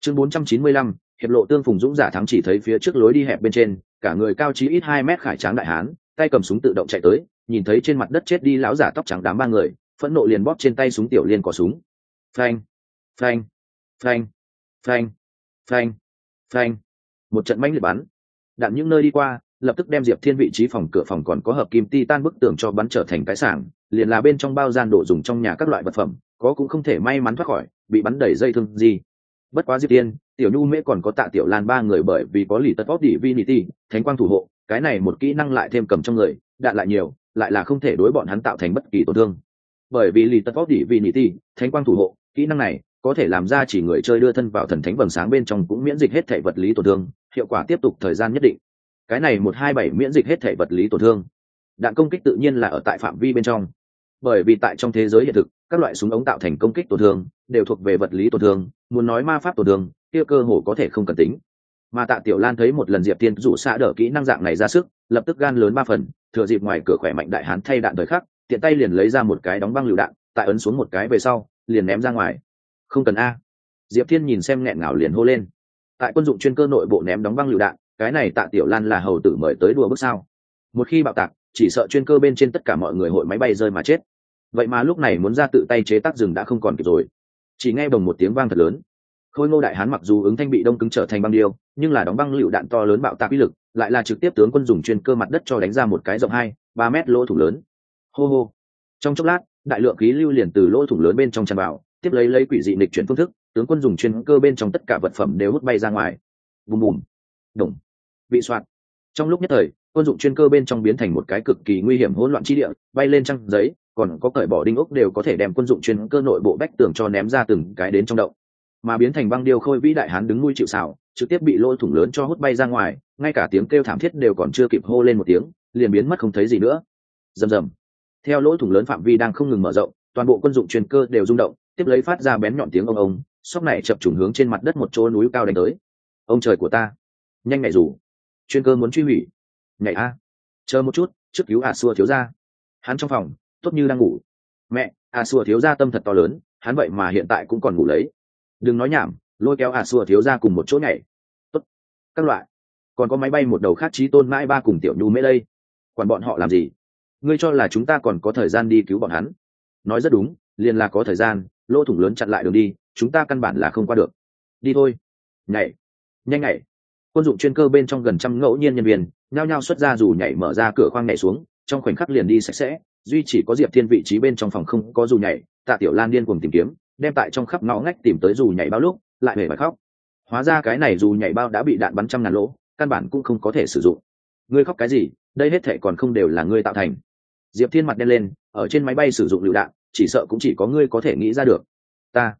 Chương 495, hiệp lộ tương phùng dũng giả thắng. Chỉ thấy phía trước lối đi hẹp bên trên, cả người cao chí ít 2 mét khải tráng đại hán, tay cầm súng tự động chạy tới, nhìn thấy trên mặt đất chết đi lão giả tóc trắng đám 3 người, phẫn nộ liền bóp trên tay súng tiểu liên cò súng. Phanh, phanh, phanh, phanh, phanh, phanh. Một trận mãnh liệt bắn, đạn những nơi đi qua, lập tức đem Diệp Thiên vị trí phòng cửa phòng còn có hợp kim titan bức tường cho bắn trở thành cái sảng, liền là bên trong bao gian đồ dùng trong nhà các loại vật phẩm, có cũng không thể may mắn thoát khỏi, bị bắn đẩy dây thương gì. Bất quá Diệp Thiên, Tiểu Nhu Mễ còn có Tạ Tiểu Lan 3 người bởi vì có lì tật vóc divinity, thánh quang thủ hộ, cái này một kỹ năng lại thêm cầm trong người, đạn lại nhiều, lại là không thể đối bọn hắn tạo thành bất kỳ tổn thương. Bởi vì lì tật vóc divinity, thánh quang thủ hộ, kỹ năng này có thể làm ra chỉ người chơi đưa thân vào thần thánh vầng sáng bên trong cũng miễn dịch hết thể vật lý tổn thương, hiệu quả tiếp tục thời gian nhất định. Cái này 127 miễn dịch hết thể vật lý tổn thương. Đạn công kích tự nhiên là ở tại phạm vi bên trong. Bởi vì tại trong thế giới hiện thực, các loại súng ống tạo thành công kích tổn thương đều thuộc về vật lý tổn thương, muốn nói ma pháp tổn thương, kia cơ hồ có thể không cần tính. Mà Tạ Tiểu Lan thấy một lần Diệp Thiên rủ xạ đỡ kỹ năng dạng này ra sức, lập tức gan lớn 3 phần, thừa dịp ngoài cửa khỏe mạnh đại hán thay đạn thời khắc, tiện tay liền lấy ra một cái đóng băng lựu đạn, tại ấn xuống một cái về sau, liền ném ra ngoài. Không cần a. Diệp Thiên nhìn xem nghẹn ngào liền hô lên. Tại quân dụng chuyên cơ nội bộ ném đóng băng lựu đạn, cái này Tạ Tiểu Lan là hầu tử mời tới đùa bước sao? Một khi bạo tạc, chỉ sợ chuyên cơ bên trên tất cả mọi người hội máy bay rơi mà chết. Vậy mà lúc này muốn ra tự tay chế tác rừng đã không còn kịp rồi. Chỉ nghe bồng một tiếng vang thật lớn. Khôi Ngô đại hán mặc dù ứng thanh bị đông cứng trở thành băng điêu, nhưng là đóng băng lựu đạn to lớn bạo tạc uy lực, lại là trực tiếp tướng quân dùng chuyên cơ mặt đất cho đánh ra một cái rộng 2-3 mét lỗ thủng lớn. Hô hô. Trong chốc lát, đại lượng khí lưu liền từ lỗ thủng lớn bên trong tràn vào, tiếp lấy quỷ dị nghịch chuyển phương thức, tướng quân dùng chuyên cơ bên trong tất cả vật phẩm đều hút bay ra ngoài. Bùm bùm. Đùng. Bị soạt. Trong lúc nhất thời, quân dụng chuyên cơ bên trong biến thành một cái cực kỳ nguy hiểm hỗn loạn chi địa, bay lên trăng giấy, còn có cởi bỏ đinh ốc đều có thể đem quân dụng chuyên cơ nội bộ bách tường cho ném ra từng cái đến trong động. Mà biến thành băng điêu Khôi vĩ đại hán đứng nuôi chịu sào, trực tiếp bị lỗ thủng lớn cho hút bay ra ngoài, ngay cả tiếng kêu thảm thiết đều còn chưa kịp hô lên một tiếng, liền biến mất không thấy gì nữa. Rầm rầm. Theo lỗ thủng lớn phạm vi đang không ngừng mở rộng, toàn bộ quân dụng chuyên cơ đều rung động, tiếp lấy phát ra bén nhọn tiếng ông, sóc này chập trùng hướng trên mặt đất một chỗ núi cao đánh tới. Ông trời của ta, nhanh nhạy rủ, chuyên cơ muốn truy hủy. Nhảy a, chờ một chút, trước cứu xua thiếu gia. Hắn trong phòng tốt như đang ngủ. Mẹ, xua thiếu gia tâm thật to lớn, hắn vậy mà hiện tại cũng còn ngủ lấy. Đừng nói nhảm, lôi kéo xua thiếu gia cùng một chỗ nhảy. Tốt. Các loại, còn có máy bay một đầu khác Chí Tôn mãi ba cùng Tiểu Nhu Mễ đây. Quản bọn họ làm gì? Ngươi cho là chúng ta còn có thời gian đi cứu bọn hắn? Nói rất đúng, liền là có thời gian, lỗ thủng lớn chặn lại đường đi, chúng ta căn bản là không qua được. Đi thôi. Nhảy, nhanh nhảy. Quân dụng chuyên cơ bên trong gần trăm ngẫu nhiên nhân viên nhao nhao xuất ra dù nhảy, mở ra cửa khoang nhảy xuống, trong khoảnh khắc liền đi sạch sẽ. Duy chỉ có Diệp Thiên vị trí bên trong phòng không có dù nhảy. Tạ Tiểu Lan điên cuồng tìm kiếm, đem tại trong khắp ngõ ngách tìm tới dù nhảy bao lúc lại hề phải khóc. Hóa ra cái này dù nhảy bao đã bị đạn bắn trăm ngàn lỗ, căn bản cũng không có thể sử dụng. Ngươi khóc cái gì? Đây hết thảy còn không đều là ngươi tạo thành. Diệp Thiên mặt đen lên, ở trên máy bay sử dụng lựu đạn, chỉ sợ cũng chỉ có ngươi có thể nghĩ ra được. Ta.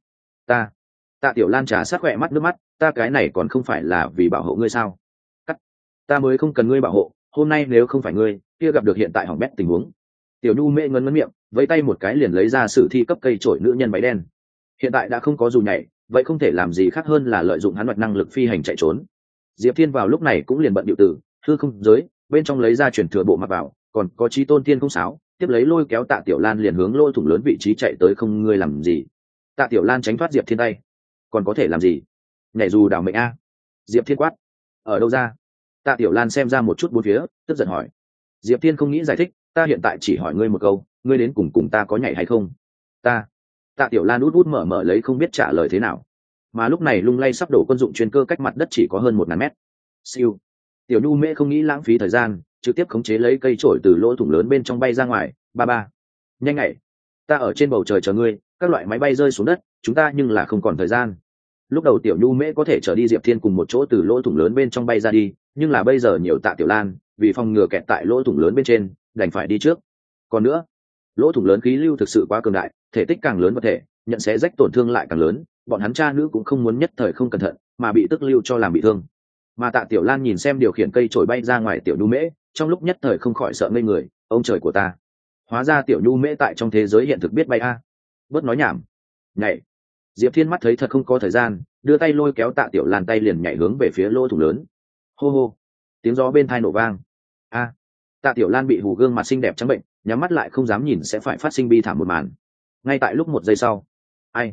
Tạ Tiểu Lan trà sát khỏe mắt nước mắt, ta cái này còn không phải là vì bảo hộ ngươi sao? Ta mới không cần ngươi bảo hộ, hôm nay nếu không phải ngươi, kia gặp được hiện tại hỏng bét tình huống. Tiểu Nhu Mễ ngấn miệng, vẫy tay một cái liền lấy ra sử thi cấp cây trổi nữ nhân váy đen. Hiện tại đã không có dù nhảy, vậy không thể làm gì khác hơn là lợi dụng hắn mạch năng lực phi hành chạy trốn. Diệp Thiên vào lúc này cũng liền bận điệu tử, hư không giới bên trong lấy ra chuyển thừa bộ mặc vào, còn có Chí Tôn Tiên không sáo, tiếp lấy lôi kéo Tạ Tiểu Lan liền hướng lôi thủng lớn vị trí chạy tới. Không ngươi làm gì? Tạ Tiểu Lan tránh thoát Diệp Thiên tay. Còn có thể làm gì? Nhảy dù đảo mệnh a. Diệp Thiên quát. Ở đâu ra? Tạ Tiểu Lan xem ra một chút bốn phía, tức giận hỏi. Diệp Thiên không nghĩ giải thích, ta hiện tại chỉ hỏi ngươi một câu, ngươi đến cùng ta có nhảy hay không? Tạ Tiểu Lan út mở lấy không biết trả lời thế nào. Mà lúc này lung lay sắp đổ quân dụng chuyên cơ cách mặt đất chỉ có hơn 1000 mét. Siêu. Tiểu Nhu Mễ không nghĩ lãng phí thời gian, trực tiếp khống chế lấy cây trổi từ lỗ thủng lớn bên trong bay ra ngoài. Ba. Nhanh nhảy. Ta ở trên bầu trời chờ ngươi, các loại máy bay rơi xuống đất, chúng ta nhưng là không còn thời gian. Lúc đầu Tiểu Nhu Mễ có thể chở đi Diệp Thiên cùng một chỗ từ lỗ thủng lớn bên trong bay ra đi, nhưng là bây giờ nhiều Tạ Tiểu Lan, vì phòng ngừa kẹt tại lỗ thủng lớn bên trên, đành phải đi trước. Còn nữa, lỗ thủng lớn khí lưu thực sự quá cường đại, thể tích càng lớn vật thể, nhận sẽ rách tổn thương lại càng lớn, bọn hắn cha nữ cũng không muốn nhất thời không cẩn thận mà bị tức lưu cho làm bị thương. Mà Tạ Tiểu Lan nhìn xem điều khiển cây trổi bay ra ngoài Tiểu Nhu Mễ, trong lúc nhất thời không khỏi sợ ngây người, ông trời của ta, hóa ra Tiểu Nhu Mễ tại trong thế giới hiện thực biết bay a. Bớt nói nhảm, nhảy. Diệp Thiên mắt thấy thật không có thời gian, đưa tay lôi kéo Tạ Tiểu Lan tay liền nhảy hướng về phía lỗ thủng lớn. Hô hô, tiếng gió bên tai nổ vang. A. Tạ Tiểu Lan bị hù gương mặt xinh đẹp trắng bệnh, nhắm mắt lại không dám nhìn sẽ phải phát sinh bi thảm một màn. Ngay tại lúc 1 giây sau, ai?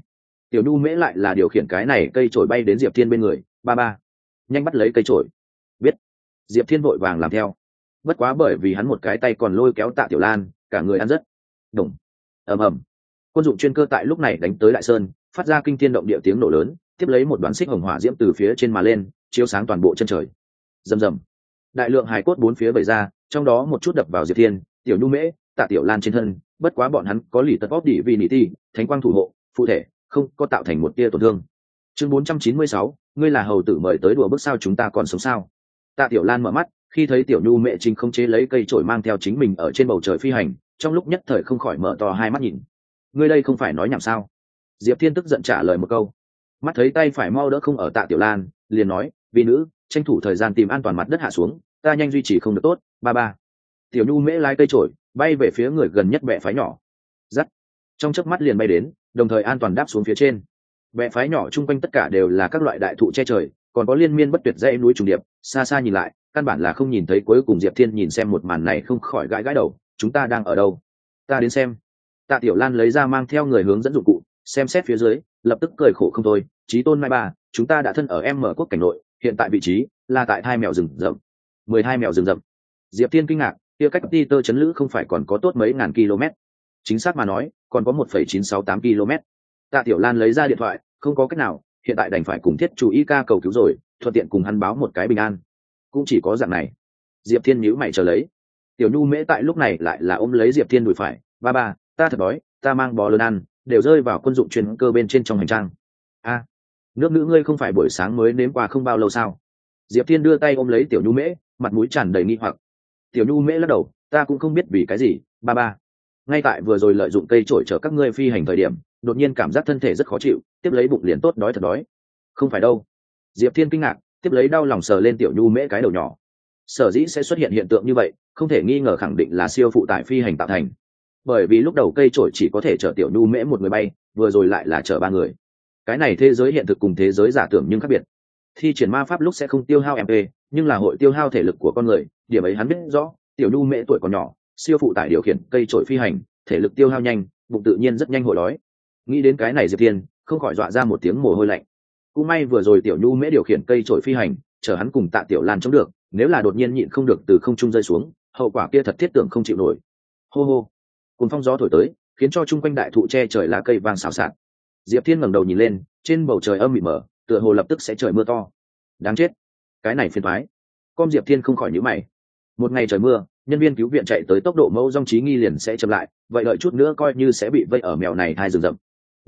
Tiểu Nhu Mễ lại là điều khiển cái này cây chổi bay đến Diệp Thiên bên người. Ba ba, nhanh bắt lấy cây chổi. Biết. Diệp Thiên vội vàng làm theo. Bất quá bởi vì hắn một cái tay còn lôi kéo Tạ Tiểu Lan, cả người ăn rất đùng. Ầm ầm. Quân dụng chuyên cơ tại lúc này đánh tới Đại Sơn, phát ra kinh thiên động địa tiếng nổ lớn, tiếp lấy một đoàn xích hồng hỏa diễm từ phía trên mà lên, chiếu sáng toàn bộ chân trời. Rầm rầm. Đại lượng hài cốt bốn phía bày ra, trong đó một chút đập vào Diệp Thiên, Tiểu Nhu Mễ, Tạ Tiểu Lan trên thân, bất quá bọn hắn có lì tật bóp đỉ vì nỉ ti, thánh quang thủ hộ, phụ thể, không có tạo thành một tia tổn thương. Chương 496, ngươi là hầu tử mời tới đùa bước sao chúng ta còn sống sao? Tạ Tiểu Lan mở mắt, khi thấy Tiểu Nhu Mễ chính không chế lấy cây chổi mang theo chính mình ở trên bầu trời phi hành, trong lúc nhất thời không khỏi mở to hai mắt nhìn. Ngươi đây không phải nói nhảm sao? Diệp Thiên tức giận trả lời một câu. Mắt thấy tay phải mau đỡ không ở Tạ Tiểu Lan, liền nói, vì nữ, tranh thủ thời gian tìm an toàn mặt đất hạ xuống, ta nhanh duy trì không được tốt. Ba ba. Tiểu Nhu Mễ lái cây chổi bay về phía người gần nhất bè phái nhỏ. Dắt. Trong chớp mắt liền bay đến, đồng thời an toàn đáp xuống phía trên. Bè phái nhỏ chung quanh tất cả đều là các loại đại thụ che trời, còn có liên miên bất tuyệt dãy núi trùng điệp, xa xa nhìn lại, căn bản là không nhìn thấy cuối cùng. Diệp Thiên nhìn xem một màn này không khỏi gãi gãi đầu, chúng ta đang ở đâu? Ta đến xem. Tạ Tiểu Lan lấy ra mang theo người hướng dẫn dụng cụ, xem xét phía dưới, lập tức cười khổ không thôi, chí tôn mai ba, chúng ta đã thân ở em mở quốc cảnh nội, hiện tại vị trí là tại Thai Mèo rừng rậm. 12 mèo rừng rậm. Diệp Thiên kinh ngạc, kia cách Peter trấn lữ không phải còn có tốt mấy ngàn km. Chính xác mà nói, còn có 1,968 km. Tạ Tiểu Lan lấy ra điện thoại, không có cách nào, hiện tại đành phải cùng Thiết Chủ Y ca cầu cứu rồi, thuận tiện cùng hắn báo một cái bình an. Cũng chỉ có dạng này. Diệp Thiên nhíu mày chờ lấy. Tiểu Nhu Mễ tại lúc này lại là ôm lấy Diệp Thiên đùi phải, ba ba, ta thật đói, ta mang bò lớn ăn, đều rơi vào quân dụng chuyên cơ bên trên trong hành trang. A, nước nữ ngươi không phải buổi sáng mới nếm qua không bao lâu sao? Diệp Thiên đưa tay ôm lấy Tiểu Nhu Mễ, mặt mũi tràn đầy nghi hoặc. Tiểu Nhu Mễ lắc đầu, ta cũng không biết vì cái gì, ba ba. Ngay tại vừa rồi lợi dụng cây trổi chở các ngươi phi hành thời điểm, đột nhiên cảm giác thân thể rất khó chịu, tiếp lấy bụng liền tốt đói thật đói. Không phải đâu. Diệp Thiên kinh ngạc, tiếp lấy đau lòng sờ lên Tiểu Nhu Mễ cái đầu nhỏ. Sở dĩ sẽ xuất hiện hiện tượng như vậy, không thể nghi ngờ khẳng định là siêu phụ tải phi hành tạo thành. Bởi vì lúc đầu cây trổi chỉ có thể chở Tiểu Nhu Mễ một người bay, vừa rồi lại là chở ba người. Cái này thế giới hiện thực cùng thế giới giả tưởng nhưng khác biệt. Thi triển ma pháp lúc sẽ không tiêu hao MP, nhưng là hội tiêu hao thể lực của con người, điểm ấy hắn biết rõ. Tiểu Nhu Mễ tuổi còn nhỏ, siêu phụ tải điều khiển cây trổi phi hành, thể lực tiêu hao nhanh, bụng tự nhiên rất nhanh hội đói. Nghĩ đến cái này Diệp Thiên không khỏi dọa ra một tiếng mồ hôi lạnh. Cũng may vừa rồi Tiểu Nhu Mễ điều khiển cây trổi phi hành, chở hắn cùng Tạ Tiểu Lan chống được, nếu là đột nhiên nhịn không được từ không trung rơi xuống, hậu quả kia thật thiết tưởng không chịu nổi. Hô hô. Cuốn phong gió thổi tới, khiến cho chung quanh đại thụ che trời lá cây vang xào xạc. Diệp Thiên ngẩng đầu nhìn lên, trên bầu trời âm mịt mờ, tựa hồ lập tức sẽ trời mưa to. Đáng chết, cái này phiền toái. Con Diệp Thiên không khỏi nhíu mày. Một ngày trời mưa, nhân viên cứu viện chạy tới tốc độ mẫu dòng trí nghi liền sẽ chậm lại, vậy đợi chút nữa coi như sẽ bị vây ở mèo này hai rừng rậm.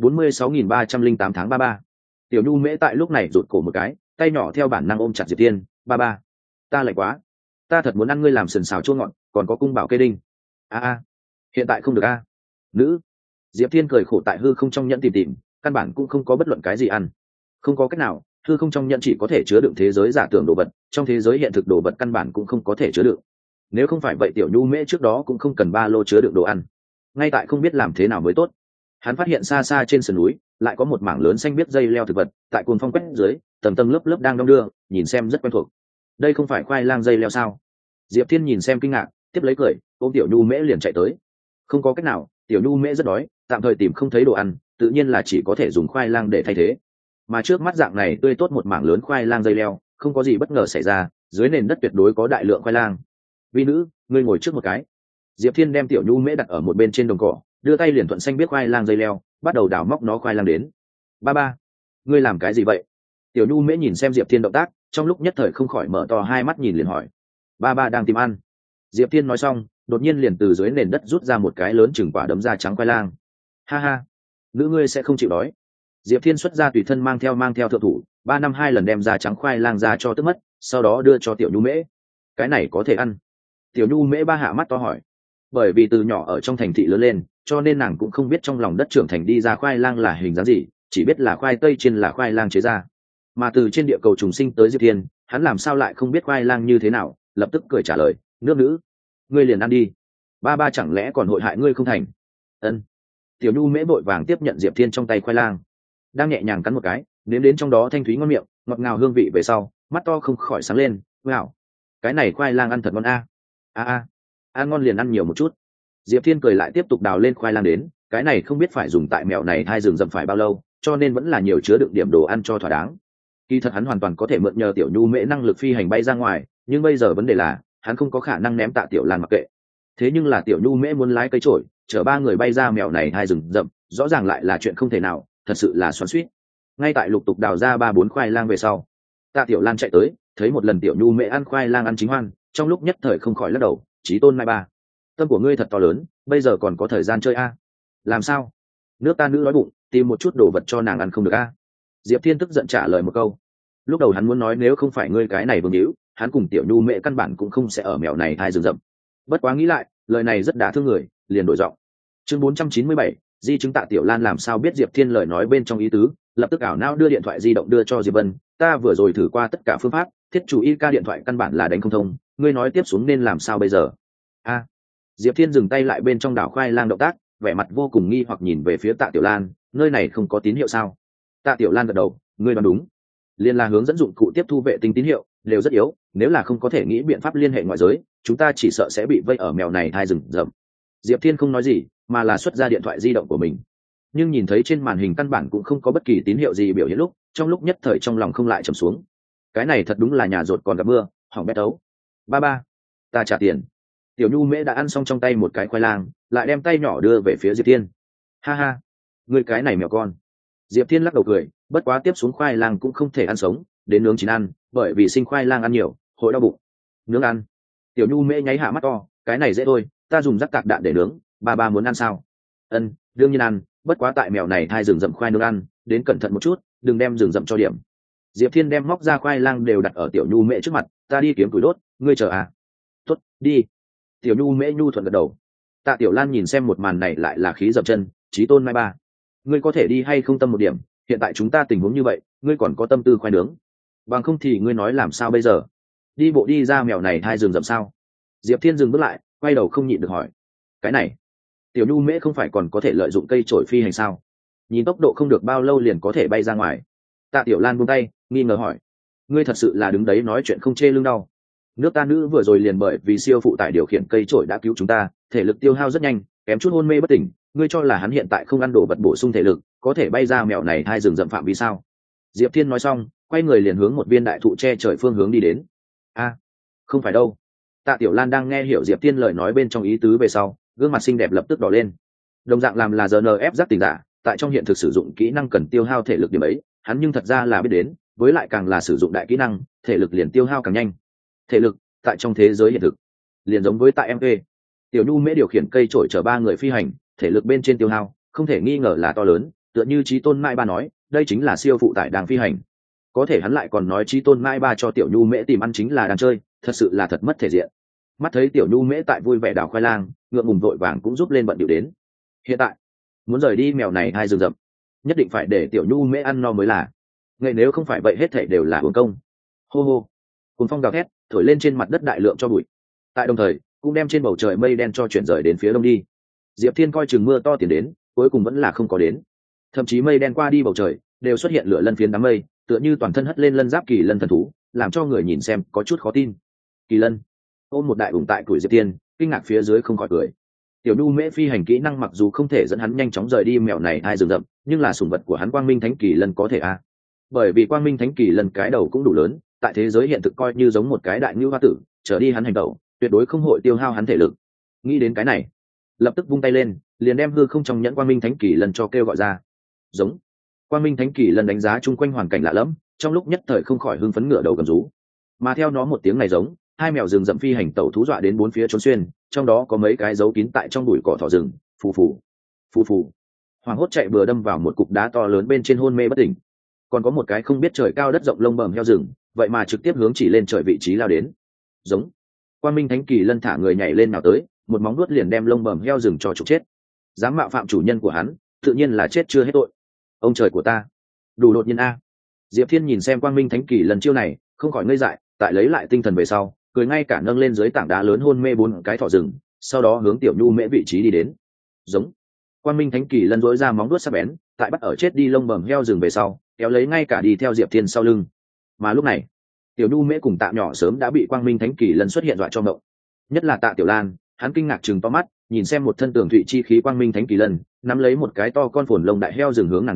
46.308 tháng 33. Tiểu Nhu Mễ tại lúc này rụt cổ một cái, tay nhỏ theo bản năng ôm chặt Diệp Thiên, ba ba, ta lạnh quá, ta thật muốn ăn ngươi làm sườn xào chua ngọt, còn có cung bảo kê đinh. A, hiện tại không được a. Nữ. Diệp Thiên cười khổ tại hư không trong nhẫn tìm, căn bản cũng không có bất luận cái gì ăn. Không có cách nào, hư không trong nhẫn chỉ có thể chứa đựng thế giới giả tưởng đồ vật, trong thế giới hiện thực đồ vật căn bản cũng không có thể chứa đựng. Nếu không phải vậy Tiểu Nhu Mễ trước đó cũng không cần ba lô chứa đựng đồ ăn. Ngay tại không biết làm thế nào mới tốt, hắn phát hiện xa xa trên sườn núi lại có một mảng lớn xanh biếc dây leo thực vật, tại cuồng phong quét dưới, tầng tầng lớp lớp đang đong đưa, nhìn xem rất quen thuộc. Đây không phải khoai lang dây leo sao? Diệp Thiên nhìn xem kinh ngạc, tiếp lấy cười, ôm Tiểu Nhu Mễ liền chạy tới. Không có cách nào, Tiểu Nhu Mễ rất đói, tạm thời tìm không thấy đồ ăn, tự nhiên là chỉ có thể dùng khoai lang để thay thế. Mà trước mắt dạng này tươi tốt một mảng lớn khoai lang dây leo, không có gì bất ngờ xảy ra, dưới nền đất tuyệt đối có đại lượng khoai lang. Vi nữ, ngươi ngồi trước một cái. Diệp Thiên đem Tiểu Nhu Mễ đặt ở một bên trên đồng cỏ, đưa tay liền thuận xanh biết khoai lang dây leo, bắt đầu đào móc nó khoai lang đến. Ba ba, ngươi làm cái gì vậy? Tiểu Nhu Mễ nhìn xem Diệp Thiên động tác, trong lúc nhất thời không khỏi mở to hai mắt nhìn liền hỏi. Ba ba đang tìm ăn. Diệp Thiên nói xong, đột nhiên liền từ dưới nền đất rút ra một cái lớn chừng quả đấm da trắng khoai lang. Ha ha, nữ ngươi sẽ không chịu đói. Diệp Thiên xuất ra tùy thân mang theo thượng thủ, 3 năm 2 lần đem da trắng khoai lang ra cho tức mất, sau đó đưa cho Tiểu Nhu Mễ. Cái này có thể ăn? Tiểu Nhu Mễ ba hạ mắt to hỏi. Bởi vì từ nhỏ ở trong thành thị lớn lên, cho nên nàng cũng không biết trong lòng đất trưởng thành đi ra khoai lang là hình dáng gì, chỉ biết là khoai tây chiên là khoai lang chế ra. Mà từ trên địa cầu trùng sinh tới Diệp Thiên, hắn làm sao lại không biết khoai lang như thế nào, lập tức cười trả lời, nước nữ, ngươi liền ăn đi. Ba ba chẳng lẽ còn hội hại ngươi không thành? Ân. Tiểu Nhu Mễ vội vàng tiếp nhận Diệp Thiên trong tay khoai lang, đang nhẹ nhàng cắn một cái, nếm đến trong đó thanh thúy ngon miệng, ngọt ngào hương vị về sau, mắt to không khỏi sáng lên, wow, cái này khoai lang ăn thật ngon a. Ăn ngon liền ăn nhiều một chút. Diệp Thiên cười lại tiếp tục đào lên khoai lang đến, cái này không biết phải dùng tại mẹo này hai rừng rậm phải bao lâu, cho nên vẫn là nhiều chứa đựng điểm đồ ăn cho thỏa đáng. Kỳ thật hắn hoàn toàn có thể mượn nhờ tiểu nhu mễ năng lực phi hành bay ra ngoài, nhưng bây giờ vấn đề là hắn không có khả năng ném Tạ Tiểu Lan mặc kệ. Thế nhưng là tiểu nhu mễ muốn lái cây trổi chở ba người bay ra mèo này hai rừng rậm, rõ ràng lại là chuyện không thể nào, thật sự là xoắn xuýt. Ngay tại lục tục đào ra 3-4 khoai lang về sau, Tạ Tiểu Lan chạy tới, thấy một lần tiểu nhu mễ ăn khoai lang ăn chính hoan, trong lúc nhất thời không khỏi lắc đầu. Chí Tôn Mai Ba, tâm của ngươi thật to lớn, bây giờ còn có thời gian chơi a? Làm sao? Nước ta nữ đói bụng, tìm một chút đồ vật cho nàng ăn không được a? Diệp Thiên tức giận trả lời một câu. Lúc đầu hắn muốn nói nếu không phải ngươi cái này vương hữu, hắn cùng tiểu nhu mễ căn bản cũng không sẽ ở mèo này hai rừng rậm. Bất quá nghĩ lại, lời này rất đả thương người, liền đổi giọng. Chương 497, di chứng. Tạ Tiểu Lan làm sao biết Diệp Thiên lời nói bên trong ý tứ, lập tức ảo não đưa điện thoại di động đưa cho Diệp Vân. Ta vừa rồi thử qua tất cả phương pháp, thiết chủ y ca điện thoại căn bản là đánh không thông, ngươi nói tiếp xuống nên làm sao bây giờ? A. Diệp Thiên dừng tay lại bên trong đảo khoai lang động tác, vẻ mặt vô cùng nghi hoặc nhìn về phía Tạ Tiểu Lan, nơi này không có tín hiệu sao? Tạ Tiểu Lan gật đầu, ngươi đoán đúng. Liên là hướng dẫn dụng cụ tiếp thu vệ tinh tín hiệu đều rất yếu, nếu là không có thể nghĩ biện pháp liên hệ ngoại giới, chúng ta chỉ sợ sẽ bị vây ở mèo này hai rừng rậm. Diệp Thiên không nói gì, mà là xuất ra điện thoại di động của mình. Nhưng nhìn thấy trên màn hình căn bản cũng không có bất kỳ tín hiệu gì biểu hiện lúc, trong lúc nhất thời trong lòng không lại trầm xuống. Cái này thật đúng là nhà rột còn gặp mưa, hỏng bét ấu. Ba, ta trả tiền. Tiểu Nhu Mễ đã ăn xong trong tay một cái khoai lang, lại đem tay nhỏ đưa về phía Diệp Thiên. Ha ha, ngươi cái này mèo con. Diệp Thiên lắc đầu cười, bất quá tiếp xuống khoai lang cũng không thể ăn sống, đến nướng chín ăn, bởi vì sinh khoai lang ăn nhiều, hội đau bụng. Nướng ăn. Tiểu Nhu Mễ nháy hạ mắt to, cái này dễ thôi, ta dùng rắc tạc đạn để nướng, ba muốn ăn sao? Ân, đương nhiên ăn, bất quá tại mèo này hai rừng rậm khoai nướng ăn, đến cẩn thận một chút, đừng đem rừng rậm cho điểm. Diệp Thiên đem móc ra khoai lang đều đặt ở Tiểu Nhu Mễ trước mặt, ta đi kiếm củi đốt, ngươi chờ à? Tốt, đi. Tiểu Nhu Mễ nhu thuận gật đầu. Tạ Tiểu Lan nhìn xem một màn này lại là khí dập chân, Chí Tôn Mai Ba, ngươi có thể đi hay không tâm một điểm, hiện tại chúng ta tình huống như vậy, ngươi còn có tâm tư khoai nướng, bằng không thì ngươi nói làm sao bây giờ? Đi bộ đi ra mèo này hai rừng rậm sao? Diệp Thiên dừng bước lại, quay đầu không nhịn được hỏi. Cái này, Tiểu Nhu Mễ không phải còn có thể lợi dụng cây chổi phi hành sao? Nhìn tốc độ không được bao lâu liền có thể bay ra ngoài. Tạ Tiểu Lan buông tay, nghi ngờ hỏi. Ngươi thật sự là đứng đấy nói chuyện không chê lưng đau. Nước ta nữ vừa rồi liền bởi vì siêu phụ tải điều khiển cây chổi đã cứu chúng ta, thể lực tiêu hao rất nhanh, kém chút hôn mê bất tỉnh. Ngươi cho là hắn hiện tại không ăn đồ vật bổ sung thể lực, có thể bay ra mèo này hai rừng rậm phạm vi sao? Diệp Thiên nói xong, quay người liền hướng một viên đại thụ che trời phương hướng đi đến. A, không phải đâu. Tạ Tiểu Lan đang nghe hiểu Diệp Thiên lời nói bên trong ý tứ về sau, gương mặt xinh đẹp lập tức đỏ lên. Đồng dạng làm là GNF giác tỉnh giả, tại trong hiện thực sử dụng kỹ năng cần tiêu hao thể lực điểm ấy, hắn nhưng thật ra là biết đến, với lại càng là sử dụng đại kỹ năng, thể lực liền tiêu hao càng nhanh. Thể lực tại trong thế giới hiện thực liền giống với tại MP. Tiểu Nhu Mễ điều khiển cây trổi chở ba người phi hành, thể lực bên trên tiêu hao không thể nghi ngờ là to lớn, tựa như Chí Tôn Mai Ba nói, đây chính là siêu phụ tải đang phi hành. Có thể hắn lại còn nói Chí Tôn Mai Ba cho Tiểu Nhu Mễ tìm ăn chính là đang chơi, thật sự là thật mất thể diện. Mắt thấy Tiểu Nhu Mễ tại vui vẻ đào khoai lang, ngượng ngùng vội vàng cũng giúp lên bận điệu đến. Hiện tại muốn rời đi mèo này hai rừng rậm, nhất định phải để Tiểu Nhu Mễ ăn no mới là. Ngay nếu không phải vậy hết thảy đều là uổng công. Hô hô. Cùng phong gào thét, thổi lên trên mặt đất đại lượng cho bụi. Tại đồng thời, cũng đem trên bầu trời mây đen cho chuyển rời đến phía đông đi. Diệp Thiên coi chừng mưa to tiền đến, cuối cùng vẫn là không có đến. Thậm chí mây đen qua đi bầu trời, đều xuất hiện lửa lân phiến đám mây, tựa như toàn thân hất lên lân giáp kỳ lân thần thú, làm cho người nhìn xem có chút khó tin. Kỳ lân ôm một đại ủng tại củi Diệp Thiên, kinh ngạc phía dưới không khỏi cười. Tiểu Nhu Mễ phi hành kỹ năng mặc dù không thể dẫn hắn nhanh chóng rời đi mèo này hai rừng rậm, nhưng là sủng vật của hắn Quang Minh Thánh Kỳ Lân có thể bởi vì Quang Minh Thánh Kỳ Lân cái đầu cũng đủ lớn, tại thế giới hiện thực coi như giống một cái đại ngưu hoa tử, trở đi hắn hành động, tuyệt đối không hội tiêu hao hắn thể lực. Nghĩ đến cái này, lập tức vung tay lên, liền đem hư không trong nhẫn Quang Minh Thánh Kỳ Lân cho kêu gọi ra. Giống. Quang Minh Thánh Kỳ Lân đánh giá chung quanh hoàn cảnh lạ lẫm, trong lúc nhất thời không khỏi hưng phấn ngửa đầu gầm rú. Mà theo nó một tiếng này giống, hai mèo rừng rậm phi hành tẩu thú dọa đến bốn phía trốn xuyên, trong đó có mấy cái giấu kín tại trong bụi cỏ thỏ rừng, phù phù. Hoàng hốt chạy bừa đâm vào một cục đá to lớn bên trên hôn mê bất tỉnh. Còn có một cái không biết trời cao đất rộng lông bầm heo rừng, vậy mà trực tiếp hướng chỉ lên trời vị trí lao đến. Giống. Quang Minh Thánh Kỳ Lân thả người nhảy lên nào tới, một móng vuốt liền đem lông bầm heo rừng cho trục chết. Dám mạo phạm chủ nhân của hắn, tự nhiên là chết chưa hết tội. Ông trời của ta, đủ đột nhiên a. Diệp Thiên nhìn xem Quang Minh Thánh Kỳ Lân chiêu này, không khỏi ngây dại, tại lấy lại tinh thần về sau, cười ngay cả nâng lên dưới tảng đá lớn hôn mê bốn cái thỏ rừng, sau đó hướng Tiểu Nhu Mễ vị trí đi đến. Giống. Quang Minh Thánh Kỳ Lân rỗi ra móng vuốt sắc bén, tại bắt ở chết đi lông bầm heo rừng về sau, kéo lấy ngay cả đi theo Diệp Thiên sau lưng. Mà lúc này, Tiểu Nhu Mễ cùng Tạ nhỏ sớm đã bị Quang Minh Thánh Kỳ Lân xuất hiện dọa cho ngộng. Nhất là Tạ Tiểu Lan, hắn kinh ngạc trừng to mắt, nhìn xem một thân tường thụy chi khí Quang Minh Thánh Kỳ Lân, nắm lấy một cái to con phồn lông đại heo rừng hướng nàng đến,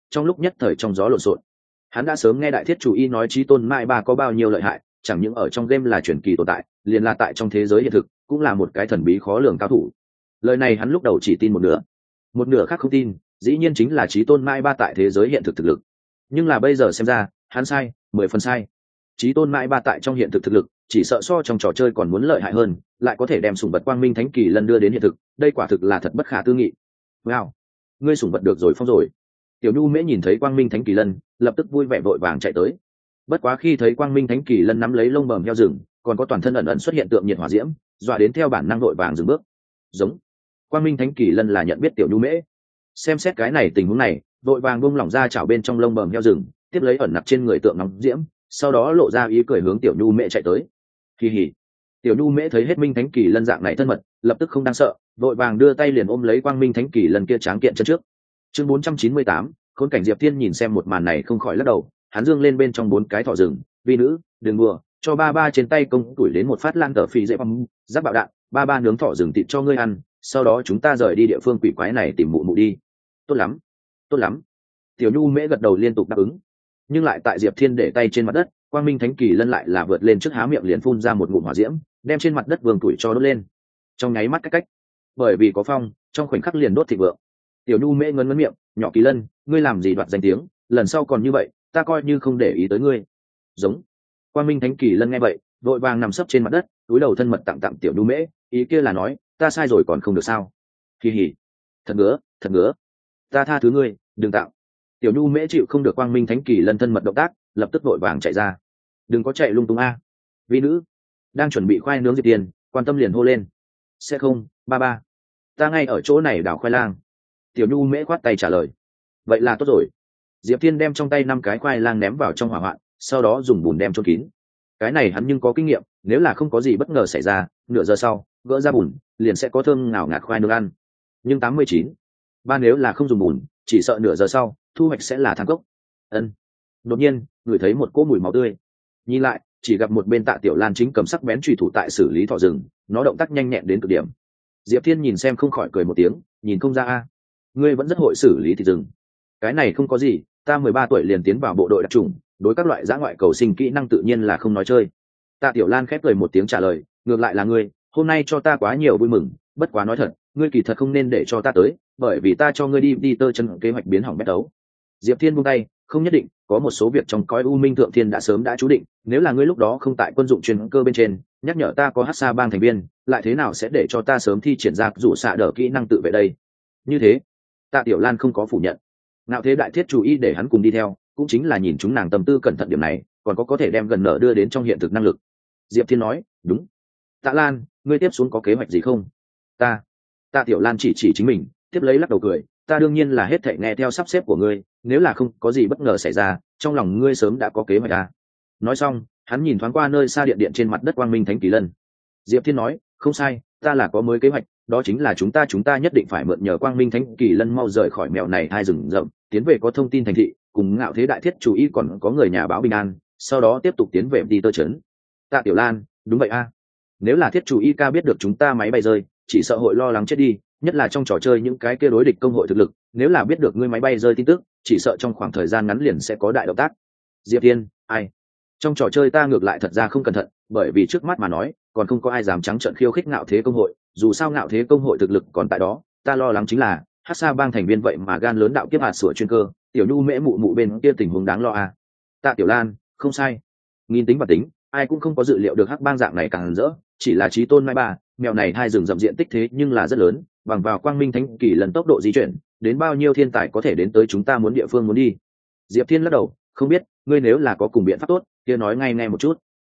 trong lúc nhất thời trong gió lộn xộn. Hắn đã sớm nghe đại thiết chủ y nói chí tôn mai ba có bao nhiêu lợi hại, chẳng những ở trong game là truyền kỳ tồn tại, liền là tại trong thế giới hiện thực cũng là một cái thần bí khó lường cao thủ. Lời này hắn lúc đầu chỉ tin một nửa khác không tin, dĩ nhiên chính là chí tôn mai ba tại thế giới hiện thực thực lực. Nhưng là bây giờ xem ra hắn sai, 10 phần sai. Chí tôn mai ba tại trong hiện thực thực lực chỉ sợ so trong trò chơi còn muốn lợi hại hơn, lại có thể đem sủng vật quang minh thánh kỳ lân đưa đến hiện thực, đây quả thực là thật bất khả tư nghị. Wow, ngươi sủng vật được rồi, phong rồi. Tiểu Nhu Mễ nhìn thấy quang minh thánh kỳ lân lập tức vui vẻ vội vàng chạy tới. Bất quá khi thấy quang minh thánh kỳ lân nắm lấy lông bờm heo rừng, còn có toàn thân ẩn ẩn xuất hiện tượng nhiệt hỏa diễm, dọa đến theo bản năng vội vàng dừng bước. Giống. Quang minh thánh kỳ lân là nhận biết Tiểu Nhu Mễ, xem xét cái này tình huống này, vội vàng buông lỏng ra chảo bên trong lông bờm heo rừng, tiếp lấy ẩn nặc trên người tượng nóng diễm, sau đó lộ ra ý cười hướng Tiểu Nhu Mễ chạy tới. Kỳ hỉ. Tiểu Nhu Mễ thấy hết minh thánh kỳ lân dạng này thân mật, lập tức không đang sợ, vội vàng đưa tay liền ôm lấy quang minh thánh kỳ lân kia tráng kiện chân trước. Chương 498, khốn cảnh. Diệp Thiên nhìn xem một màn này không khỏi lắc đầu, hắn dương lên bên trong 4 cái thỏ rừng, vi nữ đừng đùa, cho ba ba trên tay công tuổi đến một phát lan tờ phi dễ băm giáp bạo đạn, ba ba nướng thỏ rừng thịt cho ngươi ăn, sau đó chúng ta rời đi địa phương quỷ quái này tìm mụ mụ đi. Tốt lắm, tốt lắm. Tiểu Nhu Mễ gật đầu liên tục đáp ứng. Nhưng lại tại Diệp Thiên để tay trên mặt đất, quang minh thánh kỳ lân lại là vượt lên trước há miệng liền phun ra một ngụm hỏa diễm, đem trên mặt đất vương tuổi cho đốt lên. Trong nháy mắt cách bởi vì có phong, trong khoảnh khắc liền đốt thịnh vượng. Tiểu Nhu Mễ ngấn miệng, nhỏ kỳ lân, ngươi làm gì đoạt danh tiếng, lần sau còn như vậy ta coi như không để ý tới ngươi. Giống. Quang minh thánh kỳ lân nghe vậy vội vàng nằm sấp trên mặt đất, túi đầu thân mật tặng Tiểu Nhu Mễ, ý kia là nói ta sai rồi còn không được sao. Kỳ hỉ. Thật ngứa, ta tha thứ ngươi, đừng tặng. Tiểu Nhu Mễ chịu không được quang minh thánh kỳ lân thân mật động tác, lập tức vội vàng chạy ra. Đừng có chạy lung tung a. Vi nữ đang chuẩn bị khoai nướng Diệp Tiền quan tâm liền hô lên. Sẽ không, ba ba, ta ngay ở chỗ này đào khoai lang. Tiểu Nhu Mễ khoát tay trả lời. Vậy là tốt rồi. Diệp Thiên đem trong tay 5 cái khoai lang ném vào trong hỏa hoạn, sau đó dùng bùn đem chôn kín. Cái này hắn nhưng có kinh nghiệm, nếu là không có gì bất ngờ xảy ra, nửa giờ sau gỡ ra bùn liền sẽ có thơm ngào ngạt khoai nướng ăn. Nhưng 89, ba nếu là không dùng bùn, chỉ sợ nửa giờ sau thu hoạch sẽ là thang cốc. Đột nhiên ngửi thấy một cỗ mùi máu tươi, nhìn lại chỉ gặp một bên Tạ Tiểu Lan chính cầm sắc bén chùy thủ tại xử lý thỏ rừng, nó động tác nhanh nhẹn đến cực điểm. Diệp Thiên nhìn xem không khỏi cười một tiếng, nhìn không ra a, ngươi vẫn rất hội xử lý thịt rừng. Cái này không có gì, ta 13 tuổi liền tiến vào bộ đội đặc chủng, đối các loại dã ngoại cầu sinh kỹ năng tự nhiên là không nói chơi. Tạ Tiểu Lan khép cười một tiếng trả lời, ngược lại là ngươi hôm nay cho ta quá nhiều vui mừng, bất quá nói thật, ngươi kỳ thật không nên để cho ta tới, bởi vì ta cho ngươi đi tơ chân kế hoạch biến hỏng bét đấu. Diệp Thiên buông tay, không nhất định, có một số việc trong cõi u minh thượng thiên đã sớm đã chú định, nếu là ngươi lúc đó không tại quân dụng chuyên cơ bên trên nhắc nhở ta có hát xa bang thành viên, lại thế nào sẽ để cho ta sớm thi triển ra rủ xạ đỡ kỹ năng tự vệ đây. Như thế Tạ Tiểu Lan không có phủ nhận. Ngạo Thế đại thiết chủ ý để hắn cùng đi theo, cũng chính là nhìn chúng nàng tâm tư cẩn thận điểm này, còn có thể đem gần nở đưa đến trong hiện thực năng lực. Diệp Thiên nói, đúng. Tạ Lan, ngươi tiếp xuống có kế hoạch gì không? Tạ Tiểu Lan chỉ chính mình, tiếp lấy lắc đầu cười, ta đương nhiên là hết thảy nghe theo sắp xếp của ngươi, nếu là không có gì bất ngờ xảy ra, trong lòng ngươi sớm đã có kế hoạch à. Nói xong, hắn nhìn thoáng qua nơi xa điện điện trên mặt đất quang minh thánh kỳ lân. Diệp Thiên nói, không sai, ta là có mới kế hoạch, đó chính là chúng ta nhất định phải mượn nhờ quang minh thánh kỳ lân mau rời khỏi mèo này hai rừng rậm, tiến về có thông tin thành thị, cùng Ngạo Thế đại thiết chủ ý còn có người nhà báo bình an, sau đó tiếp tục tiến về đi tơ trấn. Tạ Tiểu Lan, đúng vậy a. Nếu là thiết chủ y ca biết được chúng ta máy bay rơi, chỉ sợ hội lo lắng chết đi, nhất là trong trò chơi những cái kia đối địch công hội thực lực, nếu là biết được ngươi máy bay rơi tin tức, chỉ sợ trong khoảng thời gian ngắn liền sẽ có đại động tác. Diệp Thiên, ai? Trong trò chơi ta ngược lại thật ra không cẩn thận, bởi vì trước mắt mà nói, còn không có ai dám trắng trợn khiêu khích Ngạo Thế công hội, dù sao Ngạo Thế công hội thực lực còn tại đó, ta lo lắng chính là Hắc Sa bang thành viên vậy mà gan lớn đạo kiếp hạt sửa chuyên cơ, Tiểu Nhu Mễ mụ bên kia tình huống đáng lo à. Tạ Tiểu Lan, không sai. Nghìn tính và tính, ai cũng không có dự liệu được Hắc bang dạng này càng rỡ, chỉ là chí tôn mai ba, mèo này hai rừng rậm diện tích thế nhưng là rất lớn, bằng vào quang minh thánh kỳ lần tốc độ di chuyển, đến bao nhiêu thiên tài có thể đến tới chúng ta muốn địa phương muốn đi. Diệp Thiên lắc đầu, không biết, ngươi nếu là có cùng biện pháp tốt, kia nói ngay nghe một chút.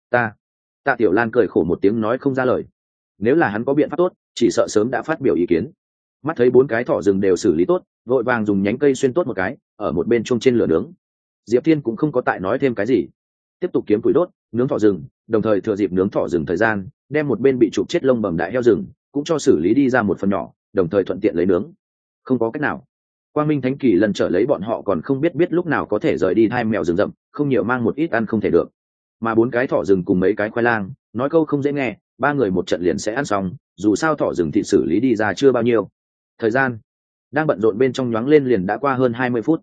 Tạ Tiểu Lan cười khổ một tiếng nói không ra lời. Nếu là hắn có biện pháp tốt, chỉ sợ sớm đã phát biểu ý kiến. Mắt thấy 4 cái thỏ rừng đều xử lý tốt, vội vàng dùng nhánh cây xuyên tốt một cái, ở một bên chuông trên lửa nướng. Diệp Thiên cũng không có tại nói thêm cái gì, tiếp tục kiếm củi đốt, nướng thỏ rừng, đồng thời thừa dịp nướng thỏ rừng thời gian, đem một bên bị chụp chết lông bầm đại heo rừng cũng cho xử lý đi ra một phần nhỏ, đồng thời thuận tiện lấy nướng. Không có cách nào, quang minh thánh kỳ lần trở lấy bọn họ còn không biết lúc nào có thể rời đi hai mèo rừng rậm, không nhiều mang một ít ăn không thể được. Mà 4 cái thỏ rừng cùng mấy cái khoai lang, nói câu không dễ nghe, 3 người một trận liền sẽ ăn xong, dù sao thỏ rừng thịt xử lý đi ra chưa bao nhiêu. Thời gian đang bận rộn bên trong nhoáng lên liền đã qua hơn 20 phút.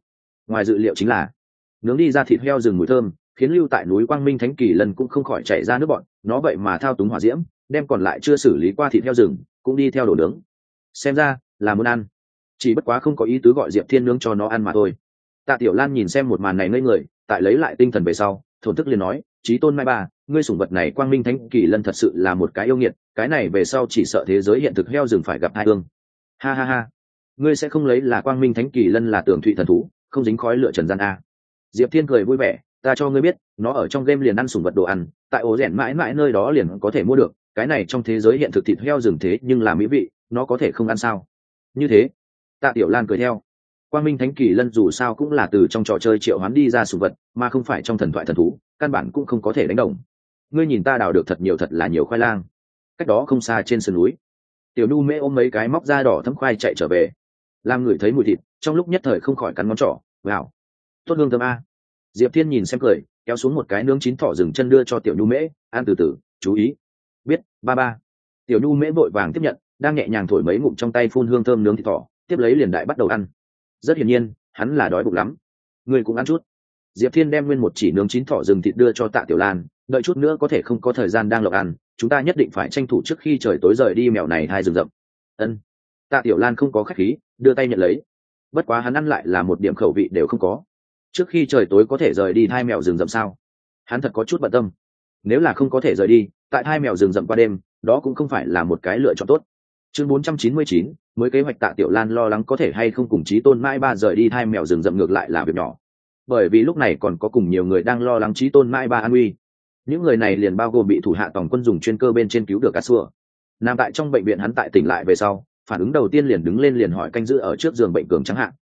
Ngoài dự liệu chính là nướng đi ra thịt heo rừng mùi thơm khiến lưu tại núi Quang Minh Thánh Kỳ Lân cũng không khỏi chảy ra nước bọn, nó vậy mà thao túng hỏa diễm, đem còn lại chưa xử lý qua thịt heo rừng cũng đi theo đổ nướng. Xem ra là muốn ăn, chỉ bất quá không có ý tứ gọi Diệp Thiên nướng cho nó ăn mà thôi. Tạ Tiểu Lan nhìn xem một màn này ngây người, tại lấy lại tinh thần về sau, thổn thức liền nói, Chí Tôn Mai Ba, ngươi sủng vật này Quang Minh Thánh Kỳ Lân thật sự là một cái yêu nghiệt, cái này về sau chỉ sợ thế giới hiện thực heo rừng phải gặp tai ương. Ha ha ha, ngươi sẽ không lấy là Quang Minh Thánh Kỳ Lân là tưởng thụy thần thú, không dính khói lửa trần gian a. Diệp Thiên cười vui vẻ, ta cho ngươi biết, nó ở trong game liền ăn sủng vật đồ ăn, tại ổ rèn mãi mãi nơi đó liền có thể mua được, cái này trong thế giới hiện thực thịt heo rừng thế nhưng là mỹ vị, nó có thể không ăn sao? Như thế, Tạ Tiểu Lan cười theo. Quang Minh Thánh Kỳ Lân dù sao cũng là từ trong trò chơi triệu hoán đi ra sủng vật, mà không phải trong thần thoại thần thú, căn bản cũng không có thể đánh đồng. Ngươi nhìn ta đào được thật là nhiều khoai lang. Cách đó không xa trên sườn núi, Tiểu Nhu Mễ ôm mấy cái móc da đỏ thấm khoai chạy trở về. Lam ngửi thấy mùi thịt, trong lúc nhất thời không khỏi cắn ngón trỏ, "Wow, tốt hương thơm a." Diệp Thiên nhìn xem cười, kéo xuống một cái nướng chín thỏ rừng chân đưa cho Tiểu Nhu Mễ, "Ăn từ từ, chú ý." "Biết, ba ba." Tiểu Nhu Mễ vội vàng tiếp nhận, đang nhẹ nhàng thổi mấy ngụm trong tay phun hương thơm nướng thịt thỏ, tiếp lấy liền đại bắt đầu ăn. Rất hiển nhiên, hắn là đói bụng lắm. Ngươi cũng ăn chút. Diệp Thiên đem nguyên một chỉ nướng chín thỏ rừng thịt đưa cho Tạ Tiểu Lan, đợi chút nữa có thể không có thời gian đang lộc ăn, chúng ta nhất định phải tranh thủ trước khi trời tối rời đi mèo này hai rừng rậm. Ân. Tạ Tiểu Lan không có khách khí, đưa tay nhận lấy. Bất quá hắn ăn lại là một điểm khẩu vị đều không có. Trước khi trời tối có thể rời đi hai mèo rừng rậm sao? Hắn thật có chút bận tâm. Nếu là không có thể rời đi, tại hai mèo rừng rậm qua đêm, đó cũng không phải là một cái lựa chọn tốt. Chương 499, mới kế hoạch Tạ Tiểu Lan lo lắng có thể hay không cùng Chí Tôn Mai Ba rời đi hai mèo rừng rậm ngược lại là việc nhỏ. Bởi vì lúc này còn có cùng nhiều người đang lo lắng Chí Tôn Mai Ba an nguy. Những người này liền bao gồm bị thủ hạ tổng quân dùng chuyên cơ bên trên cứu được Asua. Nằm tại trong bệnh viện hắn tại tỉnh lại về sau, phản ứng đầu tiên liền đứng lên liền hỏi canh giữ ở trước giường bệnh Cường Tráng Hạ,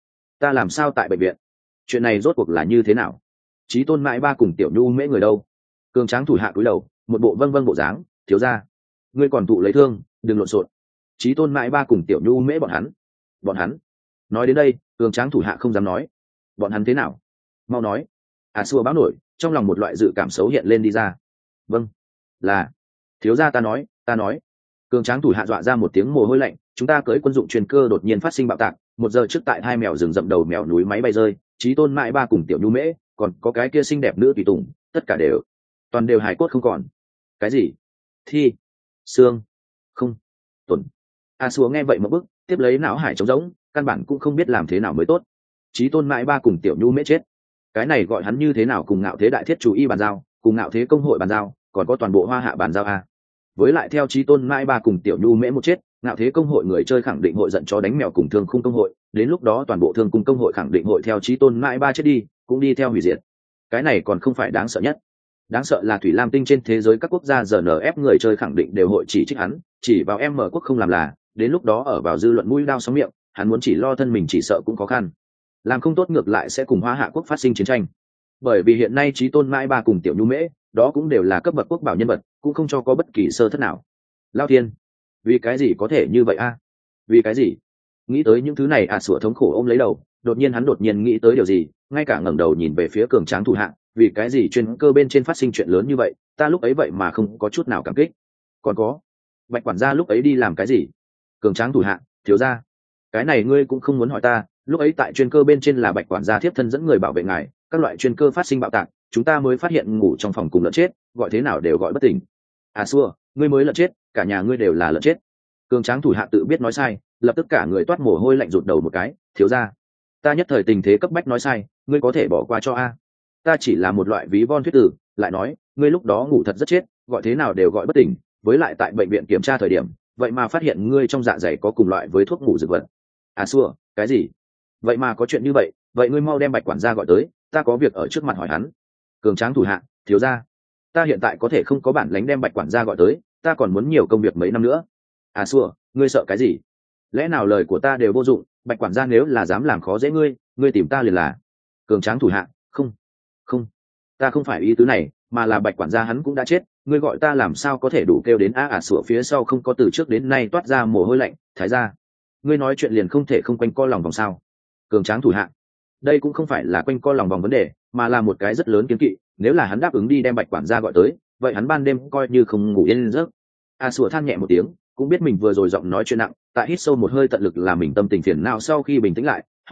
ta làm sao tại bệnh viện? Chuyện này rốt cuộc là như thế nào? Chí Tôn Mai Ba cùng Tiểu Nhu Mễ người đâu? Cường Tráng thủ hạ cúi đầu, một bộ vâng vâng bộ dáng, thiếu gia, ngươi còn tụ lấy thương, đừng lộn xộn. Chí Tôn Mãi Ba cùng Tiểu Nhu Mễ bọn hắn nói đến đây, Cường Tráng thủ hạ không dám nói. Bọn hắn thế nào? Mau nói. Xua báo nổi, trong lòng một loại dự cảm xấu hiện lên đi ra. Vâng, là thiếu gia, ta nói. Cường Tráng thủ hạ dọa ra một tiếng mồ hôi lạnh, chúng ta cưỡi quân dụng chuyên cơ đột nhiên phát sinh bạo tạc, 1 giờ trước tại hai mèo rừng rậm đầu mèo núi máy bay rơi, Chí Tôn Mãi Ba cùng Tiểu Nhu Mễ, còn có cái kia xinh đẹp nữ tùy tùng, tất cả toàn đều hài cốt không còn. Cái gì? Thi, xương, không, tuần. Xua nghe vậy một bức, tiếp lấy não hải trống rỗng, căn bản cũng không biết làm thế nào mới tốt. Chí Tôn Mãi Ba cùng Tiểu Nhu Mễ chết, cái này gọi hắn như thế nào cùng Ngạo Thế Đại Thiết Chủ Y bàn giao, cùng Ngạo Thế Công Hội bàn giao, còn có toàn bộ Hoa Hạ bàn giao a. Với lại theo Chí Tôn Mãi Ba cùng Tiểu Nhu Mễ một chết, Ngạo Thế Công Hội người chơi khẳng định hội giận chó đánh mèo cùng Thương Khung Công Hội, đến lúc đó toàn bộ Thương Cung Công Hội khẳng định hội theo Chí Tôn Mãi Ba chết đi, cũng đi theo hủy diệt. Cái này còn không phải đáng sợ nhất. Đáng sợ là Thủy Lam Tinh trên thế giới các quốc gia ép người chơi khẳng định đều hội chỉ trích hắn, chỉ vào em mở quốc không làm là, đến lúc đó ở vào dư luận mũi đao sóng miệng, hắn muốn chỉ lo thân mình chỉ sợ cũng khó khăn. Làm không tốt ngược lại sẽ cùng Hoa Hạ quốc phát sinh chiến tranh. Bởi vì hiện nay Chí Tôn Mãi Ba cùng Tiểu Nhu Mễ, đó cũng đều là cấp bậc quốc bảo nhân vật, cũng không cho có bất kỳ sơ thất nào. Lao Thiên, vì cái gì có thể như vậy a? Vì cái gì? Nghĩ tới những thứ này Sủa thống khổ ôm lấy đầu, đột nhiên nghĩ tới điều gì, ngay cả ngẩng đầu nhìn về phía Cường Tráng thủ hạ, vì cái gì chuyên cơ bên trên phát sinh chuyện lớn như vậy, ta lúc ấy vậy mà không có chút nào cảm kích. Còn có, Bạch quản gia lúc ấy đi làm cái gì? Cường Tráng thủ hạ, thiếu gia, cái này ngươi cũng không muốn hỏi ta, lúc ấy tại chuyên cơ bên trên là Bạch quản gia thiếp thân dẫn người bảo vệ ngài, các loại chuyên cơ phát sinh bạo tạc, chúng ta mới phát hiện ngủ trong phòng cùng lợn chết, gọi thế nào đều gọi bất tỉnh. Xua, ngươi mới lợn chết, cả nhà ngươi đều là lợn chết. Cường Tráng thủ hạ tự biết nói sai, lập tức cả người toát mồ hôi lạnh rụt đầu một cái, thiếu gia, ta nhất thời tình thế cấp bách nói sai, ngươi có thể bỏ qua cho a. Ta chỉ là một loại ví von thuyết tử, lại nói, ngươi lúc đó ngủ thật rất chết, gọi thế nào đều gọi bất tỉnh, với lại tại bệnh viện kiểm tra thời điểm, vậy mà phát hiện ngươi trong dạ dày có cùng loại với thuốc ngủ dược vật. Xua, cái gì? Vậy mà có chuyện như vậy, vậy ngươi mau đem Bạch quản gia gọi tới, ta có việc ở trước mặt hỏi hắn. Cường Tráng thủ hạ, thiếu gia, ta hiện tại có thể không có bản lánh đem Bạch quản gia gọi tới, ta còn muốn nhiều công việc mấy năm nữa. Xua, ngươi sợ cái gì? Lẽ nào lời của ta đều vô dụng, Bạch quản gia nếu là dám làm khó dễ ngươi tìm ta liền là. Cường Tráng thủ hạ, không, ta không phải ý tứ này, mà là Bạch quản gia hắn cũng đã chết, ngươi gọi ta làm sao có thể đủ kêu đến Sủa phía sau không có từ trước đến nay toát ra mồ hôi lạnh, thái gia, ngươi nói chuyện liền không thể không quanh co lòng vòng sao? Cường Tráng thủ hạ, đây cũng không phải là quanh co lòng vòng vấn đề, mà là một cái rất lớn kiến kỵ, nếu là hắn đáp ứng đi đem Bạch quản gia gọi tới, vậy hắn ban đêm coi như không ngủ yên giấc. Sủa than nhẹ một tiếng, cũng biết mình vừa rồi giọng nói chuyện nặng, tại hít sâu một hơi tận lực làm mình tâm tình phiền não sau khi bình tĩnh lại, hỏi,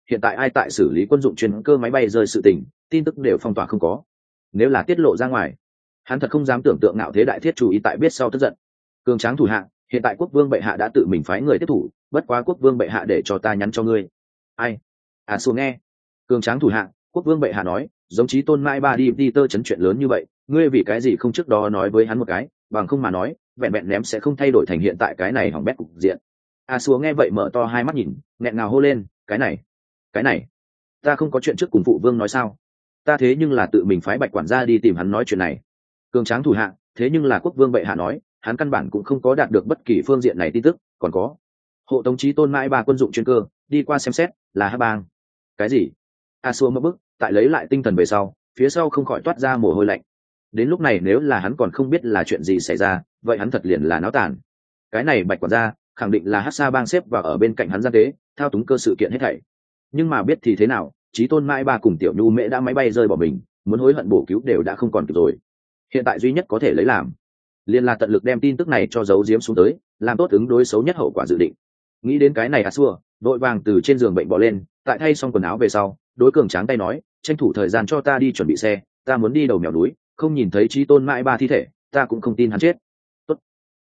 hiện tại ai tại xử lý quân dụng chuyên cơ máy bay rơi sự tình, tin tức đều phong tỏa không có. Nếu là tiết lộ ra ngoài, hắn thật không dám tưởng tượng nào thế đại thiết chủ ý tại biết sau tức giận. Cường tráng thủ hạ, hiện tại quốc vương bệ hạ đã tự mình phái người tiếp thủ, bất quá quốc vương bệ hạ để cho ta nhắn cho ngươi. Ai? Xuống nghe. Cường tráng thủ hạ, quốc vương bệ hạ nói, giống chí tôn mai ba đi tơ chấn chuyện lớn như vậy, ngươi vì cái gì không trước đó nói với hắn một cái, bằng không mà nói, vẹn vẹn ném sẽ không thay đổi thành hiện tại cái này hỏng bét cục diện. Nghe vậy mở to hai mắt nhìn, nghẹn ngào hô lên, cái này, ta không có chuyện trước cùng phụ vương nói sao? Ta thế nhưng là tự mình phái Bạch quản gia đi tìm hắn nói chuyện này. Cường tráng thủ hạ, thế nhưng là quốc vương bệ hạ nói, hắn căn bản cũng không có đạt được bất kỳ phương diện này tin tức, còn có hộ tống chí tôn mãi ba quân dụng chuyên cơ đi qua xem xét, là Hắc Bang. Cái gì? Mất bức, tại lấy lại tinh thần về sau, phía sau không khỏi toát ra mồ hôi lạnh. Đến lúc này nếu là hắn còn không biết là chuyện gì xảy ra, vậy hắn thật liền là náo tàn. Cái này Bạch quản gia khẳng định là Hắc Bang xếp vào ở bên cạnh hắn gian tế, thao túng cơ sự kiện hết thảy. Nhưng mà biết thì thế nào, chí tôn mãi ba cùng tiểu nhu mễ đã máy bay rơi bỏ mình, muốn hối hận bổ cứu đều đã không còn kịp rồi. Hiện tại duy nhất có thể lấy làm liền là tận lực đem tin tức này cho giấu giếm xuống tới, làm tốt ứng đối xấu nhất hậu quả dự định. Nghĩ đến cái này đội vàng từ trên giường bệnh bỏ lên, tại thay xong quần áo về sau, đối cường tráng tay nói, tranh thủ thời gian cho ta đi chuẩn bị xe, ta muốn đi đầu mèo núi, không nhìn thấy chí tôn mãi ba thi thể, ta cũng không tin hắn chết. Tốt.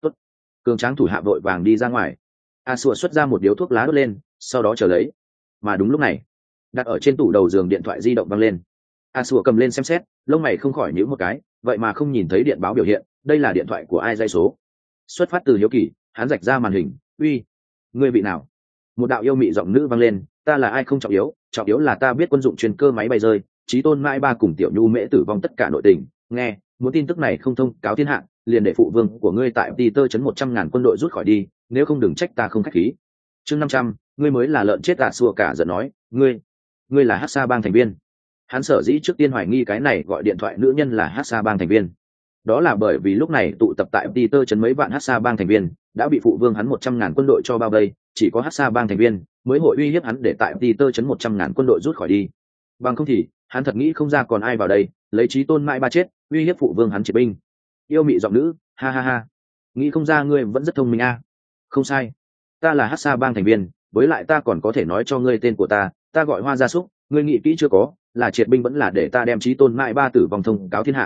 Cường tráng thủ hạ vội vàng đi ra ngoài. Xuất ra một điếu thuốc lá đốt lên, sau đó chờ lấy. Mà đúng lúc này, đặt ở trên tủ đầu giường điện thoại di động văng lên. Cầm lên xem xét, lông mày không khỏi nhíu một cái, vậy mà không nhìn thấy điện báo biểu hiện, đây là điện thoại của ai dây số? Xuất phát từ hiếu kỳ, hắn rạch ra màn hình, uy, ngươi vị nào? Một đạo yêu mị giọng nữ vang lên, ta là ai không trọng yếu là ta biết quân dụng chuyên cơ máy bay rơi, chí tôn mãi ba cùng tiểu nhu mễ tử vong tất cả nội tình, nghe, muốn tin tức này không thông cáo thiên hạ, liền để phụ vương của ngươi tại Peter chấn 100.000 quân đội rút khỏi đi, nếu không đừng trách ta không khách khí. Chương 500, ngươi mới là lợn chết xua cả giận nói, ngươi là Hắc Bang thành viên. Hắn sở dĩ trước tiên hoài nghi cái này gọi điện thoại nữ nhân là Hắc Bang thành viên, đó là bởi vì lúc này tụ tập tại Peter chấn mấy vạn Hắc Bang thành viên đã bị phụ vương hắn 100.000 quân đội cho bao vây, chỉ có Hắc Bang thành viên mới hội uy hiếp hắn để tại Peter chấn 100.000 quân đội rút khỏi đi. Bằng không thì hắn thật nghĩ không ra còn ai vào đây lấy chí tôn mãi ba chết uy hiếp phụ vương hắn triệt binh. Yêu mị giọng nữ, ha ha ha, nghĩ không ra ngươi vẫn rất thông minh a. Không sai, ta là Hắc Bang thành viên, với lại ta còn có thể nói cho ngươi tên của ta gọi Hoa Gia Súc, ngươi nghĩ kỹ chưa có, là triệt binh vẫn là để ta đem chí tôn mãi ba tử vong thông cáo thiên hạ?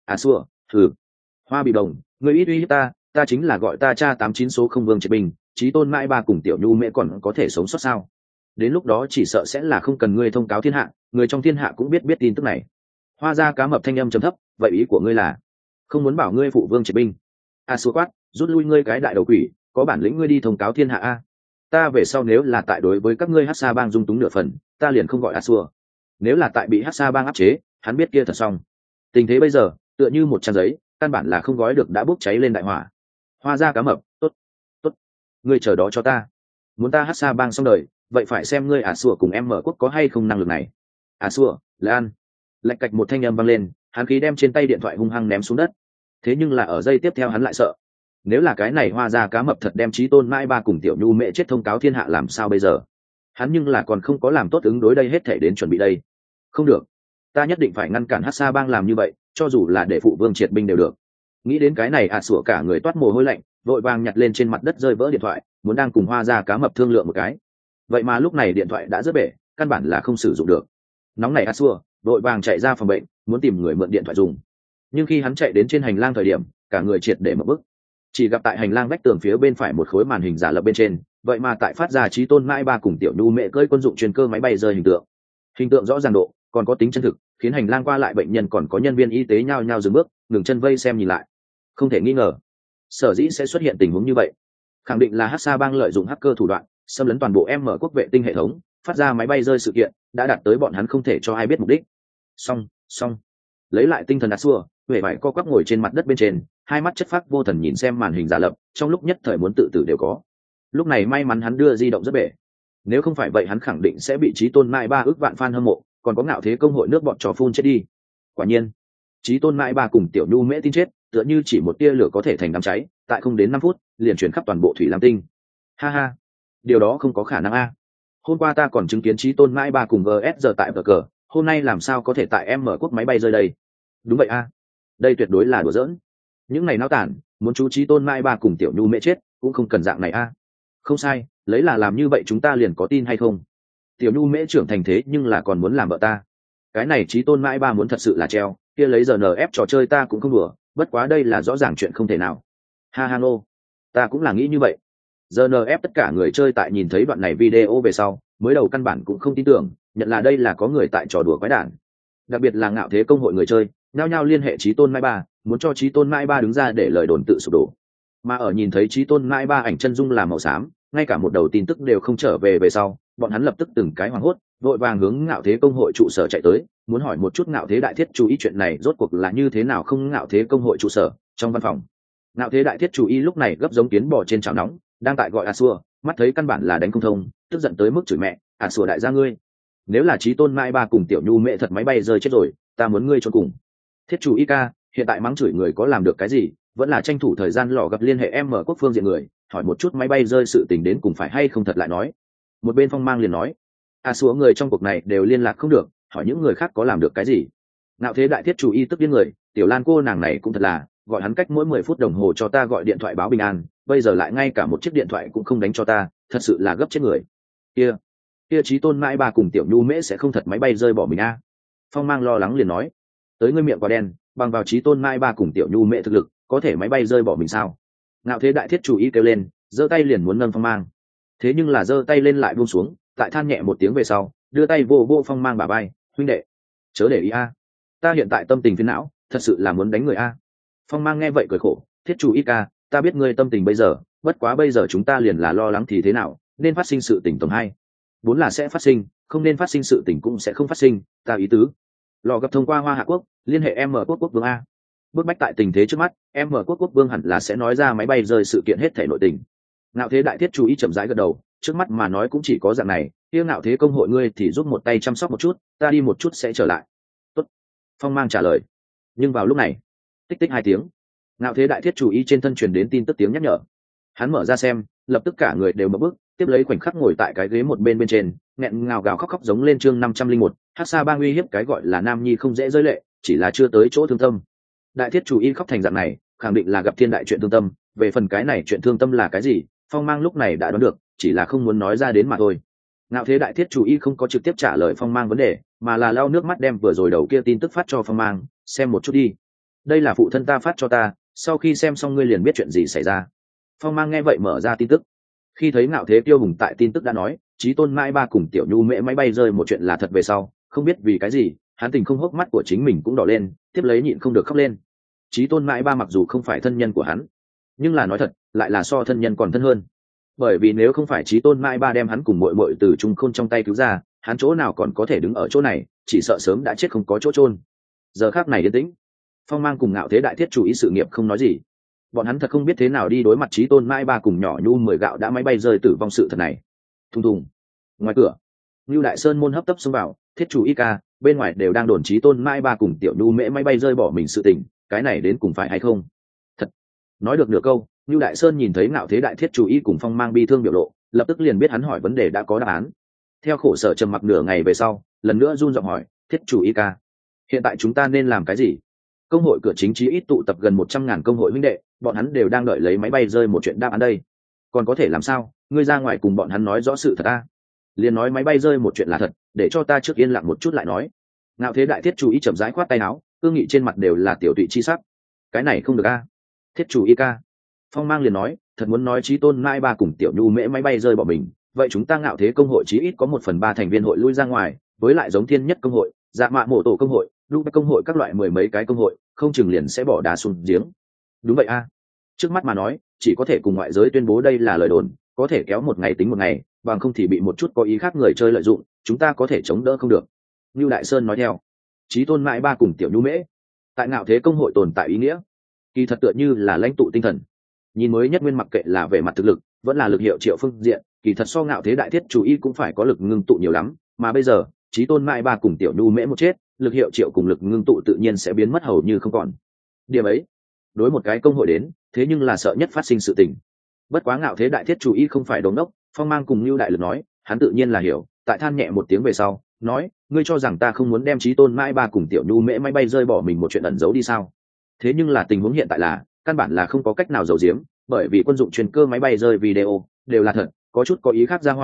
Thử. Hoa bị đồng, ngươi ít uy hiếp ta chính là gọi ta cha 89 số không vương triệt binh, chí tôn mãi ba cùng tiểu nhu mễ còn có thể sống sót sao? Đến lúc đó chỉ sợ sẽ là không cần ngươi thông cáo thiên hạ, người trong thiên hạ cũng biết tin tức này. Hoa Gia cá mập thanh âm trầm thấp, vậy ý của ngươi là không muốn bảo ngươi phụ vương triệt binh? Quát, rút lui ngươi cái đại đầu quỷ, có bản lĩnh ngươi đi thông cáo thiên hạ a. Ta về sau nếu là tại đối với các ngươi Hắc Bang dung túng nửa phần, ta liền không gọi nếu là tại bị Hắc Bang áp chế, hắn biết kia thật xong. Tình thế bây giờ tựa như một trang giấy, căn bản là không gói được đã bốc cháy lên đại hỏa. Hoa Gia cá mập, tốt, ngươi chờ đó cho ta. Muốn ta Hắc Bang xong đời, vậy phải xem ngươi cùng em mở quốc có hay không năng lực này. Lan. Lạch cạch một thanh âm vang lên, hắn khí đem trên tay điện thoại hung hăng ném xuống đất. Thế nhưng là ở giây tiếp theo hắn lại sợ, nếu là cái này Hoa Gia cá mập thật đem chí tôn mãi ba cùng tiểu nhu mẹ chết thông cáo thiên hạ làm sao bây giờ? Hắn nhưng là còn không có làm tốt ứng đối đây hết thể đến chuẩn bị đây. Không được, ta nhất định phải ngăn cản Hắc Bang làm như vậy, cho dù là để phụ vương triệt binh đều được. Nghĩ đến cái này cả người toát mồ hôi lạnh, vội vàng nhặt lên trên mặt đất rơi vỡ điện thoại, muốn đang cùng Hoa Gia cá mập thương lượng một cái. Vậy mà lúc này điện thoại đã rớt bể, căn bản là không sử dụng được. Nóng này vội vàng chạy ra phòng bệnh, muốn tìm người mượn điện thoại dùng. Nhưng khi hắn chạy đến trên hành lang thời điểm, cả người triệt để mở bức. Chỉ gặp tại hành lang vách tường phía bên phải một khối màn hình giả lập bên trên, vậy mà tại phát ra chí tôn mãi ba cùng tiểu nhu mẹ cơi quân dụng chuyên cơ máy bay rơi hình tượng rõ ràng độ, còn có tính chân thực, khiến hành lang qua lại bệnh nhân còn có nhân viên y tế nhao nhao dừng bước, ngừng chân vây xem nhìn lại. Không thể nghi ngờ, sở dĩ sẽ xuất hiện tình huống như vậy, khẳng định là Hắc Bang lợi dụng hacker thủ đoạn xâm lấn toàn bộ quốc vệ tinh hệ thống, phát ra máy bay rơi sự kiện đã đạt tới bọn hắn không thể cho ai biết mục đích. Xong. Lấy lại tinh thần huệ vải co quắp ngồi trên mặt đất bên trên, hai mắt chất phác vô thần nhìn xem màn hình giả lập, trong lúc nhất thời muốn tự tử đều có. Lúc này may mắn hắn đưa di động rất bể, nếu không phải vậy hắn khẳng định sẽ bị chí tôn mãi ba ước vạn fan hâm mộ, còn có ngạo thế công hội nước bọn trò phun chết đi. Quả nhiên, chí tôn mãi ba cùng tiểu nhu mễ tin chết, tựa như chỉ một tia lửa có thể thành đám cháy, tại không đến 5 phút liền chuyển khắp toàn bộ thủy lam tinh. Ha ha, điều đó không có khả năng a. Hôm qua ta còn chứng kiến chí tôn mãi ba cùng GS giờ tại cờ, hôm nay làm sao có thể tại quốc máy bay rơi đây? Đúng vậy a, đây tuyệt đối là đùa giỡn. Những này náo tản, muốn chú chí tôn mãi ba cùng tiểu nhu mễ chết cũng không cần dạng này a. Không sai, lấy là làm như vậy chúng ta liền có tin hay không? tiểu nhu mễ trưởng thành thế nhưng là còn muốn làm vợ ta. Cái này chí tôn mãi ba muốn thật sự là treo, kia lấy giờ ép trò chơi ta cũng không đùa, bất quá đây là rõ ràng chuyện không thể nào. Ha ha nô, ta cũng là nghĩ như vậy. Giờ ép tất cả người chơi tại nhìn thấy đoạn này video về sau, mới đầu căn bản cũng không tin tưởng, nhận là đây là có người tại trò đùa quái đản. Đặc biệt là ngạo thế công hội người chơi, nhao nhao liên hệ chí tôn mãi ba, muốn cho chí tôn mãi ba đứng ra để lời đồn tự sụp đổ. Mà ở nhìn thấy chí tôn mãi ba ảnh chân dung là màu xám, ngay cả một đầu tin tức đều không trở về về sau, bọn hắn lập tức từng cái hoảng hốt, vội vàng hướng ngạo thế công hội trụ sở chạy tới, muốn hỏi một chút ngạo thế đại thiết chú ý chuyện này rốt cuộc là như thế nào. Không, ngạo thế công hội trụ sở trong văn phòng, ngạo thế đại thiết chú ý lúc này gấp giống kiến bò trên chảo nóng, đang tại gọi xua, mắt thấy căn bản là đánh không thông, tức giận tới mức chửi mẹ, xua đại gia ngươi, nếu là chí tôn mãi ba cùng tiểu nhu mẹ thật máy bay rơi chết rồi, ta muốn ngươi cho cùng. Thiết chủ y ca hiện tại mắng chửi người có làm được cái gì, vẫn là tranh thủ thời gian lò gặp liên hệ em mở quốc phương diện người, hỏi một chút máy bay rơi sự tình đến cùng phải hay không thật lại nói. Một bên Phong Mang liền nói, xua người trong cuộc này đều liên lạc không được, hỏi những người khác có làm được cái gì. Ngạo thế đại thiết chủ y tức điên người, tiểu Lan cô nàng này cũng thật là, gọi hắn cách mỗi 10 phút đồng hồ cho ta gọi điện thoại báo bình an, bây giờ lại ngay cả một chiếc điện thoại cũng không đánh cho ta, thật sự là gấp chết người. Kia chí tôn mãi ba cùng tiểu nhu mễ sẽ không thật máy bay rơi bỏ mình a. Phong Mang lo lắng liền nói, tới ngươi miệng quả đen, bằng vào chí tôn mãi ba cùng tiểu nhu mễ thực lực có thể máy bay rơi bỏ mình sao? Ngạo thế đại thiết chủ ý kêu lên, giơ tay liền muốn nâng Phong Mang, thế nhưng là giơ tay lên lại buông xuống, tại than nhẹ một tiếng về sau, đưa tay vô vô Phong Mang bả vai, huynh đệ, chớ để ý a, ta hiện tại tâm tình phiền não, thật sự là muốn đánh người a. Phong Mang nghe vậy cười khổ, thiết chủ ý ca, ta biết ngươi tâm tình bây giờ, bất quá bây giờ chúng ta liền là lo lắng thì thế nào, nên phát sinh sự tình tổng hai, vốn là sẽ phát sinh, không nên phát sinh sự tình cũng sẽ không phát sinh, ta ý tứ. Lò gặp thông qua Hoa Hạ Quốc liên hệ em mở quốc vương a. Bước bách tại tình thế trước mắt, em mở quốc vương hẳn là sẽ nói ra máy bay rơi sự kiện hết thể nội tình. Ngạo thế đại thiết chú ý chậm rãi gật đầu, trước mắt mà nói cũng chỉ có dạng này, kia ngạo thế công hội ngươi thì giúp một tay chăm sóc một chút, ta đi một chút sẽ trở lại. Tốt. Phong Mang trả lời. Nhưng vào lúc này, tích tích 2 tiếng, ngạo thế đại thiết chú ý trên thân truyền đến tin tức tiếng nhắc nhở. Hắn mở ra xem, lập tức cả người đều mở bước, tiếp lấy khoảnh khắc ngồi tại cái ghế một bên bên trên, nghẹn ngào gào khóc khóc giống lên chương 501, Hắc Sa Bang uy hiếp cái gọi là nam nhi không dễ rơi lệ, chỉ là chưa tới chỗ thương tâm. Đại thiết chủ y khóc thành dạng này, khẳng định là gặp thiên đại chuyện thương tâm, về phần cái này chuyện thương tâm là cái gì, Phong Mang lúc này đã đoán được, chỉ là không muốn nói ra đến mà thôi. Ngạo thế đại thiết chủ y không có trực tiếp trả lời Phong Mang vấn đề, mà là lau nước mắt đem vừa rồi đầu kia tin tức phát cho Phong Mang, xem một chút đi. Đây là phụ thân ta phát cho ta, sau khi xem xong ngươi liền biết chuyện gì xảy ra. Phong Mang nghe vậy mở ra tin tức, khi thấy ngạo thế tiêu hùng tại tin tức đã nói chí tôn mãi ba cùng tiểu nhu mễ máy bay rơi một chuyện là thật về sau, không biết vì cái gì hắn tình không hốc mắt của chính mình cũng đỏ lên, tiếp lấy nhịn không được khóc lên. Chí tôn mãi ba mặc dù không phải thân nhân của hắn, nhưng là nói thật lại là so thân nhân còn thân hơn, bởi vì nếu không phải chí tôn mãi ba đem hắn cùng muội muội từ trung khôn trong tay cứu ra, hắn chỗ nào còn có thể đứng ở chỗ này, chỉ sợ sớm đã chết không có chỗ chôn. Giờ khác này yên tĩnh, Phong Mang cùng ngạo thế đại thiết chủ ý sự nghiệp không nói gì, bọn hắn thật không biết thế nào đi đối mặt chí tôn mãi ba cùng nhỏ nhu 10 gạo đã máy bay rơi tử vong sự thật này. Thùng thùng, ngoài cửa Nưu Đại Sơn môn hấp tấp xông vào, thiết chủ y ca bên ngoài đều đang đồn chí tôn mãi ba cùng tiểu nhu mễ máy bay rơi bỏ mình sự tình, cái này đến cùng phải hay không? Thật. Nói được nửa câu, Nưu Đại Sơn nhìn thấy ngạo thế đại thiết chủ y cùng Phong Mang bi thương biểu lộ, lập tức liền biết hắn hỏi vấn đề đã có đáp án. Theo khổ sở trầm mặc nửa ngày về sau, lần nữa run giọng hỏi, thiết chủ y ca, hiện tại chúng ta nên làm cái gì? Công hội cửa chính chí ít tụ tập gần 100.000 công hội huynh đệ, bọn hắn đều đang đợi lấy máy bay rơi một chuyện đáp án đây. Còn có thể làm sao? Ngươi ra ngoài cùng bọn hắn nói rõ sự thật a. Liền nói máy bay rơi một chuyện là thật, để cho ta trước yên lặng một chút lại nói. Ngạo thế đại thiết chủ ý chậm rãi khoát tay áo, cương nghị trên mặt đều là tiểu tụy chi sắc. Cái này không được a. Thiết chủ y ca. Phong Mang liền nói, thật muốn nói chí tôn mai ba cùng tiểu nhu mễ máy bay rơi bỏ mình, vậy chúng ta ngạo thế công hội chí ít có 1/3 thành viên hội lui ra ngoài, với lại giống thiên nhất công hội, dạ mạ mộ tổ công hội, lúc công hội các loại 10 mấy cái công hội, không chừng liền sẽ bỏ đá xuống giếng. Đúng vậy a. Trước mắt mà nói, chỉ có thể cùng ngoại giới tuyên bố đây là lời đồn, có thể kéo một ngày tính một ngày, bằng không thì bị một chút có ý khác người chơi lợi dụng, chúng ta có thể chống đỡ không được. Như Đại Sơn nói theo, chí tôn mãi ba cùng tiểu nhu mễ tại ngạo thế công hội tồn tại ý nghĩa, kỳ thật tựa như là lãnh tụ tinh thần. Nhìn mới nhất nguyên mặc kệ là về mặt thực lực, vẫn là lực hiệu triệu phương diện, kỳ thật so ngạo thế đại thiết chủ y cũng phải có lực ngưng tụ nhiều lắm, mà bây giờ chí tôn mãi ba cùng tiểu nhu mễ một chết, lực hiệu triệu cùng lực ngưng tụ tự nhiên sẽ biến mất hầu như không còn. Điểm ấy, đối một cái công hội đến, thế nhưng là sợ nhất phát sinh sự tình. Bất quá ngạo thế đại thiết chủ y không phải đống đốc, Phong Mang cùng Lưu Đại Lực nói, hắn tự nhiên là hiểu, tại than nhẹ một tiếng về sau, nói, ngươi cho rằng ta không muốn đem chí tôn mãi ba cùng tiểu nhu mễ máy bay rơi bỏ mình một chuyện ẩn giấu đi sao? Thế nhưng là tình huống hiện tại là, căn bản là không có cách nào giấu giếm, bởi vì quân dụng truyền cơ máy bay rơi video đều là thật, có chút có ý khác ra hỏa,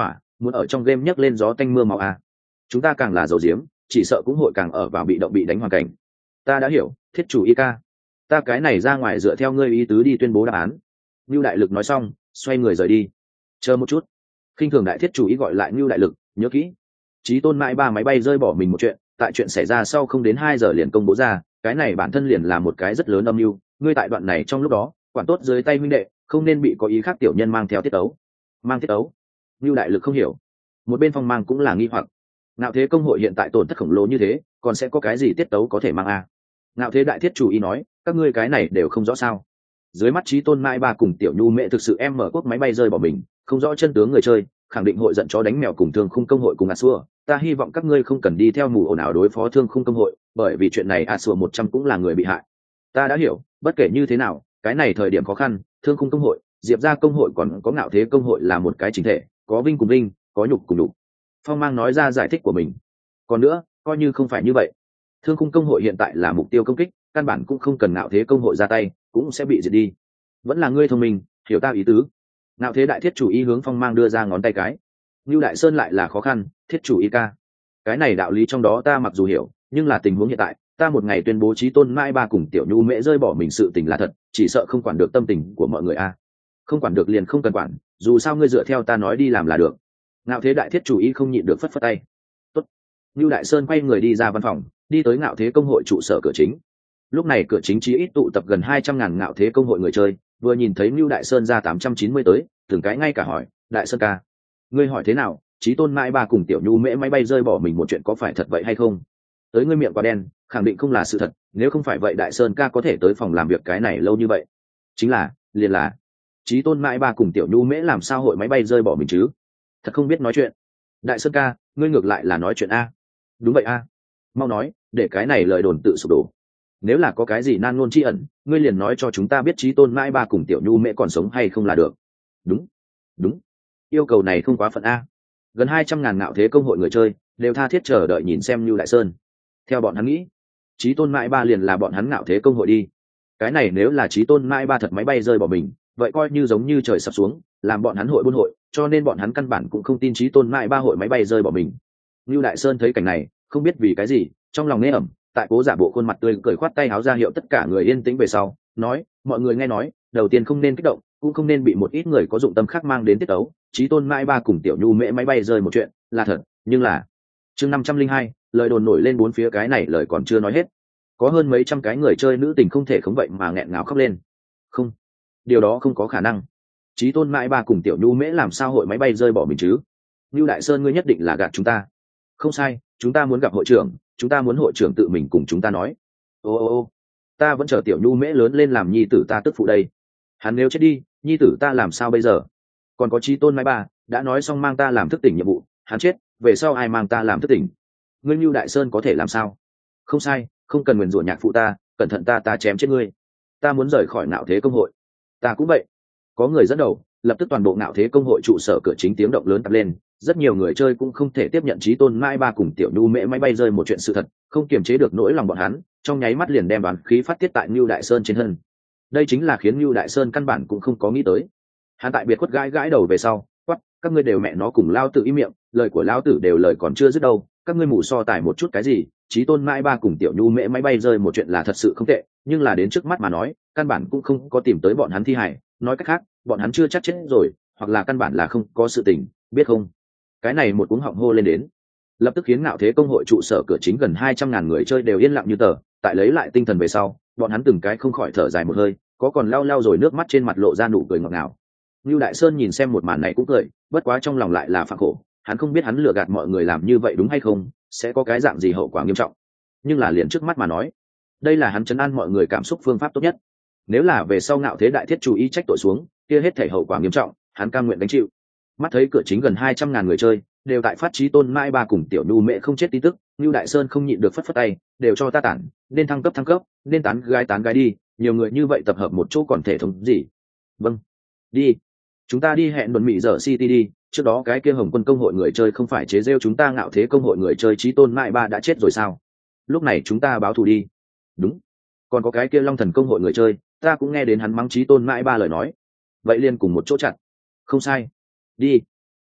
muốn ở trong game nhấc lên gió tanh mưa màu à. Chúng ta càng là dầu diếm, chỉ sợ cũng hội càng ở vào bị động bị đánh hoàn cảnh. Ta đã hiểu, thiết chủ y ca. Ta cái này ra ngoài dựa theo ngươi ý tứ đi tuyên bố đáp án. Ngưu Đại Lực nói xong, xoay người rời đi. Chờ một chút. Khinh thường đại thiết chủ ý gọi lại Ngưu Đại Lực, nhớ kỹ. Chí Tôn mãi ba máy bay rơi bỏ mình một chuyện, tại chuyện xảy ra sau không đến 2 giờ liền công bố ra, cái này bản thân liền là một cái rất lớn âm mưu. Ngươi tại đoạn này trong lúc đó, quản tốt dưới tay huynh đệ, không nên bị có ý khác tiểu nhân mang theo tiết tấu. Mang tiết tấu? Ngưu Đại Lực không hiểu. Một bên Phong Mang cũng là nghi hoặc. Ngạo Thế công hội hiện tại tổn thất khổng lồ như thế, còn sẽ có cái gì tiết tấu có thể mang à? Ngạo Thế đại thiết chủ ý nói, các ngươi cái này đều không rõ sao? Dưới mắt Chí Tôn mãi ba cùng tiểu nhu mẹ thực sự em mở quốc máy bay rơi bỏ mình, không rõ chân tướng người chơi, khẳng định hội giận chó đánh mèo cùng thương khung công hội cùng a xua. Ta hy vọng các ngươi không cần đi theo mù ồn ào đối phó thương khung công hội, bởi vì chuyện này a xua 100 cũng là người bị hại. Ta đã hiểu, bất kể như thế nào, cái này thời điểm khó khăn, thương khung công hội, diệp ra công hội còn có Ngạo Thế công hội là một cái chính thể, có vinh cùng vinh, có nhục cùng nhục. Phong Mang nói ra giải thích của mình. Còn nữa, coi như không phải như vậy, thương khung công hội hiện tại là mục tiêu công kích, căn bản cũng không cần Ngạo Thế công hội ra tay, cũng sẽ bị diệt đi. Vẫn là ngươi thông minh, hiểu ta ý tứ. Ngạo Thế đại thiết chủ ý hướng Phong Mang đưa ra ngón tay cái. Nưu Đại Sơn lại là khó khăn, thiết chủ ý ca. Cái này đạo lý trong đó ta mặc dù hiểu, nhưng là tình huống hiện tại, ta một ngày tuyên bố Chí Tôn mãi ba cùng tiểu nhu mễ rơi bỏ mình sự tình là thật, chỉ sợ không quản được tâm tình của mọi người a. Không quản được liền không cần quản, dù sao ngươi dựa theo ta nói đi làm là được. Ngạo Thế đại thiết chủ ý không nhịn được phất phất tay. Tốt. Nưu Đại Sơn quay người đi ra văn phòng, đi tới Ngạo Thế công hội trụ sở cửa chính. Lúc này cửa chính chí ít tụ tập gần 200.000 Ngạo Thế công hội người chơi, vừa nhìn thấy Nưu Đại Sơn ra 890 tới, từng cái ngay cả hỏi, Đại Sơn ca, ngươi hỏi thế nào? Chí Tôn mãi ba cùng tiểu nhu mễ máy bay rơi bỏ mình một chuyện có phải thật vậy hay không? Tới ngươi miệng quá đen, khẳng định không là sự thật, nếu không phải vậy Đại Sơn ca có thể tới phòng làm việc cái này lâu như vậy. Chính là, liền là Chí Tôn mãi ba cùng tiểu nhu mễ làm sao hội máy bay rơi bỏ mình chứ? Thật không biết nói chuyện. Đại Sơn ca, ngươi ngược lại là nói chuyện a. Đúng vậy a. Mau nói, để cái này lời đồn tự sụp đổ. Nếu là có cái gì nan ngôn chi ẩn, ngươi liền nói cho chúng ta biết Chí Tôn mãi ba cùng tiểu nhu mễ còn sống hay không là được. Đúng, đúng. Yêu cầu này không quá phận a. Gần 200.000 Ngạo Thế công hội người chơi đều tha thiết chờ đợi nhìn xem Nưu Đại Sơn. Theo bọn hắn nghĩ, Chí Tôn mãi ba liền là bọn hắn Ngạo Thế công hội đi. Cái này nếu là Chí Tôn mãi ba thật máy bay rơi bỏ mình, vậy coi như giống như trời sập xuống, làm bọn hắn hội buôn hội, cho nên bọn hắn căn bản cũng không tin Chí Tôn mãi ba hội máy bay rơi bỏ mình. Nưu Đại Sơn thấy cảnh này, không biết vì cái gì, trong lòng nghe ẩm, tại cố giả bộ khuôn mặt tươi cười khoát tay áo ra hiệu tất cả người yên tĩnh về sau, nói, mọi người nghe nói, đầu tiên không nên kích động, cũng không nên bị một ít người có dụng tâm khác mang đến tiết tấu. Chí Tôn mãi ba cùng tiểu nhu mễ máy bay rơi một chuyện là thật, nhưng là chương 502, lời đồn nổi lên bốn phía, cái này lời còn chưa nói hết, có hơn mấy trăm cái người chơi nữ tình không thể khống vậy mà nghẹn ngào khóc lên. Không, điều đó không có khả năng. Chí Tôn mãi ba cùng tiểu nhu mễ làm sao hội máy bay rơi bỏ mình chứ? Nưu Đại Sơn, ngươi nhất định là gạt chúng ta. Không sai, chúng ta muốn gặp hội trưởng, chúng ta muốn hội trưởng tự mình cùng chúng ta nói. Ô, ta vẫn chờ tiểu nhu mễ lớn lên làm nhi tử ta tức phụ đây. Hắn nếu chết đi, nhi tử ta làm sao bây giờ? Còn có Chí Tôn mãi ba đã nói xong mang ta làm thức tỉnh nhiệm vụ, hắn chết, về sau ai mang ta làm thức tỉnh? Ngươi Nưu Đại Sơn có thể làm sao? Không sai, không cần nguyền rủa nhạc phụ ta, cẩn thận ta chém chết ngươi. Ta muốn rời khỏi Ngạo Thế công hội. Ta cũng vậy. Có người dẫn đầu, lập tức toàn bộ Ngạo Thế công hội trụ sở cửa chính tiếng động lớn tập lên, rất nhiều người chơi cũng không thể tiếp nhận Chí Tôn mãi ba cùng tiểu nhu mễ máy bay rơi một chuyện sự thật, không kiềm chế được nỗi lòng bọn hắn, trong nháy mắt liền đem đoán khí phát tiết tại Nưu Đại Sơn trên thân. Đây chính là khiến Nưu Đại Sơn căn bản cũng không có nghĩ tới. Hắn tại biệt khuất gãi đầu về sau, quát, các ngươi đều mẹ nó cùng lao tử im miệng, lời của lao tử đều lời còn chưa dứt đâu, các ngươi mù so tài một chút cái gì? Chí Tôn mãi ba cùng tiểu nhu mễ máy bay rơi một chuyện là thật sự không tệ, nhưng là đến trước mắt mà nói, căn bản cũng không có tìm tới bọn hắn thi hài, nói cách khác, bọn hắn chưa chắc chết rồi, hoặc là căn bản là không có sự tình, biết không? Cái này một cuống họng hô lên đến, lập tức khiến Ngạo Thế công hội trụ sở cửa chính gần 200.000 người chơi đều yên lặng như tờ. Tại lấy lại tinh thần về sau, bọn hắn từng cái không khỏi thở dài một hơi, có còn lau rồi nước mắt trên mặt lộ ra nụ cười ngọt ngào. Nưu Đại Sơn nhìn xem một màn này cũng cười, bất quá trong lòng lại là phản khổ, hắn không biết hắn lừa gạt mọi người làm như vậy đúng hay không, sẽ có cái dạng gì hậu quả nghiêm trọng. Nhưng là liền trước mắt mà nói, đây là hắn trấn an mọi người cảm xúc phương pháp tốt nhất. Nếu là về sau Ngạo Thế đại thiết chủ ý trách tội xuống, kia hết thảy hậu quả nghiêm trọng, hắn cam nguyện gánh chịu. Mắt thấy cửa chính gần 200.000 người chơi đều tại phát Chí Tôn mãi ba cùng tiểu nhu mẹ không chết tin tức, Nưu Đại Sơn không nhịn được phất phất tay, đều cho ta tản, nên thăng cấp, nên tán gái đi, nhiều người như vậy tập hợp một chỗ còn thể thống gì? Vâng, đi, chúng ta đi hẹn đồn Mỹ giờ City đi. Trước đó cái kia Hồng Quân công hội người chơi không phải chế rêu chúng ta Ngạo Thế công hội người chơi Chí Tôn mãi ba đã chết rồi sao? Lúc này chúng ta báo thù đi. Đúng, còn có cái kia Long Thần công hội người chơi, ta cũng nghe đến hắn mắng Chí Tôn mãi ba lời nói, vậy liền cùng một chỗ chặt. Không sai, đi.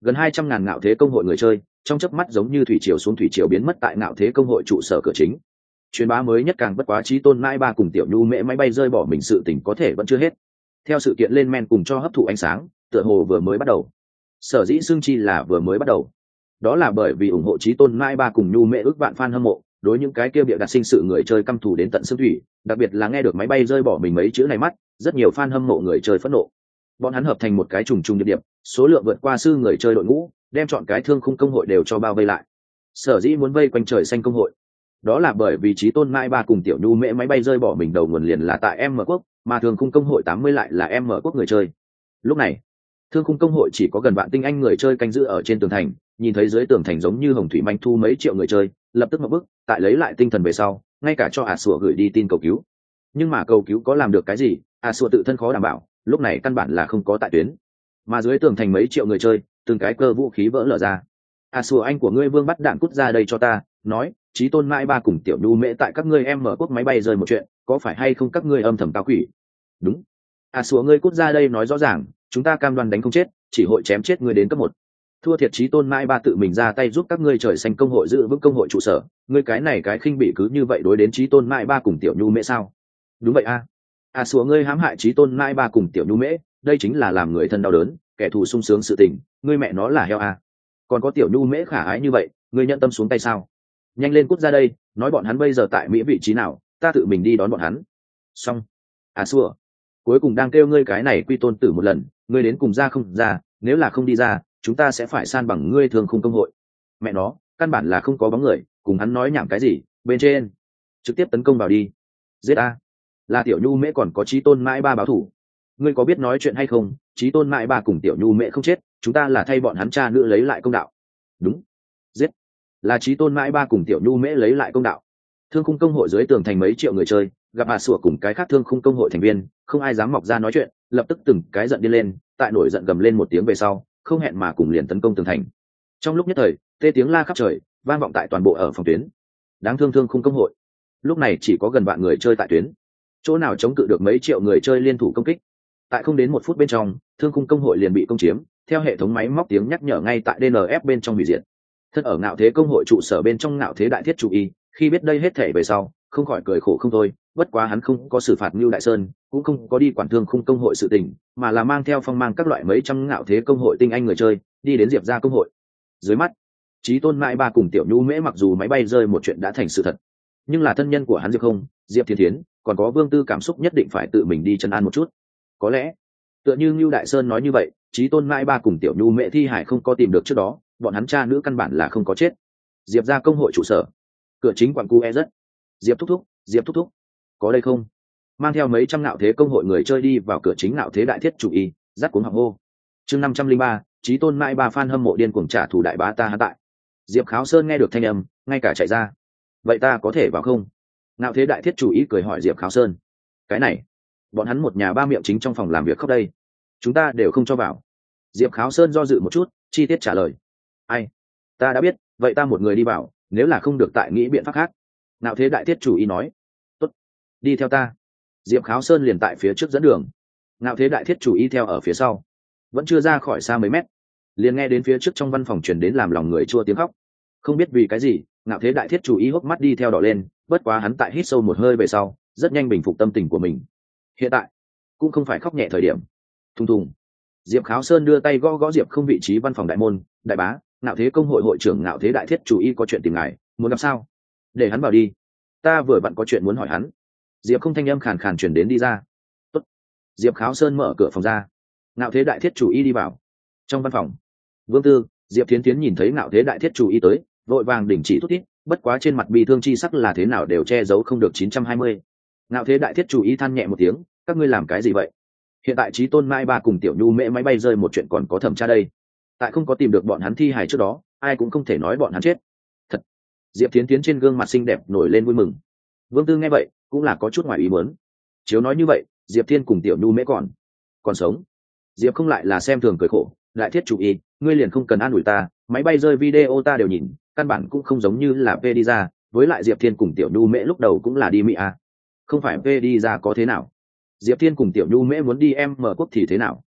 gần 200.000 ngạo thế công hội người chơi trong chớp mắt giống như thủy triều xuống thủy triều biến mất tại ngạo thế công hội trụ sở cửa chính. Truyền bá mới nhất càng bất quá Chí Tôn Mai Ba cùng Tiểu Nhu Mễ máy bay rơi bỏ mình sự tình có thể vẫn chưa hết. Theo sự kiện lên men cùng cho hấp thụ ánh sáng, tựa hồ vừa mới bắt đầu. Sở dĩ xương chi là vừa mới bắt đầu, đó là bởi vì ủng hộ Chí Tôn Mai Ba cùng Nhu Mễ ước vạn fan hâm mộ, đối những cái kia bịa đặt sinh sự người chơi căm thù đến tận xương thủy, đặc biệt là nghe được máy bay rơi bỏ mình mấy chữ này mắt, rất nhiều fan hâm mộ người chơi phẫn nộ. Bọn hắn hợp thành một cái trùng trùng điệp điệp, số lượng vượt qua sư người chơi đội ngũ, đem chọn cái thương khung công hội đều cho bao vây lại. Sở dĩ muốn vây quanh trời xanh công hội, đó là bởi vì Chí Tôn Mai Ba cùng Tiểu Nhu Mễ máy bay rơi bỏ mình đầu nguồn liền là tại M quốc, mà thương khung công hội 80 lại là M quốc người chơi. Lúc này, thương khung công hội chỉ có gần vạn tinh anh người chơi canh giữ ở trên tường thành, nhìn thấy dưới tường thành giống như hồng thủy manh thu mấy triệu người chơi, lập tức ngậm bức, tại lấy lại tinh thần về sau, ngay cả cho Sủa gửi đi tin cầu cứu. Nhưng mà cầu cứu có làm được cái gì, Sủa tự thân khó đảm bảo, lúc này căn bản là không có tại tuyến. Mà dưới tường thành mấy triệu người chơi, từng cái cơ vũ khí vỡ lở ra. Sủa anh của ngươi Vương bắt đạn cút ra đây cho ta, nói, Chí Tôn Mai Ba cùng Tiểu Nhu Mễ tại các ngươi em mở quốc máy bay rơi một chuyện, có phải hay không các ngươi âm thầm cao quỷ? Đúng. Sủa ngươi cút ra đây nói rõ ràng, chúng ta cam đoan đánh không chết, chỉ hội chém chết ngươi đến cấp 1. Thua thiệt Chí Tôn Mai Ba tự mình ra tay giúp các ngươi trời xanh công hội giữ vững công hội trụ sở, ngươi cái này cái khinh bị cứ như vậy đối đến Chí Tôn Mai Ba cùng Tiểu Nhu Mễ sao? Đúng vậy a. Sủa ngươi hãm hại Chí Tôn Mai Ba cùng Tiểu Nhu Mễ, đây chính là làm người thân đau đớn, kẻ thù sung sướng sự tình, ngươi mẹ nó là heo a. Còn có Tiểu Nhu Mễ khả ái như vậy, ngươi nhận tâm xuống tay sao? Nhanh lên cút ra đây, nói bọn hắn bây giờ tại Mỹ vị trí nào, ta tự mình đi đón bọn hắn. Xong. Sủa, cuối cùng đang kêu ngươi cái này quy tôn tử một lần, ngươi đến cùng ra không ra, nếu là không đi ra, chúng ta sẽ phải san bằng ngươi thường khung công hội. Mẹ nó, căn bản là không có bóng người, cùng hắn nói nhảm cái gì, bên trên. Trực tiếp tấn công vào đi. Giết a. Là Tiểu Nhu Mễ còn có Chí Tôn Mãi Ba báo thủ. Ngươi có biết nói chuyện hay không, Chí Tôn Mãi Ba cùng Tiểu Nhu Mễ không chết, chúng ta là thay bọn hắn cha nữ lấy lại công đạo. Đúng. Giết. Là Chí Tôn Mãi Ba cùng Tiểu Nhu Mễ lấy lại công đạo. Thương khung công hội dưới tường thành mấy triệu người chơi, gặp Sủa cùng cái khác thương khung công hội thành viên, không ai dám mọc ra nói chuyện, lập tức từng cái giận điên lên, tại nổi giận gầm lên một tiếng về sau, không hẹn mà cùng liền tấn công tường thành. Trong lúc nhất thời, tê tiếng la khắp trời, vang vọng tại toàn bộ ở phòng tuyến. Đáng thương thương khung công hội, lúc này chỉ có gần vạn người chơi tại tuyến, chỗ nào chống cự được mấy triệu người chơi liên thủ công kích. Tại không đến 1 phút bên trong, thương khung công hội liền bị công chiếm, theo hệ thống máy móc tiếng nhắc nhở ngay tại DNF bên trong hủy diệt. Thân ở ngạo thế công hội trụ sở bên trong ngạo thế đại thiết chủ y, khi biết đây hết thể về sau, không khỏi cười khổ không thôi. Bất quá hắn không có xử phạt Ngưu Đại Sơn, cũng không có đi quản thương khung công hội sự tình, mà là mang theo phong mang các loại mấy trăm ngạo thế công hội tinh anh người chơi, đi đến Diệp gia công hội. Dưới mắt, Chí Tôn Mãi Ba cùng Tiểu Nhu Mễ mặc dù máy bay rơi một chuyện đã thành sự thật, nhưng là thân nhân của hắn Diệp Không, Diệp Thiên Thiến, còn có Vương Tư cảm xúc nhất định phải tự mình đi trấn an một chút. Có lẽ, tựa như Ngưu Đại Sơn nói như vậy, Chí Tôn Mãi Ba cùng Tiểu Nhu Mễ thi hải không có tìm được trước đó, bọn hắn cha nữ căn bản là không có chết. Diệp gia công hội trụ sở, cửa chính quặng cu rất. Diệp thúc thúc, có đây không? Mang theo mấy trăm ngạo thế công hội người chơi đi vào cửa chính ngạo thế đại thiết chủ y, dắt cuống họng hô. Chương 503, Chí Tôn Mãi Ba fan hâm mộ điên cuồng trả thù đại bá ta hắn tại. Diệp Kháo Sơn nghe được thanh âm, ngay cả chạy ra. Vậy ta có thể vào không? Ngạo thế đại thiết chủ y cười hỏi Diệp Kháo Sơn. Cái này, bọn hắn một nhà ba miệng chính trong phòng làm việc khóc đây, chúng ta đều không cho vào. Diệp Kháo Sơn do dự một chút, chi tiết trả lời. Ai? Ta đã biết, vậy ta một người đi vào, nếu là không được tại nghĩ biện pháp khác. Ngạo thế đại thiết chủ y nói. Tốt, đi theo ta. Diệp Kháo Sơn liền tại phía trước dẫn đường. Ngạo thế đại thiết chủ y theo ở phía sau, vẫn chưa ra khỏi xa mấy mét, liền nghe đến phía trước trong văn phòng truyền đến làm lòng người chua tiếng khóc. Không biết vì cái gì, ngạo thế đại thiết chủ y hốc mắt đi theo đỏ lên, bất quá hắn tại hít sâu một hơi về sau, rất nhanh bình phục tâm tình của mình. Hiện tại cũng không phải khóc nhẹ thời điểm. Thùng thùng. Diệp Kháo Sơn đưa tay gõ gõ Diệp Không vị trí văn phòng đại môn. Đại bá, ngạo thế công hội hội trưởng ngạo thế đại thiết chủ y có chuyện tìm ngài, muốn gặp sao? Để hắn vào đi, ta vừa vặn có chuyện muốn hỏi hắn. Diệp Không thanh âm khàn khàn truyền đến đi ra. Tốt. Diệp Kháo Sơn mở cửa phòng ra, ngạo thế đại thiết chủ y đi vào. Trong văn phòng, Vương Tư, Diệp Thiến Thiến nhìn thấy ngạo thế đại thiết chủ y tới, vội vàng đình chỉ thút thít, bất quá trên mặt bi thương chi sắc là thế nào đều che giấu không được 920. Ngạo thế đại thiết chủ y than nhẹ một tiếng, các ngươi làm cái gì vậy? Hiện tại Chí Tôn Mai Ba cùng Tiểu Nhu Mễ máy bay rơi một chuyện còn có thẩm tra đây. Tại không có tìm được bọn hắn thi hài trước đó, ai cũng không thể nói bọn hắn chết. Thật. Diệp Thiến Thiến trên gương mặt xinh đẹp nổi lên vui mừng. Vương Tư nghe vậy cũng là có chút ngoài ý muốn. Chiếu nói như vậy, Diệp Thiên cùng Tiểu Nhu Mễ còn sống. Diệp Không lại là xem thường cười khổ, lại thiết chủ y, ngươi liền không cần an ủi ta, máy bay rơi video ta đều nhìn, căn bản cũng không giống như là P đi ra, với lại Diệp Thiên cùng Tiểu Nhu Mễ lúc đầu cũng là đi Mỹ à. Không phải P đi ra có thế nào? Diệp Thiên cùng Tiểu Nhu Mễ muốn đi em mở quốc thì thế nào?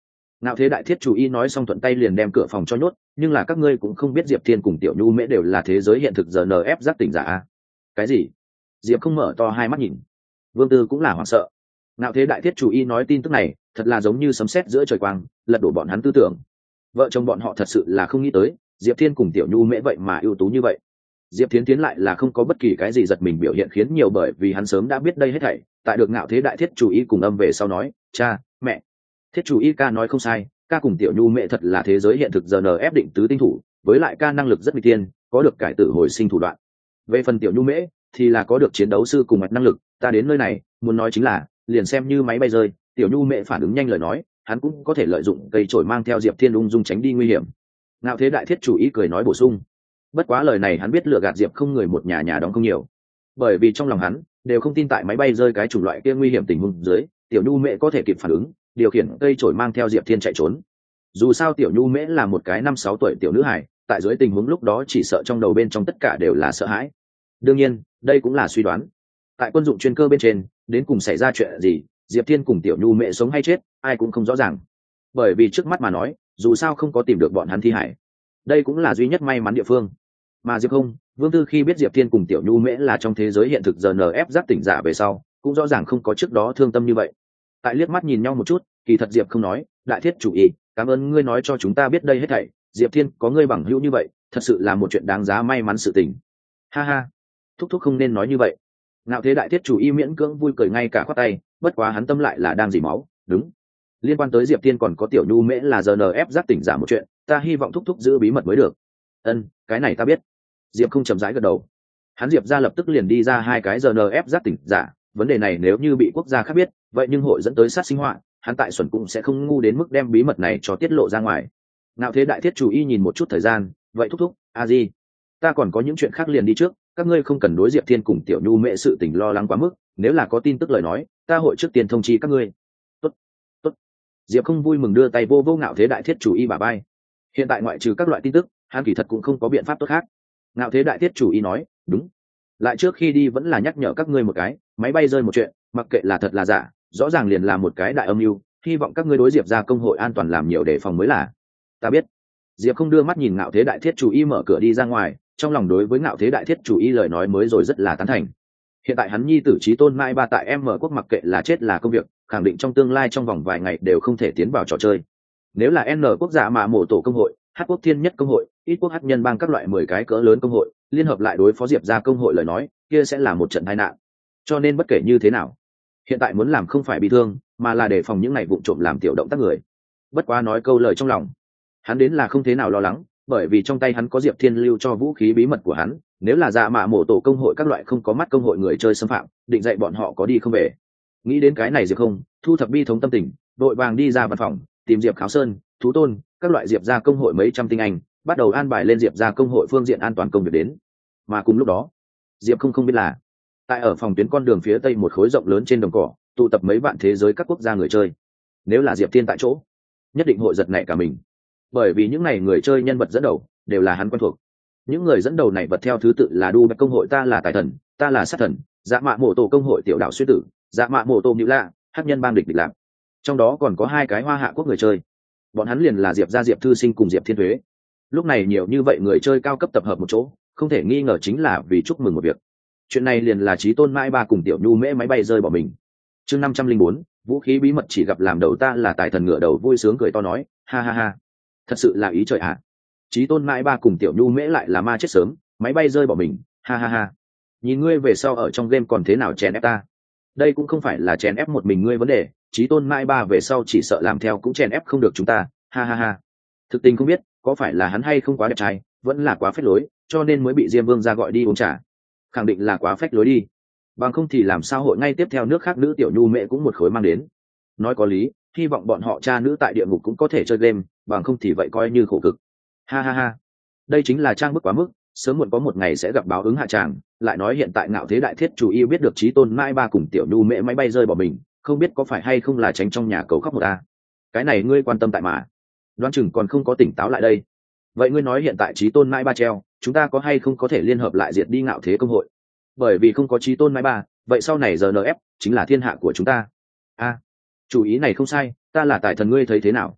Ngạo Thế Đại Thiết chủ y nói xong thuận tay liền đem cửa phòng cho nhốt, nhưng là các ngươi cũng không biết Diệp Thiên cùng Tiểu Nhu Mễ đều là thế giới hiện thực GNF giác tỉnh giả a. Cái gì? Diệp không mở to hai mắt nhìn. Vương Tư cũng là hoảng sợ. Ngạo Thế Đại Thiết chủ y nói tin tức này thật là giống như sấm sét giữa trời quang, lật đổ bọn hắn tư tưởng. Vợ chồng bọn họ thật sự là không nghĩ tới Diệp Thiên cùng Tiểu Nhu Mễ vậy mà ưu tú như vậy. Diệp Thiến tiến lại là không có bất kỳ cái gì giật mình biểu hiện, khiến nhiều bởi vì hắn sớm đã biết đây hết thảy. Tại được Ngạo Thế Đại Thiết chủ y cùng âm về sau nói, cha mẹ, Thiết chủ y ca nói không sai, ca cùng Tiểu Nhu Mễ thật là thế giới hiện thực GNF định tứ tinh thủ, với lại ca năng lực rất nguy tiên, có được cải tử hồi sinh thủ đoạn. Về phần Tiểu Nhu Mễ thì là có được chiến đấu sư cùng mạch năng lực. Ta đến nơi này muốn nói chính là, liền xem như máy bay rơi, Tiểu Nhu Mễ phản ứng nhanh lời nói, hắn cũng có thể lợi dụng cây chổi mang theo Diệp Thiên ung dung tránh đi nguy hiểm. Ngạo Thế Đại Thiết chủ y cười nói bổ sung. Bất quá lời này hắn biết lừa gạt Diệp không người một nhà nhà đóng không nhiều, bởi vì trong lòng hắn đều không tin tại máy bay rơi cái chủng loại kia nguy hiểm tình huống dưới, Tiểu Nhu Mễ có thể kịp phản ứng, điều khiển cây chổi mang theo Diệp Thiên chạy trốn. Dù sao Tiểu Nhu Mễ là một cái 5-6 tuổi tiểu nữ hài, tại dưới tình huống lúc đó chỉ sợ trong đầu bên trong tất cả đều là sợ hãi. Đương nhiên, đây cũng là suy đoán. Tại quân dụng chuyên cơ bên trên, đến cùng xảy ra chuyện gì, Diệp Thiên cùng Tiểu Nhu Mễ sống hay chết, ai cũng không rõ ràng. Bởi vì trước mắt mà nói, dù sao không có tìm được bọn hắn thi hải. Đây cũng là duy nhất may mắn địa phương. Mà Diệp không, Vương Tư khi biết Diệp Thiên cùng Tiểu Nhu Mễ là trong thế giới hiện thực GNF giác tỉnh giả về sau, cũng rõ ràng không có trước đó thương tâm như vậy. Tại liếc mắt nhìn nhau một chút, kỳ thật Diệp không nói, Đại Thiết chủ ý, cảm ơn ngươi nói cho chúng ta biết đây hết thảy, Diệp Thiên có ngươi bằng hữu như vậy, thật sự là một chuyện đáng giá may mắn sự tình. Ha ha, thúc thúc không nên nói như vậy. Ngạo Thế Đại Thiết chủ y miễn cưỡng vui cười ngay cả khoát tay, bất quá hắn tâm lại là đang dỉ máu, đúng. Liên quan tới Diệp Thiên còn có Tiểu Nhu Mễ là GNF giác tỉnh giả một chuyện, ta hy vọng thúc thúc giữ bí mật mới được. Ân, cái này ta biết. Diệp không chậm rãi gật đầu. Hắn Diệp ra lập tức liền đi ra 2 cái GNF giác tỉnh giả, vấn đề này nếu như bị quốc gia khác biết, vậy nhưng hội dẫn tới sát sinh họa, hắn tại Xuân cũng sẽ không ngu đến mức đem bí mật này cho tiết lộ ra ngoài. Ngạo Thế Đại Thiết chủ y nhìn một chút thời gian, vậy thúc thúc, a di, ta còn có những chuyện khác liền đi trước, các ngươi không cần đối Diệp Thiên cùng Tiểu Nhu Mễ sự tình lo lắng quá mức, nếu là có tin tức lời nói, ta hội trước tiên thông chi các ngươi. Tốt, tốt. Diệp không vui mừng đưa tay vô vô Ngạo Thế Đại Thiết chủ y bả vai. Hiện tại ngoại trừ các loại tin tức, hắn kỳ thật cũng không có biện pháp tốt khác. Ngạo Thế Đại Thiết chủ y nói, đúng. Lại trước khi đi vẫn là nhắc nhở các ngươi một cái, máy bay rơi một chuyện, mặc kệ là thật là giả, rõ ràng liền là một cái đại âm mưu, hy vọng các ngươi đối Diệp ra công hội an toàn làm nhiều để phòng mới là. Ta biết. Diệp không đưa mắt nhìn Ngạo Thế Đại Thiết chủ y mở cửa đi ra ngoài, trong lòng đối với Ngạo Thế Đại Thiết chủ y lời nói mới rồi rất là tán thành. Hiện tại hắn nhi tử Chí Tôn Mai Ba tại M quốc mặc kệ là chết là công việc, khẳng định trong tương lai trong vòng vài ngày đều không thể tiến vào trò chơi. Nếu là N quốc giả mà mổ tổ công hội, H quốc thiên nhất công hội, ít quốc hắc nhân bang các loại 10 cái cỡ lớn công hội liên hợp lại đối phó Diệp ra công hội lời nói, kia sẽ là một trận tai nạn. Cho nên bất kể như thế nào, hiện tại muốn làm không phải bị thương, mà là đề phòng những ngày vụng trộm làm tiểu động tác người. Bất quá nói câu lời trong lòng, hắn đến là không thế nào lo lắng, bởi vì trong tay hắn có Diệp Thiên lưu cho vũ khí bí mật của hắn, nếu là dạ mạ mổ tổ công hội các loại không có mắt công hội người chơi xâm phạm, định dạy bọn họ có đi không về. Nghĩ đến cái này Diệp không, thu thập bi thống tâm tình, đội vàng đi ra văn phòng, tìm Diệp Kháo Sơn, Thú Tôn, các loại Diệp ra công hội mấy trăm tinh anh, bắt đầu an bài lên Diệp ra công hội phương diện an toàn công việc đến. Mà cùng lúc đó, Diệp không biết là, tại ở phòng tuyến con đường phía tây một khối rộng lớn trên đồng cỏ, tụ tập mấy vạn thế giới các quốc gia người chơi. Nếu là Diệp Thiên tại chỗ, nhất định hội giật nảy cả mình, bởi vì những này người chơi nhân vật dẫn đầu đều là hắn quen thuộc. Những người dẫn đầu này vật theo thứ tự là đu bạch công hội ta là tài thần, ta là sát thần, dạ mạ mổ tổ công hội tiểu đạo xuyên tử, dạ mạ mổ tổ nhữ lạ, hắc nhân bang địch địch lạc. Trong đó còn có 2 cái hoa hạ quốc người chơi, bọn hắn liền là Diệp gia Diệp Thư Sinh cùng Diệp Thiên Thuế. Lúc này nhiều như vậy người chơi cao cấp tập hợp một chỗ, không thể nghi ngờ chính là vì chúc mừng một việc. Chuyện này liền là Chí Tôn Mai Ba cùng Tiểu Nhu Mễ máy bay rơi bỏ mình. Chương 504, vũ khí bí mật chỉ gặp làm đầu ta là tài thần ngựa đầu vui sướng cười to nói, ha ha ha, thật sự là ý trời ạ. Chí Tôn Mai Ba cùng Tiểu Nhu Mễ lại là ma chết sớm, máy bay rơi bỏ mình, ha ha ha. Nhìn ngươi về sau ở trong game còn thế nào chèn ép ta. Đây cũng không phải là chèn ép một mình ngươi vấn đề, Chí Tôn Mai Ba về sau chỉ sợ làm theo cũng chèn ép không được chúng ta, ha ha ha. Thực tình không biết có phải là hắn hay không quá đẹp trai, vẫn là quá phách lối, cho nên mới bị Diêm Vương ra gọi đi uống trà. Khẳng định là quá phách lối đi, bằng không thì làm sao hội ngay tiếp theo nước khác nữ Tiểu Nhu Mễ cũng một khối mang đến. Nói có lý, hy vọng bọn họ cha nữ tại địa ngục cũng có thể chơi game, bằng không thì vậy coi như khổ cực. Ha ha ha, đây chính là trang bức quá mức, sớm muộn có một ngày sẽ gặp báo ứng hạ tràng. Lại nói hiện tại Ngạo Thế Đại Thiết chủ yêu biết được Chí Tôn Mai Ba cùng Tiểu Nhu Mễ máy bay rơi bỏ mình, không biết có phải hay không là tránh trong nhà cầu khóc một ta. Cái này ngươi quan tâm tại mà, đoán chừng còn không có tỉnh táo lại đây. Vậy ngươi nói hiện tại Chí Tôn Mai Ba treo, chúng ta có hay không có thể liên hợp lại diệt đi Ngạo Thế công hội? Bởi vì không có Chí Tôn Mai Ba, vậy sau này GNF chính là thiên hạ của chúng ta. A, chủ ý này không sai, ta là tài thần ngươi thấy thế nào?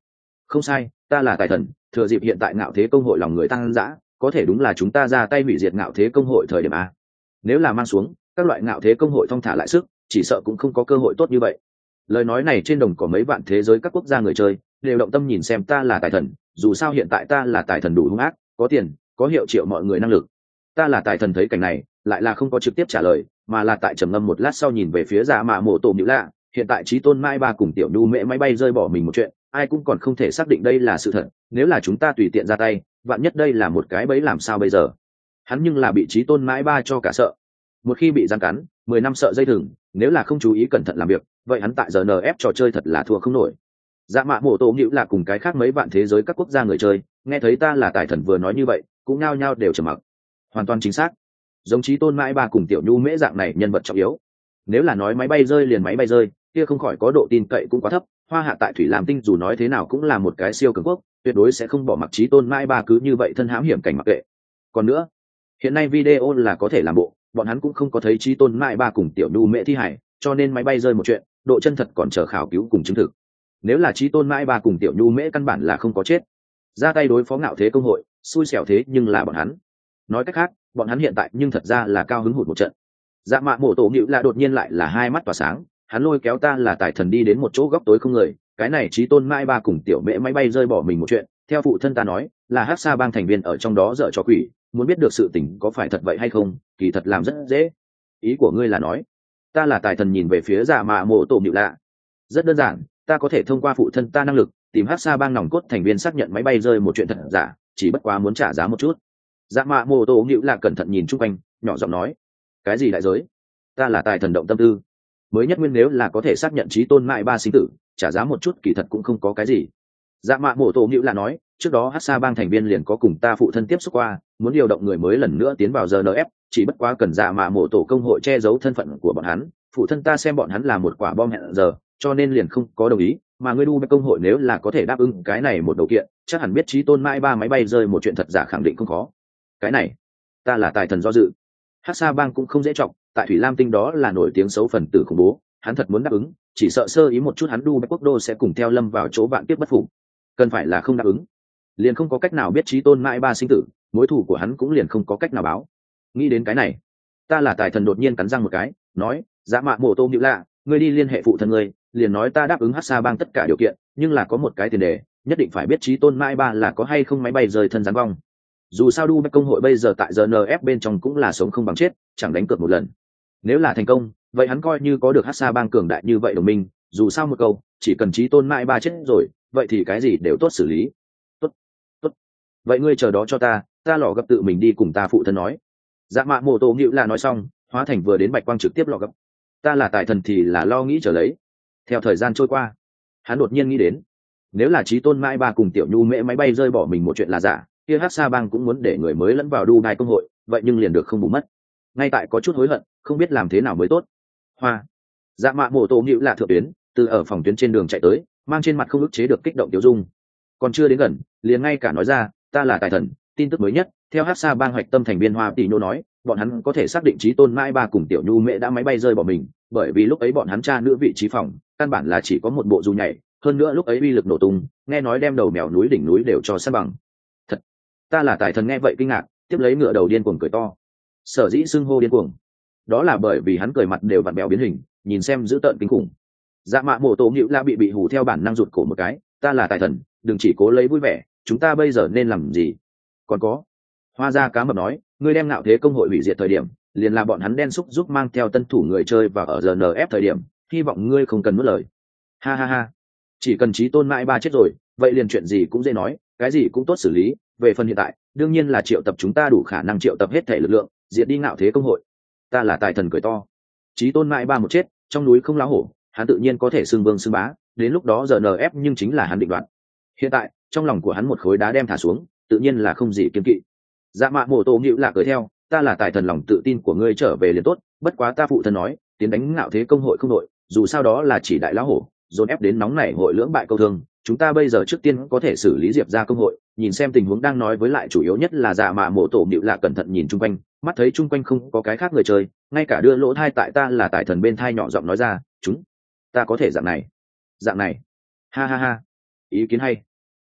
Không sai, ta là tài thần, thừa dịp hiện tại ngạo thế công hội lòng người tăng dã, có thể đúng là chúng ta ra tay hủy diệt ngạo thế công hội thời điểm a. Nếu là mang xuống các loại ngạo thế công hội thong thả lại sức, chỉ sợ cũng không có cơ hội tốt như vậy. Lời nói này trên đồng có mấy vạn thế giới các quốc gia người chơi đều động tâm nhìn xem ta là tài thần, dù sao hiện tại ta là tài thần đủ hung ác, có tiền, có hiệu triệu mọi người năng lực. Ta là tài thần thấy cảnh này, lại là không có trực tiếp trả lời, mà là tại trầm ngâm một lát sau nhìn về phía Dạ Mạ Mộ Tổ Nhữ Lạ. Hiện tại Chí Tôn Mai Ba cùng Tiểu Nhu Mễ máy bay rơi bỏ mình một chuyện, ai cũng còn không thể xác định đây là sự thật. Nếu là chúng ta tùy tiện ra tay, vạn nhất đây là một cái bẫy làm sao bây giờ? Hắn nhưng là bị Chí Tôn Mai Ba cho cả sợ. Một khi bị giam cắn, 10 năm sợ dây thừng, nếu là không chú ý cẩn thận làm việc, vậy hắn tại giờ NF trò chơi thật là thua không nổi. Dạ Mạ Mộ Tổ Nhữ Lạ cùng cái khác mấy vạn thế giới các quốc gia người chơi, nghe thấy ta là tài thần vừa nói như vậy, cũng nhao nhao đều trầm mặc. Hoàn toàn chính xác, giống Chí Tôn Mãi Ba cùng Tiểu Nhu Mễ dạng này nhân vật trọng yếu, nếu là nói máy bay rơi liền máy bay rơi, kia không khỏi có độ tin cậy cũng quá thấp. Hoa Hạ tại Thủy Lam Tinh dù nói thế nào cũng là một cái siêu cường quốc, tuyệt đối sẽ không bỏ mặc Chí Tôn Mãi Ba cứ như vậy thân hãm hiểm cảnh mặc kệ. Còn nữa, hiện nay video là có thể làm bộ, bọn hắn cũng không có thấy Chí Tôn Mãi Ba cùng Tiểu Nhu Mễ thi hải, cho nên máy bay rơi một chuyện, độ chân thật còn chờ khảo cứu cùng chứng thực. Nếu là Chí Tôn Mãi Ba cùng Tiểu Nhu Mễ căn bản là không có chết, ra tay đối phó ngạo thế công hội, xui xẻo thế nhưng là bọn hắn. Nói cách khác, bọn hắn hiện tại nhưng thật ra là cao hứng hụt một trận. Dạ Mạ Mộ Tổ Nhữ là đột nhiên lại là hai mắt tỏa sáng, hắn lôi kéo ta là tài thần đi đến một chỗ góc tối không người, cái này Chí Tôn Mai Ba cùng Tiểu Mễ máy bay rơi bỏ mình một chuyện, theo phụ thân ta nói, là Hắc Sa bang thành viên ở trong đó dở trò quỷ, muốn biết được sự tình có phải thật vậy hay không, kỳ thật làm rất dễ. Ý của ngươi là nói, ta là tài thần nhìn về phía Dạ Mạ Mộ Tổ Nhữ lạ. Rất đơn giản, ta có thể thông qua phụ thân ta năng lực, tìm Hắc Sa bang nòng cốt thành viên xác nhận máy bay rơi một chuyện thật giả, chỉ bất quá muốn trả giá một chút. Dạ Mạ Mộ Tổ Nhữ lạ cẩn thận nhìn chung quanh, nhỏ giọng nói, cái gì đại giới? Ta là tài thần động tâm tư, mới nhất nguyên nếu là có thể xác nhận Chí Tôn Mại Ba sinh tử, trả giá một chút kỳ thật cũng không có cái gì. Dạ Mạ Mộ Tổ Nhữ là nói, trước đó Hắc Sa bang thành viên liền có cùng ta phụ thân tiếp xúc qua, muốn điều động người mới lần nữa tiến vào GNF, chỉ bất quá cần Dạ Mạ Mộ Tổ công hội che giấu thân phận của bọn hắn, phụ thân ta xem bọn hắn là một quả bom hẹn giờ, cho nên liền không có đồng ý, mà ngươi đu công hội nếu là có thể đáp ứng cái này một điều kiện, chắc hẳn biết Chí Tôn Mại Ba máy bay rơi một chuyện thật giả khẳng định không khó. Cái này, ta là tài thần do dự. Hắc Sa bang cũng không dễ trọng, tại Thủy Lam Tinh đó là nổi tiếng xấu phần tử khủng bố, hắn thật muốn đáp ứng, chỉ sợ sơ ý một chút hắn đu quốc đô sẽ cùng theo lâm vào chỗ vạn kiếp bất phục. Cần phải là không đáp ứng, liền không có cách nào biết Chí Tôn Mãi Ba sinh tử, mối thù của hắn cũng liền không có cách nào báo. Nghĩ đến cái này, ta là tài thần đột nhiên cắn răng một cái, nói, Dạ Mạ Mộ Tô Nhữ lạ, ngươi đi liên hệ phụ thân ngươi, liền nói ta đáp ứng Hắc Sa bang tất cả điều kiện, nhưng là có một cái tiền đề, nhất định phải biết Chí Tôn Mãi Ba là có hay không máy bay rời thân giáng vong. Dù sao đu công hội bây giờ tại GNF bên trong cũng là sống không bằng chết, chẳng đánh cược một lần. Nếu là thành công, vậy hắn coi như có được Hắc Sa bang cường đại như vậy đồng minh, dù sao một câu, chỉ cần Chí Tôn Mãi Ba chết rồi, vậy thì cái gì đều tốt xử lý. Tốt, tốt. Vậy ngươi chờ đó cho ta lọ gấp tự mình đi cùng ta phụ thân nói. Dạ Mạ Mộ Tổ Nhữ là nói xong, hóa thành vừa đến bạch quang trực tiếp lọ gấp. Ta là tài thần thì là lo nghĩ trở lấy. Theo thời gian trôi qua, hắn đột nhiên nghĩ đến, nếu là Chí Tôn Mãi Ba cùng Tiểu Nhu Mễ máy bay rơi bỏ mình một chuyện là giả, kia Hắc Sa bang cũng muốn để người mới lẫn vào Dubai công hội, vậy nhưng liền được không bù mất. Ngay tại có chút hối hận, không biết làm thế nào mới tốt. Hoa. Dạ Mạ Mộ Tổ Nhữ là thượng tuyến, từ ở phòng tuyến trên đường chạy tới, mang trên mặt không ức chế được kích động tiêu dung. Còn chưa đến gần, liền ngay cả nói ra, ta là tài thần, tin tức mới nhất, theo Hắc Sa bang hoạch tâm thành viên Hoa Tỷ Nô nói, bọn hắn có thể xác định Chí Tôn Mãi Ba cùng Tiểu Nhu Mễ đã máy bay rơi bỏ mình, bởi vì lúc ấy bọn hắn tra nữ vị trí phòng, căn bản là chỉ có một bộ dù nhảy, hơn nữa lúc ấy uy lực nổ tung, nghe nói đem đầu mèo núi đỉnh núi đều cho san bằng. Thật, ta là tài thần nghe vậy kinh ngạc, tiếp lấy ngựa đầu điên cuồng cười to. Sở dĩ xưng hô điên cuồng, đó là bởi vì hắn cười mặt đều vặn bèo biến hình, nhìn xem dữ tợn kinh khủng. Dạ Mạ Mộ Tổ Nhữ la bị hù theo bản năng rụt cổ một cái, ta là tài thần, đừng chỉ cố lấy vui vẻ, chúng ta bây giờ nên làm gì? Còn có, Hoa Gia Cá Mập nói, ngươi đem ngạo thế công hội hủy diệt thời điểm, liền là bọn hắn đen xúc giúp mang theo tân thủ người chơi và ở GNF thời điểm, hy vọng ngươi không cần mất lời. Ha ha ha, chỉ cần Chí Tôn Mãi Ba chết rồi, vậy liền chuyện gì cũng dễ nói, cái gì cũng tốt xử lý. Về phần hiện tại, đương nhiên là triệu tập chúng ta đủ khả năng triệu tập hết thể lực lượng, diệt đi ngạo thế công hội. Ta là tài thần cười to. Chí Tôn Mãi Ba một chết, trong núi không lá hổ, hắn tự nhiên có thể xưng vương xưng bá, đến lúc đó GNF nhưng chính là hắn định đoạt. Hiện tại, trong lòng của hắn một khối đá đem thả xuống, tự nhiên là không gì kiêng kỵ. Dạ Mạ Mộ Tổ Nhữ là cười theo, ta là tài thần lòng tự tin của ngươi trở về liền tốt, bất quá ta phụ thân nói, tiến đánh ngạo thế công hội không đội, dù sao đó là chỉ đại lão hổ, dồn ép đến nóng nảy hội lưỡng bại câu thương, chúng ta bây giờ trước tiên có thể xử lý Diệp ra công hội, nhìn xem tình huống đang nói với lại chủ yếu nhất là Dạ Mạ Mộ Tổ Nhữ là cẩn thận nhìn chung quanh, mắt thấy chung quanh không có cái khác người chơi, ngay cả đưa lỗ thai tại ta là tài thần bên thai nhỏ giọng nói ra, chúng ta có thể dạng này, ha ha ha, ý kiến hay.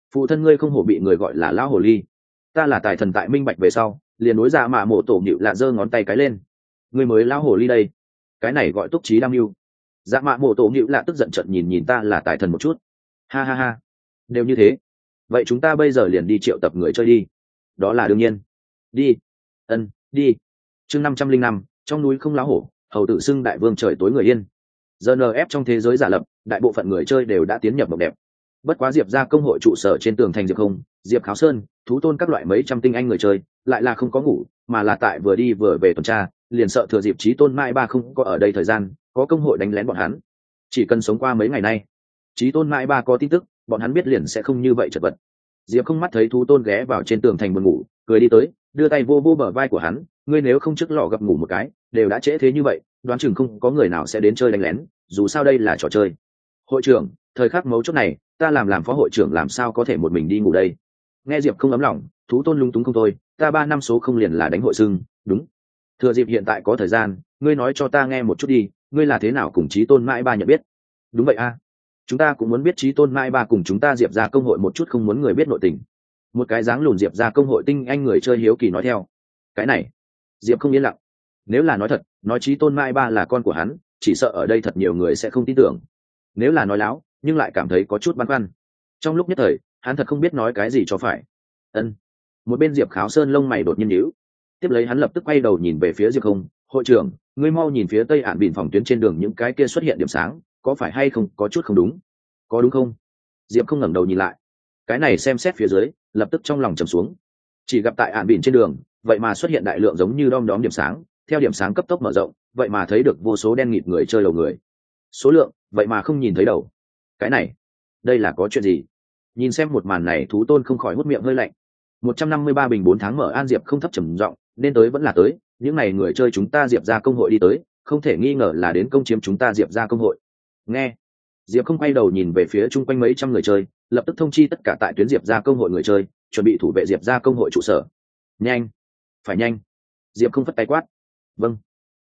phụ thân ngươi không hổ bị người gọi là lão hồ ly. Ta là tài thần tại minh bạch về sau liền đối dạ mạ mộ tổ nhịu lạ giơ ngón tay cái lên. Ngươi mới lão hồ ly đây, cái này gọi túc trí đam mưu. Dạ mạ mộ tổ nhịu lạ tức giận trận nhìn ta là tài thần một chút. Ha ha ha, đều như thế, vậy chúng ta bây giờ liền đi triệu tập người chơi đi. Đó là đương nhiên. Đi. Ân, đi. Chương 505, trong núi không lá hổ, hầu tự xưng đại vương trời tối người yên. GNF trong thế giới giả lập, đại bộ phận người chơi đều đã tiến nhập mộng đẹp. Bất quá Diệp ra công hội trụ sở trên tường thành Diệp Không, Diệp Kháo Sơn, thú tôn các loại mấy trăm tinh anh người chơi, lại là không có ngủ, mà là tại vừa đi vừa về tuần tra, liền sợ thừa dịp Chí Tôn Mai Ba không có ở đây thời gian, có công hội đánh lén bọn hắn. Chỉ cần sống qua mấy ngày nay, Chí Tôn Mai Ba có tin tức, bọn hắn biết liền sẽ không như vậy chật vật. Diệp Không mắt thấy thú tôn ghé vào trên tường thành buồn ngủ, cười đi tới, đưa tay vô vô bờ vai của hắn, ngươi nếu không trước lọ gặp ngủ một cái, đều đã trễ thế như vậy, đoán chừng không có người nào sẽ đến chơi đánh lén, dù sao đây là trò chơi. Hội trưởng, thời khắc mấu chốt này, ta làm phó hội trưởng làm sao có thể một mình đi ngủ đây? Nghe Diệp Không ấm lòng, thú tôn lung túng không thôi, ta 3 năm số không liền là đánh hội xưng, đúng. Thừa dịp hiện tại có thời gian, ngươi nói cho ta nghe một chút đi, ngươi là thế nào cùng Chí Tôn Mãi Ba nhận biết? Đúng vậy a, chúng ta cũng muốn biết Chí Tôn Mãi Ba cùng chúng ta Diệp ra công hội một chút, không muốn người biết nội tình. Một cái dáng lùn Diệp ra công hội tinh anh người chơi hiếu kỳ nói theo. Cái này, Diệp Không yên lặng. Nếu là nói thật, nói Chí Tôn Mai Ba là con của hắn, chỉ sợ ở đây thật nhiều người sẽ không tin tưởng. Nếu là nói láo, nhưng lại cảm thấy có chút băn khoăn. Trong lúc nhất thời, hắn thật không biết nói cái gì cho phải. Ân. Một bên Diệp Kháo Sơn lông mày đột nhiên nhíu. Tiếp lấy hắn lập tức quay đầu nhìn về phía Diệp Không, hội trưởng, ngươi mau nhìn phía tây ản bìn phòng tuyến trên đường những cái kia xuất hiện điểm sáng, có phải hay không có chút không đúng? Có đúng không? Diệp Không ngẩng đầu nhìn lại. Cái này xem xét phía dưới, lập tức trong lòng trầm xuống. Chỉ gặp tại ản bìn trên đường, vậy mà xuất hiện đại lượng giống như đom đóm điểm sáng, theo điểm sáng cấp tốc mở rộng, vậy mà thấy được vô số đen nghịt người chơi đầu người. Số lượng, vậy mà không nhìn thấy đầu. Cái này, đây là có chuyện gì? Nhìn xem một màn này, thú tôn không khỏi hút miệng hơi lạnh. 153 bình 4 tháng mở An Diệp không thấp trầm giọng, nên tới vẫn là tới, những này người chơi chúng ta Diệp ra công hội đi tới, không thể nghi ngờ là đến công chiếm chúng ta Diệp ra công hội. Nghe. Diệp không quay đầu nhìn về phía chung quanh mấy trăm người chơi, lập tức thông chi tất cả tại tuyến Diệp ra công hội người chơi, chuẩn bị thủ vệ Diệp ra công hội trụ sở. Nhanh, phải nhanh. Diệp không phất tay quát. Vâng.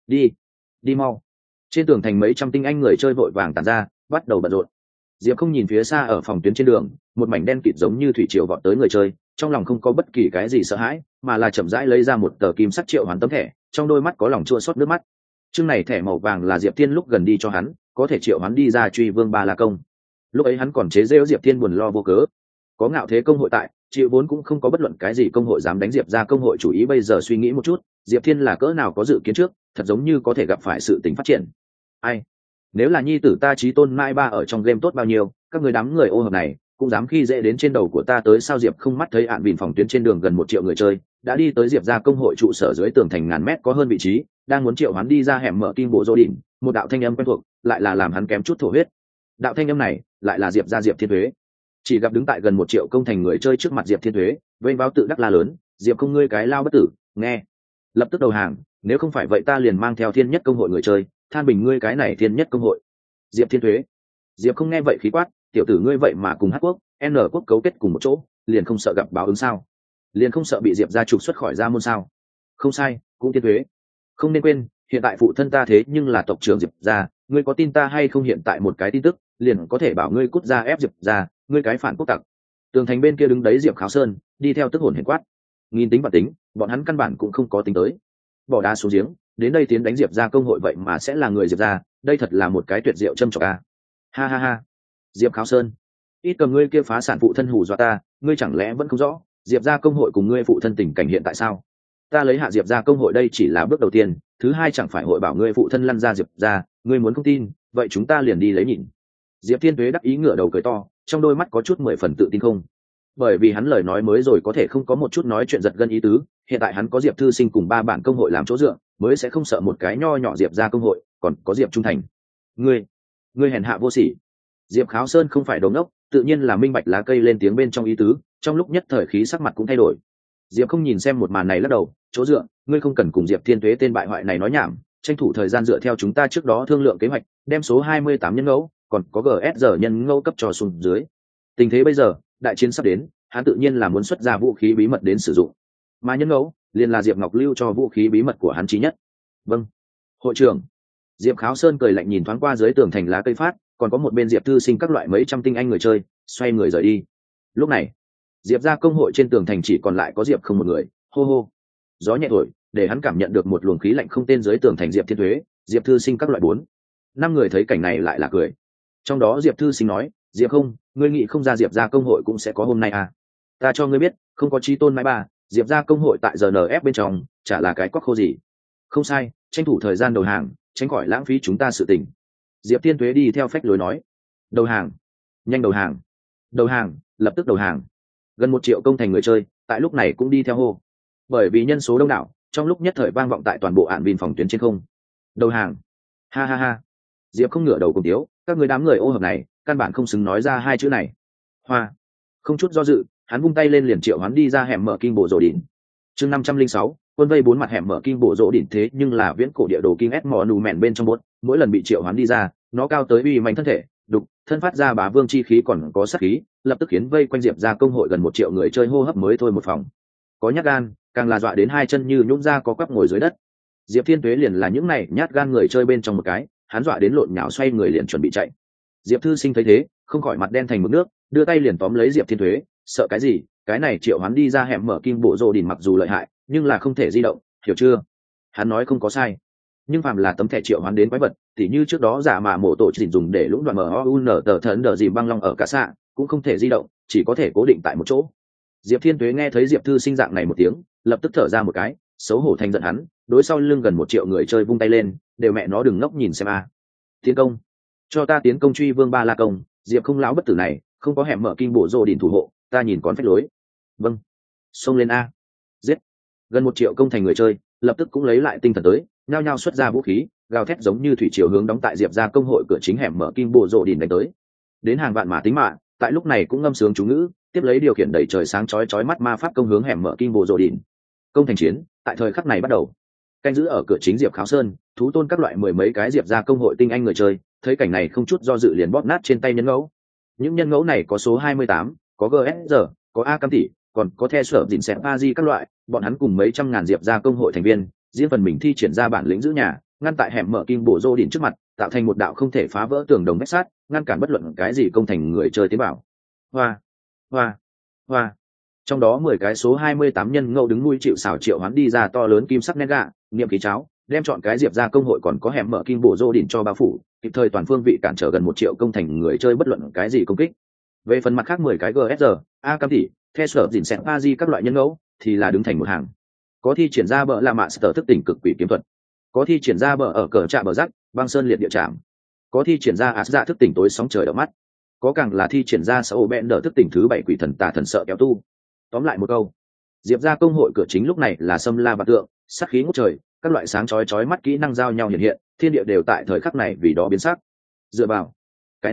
Đi mau. Trên tường thành mấy trăm tinh anh người chơi vội vàng tản ra, bắt đầu bận rộn. Diệp không nhìn phía xa ở phòng tuyến trên đường, một mảnh đen kịt giống như thủy triều vọt tới người chơi, trong lòng không có bất kỳ cái gì sợ hãi, mà là chậm rãi lấy ra một tờ kim sắc triệu hoán tấm thẻ, trong đôi mắt có lòng chua xót nước mắt. Chương này thẻ màu vàng là Diệp Thiên lúc gần đi cho hắn, có thể triệu hoán đi ra truy vương Ba La Công. Lúc ấy hắn còn chế giễu Diệp Thiên buồn lo vô cớ. Có ngạo thế công hội tại, chịu vốn cũng không có bất luận cái gì công hội dám đánh Diệp ra công hội chủ ý. Bây giờ suy nghĩ một chút, Diệp Thiên là cỡ nào có dự kiến trước, thật giống như có thể gặp phải sự tình phát triển. Ai? Nếu là nhi tử ta Chí Tôn Mai Ba ở trong game tốt bao nhiêu, các người đám người ô hợp này cũng dám khi dễ đến trên đầu của ta tới sao? Diệp không mắt thấy ạn bìn phòng tuyến trên đường gần 1 triệu người chơi đã đi tới Diệp ra công hội trụ sở dưới tường thành ngàn mét có hơn vị trí, đang muốn triệu hắn đi ra hẻm mở kim bộ dô đỉnh, một đạo thanh âm quen thuộc lại là làm hắn kém chút thổ huyết. Đạo thanh âm này lại là Diệp ra Diệp Thiên Thuế. Chỉ gặp đứng tại gần 1 triệu công thành người chơi trước mặt Diệp Thiên Thuế, vênh báo tự đắc la lớn, Diệp không, ngươi cái lao bất tử, nghe, lập tức đầu hàng, nếu không phải vậy ta liền mang theo Thiên Nhất công hội người chơi than bình ngươi cái này Thiên Nhất công hội. Diệp Thiên Thuế. Diệp không nghe vậy khí quát, tiểu tử ngươi vậy mà cùng Hắc Quốc, N quốc cấu kết cùng một chỗ, liền không sợ gặp báo ứng sao? Liền không sợ bị Diệp gia trục xuất khỏi gia môn sao? Không sai, cũng Thiên Thuế. Không nên quên, hiện tại phụ thân ta thế nhưng là tộc trưởng Diệp gia, ngươi có tin ta hay không? Hiện tại một cái tin tức, liền có thể bảo ngươi cút ra ép Diệp gia, ngươi cái phản quốc tặc. Tường thành bên kia đứng đấy Diệp Kháo Sơn, đi theo tức hồn hển quát. Nghìn tính và tính, bọn hắn căn bản cũng không có tính tới. Bỏ đá xuống giếng, đến đây tiến đánh Diệp gia công hội vậy mà sẽ là người Diệp gia, đây thật là một cái tuyệt diệu châm chọc a. Ha ha ha. Diệp Kháo Sơn, ít cầm ngươi kia phá sản phụ thân hù dọa ta, ngươi chẳng lẽ vẫn không rõ Diệp gia công hội cùng ngươi phụ thân tình cảnh hiện tại sao? Ta lấy hạ Diệp gia công hội đây chỉ là bước đầu tiên, thứ hai chẳng phải hội bảo ngươi phụ thân lăn ra Diệp gia, ngươi muốn không tin, vậy chúng ta liền đi lấy nhìn. Diệp Thiên Tuế đắc ý ngửa đầu cười to, trong đôi mắt có chút 10 phần tự tin không. Bởi vì hắn lời nói mới rồi có thể không có một chút nói chuyện giật gân ý tứ, hiện tại hắn có Diệp Thư Sinh cùng 3 bản công hội làm chỗ dựa, mới sẽ không sợ một cái nho nhỏ Diệp gia công hội, còn có Diệp Trung Thành. Ngươi hèn hạ vô sỉ. Diệp Kháo Sơn không phải đồ ngốc, tự nhiên là minh bạch lá cây lên tiếng bên trong ý tứ, trong lúc nhất thời khí sắc mặt cũng thay đổi. Diệp không nhìn xem một màn này lắc đầu, chỗ dựa, ngươi không cần cùng Diệp Thiên Tuế tên bại hoại này nói nhảm, tranh thủ thời gian dựa theo chúng ta trước đó thương lượng kế hoạch, đem số 28 nhân ngẫu, còn có GSR nhân ngẫu cấp cho xuống dưới. Tình thế bây giờ, đại chiến sắp đến, hắn tự nhiên là muốn xuất ra vũ khí bí mật đến sử dụng. Mà nhân ngẫu, liền là Diệp Ngọc lưu cho vũ khí bí mật của hắn chí nhất. Vâng, hội trưởng. Diệp Kháo Sơn cười lạnh nhìn thoáng qua dưới tường thành lá cây phát, còn có một bên Diệp Thư Sinh các loại mấy trăm tinh anh người chơi, xoay người rời đi. Lúc này diệp ra công hội trên tường thành chỉ còn lại có diệp không một người. Hô hô, gió nhẹ thổi để hắn cảm nhận được một luồng khí lạnh không tên dưới tường thành. Diệp Thiên Thuế, Diệp Thư Sinh các loại 4-5 người thấy cảnh này lại là cười. Trong đó Diệp Thư Sinh nói, Diệp không, ngươi nghĩ không ra Diệp ra công hội cũng sẽ có hôm nay à? Ta cho ngươi biết, không có chí tôn mãi ba, Diệp ra công hội tại GNF bên trong chả là cái quắc khô gì. Không sai, tranh thủ thời gian đầu hàng, tránh khỏi lãng phí chúng ta sự tình. Diệp Thiên Thuế đi theo phách lối nói, đầu hàng, nhanh đầu hàng, đầu hàng, lập tức đầu hàng. Gần 1 triệu công thành người chơi tại lúc này cũng đi theo hô. Bởi vì nhân số đông đảo, trong lúc nhất thời vang vọng tại toàn bộ ạn vin phòng tuyến trên không. Đầu hàng, ha ha ha. Diệp không ngửa đầu cùng tiếu, các người đám người ô hợp này căn bản không xứng nói ra hai chữ này. Hoa, không chút do dự, hắn vung tay lên liền triệu hắn đi ra hẻm mở kinh bộ rộ đỉnh. Chương 506, quân vây 4 mặt hẻm mở kinh bộ rộ đỉnh. Thế nhưng là viễn cổ địa đồ kinh s mò nù mèn bên trong bốt, mỗi lần bị triệu hắn đi ra, nó cao tới uy mạnh thân thể, đục thân phát ra bá vương chi khí còn có sát khí, lập tức khiến vây quanh Diệp ra công hội gần 1 triệu người chơi hô hấp mới thôi một phòng. Có nhát gan, càng là dọa đến hai chân như nhũn ra có quắp ngồi dưới đất. Diệp Thiên Tuế liền là những này nhát gan người chơi bên trong một cái, hắn dọa đến lộn nhào xoay người liền chuẩn bị chạy. Diệp Thư Sinh thấy thế, không khỏi mặt đen thành mực nước, đưa tay liền tóm lấy Diệp Thiên Tuế, sợ cái gì? Cái này triệu hắn đi ra hẻm mở kim bộ rồ đỉnh mặc dù lợi hại, nhưng là không thể di động, hiểu chưa? Hắn nói không có sai, nhưng phàm là tấm thẻ triệu hắn đến quái vật, tỉ như trước đó giả mà mổ tổ chỉ dùng để lũng đoạn MOUN tờ thần đờ dìm băng long ở cả xạ, cũng không thể di động, chỉ có thể cố định tại một chỗ. Diệp Thiên Tuế nghe thấy Diệp Thư Sinh dạng này một tiếng, lập tức thở ra một cái, xấu hổ thành giận hắn, đối sau lưng gần 1 triệu người chơi vung tay lên, đều mẹ nó đừng ngốc nhìn xem a. Tiến công, cho ta tiến công truy vương Ba La công, Diệp không lão bất tử này, không có hẻm mở kinh bộ rồ đỉnh thủ hộ, ta nhìn con phách lối. Vâng, xông lên a, giết. Gần 1 triệu công thành người chơi, lập tức cũng lấy lại tinh thần tới, nhao nhao xuất ra vũ khí, gào thét giống như thủy triều hướng đóng tại Diệp ra công hội cửa chính hẻm mở kinh bộ rồ đỉnh đánh tới. Đến hàng vạn mã tính mạng, tại lúc này cũng ngâm sướng chú ngữ, tiếp lấy điều khiển đẩy trời sáng chói mắt ma pháp công hướng hẻm mở kinh bộ rồ đỉnh. Công thành chiến tại thời khắc này bắt đầu. Canh giữ ở cửa chính Diệp Kháo Sơn, thú tôn các loại 10 mấy cái Diệp ra công hội tinh anh người chơi, thấy cảnh này không chút do dự liền bóp nát trên tay nhân ngẫu. Những nhân ngẫu này có số 28, có GSR, có A Cam tỷ, còn có The Sở Dịn Sẹt Pazi các loại, bọn hắn cùng mấy trăm ngàn Diệp ra công hội thành viên, riêng phần mình thi triển ra bản lĩnh giữ nhà, ngăn tại hẻm mở kinh bộ rô đỉnh trước mặt, tạo thành một đạo không thể phá vỡ tường đồng vách sắt, ngăn cản bất luận cái gì công thành người chơi tiến vào. Hoa, hoa, hoa. Trong đó 10 cái số 28 nhân ngẫu đứng nuôi chịu xảo triệu hắn đi ra to lớn kim sắc nét gạ, niệm khí cháo, đem chọn cái Diệp ra công hội còn có hẻm mở kinh bộ rô đỉnh cho bao phủ, kịp thời toàn phương vị cản trở gần 1 triệu công thành người chơi bất luận cái gì công kích. Về phần mặt khác 10 cái GSR, A Cam tỷ, The Sở Dịn Sẹt Pazi các loại nhân ngẫu thì là đứng thành một hàng. Có thi triển ra bờ La Mạ Sở thức tỉnh cực quỷ kiếm thuật, có thi triển ra bờ ở cờ trạm bờ rắc, băng sơn liệt địa trạm, có thi triển ra Ás dạ thức tỉnh tối sóng trời đỏ mắt, có càng là thi triển ra Sâu Bẹn đỡ thức tỉnh thứ 7 quỷ thần tà thần sợ kéo tu. Tóm lại một câu, Diệp ra công hội cửa chính lúc này là xâm la bạt tượng, sát khí ngút trời, các loại sáng chói mắt kỹ năng giao nhau hiện hiện, thiên địa đều tại thời khắc này vì đó biến sắc. Dựa vào cái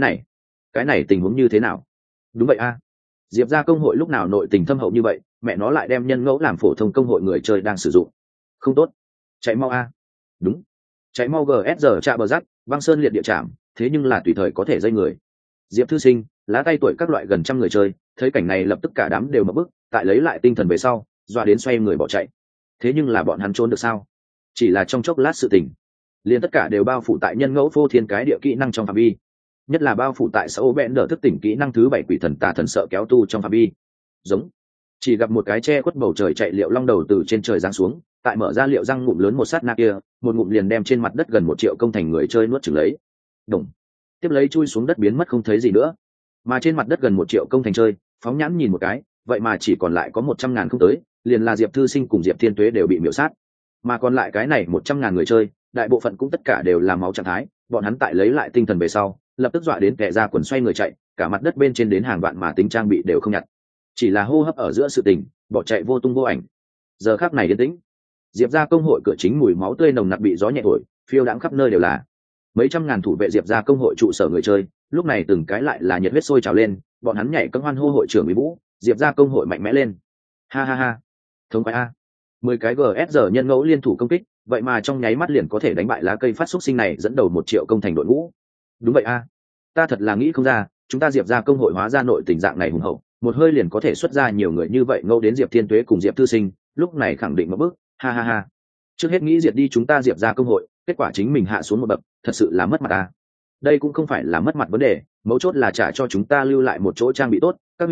này tình huống như thế nào? Đúng vậy a, Diệp ra công hội lúc nào nội tình thâm hậu như vậy, mẹ nó lại đem nhân ngẫu làm phổ thông công hội người chơi đang sử dụng. Không tốt, chạy mau a. Đúng, chạy mau GSR chạm bờ rắc, băng sơn liệt địa trạm, thế nhưng là tùy thời có thể dây người. Diệp Thư Sinh, lá tay tuổi các loại gần trăm người chơi, thấy cảnh này lập tức cả đám đều mở bức, tại lấy lại tinh thần về sau, dọa đến xoay người bỏ chạy. Thế nhưng là bọn hắn trốn được sao? Chỉ là trong chốc lát sự tình, liền tất cả đều bao phủ tại nhân ngẫu phô thiên cái địa kỹ năng trong phạm vi, nhất là bao phủ tại Sâu Bẹn đỡ thức tỉnh kỹ năng thứ 7 quỷ thần tà thần sợ kéo tu trong phạm vi. Giống, chỉ gặp một cái che khuất bầu trời chạy liệu long đầu từ trên trời giáng xuống, tại mở ra liệu răng ngụm lớn một sát na kia, một ngụm liền đem trên mặt đất gần 1 triệu công thành người chơi nuốt chửng lấy. Đồng, tiếp lấy chui xuống đất biến mất không thấy gì nữa. Mà trên mặt đất gần 1 triệu công thành chơi, phóng nhãn nhìn một cái, vậy mà chỉ còn lại có 100.000 không tới, liền là Diệp Thư Sinh cùng Diệp Thiên Tuế đều bị miểu sát. Mà còn lại cái này 100.000 người chơi, đại bộ phận cũng tất cả đều là máu trạng thái, bọn hắn tại lấy lại tinh thần về sau, lập tức dọa đến kẻ ra quần xoay người chạy, cả mặt đất bên trên đến hàng vạn mà tính trang bị đều không nhặt, chỉ là hô hấp ở giữa sự tình, bỏ chạy vô tung vô ảnh. Giờ khắc này yên tĩnh, Diệp ra công hội cửa chính mùi máu tươi nồng nặc bị gió nhẹ thổi, phiêu đãng khắp nơi đều là. Mấy trăm ngàn thủ vệ Diệp ra công hội trụ sở người chơi, lúc này từng cái lại là nhiệt huyết sôi trào lên, bọn hắn nhảy cẫng hoan hô hội trưởng Mỹ Vũ, Diệp ra công hội mạnh mẽ lên. Ha ha ha, thống khoái a. 10 cái GSR nhân ngẫu liên thủ công kích, vậy mà trong nháy mắt liền có thể đánh bại lá cây phát xúc sinh này, dẫn đầu 1 triệu công thành đội ngũ. Đúng vậy a, ta thật là nghĩ không ra, chúng ta Diệp ra công hội hóa ra nội tình dạng này hùng hậu, một hơi liền có thể xuất ra nhiều người như vậy ngẫu đến Diệp Thiên Tuế cùng Diệp Thư Sinh, lúc này khẳng định một bước, ha ha ha. Trước hết nghĩ diệt đi chúng ta Diệp ra công hội, kết quả chính mình hạ xuống một bậc, thật sự là mất mặt ta. Đây cũng không phải là mất mặt vấn đề, mấu chốt là trả cho chúng ta lưu lại một chỗ trang bị tốt, các minh đệ,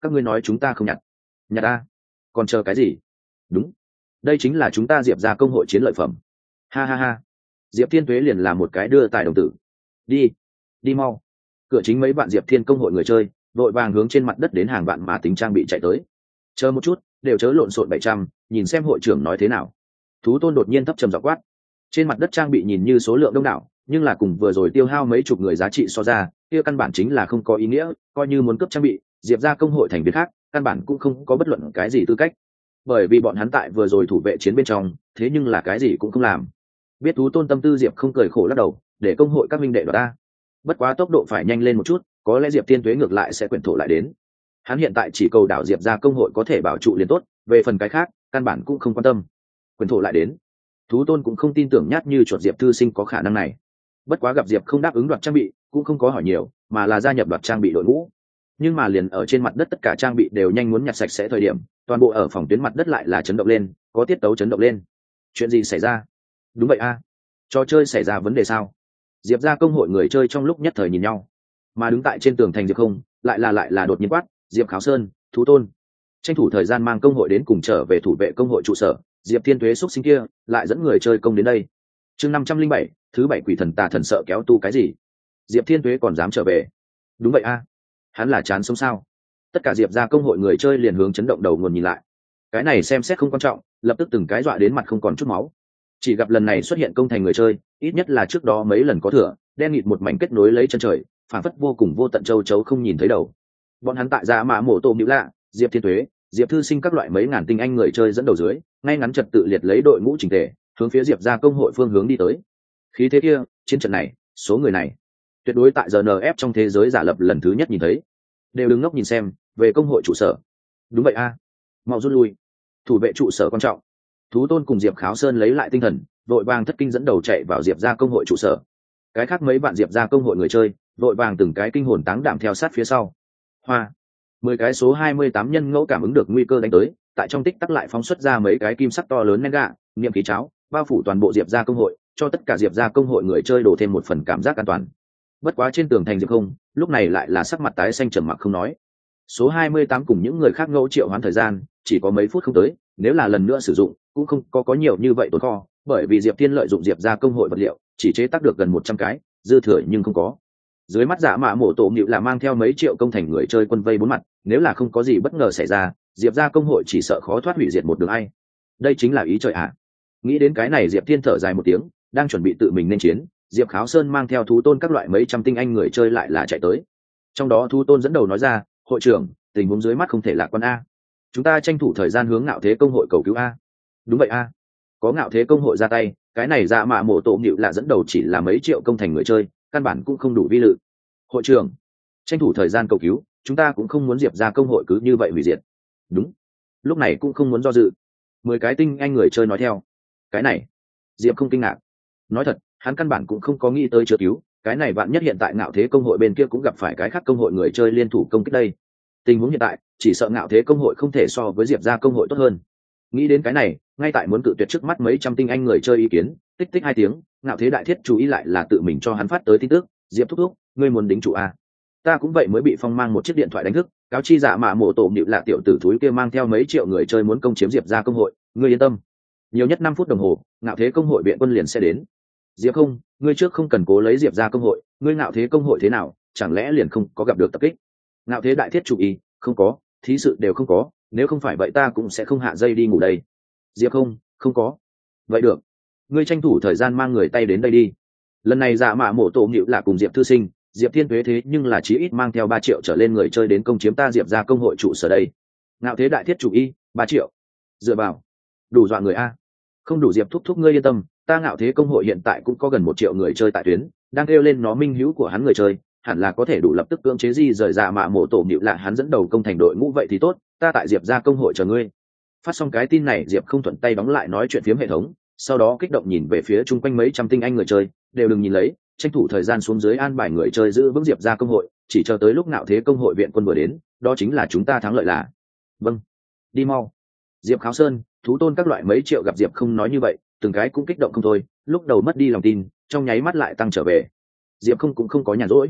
các ngươi nói chúng ta không nhặt. Nhặt ta, còn chờ cái gì? Đúng, đây chính là chúng ta Diệp ra công hội chiến lợi phẩm. Ha ha ha. Diệp Thiên Tuế liền là một cái đưa tài đồng tử. Đi, đi mau. Cửa chính mấy bạn Diệp Thiên công hội người chơi vội vàng hướng trên mặt đất đến hàng vạn mà tính trang bị chạy tới. Chờ một chút, đều chớ lộn xộn 700, nhìn xem hội trưởng nói thế nào. Thú Tôn đột nhiên thấp trầm giọng quát. Trên mặt đất trang bị nhìn như số lượng đông đảo, nhưng là cùng vừa rồi tiêu hao mấy chục người giá trị so ra, kia căn bản chính là không có ý nghĩa, coi như muốn cấp trang bị, Diệp ra công hội thành viên khác, căn bản cũng không có bất luận cái gì tư cách. Bởi vì bọn hắn tại vừa rồi thủ vệ chiến bên trong, thế nhưng là cái gì cũng không làm. Biết Thú Tôn tâm tư, Diệp không cười khổ lắc đầu, để công hội các minh đệ đoạt ta. Bất quá tốc độ phải nhanh lên một chút, có lẽ Diệp Thiên Tuế ngược lại sẽ quyển thổ lại đến. Hắn hiện tại chỉ cầu đảo Diệp ra công hội có thể bảo trụ liền tốt, về phần cái khác căn bản cũng không quan tâm. Quyển thổ lại đến, Thú Tôn cũng không tin tưởng nhát như chuột Diệp thư sinh có khả năng này. Bất quá gặp Diệp không đáp ứng đoạt trang bị, cũng không có hỏi nhiều, mà là gia nhập đoạt trang bị đội ngũ. Nhưng mà liền ở trên mặt đất tất cả trang bị đều nhanh muốn nhặt sạch sẽ thời điểm, toàn bộ ở phòng tuyến mặt đất lại là chấn động lên, có tiết tấu chấn động lên. Chuyện gì xảy ra? Đúng vậy a, trò chơi xảy ra vấn đề sao? Diệp ra công hội người chơi trong lúc nhất thời nhìn nhau, mà đứng tại trên tường thành Diệp không lại là đột nhiên quát, Diệp Kháo Sơn, Thú Tôn, tranh thủ thời gian mang công hội đến cùng trở về thủ vệ công hội trụ sở. Diệp Thiên Tuế xúc sinh kia lại dẫn người chơi công đến đây. Chương 507, thứ bảy quỷ thần tà thần sợ kéo tu cái gì? Diệp Thiên Tuế còn dám trở về? Đúng vậy a, hắn là chán sống sao? Tất cả Diệp ra công hội người chơi liền hướng chấn động đầu nguồn nhìn lại. Cái này xem xét không quan trọng, lập tức từng cái dọa đến mặt không còn chút máu. Chỉ gặp lần này xuất hiện công thành người chơi, ít nhất là trước đó mấy lần có thừa, đen nghịt một mảnh kết nối lấy chân trời, phản phất vô cùng vô tận châu chấu không nhìn thấy đầu. Bọn hắn tại Dạ Mã Mộ Tổ Nhữ Lạ, Diệp Thiên Tuế, Diệp Thư Sinh các loại mấy ngàn tinh anh người chơi dẫn đầu dưới, ngay ngắn trật tự liệt lấy đội ngũ chỉnh tề, hướng phía Diệp ra công hội phương hướng đi tới. Khí thế kia, chiến trận này, số người này, tuyệt đối tại RNF trong thế giới giả lập lần thứ nhất nhìn thấy. Đều đứng ngốc nhìn xem, về công hội trụ sở. Đúng vậy a, mau rút lui. Thủ vệ trụ sở quan trọng. Thú Tôn cùng Diệp Kháo Sơn lấy lại tinh thần, vội vàng thất kinh dẫn đầu chạy vào Diệp ra công hội trụ sở. Cái khác mấy bạn Diệp ra công hội người chơi, vội vàng từng cái kinh hồn táng đảm theo sát phía sau. Hoa, 10 cái số 28 nhân ngẫu cảm ứng được nguy cơ đánh tới, tại trong tích tắc lại phóng xuất ra mấy cái kim sắc to lớn nén gạ, niệm khí cháo, bao phủ toàn bộ Diệp ra công hội, cho tất cả Diệp ra công hội người chơi đổ thêm một phần cảm giác an toàn. Bất quá trên tường thành Diệp không, lúc này lại là sắc mặt tái xanh trầm mặc không nói. Số 28 cùng những người khác ngẫu triệu hoán thời gian, chỉ có mấy phút không tới, nếu là lần nữa sử dụng, cũng không có nhiều như vậy tồn kho, bởi vì Diệp Thiên lợi dụng Diệp ra công hội vật liệu, chỉ chế tác được gần 100 cái, dư thừa nhưng không có. Dưới mắt Dạ Mã Mộ Tổ Nhữ là mang theo mấy triệu công thành người chơi quân vây bốn mặt, nếu là không có gì bất ngờ xảy ra, Diệp ra công hội chỉ sợ khó thoát hủy diệt một đường ai. Đây chính là ý trời ạ. Nghĩ đến cái này Diệp Thiên thở dài một tiếng, đang chuẩn bị tự mình nên chiến, Diệp Kháo Sơn mang theo Thú Tôn các loại mấy trăm tinh anh người chơi lại là chạy tới. Trong đó Thú Tôn dẫn đầu nói ra, hội trưởng, tình huống dưới mắt không thể lạc quan a, chúng ta tranh thủ thời gian hướng Ngạo Thế công hội cầu cứu a. Đúng vậy a, có Ngạo Thế công hội ra tay, cái này Dạ Mã Mộ Tổ Nhữ là dẫn đầu chỉ là mấy triệu công thành người chơi, căn bản cũng không đủ vi lự. Hội trưởng, tranh thủ thời gian cầu cứu, chúng ta cũng không muốn Diệp ra công hội cứ như vậy hủy diệt. Đúng, lúc này cũng không muốn do dự. 10 cái tinh anh người chơi nói theo. Cái này Diệp không kinh ngạc, nói thật, hắn căn bản cũng không có nghĩ tới chữa cứu, cái này vạn nhất hiện tại Ngạo Thế công hội bên kia cũng gặp phải cái khác công hội người chơi liên thủ công kích đây. Tình huống hiện tại, chỉ sợ Ngạo Thế công hội không thể so với Diệp ra công hội tốt hơn. Nghĩ đến cái này, ngay tại muốn cự tuyệt trước mắt mấy trăm tinh anh người chơi ý kiến, tích tích 2 tiếng, Ngạo Thế đại thiết chú ý lại là tự mình cho hắn phát tới tin tức, Diệp thúc thúc, ngươi muốn đính chủ a? Ta cũng vậy mới bị Phong mang một chiếc điện thoại đánh thức, cáo chi Dạ Mã Mộ Tổ Nhữ là tiểu tử thúi kia mang theo mấy triệu người chơi muốn công chiếm Diệp ra công hội, ngươi yên tâm, nhiều nhất 5 phút đồng hồ, Ngạo Thế công hội viện quân liền sẽ đến. Diệp không, ngươi trước không cần cố lấy Diệp ra công hội, ngươi Ngạo Thế công hội thế nào, chẳng lẽ liền không có gặp được tập kích? Ngạo Thế đại thiết chủ ý, không có, thí sự đều không có, nếu không phải vậy ta cũng sẽ không hạ dây đi ngủ đây. Diệp không có. Vậy được, ngươi tranh thủ thời gian mang người tay đến đây đi. Lần này Dạ Mã Mộ Tổ Nhữ là cùng Diệp Thư Sinh, Diệp Thiên Tuế thế nhưng là chí ít mang theo 3 triệu trở lên người chơi đến công chiếm ta Diệp ra công hội trụ sở đây. Ngạo Thế đại thiết chủ y, 3 triệu. Dựa vào, đủ dọa người a. Không đủ Diệp thúc thúc ngươi yên tâm, ta Ngạo Thế công hội hiện tại cũng có gần 1 triệu người chơi tại tuyến, đang kêu lên nó minh hữu của hắn người chơi, hẳn là có thể đủ lập tức cưỡng chế di rời Dạ Mã Mộ Tổ Nhữ là hắn dẫn đầu công thành đội ngũ vậy thì tốt, ta tại Diệp ra công hội chờ ngươi. Phát xong cái tin này Diệp không thuận tay đóng lại nói chuyện phiếm hệ thống, sau đó kích động nhìn về phía chung quanh mấy trăm tinh anh người chơi, đều đừng nhìn lấy, tranh thủ thời gian xuống dưới an bài người chơi giữ vững Diệp ra công hội, chỉ chờ tới lúc Ngạo Thế công hội viện quân vừa đến, đó chính là chúng ta thắng lợi là. Vâng, đi mau. Diệp Kháo Sơn, Thú Tôn các loại mấy triệu gặp Diệp không nói như vậy, từng cái cũng kích động không thôi, lúc đầu mất đi lòng tin, trong nháy mắt lại tăng trở về. Diệp không cũng không có nhàn rỗi,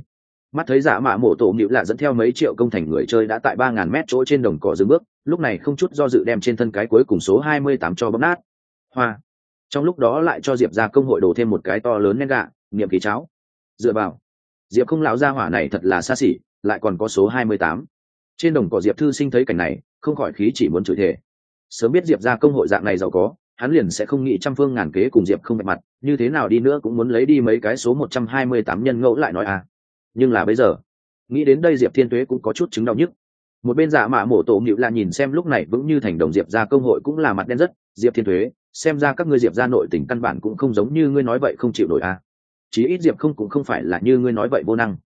Mắt thấy dạ mạ mổ tổ nhịu lạ dẫn theo mấy triệu công thành người chơi đã tại 3.000 mét chỗ trên đồng cỏ dừng bước, lúc này không chút do dự đem trên thân cái cuối cùng số 28 cho bóp nát. Hoa. Trong lúc đó lại cho Diệp ra công hội đổ thêm một cái to lớn nén gạ, niệm ký cháo. Dựa vào. Diệp không lão gia hỏa này thật là xa xỉ, lại còn có số 28. Trên đồng cỏ Diệp Thư Sinh thấy cảnh này, không khỏi khí chỉ muốn chửi thề. Sớm biết Diệp ra công hội dạng này giàu có, hắn liền sẽ không nghĩ trăm phương ngàn kế cùng Diệp không vạch mặt, như thế nào đi nữa cũng muốn lấy đi mấy cái số 128 nhân ngẫu lại nói à. Nhưng là bây giờ, nghĩ đến đây Diệp Thiên Tuế cũng có chút chứng đau nhức. Một bên dạ mạ mổ tổ nhịu là nhìn xem lúc này vững như thành đồng Diệp ra công hội cũng là mặt đen rất. Diệp Thiên Tuế, xem ra các ngươi Diệp ra nội tình căn bản cũng không giống như ngươi nói vậy không chịu nổi à. Chí ít Diệp không cũng không phải là như ngươi nói vậy vô năng.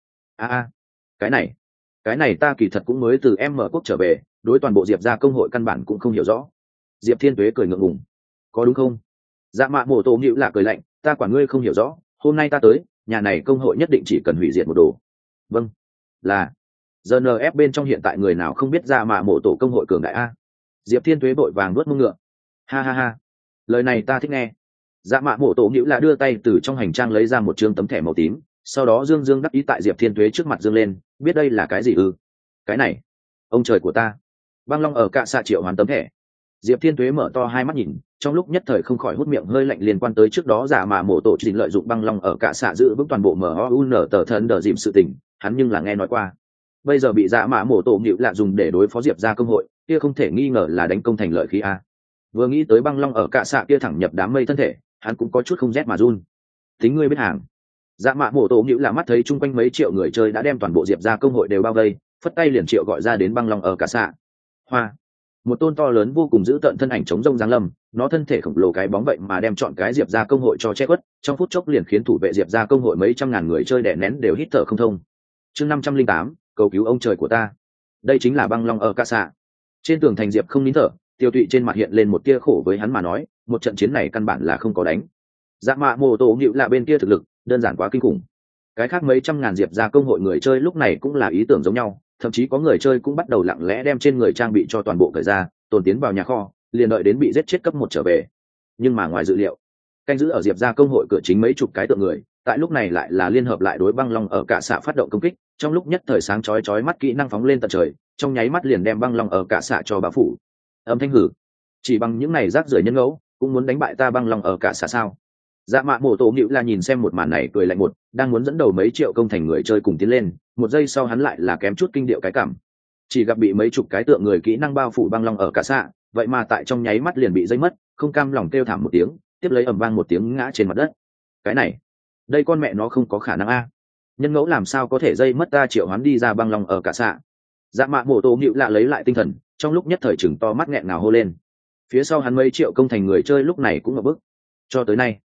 Cái này ta kỳ thật cũng mới từ M quốc trở về, đối toàn bộ Diệp ra công hội căn bản cũng không hiểu rõ. Diệp Thiên Tuế cười ngượng ngùng. Có đúng không? Dạ mạ mổ tổ nhịu là cười lạnh, ta quản ngươi không hiểu rõ, hôm nay ta tới, nhà này công hội nhất định chỉ cần hủy diệt một đồ. Vâng, là GNF bên trong hiện tại người nào không biết dạ mạ mổ tổ công hội cường đại a. Diệp Thiên Tuế vội vàng nuốt mông ngựa. Ha ha ha, lời này ta thích nghe. Dạ mạ mổ tổ nhịu là đưa tay từ trong hành trang lấy ra một trương tấm thẻ màu tím, sau đó dương dương đắc ý tại Diệp Thiên Tuế trước mặt dương lên, biết đây là cái gì ư? Cái này, ông trời của ta. Băng Long ở cạ xạ triệu hoán tấm thẻ. Diệp Thiên Tuế mở to hai mắt nhìn, trong lúc nhất thời không khỏi hút miệng hơi lạnh liên quan tới trước đó giả mà mổ tổ trình lợi dụng Băng Long ở cạ xạ giữ vững toàn bộ MOUN tờ thân đờ dìm sự tình, hắn nhưng là nghe nói qua. Bây giờ bị giả mạ mổ tổ nhịu lạ dùng để đối phó Diệp ra công hội, kia không thể nghi ngờ là đánh công thành lợi khí a. Vừa nghĩ tới Băng Long ở cạ xạ kia thẳng nhập đám mây thân thể, hắn cũng có chút không rét mà run. Tính ngươi biết hàng. Dạ mạ mổ tổ nhịu là mắt thấy chung quanh mấy triệu người chơi đã đem toàn bộ Diệp ra công hội đều bao vây, phất tay liền triệu gọi ra đến Băng Long ở cạ xạ. Hoa. Một tôn to lớn vô cùng giữ tợn thân ảnh chống rông giáng lâm, nó thân thể khổng lồ cái bóng vậy mà đem chọn cái Diệp ra công hội cho che khuất, trong phút chốc liền khiến thủ vệ Diệp ra công hội mấy trăm ngàn người chơi đè nén đều hít thở không thông. Chương 508, cầu cứu ông trời của ta. Đây chính là Băng Long ở cạ xạ. Trên tường thành Diệp không nín thở, tiêu tụy trên mặt hiện lên một tia khổ với hắn mà nói, một trận chiến này căn bản là không có đánh. Dạ mạ mồ tổ nhịu là bên kia thực lực đơn giản quá kinh khủng. Cái khác mấy trăm ngàn Diệp ra công hội người chơi lúc này cũng là ý tưởng giống nhau, thậm chí có người chơi cũng bắt đầu lặng lẽ đem trên người trang bị cho toàn bộ cởi ra, tồn tiến vào nhà kho, liền đợi đến bị giết chết cấp 1 trở về. Nhưng mà ngoài dự liệu, canh giữ ở Diệp ra công hội cửa chính mấy chục cái tượng người, tại lúc này lại là liên hợp lại đối Băng Long ở cạ xạ phát động công kích, trong lúc nhất thời sáng chói chói mắt kỹ năng phóng lên tận trời, trong nháy mắt liền đem Băng Long ở cạ xạ cho bao phủ. Âm thanh hử, chỉ bằng những này rác rưởi nhân ngẫu, cũng muốn đánh bại ta Băng Long ở cạ xạ sao? Dạ mạ mổ tổ nhịu là nhìn xem một màn này cười lạnh một, đang muốn dẫn đầu mấy triệu công thành người chơi cùng tiến lên, một giây sau hắn lại là kém chút kinh điệu cái cảm. Chỉ gặp bị mấy chục cái tượng người kỹ năng bao phủ Băng Long ở cạ xạ, vậy mà tại trong nháy mắt liền bị dây mất, không cam lòng kêu thảm một tiếng, tiếp lấy ầm vang một tiếng ngã trên mặt đất. Cái này, đây con mẹ nó không có khả năng a. Nhân ngẫu làm sao có thể dây mất ta triệu hoán đi ra Băng Long ở cạ xạ. Dạ mạ mổ tổ nhịu lạ lấy lại tinh thần, trong lúc nhất thời chừng to mắt nghẹn ngào hô lên. Phía sau hắn mấy triệu công thành người chơi lúc này cũng ngập bức. Cho tới nay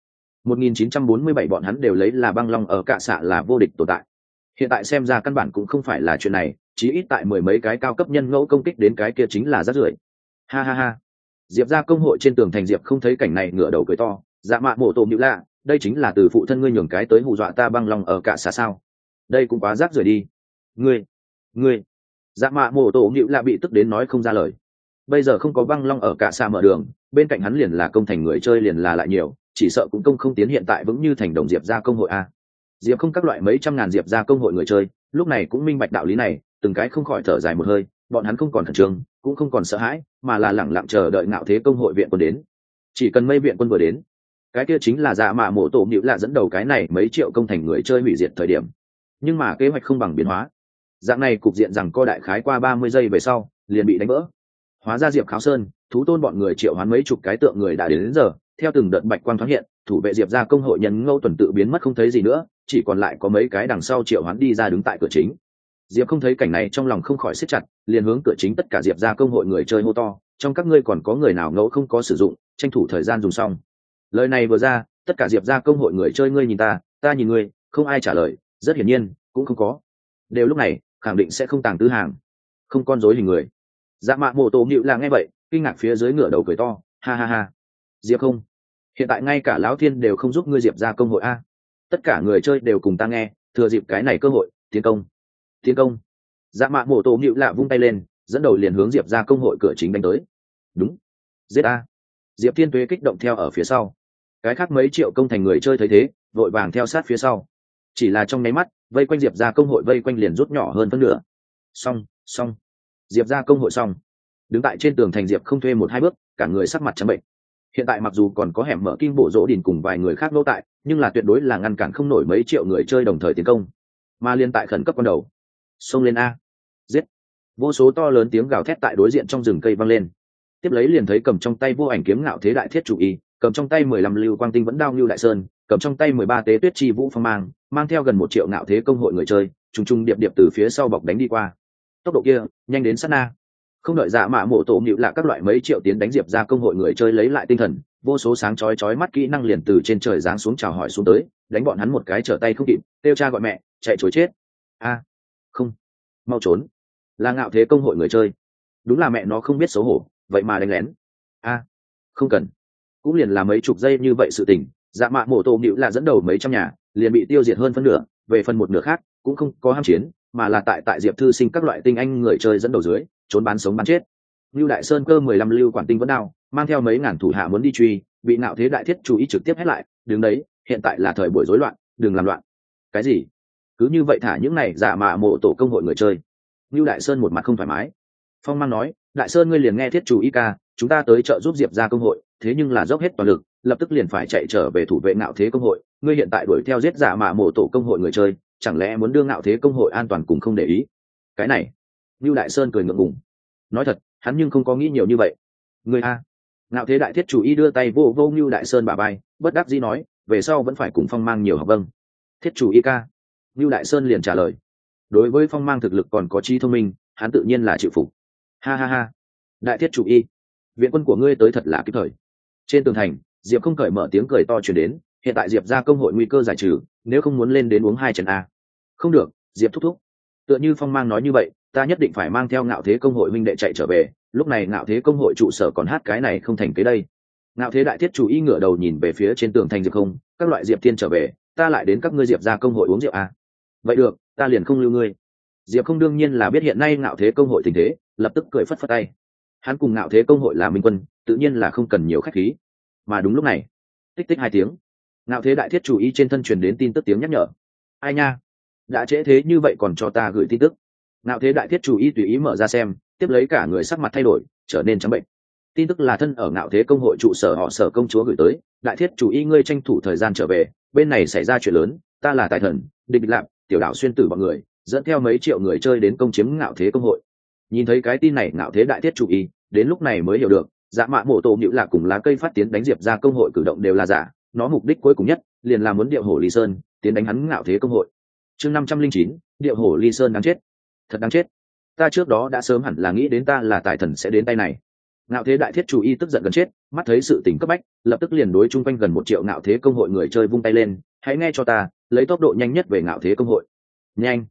1947 bọn hắn đều lấy là Băng Long ở cạ xạ là vô địch tồn tại. Hiện tại xem ra căn bản cũng không phải là chuyện này, chí ít tại mười mấy cái cao cấp nhân ngẫu công kích đến cái kia chính là rác rưởi. Ha ha ha. Diệp ra công hội trên tường thành Diệp không thấy cảnh này ngửa đầu cười to, dạ mạ mổ tổ nhịu lạ, đây chính là từ phụ thân ngươi nhường cái tới hù dọa ta Băng Long ở cạ xạ sao? Đây cũng quá rác rưởi đi. Ngươi. Dạ mạ mổ tổ nhịu lạ bị tức đến nói không ra lời. Bây giờ không có Băng Long ở cạ xạ mở đường, bên cạnh hắn liền là công thành người chơi liền là lại nhiều, chỉ sợ cũng công không tiến hiện tại vững như thành đồng Diệp ra công hội a. Diệp không các loại mấy trăm ngàn Diệp ra công hội người chơi, lúc này cũng minh bạch đạo lý này, từng cái không khỏi thở dài một hơi, bọn hắn không còn khẩn trương, cũng không còn sợ hãi, mà là lẳng lặng chờ đợi ngạo thế công hội viện quân đến. Chỉ cần mây viện quân vừa đến, cái kia chính là dạ mạ mổ tổ nhịu lạ dẫn đầu cái này mấy triệu công thành người chơi hủy diệt thời điểm. Nhưng mà kế hoạch không bằng biến hóa, dạng này cục diện rằng co đại khái qua 30 giây về sau liền bị đánh vỡ. Hóa ra Diệp Kháo Sơn, thú tôn bọn người triệu hoán mấy chục cái tượng người đã đến giờ, theo từng đợt bạch quang thoáng hiện, thủ vệ Diệp ra công hội nhân ngẫu tuần tự biến mất không thấy gì nữa, chỉ còn lại có mấy cái đằng sau triệu hoán đi ra đứng tại cửa chính. Diệp không thấy cảnh này trong lòng không khỏi siết chặt, liền hướng cửa chính tất cả Diệp ra công hội người chơi hô to, trong các ngươi còn có người nào ngẫu không có sử dụng, tranh thủ thời gian dùng xong. Lời này vừa ra, tất cả Diệp ra công hội người chơi ngươi nhìn ta nhìn ngươi, không ai trả lời, rất hiển nhiên cũng không có. Đều lúc này khẳng định sẽ không tàng tư hàng, không con rối hình người. Dạ mạ mổ tổ nhịu là nghe vậy, kinh ngạc phía dưới ngửa đầu cười to, ha ha ha. Diệp không, hiện tại ngay cả lão thiên đều không giúp ngươi Diệp ra công hội a. Tất cả người chơi đều cùng ta nghe, thừa dịp cái này cơ hội tiến công. Dạ mạ mổ tổ nhịu lạ vung tay lên, dẫn đầu liền hướng Diệp ra công hội cửa chính đánh tới. Đúng, giết a. Diệp Thiên Tuế kích động theo ở phía sau, cái khác mấy triệu công thành người chơi thấy thế vội vàng theo sát phía sau. Chỉ là trong nháy mắt, vây quanh diệp ra công hội vây quanh liền rút nhỏ hơn phân nửa. Xong diệp ra công hội xong. Đứng tại trên tường thành diệp không thuê một hai bước, cả người sắc mặt trắng bệnh. Hiện tại mặc dù còn có hẻm mở kim bộ rỗ đỉnh cùng vài người khác nô tại, nhưng là tuyệt đối là ngăn cản không nổi mấy triệu người chơi đồng thời tiến công. Mà liên tại khẩn cấp ban đầu, xông lên a, giết. Vô số to lớn tiếng gào thét tại đối diện trong rừng cây vang lên. Tiếp lấy liền thấy cầm trong tay vô ảnh kiếm Ngạo Thế Đại Thiết Chủ Y, cầm trong tay 15 lưu quang tinh vẫn đao Lưu Đại Sơn, cầm trong tay 13 tế tuyết chi vũ phong mang theo gần 1 triệu Ngạo Thế công hội người chơi, trùng trùng điệp điệp từ phía sau bọc đánh đi qua. Tốc độ kia nhanh đến sát na. Không đợi Dạ Mạ Mộ Tổ nhịu lạ các loại mấy triệu tiến đánh diệp ra công hội người chơi lấy lại tinh thần, vô số sáng chói mắt kỹ năng liền từ trên trời giáng xuống chào hỏi xuống tới, đánh bọn hắn một cái trở tay không kịp, kêu cha gọi mẹ, chạy trối chết. Không, mau trốn. Là Ngạo Thế công hội người chơi. Đúng là mẹ nó không biết xấu hổ, vậy mà đánh lén. Không cần. Cũng liền là mấy chục giây như vậy sự tình, Dạ Mạ Mộ Tổ nhịu lạ dẫn đầu mấy trăm nhà, liền bị tiêu diệt hơn phân nửa, về phần một nửa khác cũng không có ham chiến, mà là tại diệp thư sinh các loại tinh anh người chơi dẫn đầu dưới trốn bán sống bán chết. Lưu Đại Sơn cơ 15 lưu quản tinh vẫn đao, mang theo mấy ngàn thủ hạ muốn đi truy, bị Ngạo Thế Đại Thiết Chủ Y trực tiếp hét lại, đứng đấy, hiện tại là thời buổi rối loạn, đừng làm loạn. Cái gì? Cứ như vậy thả những này Dạ Mạ Mộ Tổ công hội người chơi? Lưu Đại Sơn một mặt không thoải mái. Phong Mang nói, Đại Sơn ngươi liền nghe Thiết Chủ Y ca, chúng ta tới trợ giúp diệp ra công hội, thế nhưng là dốc hết toàn lực, lập tức liền phải chạy trở về thủ vệ Ngạo Thế công hội, ngươi hiện tại đuổi theo giết Dạ Mạ Mộ Tổ công hội người chơi, chẳng lẽ muốn đưa Ngạo Thế công hội an toàn cùng không để ý? Cái này, Lưu Đại Sơn cười ngượng ngùng. Nói thật, hắn nhưng không có nghĩ nhiều như vậy. Người a. Ngạo Thế Đại Thiết Chủ Y đưa tay vô vô Lưu Đại Sơn bả vai, bất đắc dĩ nói, về sau vẫn phải cùng Phong Mang nhiều học vâng. Thiết Chủ Y ca. Lưu Đại Sơn liền trả lời. Đối với Phong Mang thực lực còn có trí thông minh, hắn tự nhiên là chịu phục. Ha. Đại Thiết Chủ Y, viện quân của ngươi tới thật là kịp thời. Trên tường thành, Diệp không cởi mở tiếng cười to truyền đến, hiện tại Diệp ra công hội nguy cơ giải trừ, nếu không muốn lên đến uống 2 chén a. Không được, Diệp thúc thúc. Tựa như Phong Mang nói như vậy, ta nhất định phải mang theo Ngạo Thế công hội huynh đệ chạy trở về, lúc này Ngạo Thế công hội trụ sở còn hát cái này không thành cái đây. Ngạo Thế Đại Thiết Chủ Y ngửa đầu nhìn về phía trên tường thành Diệp không, các loại Diệp Thiên trở về, ta lại đến các ngươi Diệp ra công hội uống rượu à? Vậy được, ta liền không lưu ngươi. Diệp không đương nhiên là biết hiện nay Ngạo Thế công hội tình thế, lập tức cười phất phất tay. Hắn cùng Ngạo Thế công hội là minh quân, tự nhiên là không cần nhiều khách khí. Mà đúng lúc này, tích tích 2 tiếng, Ngạo Thế Đại Thiết Chủ Y trên thân truyền đến tin tức tiếng nhắc nhở. Ai nha, đã trễ thế như vậy còn cho ta gửi tin tức. Ngạo Thế Đại Thiết Chủ Y tùy ý mở ra xem, tiếp lấy cả người sắc mặt thay đổi, trở nên trắng bệnh. Tin tức là thân ở Ngạo Thế công hội trụ sở họ Sở công chúa gửi tới, Đại Thiết Chủ Y ngươi tranh thủ thời gian trở về, bên này xảy ra chuyện lớn, ta là Tài Thần, Địch Lạp, Tiểu Đạo xuyên tử bọn người, dẫn theo mấy triệu người chơi đến công chiếm Ngạo Thế công hội. Nhìn thấy cái tin này, Ngạo Thế Đại Thiết Chủ Y đến lúc này mới hiểu được, Dạ Mạ Mộ Tổ Nhữ Lạc cùng lá cây phát tiến đánh diệp ra công hội cử động đều là giả, nó mục đích cuối cùng nhất liền là muốn điệu hổ Ly Sơn tiến đánh hắn Ngạo Thế công hội. Chương 509, điệu hổ Ly Sơn đáng chết, thật đáng chết. Ta trước đó đã sớm hẳn là nghĩ đến ta là Tài Thần sẽ đến tay này. Ngạo Thế Đại Thiết Chủ Y tức giận gần chết, mắt thấy sự tình cấp bách, lập tức liền đối chung quanh gần 1 triệu Ngạo Thế công hội người chơi vung tay lên, hãy nghe cho ta, lấy tốc độ nhanh nhất về Ngạo Thế công hội. Nhanh.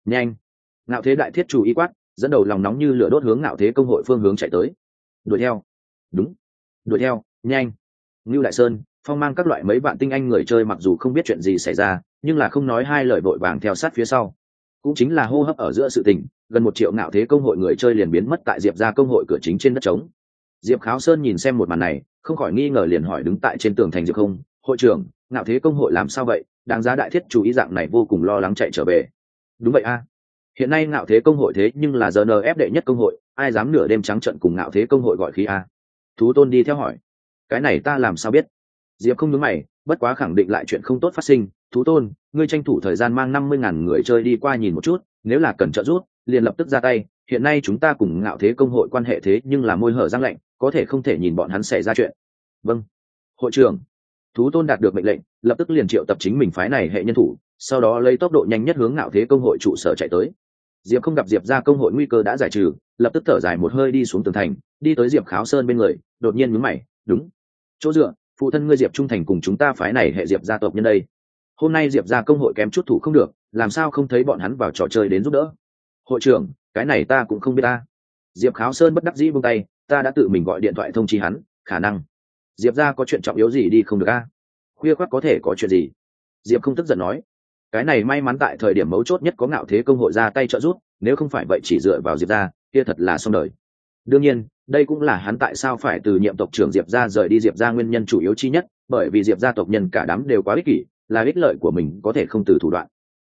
Ngạo Thế Đại Thiết Chủ Y quát, dẫn đầu lòng nóng như lửa đốt hướng Ngạo Thế công hội phương hướng chạy tới. Đuổi theo. Đúng. Đuổi theo, nhanh. Ngưu Đại Sơn, Phong Mang các loại mấy bạn tinh anh người chơi mặc dù không biết chuyện gì xảy ra, nhưng là không nói hai lời vội vàng theo sát phía sau. Cũng chính là hô hấp ở giữa sự tình, gần 1 triệu Ngạo Thế công hội người chơi liền biến mất tại diệp ra công hội cửa chính trên đất trống. Diệp Kháo Sơn nhìn xem một màn này, không khỏi nghi ngờ liền hỏi đứng tại trên tường thành Diệp không, hội trưởng, Ngạo Thế công hội làm sao vậy? Đáng giá Đại Thiết Chủ Y dạng này vô cùng lo lắng chạy trở về. Đúng vậy a. Hiện nay Ngạo Thế công hội thế nhưng là GNF đệ nhất công hội, ai dám nửa đêm trắng trận cùng Ngạo Thế công hội gọi khí a? Thú Tôn đi theo hỏi. Cái này ta làm sao biết? Diệp không nhướng mày, bất quá khẳng định lại chuyện không tốt phát sinh. Thú Tôn, ngươi tranh thủ thời gian mang 50.000 người chơi đi qua nhìn một chút, nếu là cần trợ giúp, liền lập tức ra tay. Hiện nay chúng ta cùng Ngạo Thế công hội quan hệ thế nhưng là môi hở răng lạnh, có thể không thể nhìn bọn hắn xảy ra chuyện. Vâng, hội trưởng. Thú Tôn đạt được mệnh lệnh, lập tức liền triệu tập chính mình phái này hệ nhân thủ, sau đó lấy tốc độ nhanh nhất hướng Ngạo Thế công hội trụ sở chạy tới. Diệp không gặp Diệp ra công hội nguy cơ đã giải trừ, lập tức thở dài một hơi đi xuống tường thành, đi tới Diệp Kháo Sơn bên người, đột nhiên nhướng mày, đúng, chỗ dựa, phụ thân ngươi Diệp trung thành cùng chúng ta phái này hệ Diệp gia tộc nhân đây. Hôm nay Diệp ra công hội kém chút thủ không được, làm sao không thấy bọn hắn vào trò chơi đến giúp đỡ? Hội trưởng, cái này ta cũng không biết ta. Diệp Kháo Sơn bất đắc dĩ buông tay, ta đã tự mình gọi điện thoại thông chi hắn, khả năng Diệp ra có chuyện trọng yếu gì đi không được a? Khuya khoắt có thể có chuyện gì? Diệp không tức giận nói, cái này may mắn tại thời điểm mấu chốt nhất có Ngạo Thế công hội ra tay trợ giúp, nếu không phải vậy chỉ dựa vào Diệp ra, kia thật là xong đời. Đương nhiên, đây cũng là hắn tại sao phải từ nhiệm tộc trưởng Diệp ra rời đi Diệp ra nguyên nhân chủ yếu chi nhất, bởi vì Diệp gia tộc nhân cả đám đều quá ích kỷ, là ích lợi của mình có thể không từ thủ đoạn.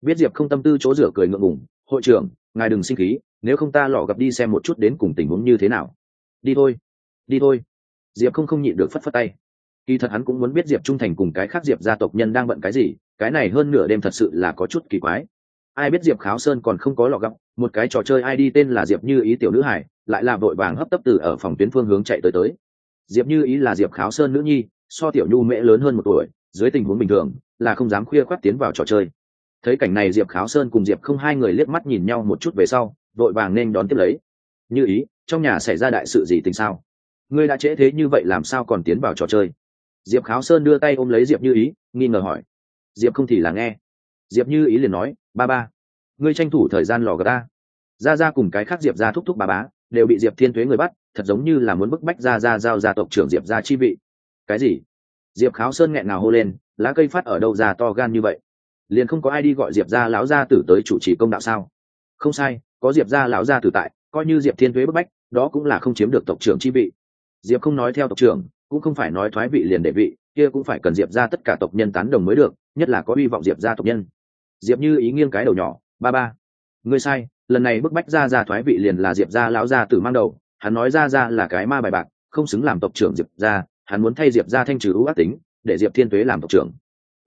Biết diệp không tâm tư chỗ rửa cười ngượng ngùng. Hội trưởng, ngài đừng sinh khí, nếu không ta lọ gặp đi xem một chút đến cùng tình huống như thế nào. Đi thôi, đi thôi. Diệp không nhịn được phất phất tay. Kỳ thật hắn cũng muốn biết diệp trung thành cùng cái khác diệp gia tộc nhân đang bận cái gì, cái này hơn nửa đêm thật sự là có chút kỳ quái. Ai biết diệp kháo sơn còn không có lọ gặp, một cái trò chơi ID tên là diệp như ý tiểu nữ hải lại là vội vàng hấp tấp từ ở phòng tuyến phương hướng chạy tới. Diệp như ý là diệp kháo sơn nữ nhi, so tiểu nhu mễ lớn hơn 1 tuổi, dưới tình huống bình thường là không dám khuya khoắt tiến vào trò chơi. Thấy cảnh này diệp kháo sơn cùng diệp không hai người liếc mắt nhìn nhau một chút về sau vội vàng nên đón tiếp lấy. Như ý, trong nhà xảy ra đại sự gì tình sao? Ngươi đã trễ thế như vậy làm sao còn tiến vào trò chơi? Diệp kháo sơn đưa tay ôm lấy diệp như ý nghi ngờ hỏi. Diệp không thì là nghe. Diệp như ý liền nói, ba ngươi tranh thủ thời gian lò gà ta. Ra cùng cái khác diệp ra thúc thúc bá đều bị diệp thiên thuế người bắt, thật giống như là muốn bức bách ra giao gia tộc trưởng diệp ra chi vị. Cái gì? Diệp kháo sơn nghẹn ngào hô lên, lá cây phát ở đâu ra to gan như vậy? Liền không có ai đi gọi diệp gia lão gia tử tới chủ trì công đạo sao? Không sai, có diệp gia lão gia tử tại, coi như diệp thiên thuế bức bách đó cũng là không chiếm được tộc trưởng chi vị. Diệp không nói theo tộc trưởng, cũng không phải nói thoái vị liền để vị, kia cũng phải cần diệp gia tất cả tộc nhân tán đồng mới được, nhất là có hy vọng diệp gia tộc nhân. Diệp như ý nghiêng cái đầu nhỏ, ba ngươi sai, lần này bức bách ra thoái vị liền là diệp gia lão gia tử mang đầu, hắn nói ra là cái ma bài bạc, không xứng làm tộc trưởng diệp gia, hắn muốn thay diệp gia thanh trừ ưu ác tính, để diệp thiên tuế làm tộc trưởng.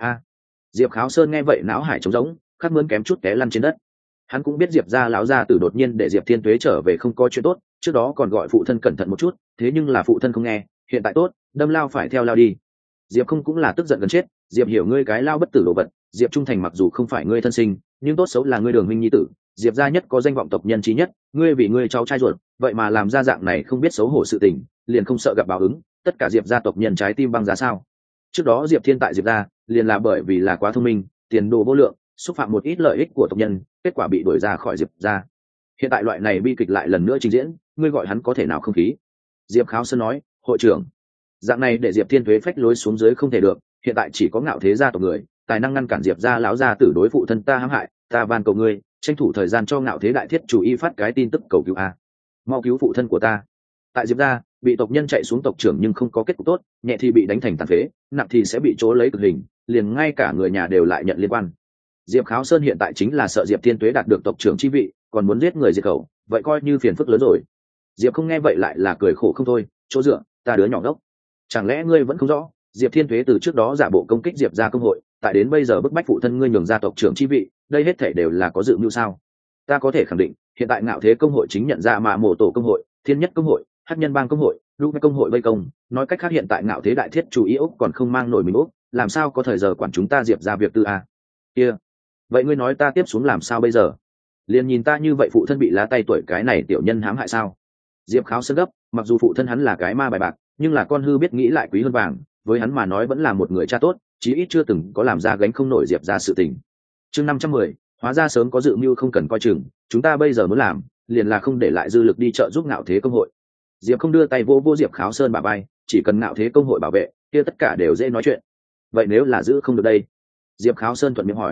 Diệp kháo sơn nghe vậy não hải trống rỗng, khát mướn kém chút té lăn trên đất. Hắn cũng biết diệp gia lão gia tử đột nhiên để diệp thiên tuế trở về không có chuyện tốt, trước đó còn gọi phụ thân cẩn thận một chút, thế nhưng là phụ thân không nghe, hiện tại tốt, đâm lao phải theo lao đi. Diệp không cũng là tức giận gần chết, diệp hiểu ngươi cái lao bất tử đồ vật, diệp trung thành mặc dù không phải ngươi thân sinh, nhưng tốt xấu là ngươi đường huynh nhi tử, diệp gia nhất có danh vọng tộc nhân trí nhất, ngươi vì ngươi cháu trai ruột, vậy mà làm ra dạng này không biết xấu hổ sự tình, liền không sợ gặp báo ứng, tất cả diệp gia tộc nhân trái tim băng giá sao? Trước đó diệp thiên tại diệp gia liền là bởi vì là quá thông minh, tiền đồ vô lượng, xúc phạm một ít lợi ích của tộc nhân, kết quả bị đuổi ra khỏi diệp gia. Hiện tại loại này bi kịch lại lần nữa trình diễn, ngươi gọi hắn có thể nào không khí? Diệp kháo sơn nói, hội trưởng, dạng này để diệp thiên thuế phách lối xuống dưới không thể được, hiện tại chỉ có ngạo thế gia tộc người tài năng ngăn cản diệp gia lão gia tử đối phụ thân ta hãm hại, ta van cầu ngươi tranh thủ thời gian cho ngạo thế đại thiết chủ y phát cái tin tức cầu cứu a, mau cứu phụ thân của ta. Tại diệp gia bị tộc nhân chạy xuống tộc trưởng nhưng không có kết cục tốt, nhẹ thì bị đánh thành tàn phế, nặng thì sẽ bị chỗ lấy cực hình, liền ngay cả người nhà đều lại nhận liên quan. Diệp kháo sơn hiện tại chính là sợ diệp thiên tuế đạt được tộc trưởng chi vị còn muốn giết người diệt khẩu, vậy coi như phiền phức lớn rồi. Diệp không nghe vậy lại là cười khổ không thôi, chỗ dựa, ta đứa nhỏ ngốc, chẳng lẽ ngươi vẫn không rõ diệp thiên tuế từ trước đó giả bộ công kích diệp gia công hội, tại đến bây giờ bức bách phụ thân ngươi nhường ra tộc trưởng chi vị, đây hết thể đều là có dự mưu sao? Ta có thể khẳng định hiện tại ngạo thế công hội chính nhận ra mạ mổ tổ công hội, thiên nhất công hội, hắc nhân bang công hội, lúc công hội vây công, nói cách khác hiện tại ngạo thế đại thiết chủ ý úc còn không mang nổi mình úc, làm sao có thời giờ quản chúng ta diệp ra việc tư a? Kia, vậy ngươi nói ta tiếp xuống làm sao bây giờ? Liền nhìn ta như vậy phụ thân bị lá tay tuổi cái này tiểu nhân hãm hại sao? Diệp kháo sơn gấp, mặc dù phụ thân hắn là cái ma bài bạc, nhưng là con hư biết nghĩ lại quý hơn vàng, với hắn mà nói vẫn là một người cha tốt, chí ít chưa từng có làm ra gánh không nổi diệp ra sự tình. Chương 510, hóa ra sớm có dự mưu không cần coi chừng, chúng ta bây giờ muốn làm liền là không để lại dư lực đi trợ giúp ngạo thế công hội. Diệp không đưa tay vô diệp kháo sơn bả vai, chỉ cần ngạo thế công hội bảo vệ kia tất cả đều dễ nói chuyện. Vậy nếu là giữ không được đây? Diệp kháo sơn thuận miệng hỏi.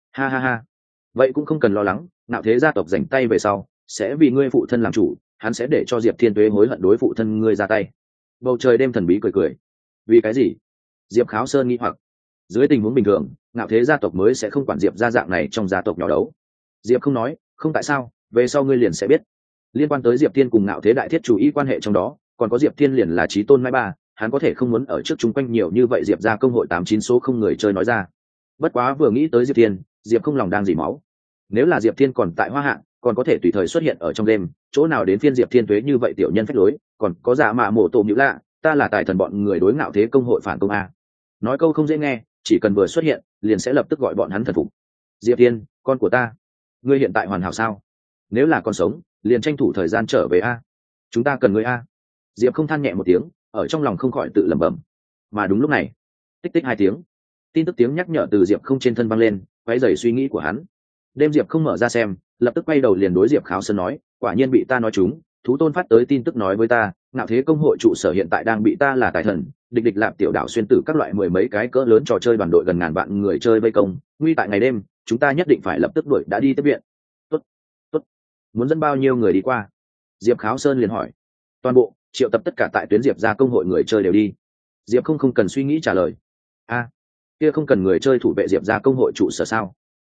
Ha, vậy cũng không cần lo lắng, ngạo thế gia tộc rảnh tay về sau sẽ vì ngươi phụ thân làm chủ, hắn sẽ để cho diệp thiên tuế hối hận đối phụ thân ngươi ra tay. Bầu trời đêm thần bí cười. Vì cái gì? Diệp kháo sơn nghi hoặc. Dưới tình huống bình thường ngạo thế gia tộc mới sẽ không quản diệp gia dạng này trong gia tộc nhỏ đấu. Diệp không nói, không tại sao, về sau ngươi liền sẽ biết. Liên quan tới diệp thiên cùng ngạo thế đại thiết chủ ý quan hệ trong đó, còn có diệp thiên liền là trí tôn mai ba, hắn có thể không muốn ở trước chúng quanh nhiều như vậy diệp gia công hội 89 số không người chơi nói ra. Bất quá vừa nghĩ tới diệp thiên, diệp không lòng đang dỉ máu. Nếu là diệp thiên còn tại hoa hạ, còn có thể tùy thời xuất hiện ở trong đêm, chỗ nào đến phiên diệp thiên tuế như vậy tiểu nhân phách lối, còn có giả mạ mổ tổ nhữ lạ, ta là tài thần bọn người đối ngạo thế công hội phản công a. Nói câu không dễ nghe, chỉ cần vừa xuất hiện liền sẽ lập tức gọi bọn hắn thần phục. Diệp thiên, con của ta, ngươi hiện tại hoàn hảo sao? Nếu là còn sống liền tranh thủ thời gian trở về a, chúng ta cần ngươi a. Diệp không than nhẹ một tiếng, ở trong lòng không khỏi tự lẩm bẩm. Mà đúng lúc này, tích tích 2 tiếng, tin tức tiếng nhắc nhở từ Diệp không trên thân vang lên, quấy rầy suy nghĩ của hắn. Đêm Diệp không mở ra xem, lập tức quay đầu liền đối Diệp kháo sơn nói, quả nhiên bị ta nói trúng, thú tôn phát tới tin tức nói với ta, ngạo thế công hội trụ sở hiện tại đang bị ta là tài thần địch lạp tiểu đảo xuyên tử các loại 10 mấy cái cỡ lớn trò chơi đoàn đội gần ngàn vạn người chơi vây công, nguy tại ngày đêm, chúng ta nhất định phải lập tức đuổi đã đi tiếp viện. Tốt, muốn dẫn bao nhiêu người đi qua? Diệp kháo sơn liền hỏi. Toàn bộ triệu tập tất cả tại tuyến Diệp ra công hội người chơi đều đi. Diệp không cần suy nghĩ trả lời. Kia không cần người chơi thủ vệ Diệp ra công hội trụ sở sao?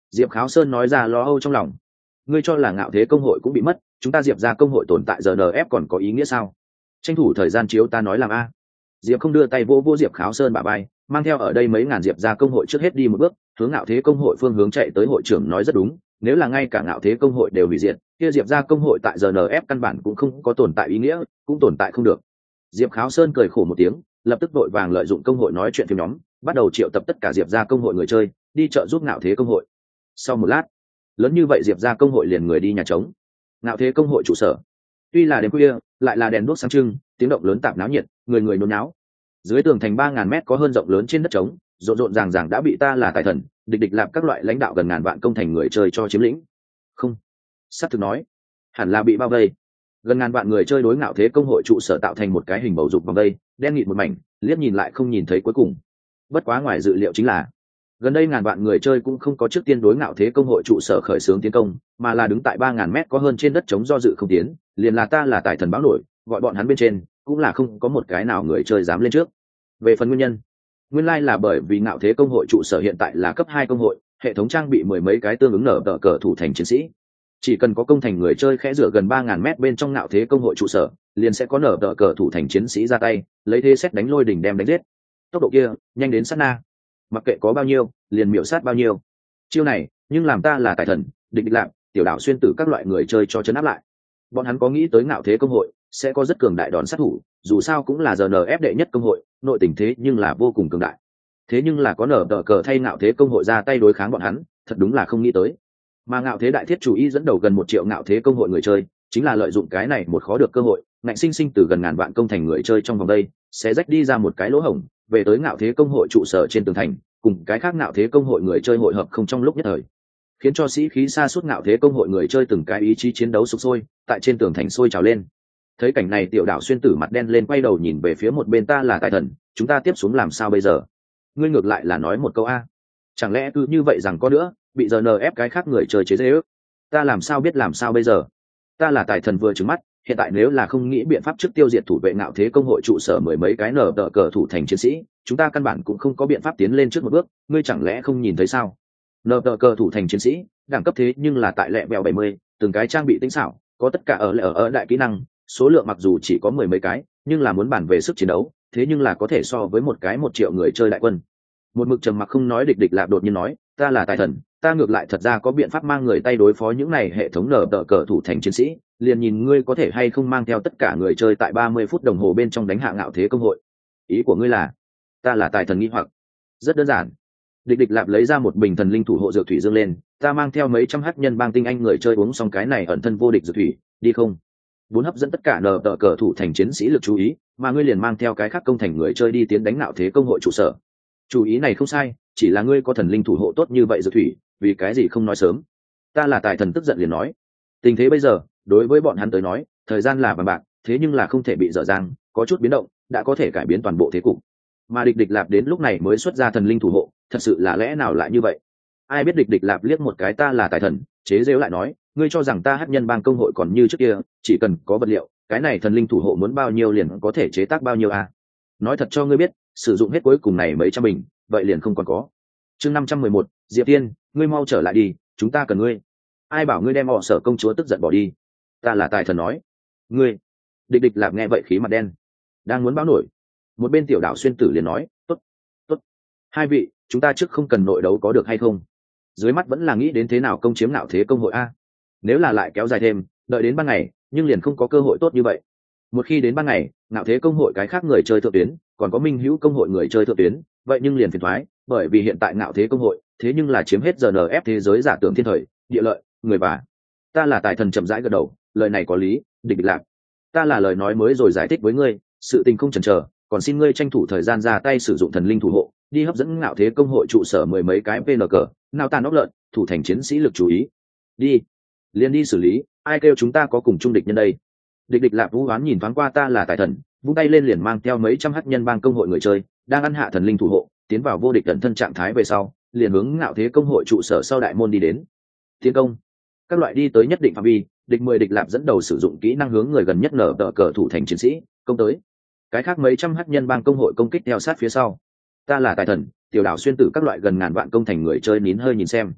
Diệp Kháo Sơn nói ra lo âu trong lòng. Ngươi cho là ngạo thế công hội cũng bị mất, chúng ta Diệp ra công hội tồn tại giờ NF còn có ý nghĩa sao? Tranh thủ thời gian chiếu ta nói làm a. Diệp không đưa tay vô vô Diệp Kháo Sơn bả vai, mang theo ở đây mấy ngàn Diệp ra công hội trước hết đi một bước, hướng ngạo thế công hội phương hướng chạy tới. Hội trưởng nói rất đúng, nếu là ngay cả ngạo thế công hội đều hủy diệt, kia Diệp ra công hội tại giờ NF căn bản cũng không có tồn tại ý nghĩa, cũng tồn tại không được. Diệp Kháo Sơn cười khổ một tiếng, lập tức vội vàng lợi dụng công hội nói chuyện phim nhóm, bắt đầu triệu tập tất cả Diệp ra công hội người chơi đi trợ giúp ngạo thế công hội. Sau một lát, lớn như vậy Diệp ra công hội liền người đi nhà trống. Ngạo thế công hội trụ sở, tuy là đêm khuya lại là đèn đuốc sáng trưng, tiếng động lớn tạp náo nhiệt, người người nôn náo. Dưới tường thành 3.000 mét có hơn rộng lớn trên đất trống, rộn rộn ràng ràng đã bị ta là tài thần, địch địch lạp các loại lãnh đạo gần ngàn vạn công thành người chơi cho chiếm lĩnh. Không, sắp thực nói, hẳn là bị bao vây. Gần ngàn vạn người chơi đối ngạo thế công hội trụ sở tạo thành một cái hình bầu dục vòng vây, đen nghịt một mảnh, liếc nhìn lại không nhìn thấy cuối cùng. Bất quá ngoài dự liệu chính là, gần đây ngàn vạn người chơi cũng không có trước tiên đối ngạo thế công hội trụ sở khởi xướng tiến công, mà là đứng tại 3.000 mét có hơn trên đất trống do dự không tiến, liền là ta là tài thần báo nổi, gọi bọn hắn bên trên, cũng là không có một cái nào người chơi dám lên trước. Về phần nguyên nhân, nguyên lai là bởi vì ngạo thế công hội trụ sở hiện tại là cấp 2 công hội, hệ thống trang bị mười mấy cái tương ứng nở tờ cờ thủ thành chiến sĩ. Chỉ cần có công thành người chơi khẽ rửa gần 3.000 mét bên trong ngạo thế công hội trụ sở, liền sẽ có nở tờ cờ thủ thành chiến sĩ ra tay, lấy thế xét đánh lôi đỉnh đem đánh giết. Tốc độ kia nhanh đến sát na, mặc kệ có bao nhiêu liền miểu sát bao nhiêu. Chiêu này nhưng làm ta là tài thần, địch địch lạm, tiểu đạo xuyên tử các loại người chơi cho chấn áp lại. Bọn hắn có nghĩ tới ngạo thế công hội sẽ có rất cường đại đòn sát thủ, dù sao cũng là GNF đệ nhất công hội, nội tình thế nhưng là vô cùng cường đại. Thế nhưng là có nở tờ cờ thay ngạo thế công hội ra tay đối kháng bọn hắn, thật đúng là không nghĩ tới. Mà ngạo thế đại thiết chủ ý dẫn đầu gần 1 triệu ngạo thế công hội người chơi, chính là lợi dụng cái này một khó được cơ hội, ngạnh sinh sinh từ gần ngàn vạn công thành người chơi trong vòng đây, sẽ rách đi ra một cái lỗ hổng, về tới ngạo thế công hội trụ sở trên tường thành, cùng cái khác ngạo thế công hội người chơi hội hợp không trong lúc nhất thời, khiến cho sĩ khí xa suốt ngạo thế công hội người chơi từng cái ý chí chiến đấu sục sôi, tại trên tường thành sôi trào lên. Thấy cảnh này, tiểu đạo xuyên tử mặt đen lên, quay đầu nhìn về phía một bên ta là tài thần, chúng ta tiếp xuống làm sao bây giờ? Ngươi ngược lại là nói một câu a, chẳng lẽ cứ như vậy rằng có nữa bị giờ ép cái khác người chơi chế dễ ước? Ta làm sao biết làm sao bây giờ? Ta là tài thần vừa trừng mắt, hiện tại nếu là không nghĩ biện pháp trước tiêu diệt thủ vệ ngạo thế công hội trụ sở mười mấy cái nở tờ cờ thủ thành chiến sĩ, chúng ta căn bản cũng không có biện pháp tiến lên trước một bước. Ngươi chẳng lẽ không nhìn thấy sao? Nở tờ cờ thủ thành chiến sĩ đẳng cấp thế nhưng là tại lẹ bèo 70, từng cái trang bị tinh xảo, có tất cả ở đại kỹ năng, số lượng mặc dù chỉ có mười mấy cái, nhưng là muốn bàn về sức chiến đấu, thế nhưng là có thể so với một cái 1 triệu người chơi đại quân. Một mực trầm mặc không nói địch địch lạp đột nhiên nói, ta là tài thần, ta ngược lại thật ra có biện pháp mang người tay đối phó những này hệ thống nở tờ cờ thủ thành chiến sĩ, liền nhìn ngươi có thể hay không mang theo tất cả người chơi tại 30 phút đồng hồ bên trong đánh hạ ngạo thế công hội. Ý của ngươi là? Ta là tài thần nghi hoặc. Rất đơn giản. Địch địch lạp lấy ra một bình thần linh thủ hộ dược thủy dương lên, ta mang theo mấy trăm hắc nhân bang tinh anh người chơi uống xong cái này ẩn thân vô địch dược thủy, đi không? Vốn hấp dẫn tất cả nở tờ cờ thủ thành chiến sĩ lực chú ý, mà ngươi liền mang theo cái khác công thành người chơi đi tiến đánh ngạo thế công hội trụ sở. Chủ ý này không sai, chỉ là ngươi có thần linh thủ hộ tốt như vậy dược thủy, vì cái gì không nói sớm? Ta là tài thần tức giận liền nói, tình thế bây giờ đối với bọn hắn tới nói thời gian là vàng bạc, thế nhưng là không thể bị dở dang, có chút biến động đã có thể cải biến toàn bộ thế cục. Mà địch địch lạp đến lúc này mới xuất ra thần linh thủ hộ, thật sự là lẽ nào lại như vậy? Ai biết địch địch lạp liếc một cái ta là tài thần, chế giễu lại nói, ngươi cho rằng ta hắc nhân bang công hội còn như trước kia, chỉ cần có vật liệu, cái này thần linh thủ hộ muốn bao nhiêu liền có thể chế tác bao nhiêu à? Nói thật cho ngươi biết, sử dụng hết cuối cùng này mấy trăm bình, vậy liền không còn có. Chương 511, Diệp Tiên, ngươi mau trở lại đi, chúng ta cần ngươi. Ai bảo ngươi đem họ Sở công chúa tức giận bỏ đi? Ta là tài thần nói. Ngươi? Địch địch lạp nghe vậy khí mặt đen, đang muốn báo nổi. Một bên tiểu đạo xuyên tử liền nói, tốt, tốt. Hai vị, chúng ta trước không cần nội đấu có được hay không? Dưới mắt vẫn là nghĩ đến thế nào công chiếm ngạo thế công hội a. Nếu là lại kéo dài thêm, đợi đến ban ngày, nhưng liền không có cơ hội tốt như vậy. Một khi đến ban ngày, ngạo thế công hội cái khác người chơi thượng tuyến, còn có minh hữu công hội người chơi thượng tuyến, vậy nhưng liền phiền thoái, bởi vì hiện tại ngạo thế công hội thế nhưng là chiếm hết GNF thế giới giả tưởng thiên thời địa lợi người và. Ta là tài thần chậm rãi gật đầu, lời này có lý, địch địch lạc. Ta là lời nói mới rồi giải thích với ngươi, sự tình không chần chờ, còn xin ngươi tranh thủ thời gian ra tay sử dụng thần linh thủ hộ, đi hấp dẫn ngạo thế công hội trụ sở mười mấy cái PNG, nào tàn ốc lợn, thủ thành chiến sĩ lực chú ý. Đi, liền đi xử lý, ai kêu chúng ta có cùng chung địch nhân đây? Địch địch lạc vũ hoán nhìn thoáng qua ta là tài thần, vung tay lên liền mang theo mấy trăm hắc nhân bang công hội người chơi, đang ăn hạ thần linh thủ hộ, tiến vào vô địch cẩn thân trạng thái về sau, liền hướng ngạo thế công hội trụ sở sau đại môn đi đến. Tiến công. Các loại đi tới nhất định phạm vi, địch 10 địch lạp dẫn đầu sử dụng kỹ năng hướng người gần nhất nở tờ cờ thủ thành chiến sĩ công tới. Cái khác mấy trăm hắc nhân bang công hội công kích theo sát phía sau. Ta là tài thần, tiểu đạo xuyên tử các loại gần ngàn vạn công thành người chơi nín hơi nhìn xem.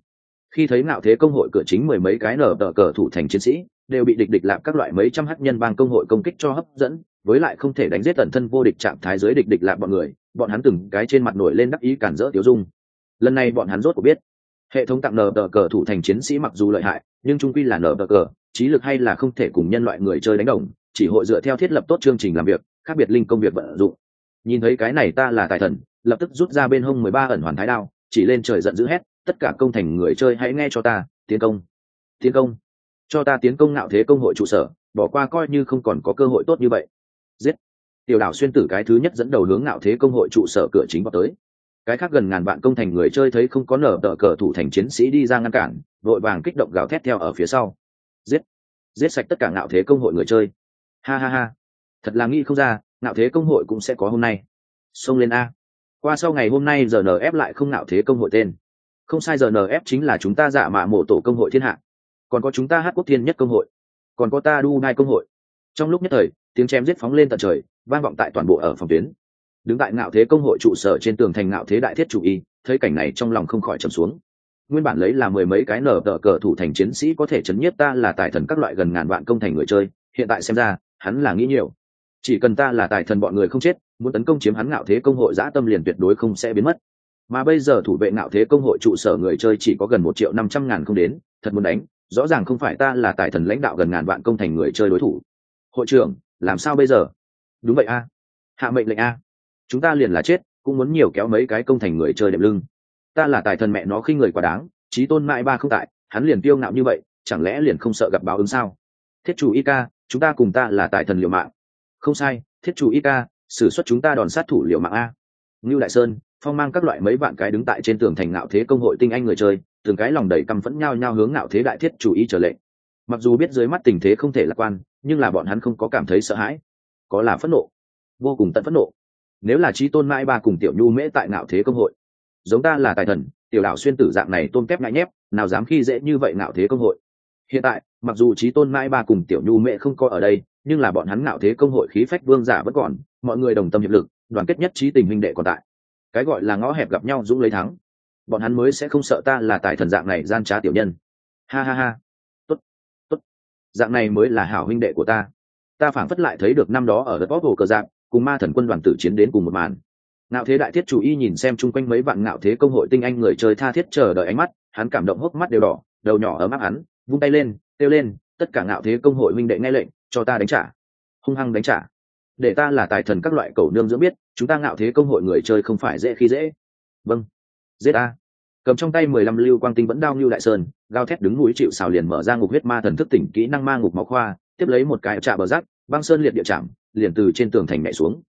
Khi thấy ngạo thế công hội cửa chính mười mấy cái nở tờ cờ thủ thành chiến sĩ đều bị địch địch lạp các loại mấy trăm hắc nhân bang công hội công kích cho hấp dẫn, với lại không thể đánh giết tận thân vô địch trạng thái dưới địch địch lạp bọn người, bọn hắn từng cái trên mặt nổi lên đắc ý cản rỡ tiêu dung. Lần này bọn hắn rốt cuộc biết, hệ thống tặng nở tờ cờ thủ thành chiến sĩ mặc dù lợi hại, nhưng trung quy là nở tờ cờ, trí lực hay là không thể cùng nhân loại người chơi đánh đồng, chỉ hội dựa theo thiết lập tốt chương trình làm việc, khác biệt linh công việc vận dụng. Nhìn thấy cái này ta là tài thần, lập tức rút ra bên hông 13 ẩn hoàn thái đao, chỉ lên trời giận dữ hét, tất cả công thành người chơi hãy nghe cho ta, tiến công, tiến công, cho ta tiến công ngạo thế công hội trụ sở, bỏ qua coi như không còn có cơ hội tốt như vậy. Giết! Tiểu đảo xuyên tử cái thứ nhất dẫn đầu hướng ngạo thế công hội trụ sở cửa chính vào tới. Cái khác gần ngàn vạn công thành người chơi thấy không có nở tờ cờ thủ thành chiến sĩ đi ra ngăn cản, vội vàng kích động gào thét theo ở phía sau. Giết! Giết sạch tất cả ngạo thế công hội người chơi. Ha ha ha! Thật là nghĩ không ra, ngạo thế công hội cũng sẽ có hôm nay. Xông lên a! Qua sau ngày hôm nay RNF lại không ngạo thế công hội tên. Không sai, RNF chính là chúng ta dạ mạ mộ tổ công hội thiên hạ. Còn có chúng ta hát quốc thiên nhất công hội. Còn có ta đu nai công hội. Trong lúc nhất thời, tiếng chém giết phóng lên tận trời, vang vọng tại toàn bộ ở phòng tuyến. Đứng tại ngạo thế công hội trụ sở trên tường thành ngạo thế đại thiết chủ y, thấy cảnh này trong lòng không khỏi trầm xuống. Nguyên bản lấy là mười mấy cái nở tờ cờ thủ thành chiến sĩ có thể chấn nhiếp ta là tài thần các loại gần ngàn vạn công thành người chơi, hiện tại xem ra, hắn là nghĩ nhiều. Chỉ cần ta là tài thần bọn người không chết, muốn tấn công chiếm hắn ngạo thế công hội dã tâm liền tuyệt đối không sẽ biến mất. Mà bây giờ thủ vệ ngạo thế công hội trụ sở người chơi chỉ có gần 1.500.000 không đến, thật muốn đánh, rõ ràng không phải ta là tài thần lãnh đạo gần ngàn vạn công thành người chơi đối thủ. Hội trưởng, làm sao bây giờ? Đúng vậy a, hạ mệnh lệnh a, chúng ta liền là chết cũng muốn nhiều kéo mấy cái công thành người chơi đệm lưng. Ta là tài thần mẹ nó khinh người quá đáng, chí tôn mãi ba không tại, hắn liền kiêu ngạo như vậy, chẳng lẽ liền không sợ gặp báo ứng sao? Thiết chủ y ca, chúng ta cùng ta là tài thần liều mạng. Không sai, thiết chủ y ca, sử xuất chúng ta đòn sát thủ liều mạng a. Ngưu Đại Sơn, Phong mang các loại mấy vạn cái đứng tại trên tường thành ngạo thế công hội tinh anh người chơi, từng cái lòng đầy căm phẫn nhao nhao hướng ngạo thế đại thiết chủ y trở lệnh. Mặc dù biết dưới mắt tình thế không thể lạc quan, nhưng là bọn hắn không có cảm thấy sợ hãi, có là phẫn nộ, vô cùng tận phẫn nộ. Nếu là chí tôn mãi ba cùng tiểu nhu mễ tại ngạo thế công hội, giống ta là tài thần, tiểu đảo xuyên tử dạng này tôm kép ngại nhép, nào dám khi dễ như vậy ngạo thế công hội. Hiện tại, mặc dù chí tôn mãi ba cùng tiểu nhu mễ không có ở đây, nhưng là bọn hắn ngạo thế công hội khí phách vương giả vẫn còn, mọi người đồng tâm hiệp lực, đoàn kết nhất trí tình huynh đệ còn tại. Cái gọi là ngõ hẹp gặp nhau dũng lấy thắng, bọn hắn mới sẽ không sợ ta là tài thần dạng này gian trá tiểu nhân. Ha ha ha, tốt, tốt, dạng này mới là hảo huynh đệ của ta. Ta phảng phất lại thấy được năm đó ở đất bóp hồ cờ dạng, cùng ma thần quân đoàn tử chiến đến cùng một màn. Ngạo thế đại thiết chủ y nhìn xem chung quanh mấy vạn ngạo thế công hội tinh anh người chơi tha thiết chờ đợi ánh mắt, hắn cảm động hốc mắt đều đỏ, đầu nhỏ ấm áp hắn, vung tay lên, kêu lên, tất cả ngạo thế công hội huynh đệ nghe lệnh, cho ta đánh trả, hung hăng đánh trả. Để ta là tài thần các loại cẩu nương dưỡng biết, chúng ta ngạo thế công hội người chơi không phải dễ khi dễ. Vâng, giết a. Cầm trong tay 15 lưu quang tinh vẫn đao Nưu Đại Sơn, gào thét đứng núi chịu sào liền mở ra ngục huyết ma thần thức tỉnh kỹ năng ma ngục máu khoa, tiếp lấy một cái chạm bờ rác, băng sơn liệt địa chạm, liền từ trên tường thành nhảy xuống.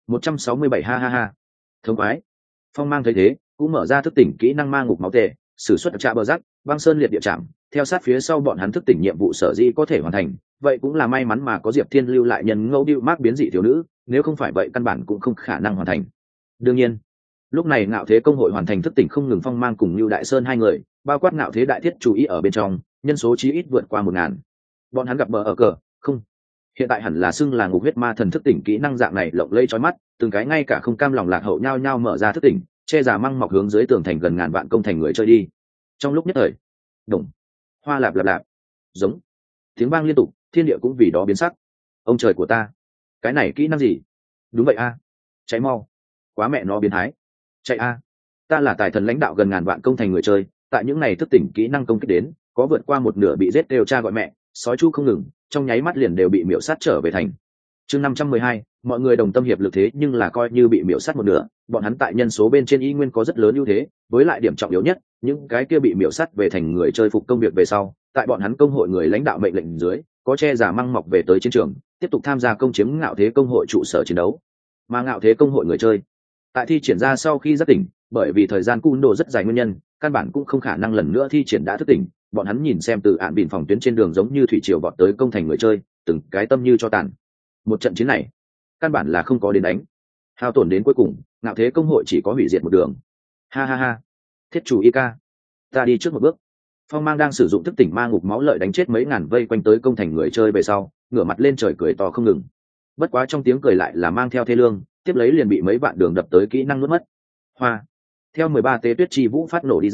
167 ha ha ha. Thống khoái. Phong mang thấy thế, cũng mở ra thức tỉnh kỹ năng ma ngục máu tệ, sử xuất chạm bờ rác, băng sơn liệt địa chạm, theo sát phía sau bọn hắn thức tỉnh nhiệm vụ sở dĩ có thể hoàn thành, vậy cũng là may mắn mà có Diệp Thiên lưu lại nhân ngẫu điệu mác biến dị thiếu nữ, nếu không phải vậy căn bản cũng không khả năng hoàn thành. Đương nhiên, lúc này ngạo thế công hội hoàn thành thức tỉnh không ngừng Phong mang cùng Nưu Đại Sơn hai người, bao quát ngạo thế đại thiết chú ý ở bên trong, nhân số chí ít vượt qua 1000. Bọn hắn gặp bờ ở cờ, không. Hiện tại hẳn là xưng là ngục huyết ma thần thức tỉnh kỹ năng dạng này lộng lẫy chói mắt, từng cái ngay cả không cam lòng lạc hậu nhao nhao mở ra thức tỉnh, che giả măng mọc hướng dưới tường thành gần ngàn vạn công thành người chơi đi. Trong lúc nhất thời, đùng, hoa lạp lạp lạp, giống, tiếng vang liên tục, thiên địa cũng vì đó biến sắc. Ông trời của ta, cái này kỹ năng gì? Đúng vậy a, cháy mau, quá mẹ nó biến thái, chạy a. Ta là tài thần lãnh đạo gần ngàn vạn công thành người chơi, tại những này thức tỉnh kỹ năng công kích đến, có vượt qua một nửa bị giết đều cha gọi mẹ, sói chu không ngừng, trong nháy mắt liền đều bị miểu sát trở về thành. Chương 512, mọi người đồng tâm hiệp lực thế nhưng là coi như bị miểu sát một nửa, bọn hắn tại nhân số bên trên y nguyên có rất lớn ưu thế, với lại điểm trọng yếu nhất, những cái kia bị miểu sát về thành người chơi phục công việc về sau, tại bọn hắn công hội người lãnh đạo mệnh lệnh dưới, có che giả măng mọc về tới chiến trường, tiếp tục tham gia công chiếm ngạo thế công hội trụ sở chiến đấu. Mà ngạo thế công hội người chơi, tại thi triển ra sau khi giác tỉnh, bởi vì thời gian cung đồ rất dài nguyên nhân, căn bản cũng không khả năng lần nữa thi triển đã thức tỉnh, bọn hắn nhìn xem từ ạn bìn phòng tuyến trên đường giống như thủy triều vọt tới công thành người chơi, từng cái tâm như cho tàn. Một trận chiến này căn bản là không có đến đánh, hao tổn đến cuối cùng ngạo thế công hội chỉ có hủy diệt một đường. Ha ha ha, thiết chủ y ca, ta đi trước một bước. Phong mang đang sử dụng thức tỉnh ma ngục máu lợi đánh chết mấy ngàn vây quanh tới công thành người chơi về sau, ngửa mặt lên trời cười to không ngừng. Bất quá trong tiếng cười lại là mang theo thê lương, tiếp lấy liền bị mấy vạn đường đập tới kỹ năng nuốt mất. Hoa. Theo 13 tế tuyết chi vũ phát nổ đi ra,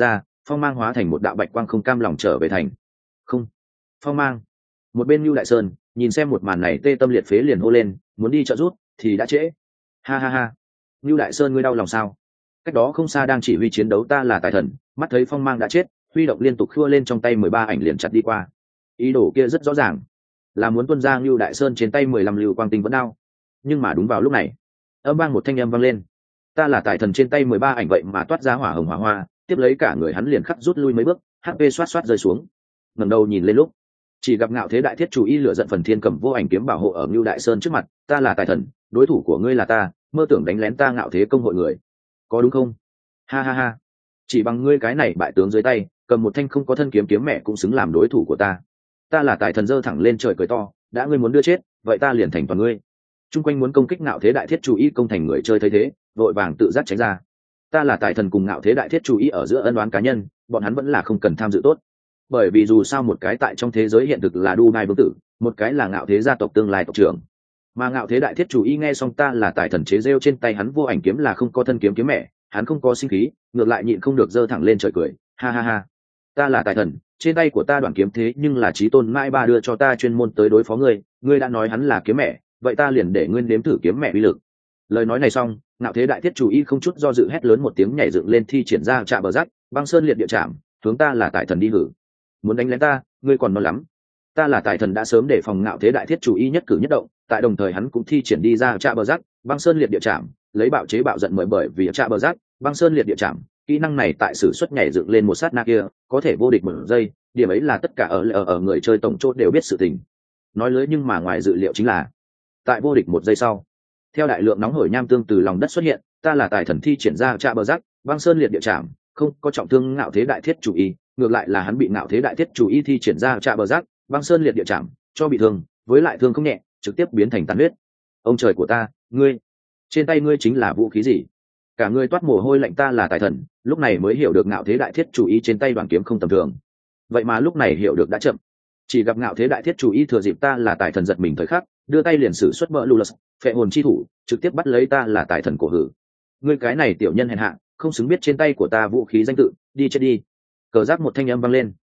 phong mang hóa thành một đạo bạch quang không cam lòng trở về thành. Không, phong mang. Một bên Nưu Đại Sơn nhìn xem một màn này tê tâm liệt phế liền hô lên, muốn đi trợ rút thì đã trễ. Ha ha ha. Nưu Đại Sơn ngươi đau lòng sao? Cách đó không xa đang chỉ huy chiến đấu ta là tài thần, mắt thấy phong mang đã chết, huy động liên tục khua lên trong tay 13 ảnh liền chặt đi qua. Ý đồ kia rất rõ ràng, là muốn tuân ra Nưu Đại Sơn trên tay 15 lưu quang tinh vẫn đao. Nhưng mà đúng vào lúc này, âm vang một thanh âm vang lên. Ta là tài thần trên tay 13 ảnh vậy mà toát ra hỏa hồng hỏa hoa, tiếp lấy cả người hắn liền khắc rút lui mấy bước, HP xoát xoát rơi xuống. Ngẩng đầu nhìn lên lúc, chỉ gặp Ngạo Thế Đại Thiết Chủ Y lửa giận phần thiên cầm vô ảnh kiếm bảo hộ ở Nưu Đại Sơn trước mặt, ta là tài thần, đối thủ của ngươi là ta, mơ tưởng đánh lén ta Ngạo Thế công hội người, có đúng không? Ha ha ha, chỉ bằng ngươi cái này bại tướng dưới tay, cầm một thanh không có thân kiếm kiếm mẹ cũng xứng làm đối thủ của ta. Ta là tài thần giơ thẳng lên trời cười to, đã ngươi muốn đưa chết, vậy ta liền thành toàn ngươi. Trung quanh muốn công kích Ngạo Thế Đại Thiết Chủ Y công thành người chơi thấy thế, vội vàng tự giác tránh ra. Ta là tài thần cùng Ngạo Thế Đại Thiết Chủ Y ở giữa ân oán cá nhân, bọn hắn vẫn là không cần tham dự tốt. Bởi vì dù sao một cái tại trong thế giới hiện thực là Đu Nai vương tử, một cái là Ngạo Thế gia tộc tương lai tộc trưởng. Mà Ngạo Thế Đại Thiết Chủ Y nghe xong ta là tài thần chế rêu trên tay hắn vô ảnh kiếm là không có thân kiếm kiếm mẹ, hắn không có sinh khí, ngược lại nhịn không được giơ thẳng lên trời cười, ha ha ha. Ta là tài thần, trên tay của ta đoạn kiếm thế nhưng là chí tôn mãi ba đưa cho ta chuyên môn tới đối phó ngươi, ngươi đã nói hắn là kiếm mẹ, vậy ta liền để ngươi nếm thử kiếm mẹ uy lực. Lời nói này xong, Ngạo Thế Đại Thiết Chủ Y không chút do dự hét lớn một tiếng nhảy dựng lên thi triển ra trạm bờ rắc, băng sơn liệt địa chạm, hướng ta là tài thần đi hử. Muốn đánh lén ta, ngươi còn non lắm. Ta là tài thần đã sớm để phòng Ngạo Thế Đại Thiết Chủ Y nhất cử nhất động, tại đồng thời hắn cũng thi triển đi ra trạm bờ rắc, băng sơn liệt địa chạm, lấy bạo chế bạo giận bởi vì trạm bờ rắc, băng sơn liệt địa chạm, kỹ năng này tại sử xuất nhảy dựng lên một sát na kia, có thể vô địch một giây, điểm ấy là tất cả ở người chơi tổng chốt đều biết sự tình. Nói lưới nhưng mà ngoài dự liệu chính là, tại vô địch một giây sau, theo đại lượng nóng hổi nham tương từ lòng đất xuất hiện, ta là tài thần thi triển ra trạm bờ rắc, băng sơn liệt địa chạm, không có trọng thương Ngạo Thế Đại Thiết Chủ Y, ngược lại là hắn bị Ngạo Thế Đại Thiết Chủ Y thi triển ra trạm bờ rắc, băng sơn liệt địa chạm, cho bị thương, với lại thương không nhẹ, trực tiếp biến thành tàn huyết. Ông trời của ta, ngươi, trên tay ngươi chính là vũ khí gì? Cả người toát mồ hôi lạnh, ta là tài thần, lúc này mới hiểu được Ngạo Thế Đại Thiết Chủ Y trên tay đoàn kiếm không tầm thường. Vậy mà lúc này hiểu được đã chậm. Chỉ gặp Ngạo Thế Đại Thiết Chủ Y thừa dịp ta là tài thần giật mình thời khắc, đưa tay liền sử xuất bỡ lulus, phệ hồn chi thủ, trực tiếp bắt lấy ta là tài thần cổ hử. Ngươi cái này tiểu nhân hèn hạ, không xứng biết trên tay của ta vũ khí danh tự, đi chết đi. Cờ giáp một thanh âm vang lên.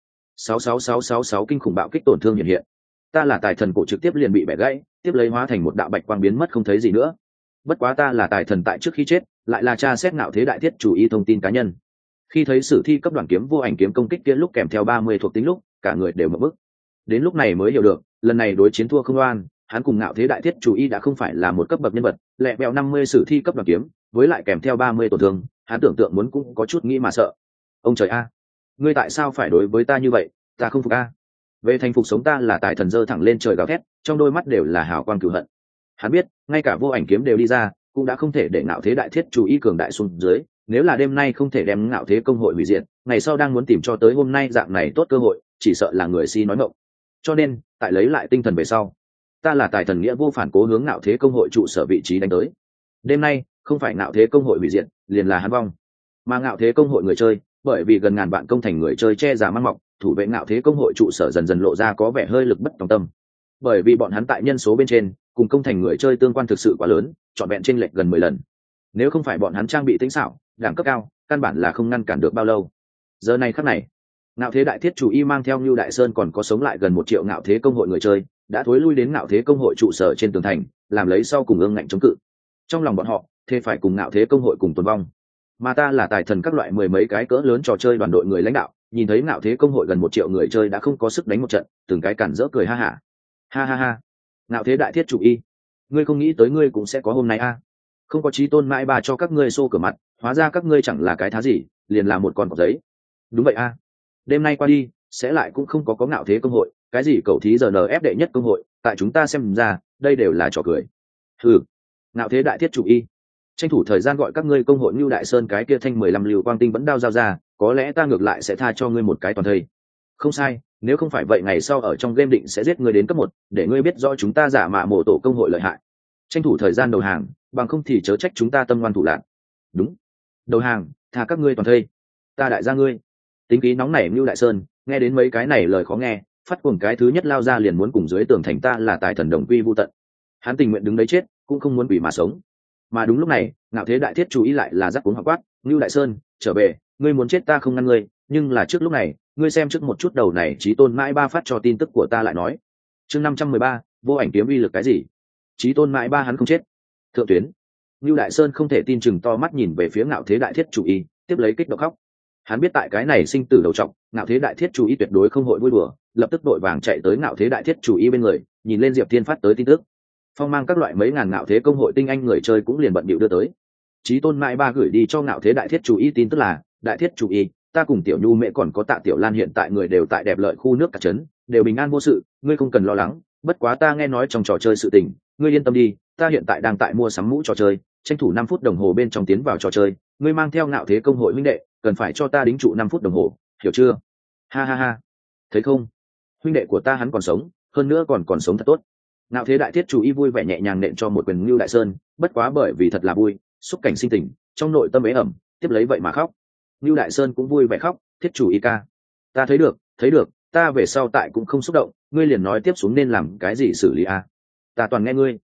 66666 kinh khủng bạo kích tổn thương hiện hiện. Ta là tài thần cổ trực tiếp liền bị bẻ gãy, tiếp lấy hóa thành một đạo bạch quang biến mất không thấy gì nữa. Bất quá ta là tài thần tại trước khi chết, lại là tra xét Ngạo Thế Đại Thiết Chủ Y thông tin cá nhân. Khi thấy sử thi cấp đoạn kiếm vô ảnh kiếm công kích kia lúc kèm theo 30 thuộc tính lúc, cả người đều mở bức. Đến lúc này mới hiểu được, lần này đối chiến thua không oan, hắn cùng Ngạo Thế Đại Thiết Chủ Y đã không phải là một cấp bậc nhân vật, lẹ bẹo 50 sử thi cấp đoạn kiếm, với lại kèm theo 30 tổn thương, hắn tưởng tượng muốn cũng có chút nghĩ mà sợ. Ông trời a, ngươi tại sao phải đối với ta như vậy, ta không phục a. Về thành phục sống ta là tài thần giơ thẳng lên trời gào thét, trong đôi mắt đều là hào quang cừu hận. Hắn biết, ngay cả vô ảnh kiếm đều đi ra, cũng đã không thể để Ngạo Thế Đại Thiết Chủ Y cường đại xuống dưới, nếu là đêm nay không thể đem Ngạo Thế công hội hủy diệt, ngày sau đang muốn tìm cho tới hôm nay dạng này tốt cơ hội, chỉ sợ là người si nói ngọng. Cho nên, tại lấy lại tinh thần về sau, ta là tài thần nghĩa vô phản cố hướng Ngạo Thế công hội trụ sở vị trí đánh tới. Đêm nay, không phải Ngạo Thế công hội hủy diệt, liền là hắn vong. Mà Ngạo Thế công hội người chơi, bởi vì gần ngàn vạn công thành người chơi che giả mang mọc, thủ vệ Ngạo Thế công hội trụ sở dần dần lộ ra có vẻ hơi lực bất tòng tâm. Bởi vì bọn hắn tại nhân số bên trên, cùng công thành người chơi tương quan thực sự quá lớn, trọn vẹn chênh lệch gần 10 lần. Nếu không phải bọn hắn trang bị tinh xảo, đẳng cấp cao, căn bản là không ngăn cản được bao lâu. Giờ này khắc này, Ngạo Thế Đại Thiết Chủ Y mang theo Nưu Đại Sơn còn có sống lại gần 1 triệu Ngạo Thế công hội người chơi, đã thối lui đến Ngạo Thế công hội trụ sở trên tường thành, làm lấy sau cùng ương ngạnh chống cự. Trong lòng bọn họ, thế phải cùng Ngạo Thế công hội cùng tồn vong. Mà ta là tài thần các loại mười mấy cái cỡ lớn trò chơi đoàn đội người lãnh đạo, nhìn thấy Ngạo Thế công hội gần 1 triệu người chơi đã không có sức đánh một trận, từng cái cản rỡ cười ha hả. Ha ha ha. Ngạo Thế Đại Thiết Chủ Y, ngươi không nghĩ tới ngươi cũng sẽ có hôm nay a. Không có chí tôn mãi bà cho các ngươi xô cửa mặt, hóa ra các ngươi chẳng là cái thá gì, liền là một con cọp giấy. Đúng vậy a. Đêm nay qua đi, sẽ lại cũng không có Ngạo Thế công hội, cái gì cầu thí giờ ép đệ nhất công hội, tại chúng ta xem ra, đây đều là trò cười. Hừ. Ngạo Thế Đại Thiết Chủ Y, tranh thủ thời gian gọi các ngươi công hội Nưu Đại Sơn cái kia thanh 15 lưu quang tinh vẫn đao giao ra, có lẽ ta ngược lại sẽ tha cho ngươi một cái toàn thây. Không sai, nếu không phải vậy ngày sau ở trong game định sẽ giết ngươi đến cấp 1, để ngươi biết rõ chúng ta giả mạ mổ tổ công hội lợi hại. Tranh thủ thời gian đầu hàng, bằng không thì chớ trách chúng ta tâm ngoan thủ lạn. Đúng, đầu hàng, tha các ngươi toàn thây. Ta đại gia ngươi. Tính khí nóng nảy Nưu Đại Sơn, nghe đến mấy cái này lời khó nghe, phát cuồng cái thứ nhất lao ra liền muốn cùng dưới tường thành ta là tài thần đồng quy vu tận. Hắn tình nguyện đứng đấy chết, cũng không muốn quỷ mà sống. Mà đúng lúc này, Ngạo Thế Đại Thiết Chủ Y lại là rắc cuống hoặc quát, Nưu Đại Sơn, trở về, ngươi muốn chết ta không ngăn ngươi, nhưng là trước lúc này ngươi xem trước một chút đầu này chí tôn mãi ba phát cho tin tức của ta lại nói. Chương 513, vô ảnh kiếm uy lực cái gì? Chí tôn mãi ba hắn không chết. Thượng tuyến. Lưu Đại Sơn không thể tin chừng to mắt nhìn về phía Ngạo Thế Đại Thiết chủ y, tiếp lấy kích động khóc. Hắn biết tại cái này sinh tử đầu trọng, Ngạo Thế Đại Thiết chủ y tuyệt đối không hội vui đùa, lập tức đội vàng chạy tới Ngạo Thế Đại Thiết chủ y bên người, nhìn lên Diệp Thiên phát tới tin tức. Phong mang các loại mấy ngàn Ngạo Thế công hội tinh anh người chơi cũng liền bận bịu đưa tới. Chí tôn mãi ba gửi đi cho Ngạo Thế Đại Thiết chủ y tin tức là: Đại Thiết chủ y, ta cùng Tiểu Nhu Mễ còn có Tạ Tiểu Lan hiện tại người đều tại đẹp lợi khu nước cả trấn, đều bình an vô sự, ngươi không cần lo lắng. Bất quá ta nghe nói trong trò chơi sự tình, ngươi yên tâm đi, ta hiện tại đang tại mua sắm mũ trò chơi, tranh thủ 5 phút đồng hồ bên trong tiến vào trò chơi, ngươi mang theo Ngạo Thế công hội huynh đệ, cần phải cho ta đính trụ 5 phút đồng hồ, hiểu chưa? Ha ha ha. Thấy không? Huynh đệ của ta hắn còn sống, hơn nữa còn sống thật tốt. Ngạo Thế Đại Thiết chủ y vui vẻ nhẹ nhàng nện cho một quyền Lưu Đại Sơn, bất quá bởi vì thật là vui, xúc cảnh sinh tình, trong nội tâm ế ẩm, tiếp lấy vậy mà khóc. Lưu Đại Sơn cũng vui vẻ khóc, Thiết chủ y ca, ta thấy được, ta về sau tại cũng không xúc động, ngươi liền nói tiếp xuống nên làm cái gì xử lý a? Ta toàn nghe ngươi.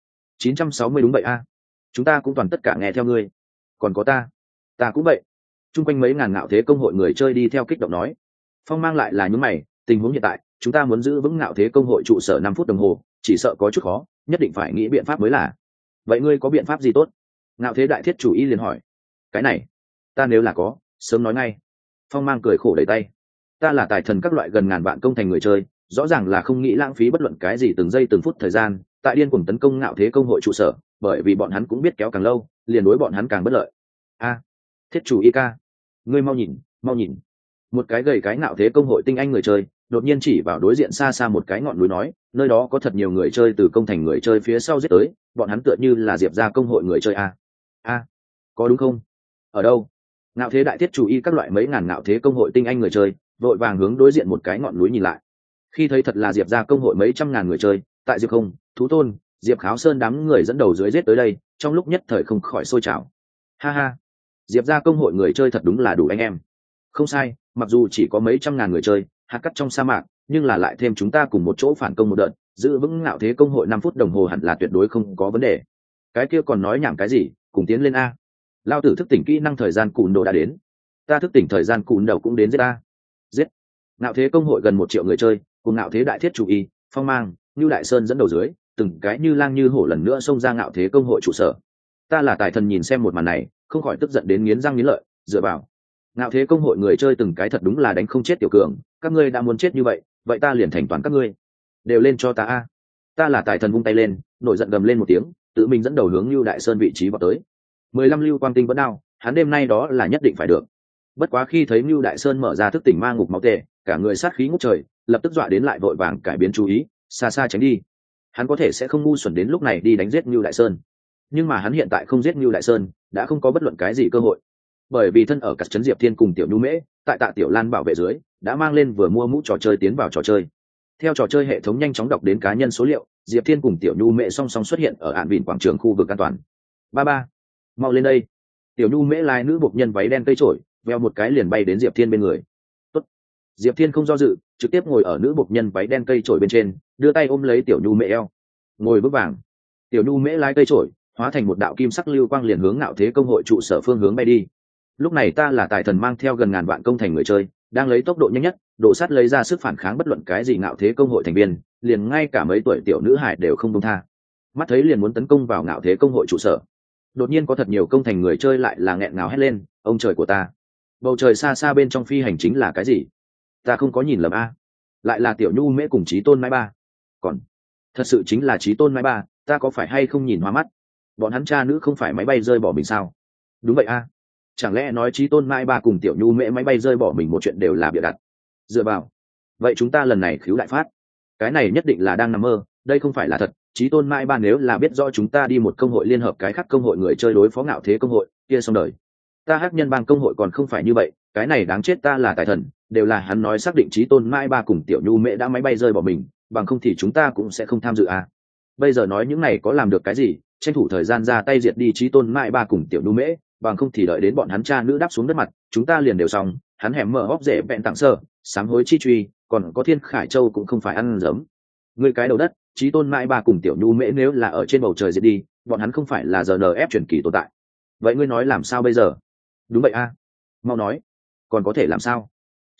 960 đúng vậy a. Chúng ta cũng toàn tất cả nghe theo ngươi. Còn có ta cũng vậy. Trung quanh mấy ngàn Ngạo Thế công hội người chơi đi theo kích động nói. Phong mang lại là những mày, tình huống hiện tại, chúng ta muốn giữ vững Ngạo Thế công hội trụ sở 5 phút đồng hồ, chỉ sợ có chút khó, nhất định phải nghĩ biện pháp mới là. Vậy ngươi có biện pháp gì tốt? Ngạo Thế Đại Thiết chủ y liền hỏi. Cái này, ta nếu là có, sớm nói ngay. Phong mang cười khổ đẩy tay. Ta là tài thần các loại gần ngàn vạn công thành người chơi, rõ ràng là không nghĩ lãng phí bất luận cái gì từng giây từng phút thời gian tại điên cuồng tấn công Ngạo Thế công hội trụ sở, bởi vì bọn hắn cũng biết kéo càng lâu liền đối bọn hắn càng bất lợi. A, Thiết chủ y ca, ngươi mau nhìn. Một cái gầy cái Ngạo Thế công hội tinh anh người chơi đột nhiên chỉ vào đối diện xa xa một cái ngọn núi nói, nơi đó có thật nhiều người chơi từ công thành người chơi phía sau giết tới, bọn hắn tựa như là Diệp gia công hội người chơi a. Có đúng không? Ở đâu? Ngạo Thế Đại Thiết chủ y các loại mấy ngàn Ngạo Thế công hội tinh anh người chơi vội vàng hướng đối diện một cái ngọn núi nhìn lại. Khi thấy thật là Diệp gia công hội mấy trăm ngàn người chơi tại Diệp Không, Thú Tôn, Diệp Kháo Sơn đám người dẫn đầu dưới giết tới đây, trong lúc nhất thời không khỏi sôi trào. Ha ha, Diệp gia công hội người chơi thật đúng là đủ anh em. Không sai, mặc dù chỉ có mấy trăm ngàn người chơi hạt cắt trong sa mạc, nhưng là lại thêm chúng ta cùng một chỗ phản công một đợt, giữ vững Ngạo Thế công hội 5 phút đồng hồ hẳn là tuyệt đối không có vấn đề. Cái kia còn nói nhảm cái gì, cùng tiến lên a. Lao tử thức tỉnh kỹ năng thời gian cùn đồ đã đến, ta thức tỉnh thời gian cùn đầu cũng đến giết. Ngạo Thế công hội gần 1 triệu người chơi cùng Ngạo Thế Đại Thiết chủ y, Phong mang, Lưu Đại Sơn dẫn đầu dưới, từng cái như lang như hổ lần nữa xông ra Ngạo Thế công hội trụ sở. Ta là tài thần nhìn xem một màn này không khỏi tức giận đến nghiến răng nghiến lợi, dựa vào Ngạo Thế công hội người chơi từng cái thật đúng là đánh không chết tiểu cường, các ngươi đã muốn chết như vậy, vậy ta liền thành toàn các ngươi, đều lên cho ta a. Ta là tài thần vung tay lên, nổi giận gầm lên một tiếng, tự mình dẫn đầu hướng Lưu Đại Sơn vị trí vào tới. 15 lưu quang tinh vẫn đao, hắn đêm nay đó là nhất định phải được. Bất quá khi thấy Lưu Đại Sơn mở ra thức tỉnh ma ngục máu tệ, cả người sát khí ngút trời, lập tức dọa đến lại vội vàng cải biến chú ý, xa xa tránh đi. Hắn có thể sẽ không ngu xuẩn đến lúc này đi đánh giết Lưu Đại Sơn, nhưng mà hắn hiện tại không giết Lưu Đại Sơn đã không có bất luận cái gì cơ hội, bởi vì thân ở cắt trấn Diệp Thiên cùng Tiểu Nhu Mễ tại Tạ Tiểu Lan bảo vệ dưới đã mang lên vừa mua mũ trò chơi tiến vào trò chơi. Theo trò chơi hệ thống nhanh chóng đọc đến cá nhân số liệu, Diệp Thiên cùng Tiểu Nhu Mễ song song xuất hiện ở ạn vịn quảng trường khu vực an toàn. Ba, mau lên đây. Tiểu Nhu Mễ lai nữ bộc nhân váy đen cây trổi veo một cái liền bay đến Diệp Thiên bên người. Tốt. Diệp Thiên không do dự, trực tiếp ngồi ở nữ bộc nhân váy đen cây trổi bên trên, đưa tay ôm lấy Tiểu Nhu Mễ eo, ngồi bước vàng. Tiểu Nhu Mễ lái cây trổi hóa thành một đạo kim sắc lưu quang liền hướng Ngạo Thế công hội trụ sở phương hướng bay đi. Lúc này ta là tài thần mang theo gần ngàn vạn công thành người chơi, đang lấy tốc độ nhanh nhất độ sát lấy ra sức phản kháng bất luận cái gì Ngạo Thế công hội thành viên, liền ngay cả mấy tuổi tiểu nữ hải đều không buông tha. Mắt thấy liền muốn tấn công vào Ngạo Thế công hội trụ sở, đột nhiên có thật nhiều công thành người chơi lại là nghẹn ngào hét lên, ông trời của ta, bầu trời xa xa bên trong phi hành chính là cái gì? Ta không có nhìn lầm a, lại là Tiểu Nhu Mễ cùng Chí Tôn Mai Ba, còn thật sự chính là Chí Tôn Mai Ba, ta có phải hay không nhìn hoa mắt? Bọn hắn cha nữ không phải máy bay rơi bỏ mình sao? Đúng vậy a, chẳng lẽ nói Chí Tôn Mai Ba cùng Tiểu Nhu Mễ máy bay rơi bỏ mình một chuyện đều là bịa đặt? Dựa vào, vậy chúng ta lần này khiếu đại phát, cái này nhất định là đang nằm mơ, đây không phải là thật. Chí Tôn Mai Ba nếu là biết rõ chúng ta đi một công hội liên hợp cái khác công hội người chơi đối phó Ngạo Thế công hội kia xong đời. Ta Hắc Nhân Bang công hội còn không phải như vậy, cái này đáng chết, ta là tài thần, đều là hắn nói xác định Chí Tôn Mai Ba cùng Tiểu Nhu Mễ đã máy bay rơi bỏ mình, bằng không thì chúng ta cũng sẽ không tham dự à. Bây giờ nói những này có làm được cái gì, tranh thủ thời gian ra tay diệt đi Chí Tôn Mai Ba cùng Tiểu Nhu Mễ, bằng không thì đợi đến bọn hắn cha nữ đáp xuống đất mặt, chúng ta liền đều xong. Hắn hẻm mở hốc rễ vẹn tặng sơ, sám hối chi truy, còn có Thiên Khải Châu cũng không phải ăn giấm. Ngươi cái đầu đất, Chí Tôn Mai Ba cùng Tiểu Nhu Mễ nếu là ở trên bầu trời diệt đi, bọn hắn không phải là GNF truyền kỳ tồn tại. Vậy ngươi nói làm sao bây giờ? Đúng vậy a, mau nói, còn có thể làm sao?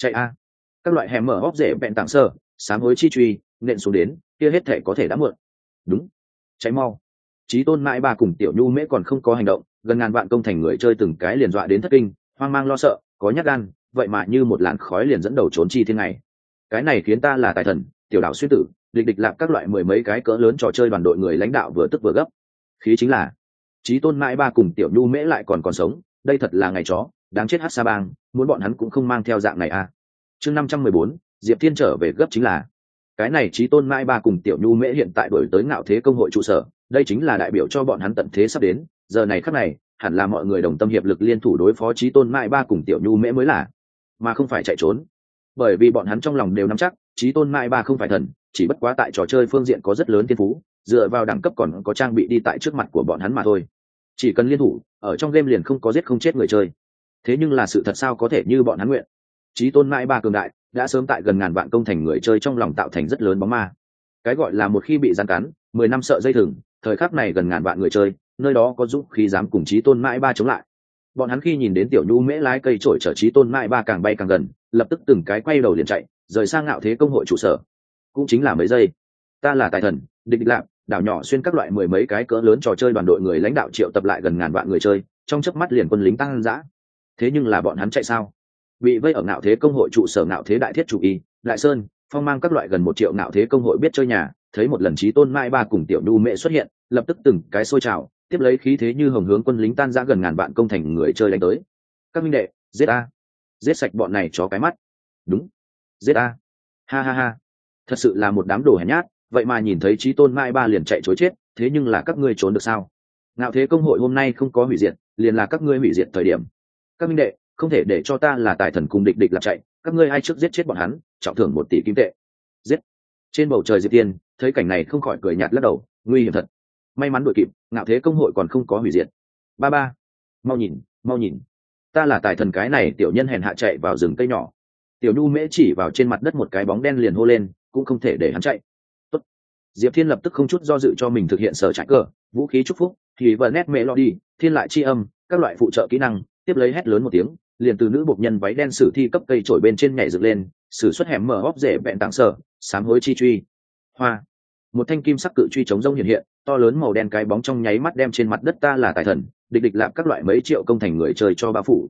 chạy a. Các loại hẻm mở óc rễ bẹn tảng sơ sám hối chi truy nện xuống đến, kia hết thể có thể đã muộn. Đúng, cháy mau. Chí Tôn mãi ba cùng Tiểu Nhu Mễ còn không có hành động, gần ngàn vạn công thành người chơi từng cái liền dọa đến thất kinh, hoang mang lo sợ, có nhát gan, vậy mà như một làn khói liền dẫn đầu trốn chi thiên ngày. Cái này khiến ta là tài thần, tiểu đạo xuyên tử, địch địch lạc các loại mười mấy cái cỡ lớn trò chơi đoàn đội người lãnh đạo vừa tức vừa gấp. Khí chính là Chí Tôn mãi ba cùng Tiểu Nhu Mễ lại còn sống, đây thật là ngày chó, đáng chết hát sa bang, muốn bọn hắn cũng không mang theo dạng này à. Chương 514, Diệp Thiên trở về gấp chính là cái này. Chí Tôn mãi ba cùng Tiểu Nhu Mễ hiện tại đổi tới Ngạo Thế công hội trụ sở, đây chính là đại biểu cho bọn hắn tận thế sắp đến, giờ này khắc này hẳn là mọi người đồng tâm hiệp lực liên thủ đối phó Chí Tôn mãi ba cùng Tiểu Nhu Mễ mới là, mà không phải chạy trốn. Bởi vì bọn hắn trong lòng đều nắm chắc Chí Tôn mãi ba không phải thần, chỉ bất quá tại trò chơi phương diện có rất lớn thiên phú, dựa vào đẳng cấp còn có trang bị đi tại trước mặt của bọn hắn mà thôi. Chỉ cần liên thủ, ở trong game liền không có giết không chết người chơi. Thế nhưng là sự thật sao có thể như bọn hắn nguyện. Chí Tôn mãi ba cường đại đã sớm tại gần ngàn vạn công thành người chơi trong lòng tạo thành rất lớn bóng ma. Cái gọi là một khi bị gian cắn 10 năm sợ dây thừng, thời khắc này gần ngàn vạn người chơi nơi đó có dũng khí dám cùng Chí Tôn mãi ba chống lại. Bọn hắn khi nhìn đến Tiểu Nhu Mễ lái cây trổi chở Chí Tôn mãi ba càng bay càng gần, lập tức từng cái quay đầu liền chạy rời sang Ngạo Thế công hội trụ sở. Cũng chính là mấy giây, ta là tài thần, địch địch lạc đảo nhỏ xuyên các loại mười mấy cái cỡ lớn trò chơi đoàn đội người lãnh đạo triệu tập lại gần ngàn vạn người chơi, trong chớp mắt liền quân lính tăng dã. Thế nhưng là bọn hắn chạy sao? Bị vây ở Ngạo Thế công hội trụ sở Ngạo Thế đại thiết chủ y Đại Sơn Phong mang các loại gần 1 triệu Ngạo Thế công hội biết chơi nhà, thấy một lần Chí Tôn mãi ba cùng Tiểu Nhu Mễ xuất hiện, lập tức từng cái sôi trào, tiếp lấy khí thế như hồng hướng quân lính tan rã gần ngàn vạn công thành người chơi đánh tới. Các minh đệ, giết a, giết sạch bọn này chó cái mắt. Đúng, giết a. Ha ha ha, thật sự là một đám đồ hèn nhát, vậy mà nhìn thấy Chí Tôn mãi ba liền chạy trối chết, thế nhưng là các ngươi trốn được sao? Ngạo Thế công hội hôm nay không có hủy diệt, liền là các ngươi hủy diệt thời điểm. Các minh đệ, không thể để cho ta là tài thần cùng địch địch lạc chạy, các ngươi ai trước giết chết bọn hắn, trọng thưởng 1 tỷ kim tệ. Giết. Trên bầu trời Diệp Tiên thấy cảnh này không khỏi cười nhạt lắc đầu, nguy hiểm thật. May mắn đuổi kịp, Ngạo Thế công hội còn không có hủy diệt. Ba ba, mau nhìn, ta là tài thần. Cái này tiểu nhân hèn hạ chạy vào rừng cây nhỏ. Tiểu Nhu Mễ chỉ vào trên mặt đất một cái bóng đen liền hô lên, cũng không thể để hắn chạy. Tốt. Diệp Thiên lập tức không chút do dự cho mình thực hiện sở trải cờ, vũ khí chúc phúc, thì vờ nét melody, thiên lại chi âm, các loại phụ trợ kỹ năng, tiếp lấy hét lớn một tiếng, liền từ nữ bộc nhân váy đen sử thi cấp cây trổi bên trên nhảy dựng lên, sử xuất hẻm mở óc rễ bẹn tảng sở sám hối chi truy. Hoa. Một thanh kim sắc cự truy chống rông hiện hiện, to lớn màu đen cái bóng trong nháy mắt đem trên mặt đất ta là tài thần, địch địch lạp các loại mấy triệu công thành người chơi cho bao phủ.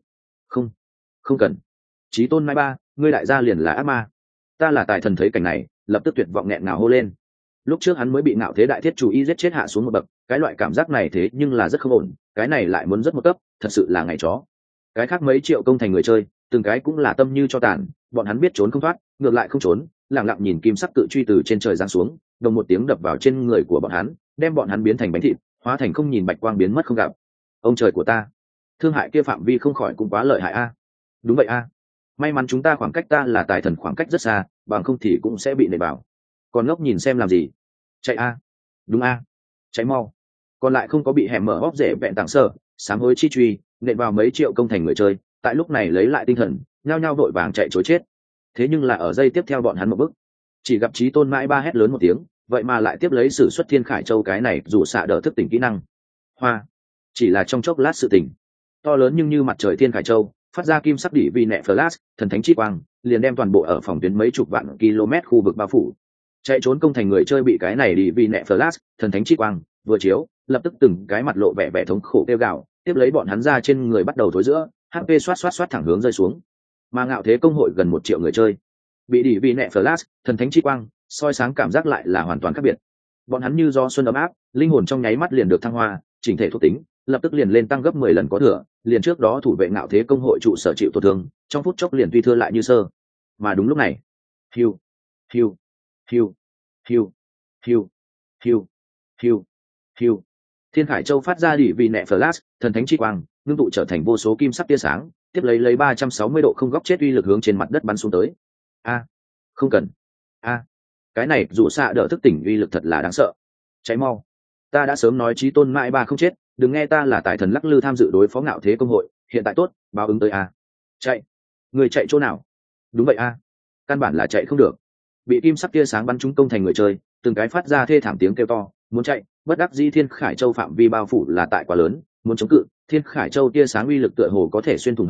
Không cần. Chí Tôn mãi ba, ngươi đại gia liền là ác ma. Ta là tài thần thấy cảnh này, lập tức tuyệt vọng nghẹn ngào hô lên. Lúc trước hắn mới bị Ngạo Thế đại thiết chủ y giết chết hạ xuống một bậc, cái loại cảm giác này thế nhưng là rất không ổn, cái này lại muốn rất một cấp, thật sự là ngày chó. Cái khác mấy triệu công thành người chơi, từng cái cũng là tâm như cho tàn, bọn hắn biết trốn không thoát, ngược lại không trốn, lặng lặng nhìn kim sắc cự truy từ trên trời giáng xuống, đồng một tiếng đập vào trên người của bọn hắn, đem bọn hắn biến thành bánh thịt, hóa thành không nhìn bạch quang biến mất không gặp. Ông trời của ta, thương hại kia phạm vi không khỏi cũng quá lợi hại a. Đúng vậy a, may mắn chúng ta khoảng cách ta là tài thần khoảng cách rất xa, bằng không thì cũng sẽ bị nện vào. Còn ngốc nhìn xem làm gì? Chạy a. Đúng a, chạy mau. Còn lại không có bị hẻm mở óc rễ bẹn tảng sở sám hối chi truy nện vào mấy triệu công thành người chơi, tại lúc này lấy lại tinh thần, nhao nhao vội vàng chạy trối chết. Thế nhưng là ở giây tiếp theo bọn hắn một bước, chỉ gặp Chí Tôn mãi ba hét lớn một tiếng, vậy mà lại tiếp lấy sử xuất Thiên Khải Châu, cái này dù xạ đỡ thức tỉnh kỹ năng. Hoa. Chỉ là trong chốc lát sự tỉnh, to lớn nhưng như mặt trời Thiên Khải Châu phát ra kim sắc đỉ vì nẹ flash thần thánh chi quang, liền đem toàn bộ ở phòng tuyến mấy chục vạn km khu vực bao phủ. Chạy trốn công thành người chơi bị cái này đỉ vì nẹ flash thần thánh chi quang vừa chiếu, lập tức từng cái mặt lộ vẻ vẻ thống khổ kêu gào, tiếp lấy bọn hắn ra trên người bắt đầu thối giữa, HP xoát thẳng hướng rơi xuống. Mà Ngạo Thế công hội gần 1 triệu người chơi bị đỉ vì nẹ flash thần thánh chi quang soi sáng, cảm giác lại là hoàn toàn khác biệt. Bọn hắn như do xuân ấm áp, linh hồn trong nháy mắt liền được thăng hoa, chỉnh thể thuộc tính lập tức liền lên tăng gấp 10 lần có thừa, liền trước đó thủ vệ Ngạo Thế công hội trụ sở chịu tổn thương, trong phút chốc liền tuy thưa lại như sơ. Mà đúng lúc này, hiu hiu hiu hiu hiu hiu hiu hiu, Thiên Khải Châu phát ra đỉ vì nẹ flash thần thánh chi quang ngưng tụ trở thành vô số kim sắc tia sáng, tiếp lấy 360 độ không góc chết uy lực hướng trên mặt đất bắn xuống tới. A, không cần. A, cái này dù xạ đỡ thức tỉnh uy lực thật là đáng sợ. Cháy mau. Ta đã sớm nói Chí Tôn mãi ba không chết, đừng nghe ta là tài thần lắc lư tham dự đối phó Ngạo Thế công hội, hiện tại tốt, báo ứng tới a. Chạy. Người chạy chỗ nào? Đúng vậy a, căn bản là chạy không được. Bị kim sắc tia sáng bắn trúng công thành người chơi, từng cái phát ra thê thảm tiếng kêu to, muốn chạy, bất đắc dĩ Thiên Khải Châu phạm vi bao phủ là tại quá lớn, muốn chống cự, Thiên Khải Châu tia sáng uy lực tựa hồ có thể xuyên thủng hết thảy,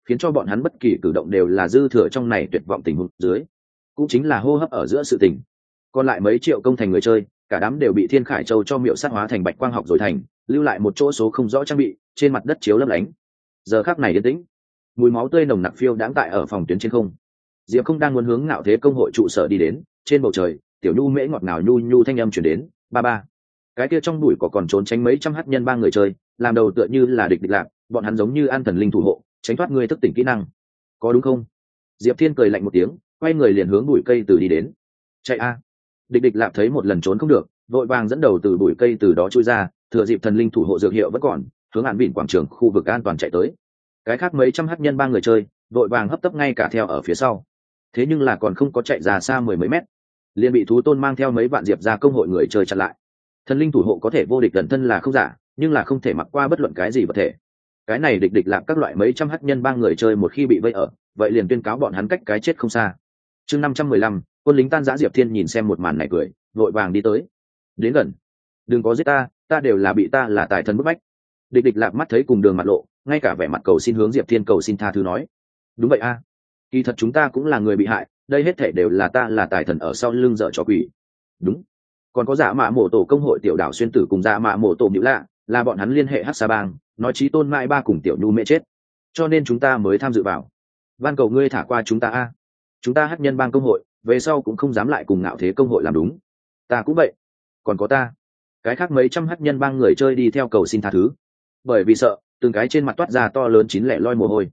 khiến cho bọn hắn bất kỳ cử động đều là dư thừa trong này tuyệt vọng tình huống dưới, cũng chính là hô hấp ở giữa sự tình. Còn lại mấy triệu công thành người chơi, cả đám đều bị Thiên Khải Châu cho miệu sát hóa thành bạch quang học rồi thành, lưu lại một chỗ số không rõ trang bị, trên mặt đất chiếu lấp lánh. Giờ khắc này yên tĩnh, mùi máu tươi nồng nặc phiêu đãng tại ở phòng tuyến trên không. Diệp không đang muốn hướng Ngạo Thế công hội trụ sở đi đến, trên bầu trời, tiểu nhu mễ ngọt ngào nhu nhu thanh âm truyền đến, ba ba. Cái kia trong bụi cỏ còn trốn tránh mấy trăm hắc nhân ba người chơi, làm đầu tựa như là địch lạc, bọn hắn giống như an thần linh thủ hộ, tránh thoát ngươi thức tỉnh kỹ năng. Có đúng không? Diệp Thiên cười lạnh một tiếng, quay người liền hướng bụi cây từ đi đến. Chạy a! Địch lạc thấy một lần trốn không được, vội vàng dẫn đầu từ bụi cây từ đó chui ra, thừa dịp thần linh thủ hộ dược hiệu vẫn còn, hướng An Vịn quảng trường khu vực an toàn chạy tới. Cái khác mấy trăm hắc nhân ba người chơi, vội vàng hấp tấp ngay cả theo ở phía sau. Thế nhưng là còn không có chạy ra xa mười mấy mét, liền bị thú tôn mang theo mấy vạn diệp ra công hội người chơi chặn lại. Thần linh thủ hộ có thể vô địch gần thân là không giả, nhưng là không thể mặc qua bất luận cái gì vật thể. Cái này địch lạc các loại mấy trăm hắc nhân ba người chơi một khi bị vây ở, vậy liền tuyên cáo bọn hắn cách cái chết không xa. Chương 515, quân lính tan rã. Diệp Thiên nhìn xem một màn này cười, vội vàng đi tới. Đến gần, đừng có giết ta, ta đều là bị ta là tài thần bức bách. Địch lạc mắt thấy cùng đường mặt lộ, ngay cả vẻ mặt cầu xin hướng Diệp Thiên cầu xin tha thứ nói. Đúng vậy a, kỳ thật chúng ta cũng là người bị hại, đây hết thể đều là ta là tài thần ở sau lưng dở trò quỷ. Đúng, còn có Dạ Mạ Mộ Tổ công hội tiểu đảo xuyên tử cùng Dạ Mạ Mộ Tổ nhữ lạ, là bọn hắn liên hệ Hắc Sa Bang, nói chí tôn mãi ba cùng tiểu nhu mẹ chết, cho nên chúng ta mới tham dự vào. Van cầu ngươi thả qua chúng ta a, chúng ta Hắc nhân bang công hội về sau cũng không dám lại cùng Ngạo Thế công hội làm đúng. Ta cũng vậy, còn có ta. Cái khác mấy trăm Hắc nhân bang người chơi đi theo cầu xin tha thứ, bởi vì sợ, từng cái trên mặt toát ra to lớn chín lẻ loi mồ hôi.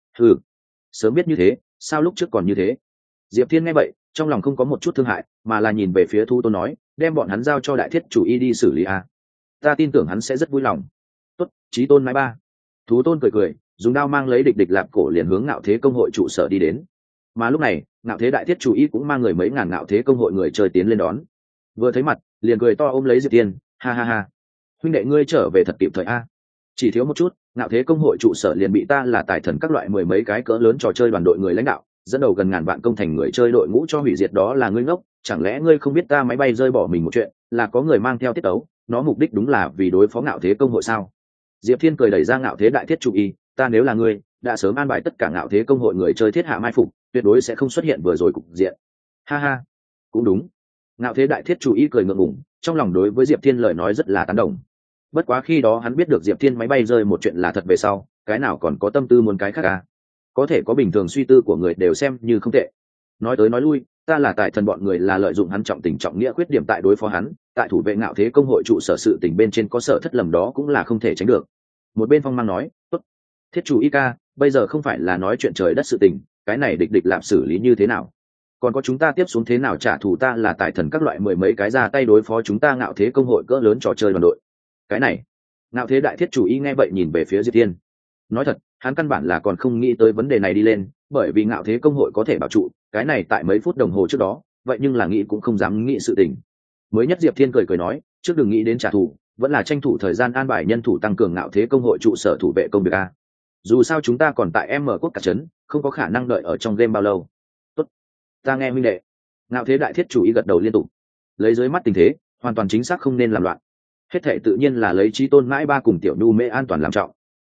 Sớm biết như thế, sao lúc trước còn như thế? Diệp Thiên nghe vậy, trong lòng không có một chút thương hại, mà là nhìn về phía Thú Tôn nói, đem bọn hắn giao cho đại thiết chủ y đi xử lý a. Ta tin tưởng hắn sẽ rất vui lòng. Tốt, chí tôn mãi ba. Thú Tôn cười cười, dùng đao mang lấy địch lạp cổ liền hướng Ngạo Thế công hội trụ sở đi đến. Mà lúc này, Ngạo Thế đại thiết chủ y cũng mang người mấy ngàn Ngạo Thế công hội người chơi tiến lên đón. Vừa thấy mặt, liền cười to ôm lấy Diệp Thiên, ha ha ha. Huynh đệ ngươi trở về thật kịp thời a. Chỉ thiếu một chút, Ngạo Thế công hội trụ sở liền bị ta là tài thần các loại mười mấy cái cỡ lớn trò chơi đoàn đội người lãnh đạo dẫn đầu gần ngàn vạn công thành người chơi đội ngũ cho hủy diệt. Đó là ngươi ngốc, chẳng lẽ ngươi không biết ta máy bay rơi bỏ mình một chuyện là có người mang theo tiết tấu, nó mục đích đúng là vì đối phó Ngạo Thế công hội sao? Diệp Thiên cười đẩy ra Ngạo Thế đại thiết chủ y, ta nếu là ngươi đã sớm an bài tất cả Ngạo Thế công hội người chơi thiết hạ mai phục, tuyệt đối sẽ không xuất hiện vừa rồi cục diện. Ha ha, cũng đúng. Ngạo Thế đại thiết chủ y cười ngượng ngùng, trong lòng đối với Diệp Thiên lời nói rất là tán đồng. Bất quá khi đó hắn biết được Diệp Thiên máy bay rơi một chuyện là thật về sau, cái nào còn có tâm tư muốn cái khác à? Có thể có bình thường suy tư của người đều xem như không tệ. Nói tới nói lui, ta là tài thần bọn người là lợi dụng hắn trọng tình trọng nghĩa khuyết điểm tại đối phó hắn, tại thủ vệ Ngạo Thế công hội trụ sở sự tình bên trên có sở thất lầm đó cũng là không thể tránh được. Một bên Phong Mang nói, tốt, thiết chủ y ca, bây giờ không phải là nói chuyện trời đất sự tình, cái này địch làm xử lý như thế nào? Còn có chúng ta tiếp xuống thế nào trả thù ta là tài thần các loại mười mấy cái ra tay đối phó chúng ta Ngạo Thế công hội cỡ lớn trò chơi đoàn đội. Cái này, Ngạo Thế đại thiết chủ y nghe vậy nhìn về phía Diệp Thiên. Nói thật, hắn căn bản là còn không nghĩ tới vấn đề này đi lên, bởi vì Ngạo Thế công hội có thể bảo trụ, cái này tại mấy phút đồng hồ trước đó, vậy nhưng là nghĩ cũng không dám nghĩ sự tình. Mới nhất Diệp Thiên cười cười nói, trước đừng nghĩ đến trả thù, vẫn là tranh thủ thời gian an bài nhân thủ tăng cường Ngạo Thế công hội trụ sở thủ vệ công việc a. Dù sao chúng ta còn tại M quốc cả trấn, không có khả năng đợi ở trong game bao lâu. Tốt, ta nghe huynh đệ. Ngạo Thế đại thiết chủ y gật đầu liên tục. Lấy dưới mắt tình thế, hoàn toàn chính xác không nên làm loạn. Hết thệ tự nhiên là lấy chí tôn mãi ba cùng tiểu nhu mễ an toàn làm trọng.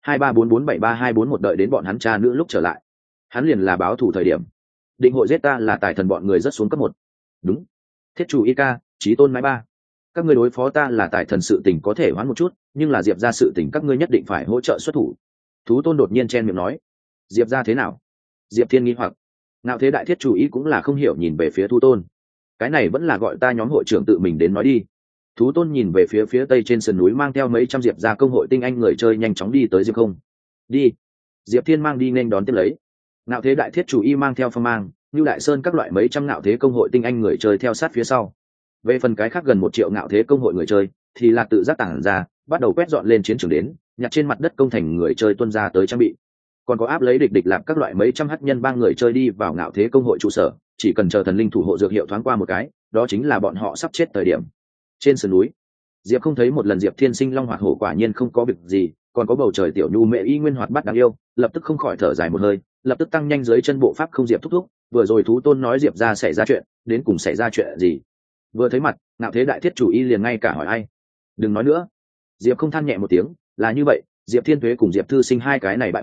23447321 đợi đến bọn hắn cha nữ lúc trở lại, hắn liền là báo thủ thời điểm. Định hội giết ta là tài thần bọn người rất xuống cấp 1. Đúng. Thiết chủ y ca, chí tôn mãi ba, các ngươi đối phó ta là tài thần sự tình có thể hoãn một chút, nhưng là Diệp ra sự tình các ngươi nhất định phải hỗ trợ xuất thủ. Thú Tôn đột nhiên chen miệng nói. Diệp ra thế nào? Diệp Thiên nghi hoặc. Ngạo Thế đại thiết chủ y cũng là không hiểu nhìn về phía Thú Tôn. Cái này vẫn là gọi ta nhóm hội trưởng tự mình đến nói đi. Thú Tôn nhìn về phía tây trên sườn núi mang theo mấy trăm Diệp ra công hội tinh anh người chơi nhanh chóng đi tới Diệp không. Đi. Diệp Thiên mang đi nên đón tiếp lấy. Ngạo Thế đại thiết chủ y mang theo Phong Mang, Như Đại Sơn các loại mấy trăm Ngạo Thế công hội tinh anh người chơi theo sát phía sau. Về phần cái khác gần 1 triệu Ngạo Thế công hội người chơi, thì là tự giác tản ra, bắt đầu quét dọn lên chiến trường đến, nhặt trên mặt đất công thành người chơi tuân ra tới trang bị. Còn có áp lấy địch làm các loại mấy trăm hắc nhân bang người chơi đi vào Ngạo Thế công hội trụ sở, chỉ cần chờ thần linh thủ hộ dược hiệu thoáng qua một cái, đó chính là bọn họ sắp chết thời điểm. Trên sườn núi, Diệp không thấy một lần Diệp Thiên sinh long hoạt hổ quả nhiên không có việc gì, còn có bầu trời tiểu nhu mẹ y nguyên hoạt bát đáng yêu, lập tức không khỏi thở dài một hơi, lập tức tăng nhanh dưới chân bộ pháp không Diệp thúc thúc, vừa rồi Thú Tôn nói Diệp ra xảy ra chuyện, đến cùng xảy ra chuyện gì? Vừa thấy mặt, Ngạo Thế đại thiết chủ y liền ngay cả hỏi ai. Đừng nói nữa. Diệp không than nhẹ một tiếng, là như vậy, Diệp Thiên Tuế cùng Diệp Thư Sinh hai cái này bại hoại,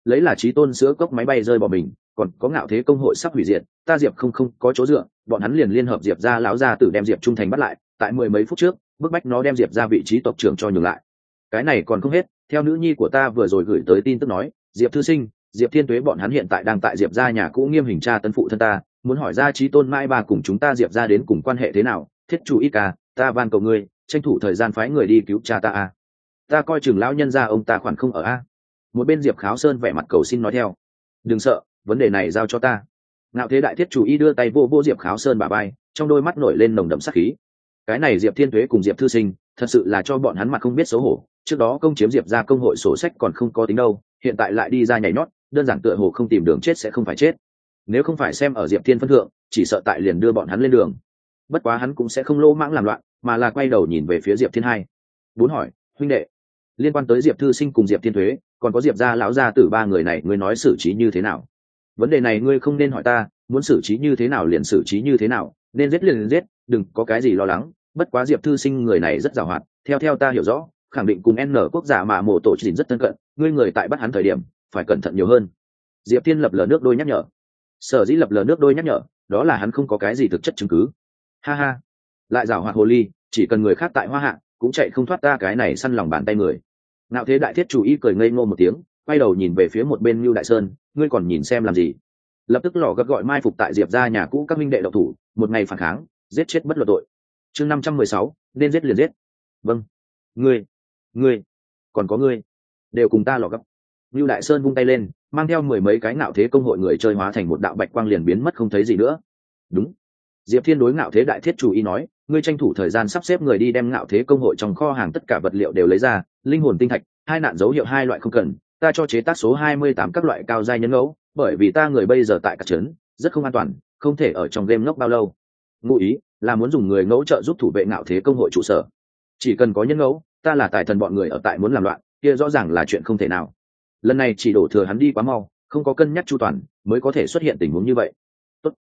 lấy là chí tôn sữa cốc máy bay rơi bỏ mình, còn có ngạo thế công hội sắp hủy diệt, ta Diệp không có chỗ dựa, bọn hắn liền liên hợp Diệp gia lão gia tử đem Diệp Trung Thành bắt lại, tại mười mấy phút trước, bức bách nó đem Diệp ra vị trí tộc trưởng cho nhường lại. Cái này còn không hết, theo nữ nhi của ta vừa rồi gửi tới tin tức nói, Diệp thư sinh, Diệp Thiên Tuế bọn hắn hiện tại đang tại Diệp gia nhà cũ nghiêm hình tra tấn phụ thân ta, muốn hỏi ra chí tôn Mai Ba cùng chúng ta Diệp gia đến cùng quan hệ thế nào, thiết chủ ít ca, ta van cầu ngươi, tranh thủ thời gian phái người đi cứu cha ta a. Ta coi chừng lão nhân gia ông ta khoản không ở a. Một bên Diệp Kháo Sơn vẻ mặt cầu xin nói theo. Đừng sợ, vấn đề này giao cho ta. Ngạo thế đại thiết chủ y đưa tay vô vô Diệp Kháo Sơn bả vai, trong đôi mắt nổi lên nồng đậm sát khí. Cái này Diệp Thiên Tuế cùng Diệp thư sinh, thật sự là cho bọn hắn mặt không biết xấu hổ. Trước đó công chiếm Diệp gia công hội sổ sách còn không có tính đâu, hiện tại lại đi ra nhảy nhót, đơn giản tựa hồ không tìm đường chết sẽ không phải chết. Nếu không phải xem ở Diệp Thiên phân thượng, chỉ sợ tại liền đưa bọn hắn lên đường. Bất quá hắn cũng sẽ không lô mãng làm loạn, mà là quay đầu nhìn về phía Diệp Thiên hai. Bốn hỏi, huynh đệ, liên quan tới Diệp thư sinh cùng Diệp Thiên Tuế, còn có Diệp gia lão gia tử ba người này, ngươi nói xử trí như thế nào? Vấn đề này ngươi không nên hỏi ta, muốn xử trí như thế nào liền xử trí như thế nào, nên giết liền giết, đừng có cái gì lo lắng. Bất quá Diệp thư sinh người này rất giàu hoạt, theo ta hiểu rõ, khẳng định cùng N quốc giả mà mộ tổ trình rất thân cận, ngươi người tại bắt hắn thời điểm phải cẩn thận nhiều hơn. Diệp Thiên lập lờ nước đôi nhắc nhở. Sở dĩ lập lờ nước đôi nhắc nhở, đó là hắn không có cái gì thực chất chứng cứ. Ha ha, lại giàu hoạt hồ ly, chỉ cần người khác tại Hoa Hạ cũng chạy không thoát ta cái này săn lòng bàn tay người. Ngạo thế đại thiết chủ ý cười ngây ngô một tiếng, quay đầu nhìn về phía một bên Lưu Đại Sơn, ngươi còn nhìn xem làm gì? Lập tức lò gấp gọi mai phục tại Diệp gia nhà cũ các minh đệ độc thủ, một ngày phản kháng, giết chết bất luận tội. Chương 516, nên giết liền giết. Vâng. Ngươi, còn có ngươi, đều cùng ta lò gấp. Lưu Đại Sơn vung tay lên, mang theo mười mấy cái ngạo thế công hội người chơi hóa thành một đạo bạch quang liền biến mất không thấy gì nữa. Đúng. Diệp Thiên đối ngạo thế đại thiết chủ ý nói, ngươi tranh thủ thời gian sắp xếp người đi đem ngạo thế công hội trong kho hàng tất cả vật liệu đều lấy ra, linh hồn tinh thạch, hai nạn dấu hiệu hai loại không cần, ta cho chế tác số 28 các loại cao giai nhân ngẫu, bởi vì ta người bây giờ tại cả trấn, rất không an toàn, không thể ở trong game ngốc bao lâu. Ngụ ý là muốn dùng người ngẫu trợ giúp thủ vệ ngạo thế công hội trụ sở. Chỉ cần có nhân ngẫu, ta là tài thần bọn người ở tại muốn làm loạn, kia rõ ràng là chuyện không thể nào. Lần này chỉ đổ thừa hắn đi quá mau, không có cân nhắc chu toàn, mới có thể xuất hiện tình huống như vậy. Tốt.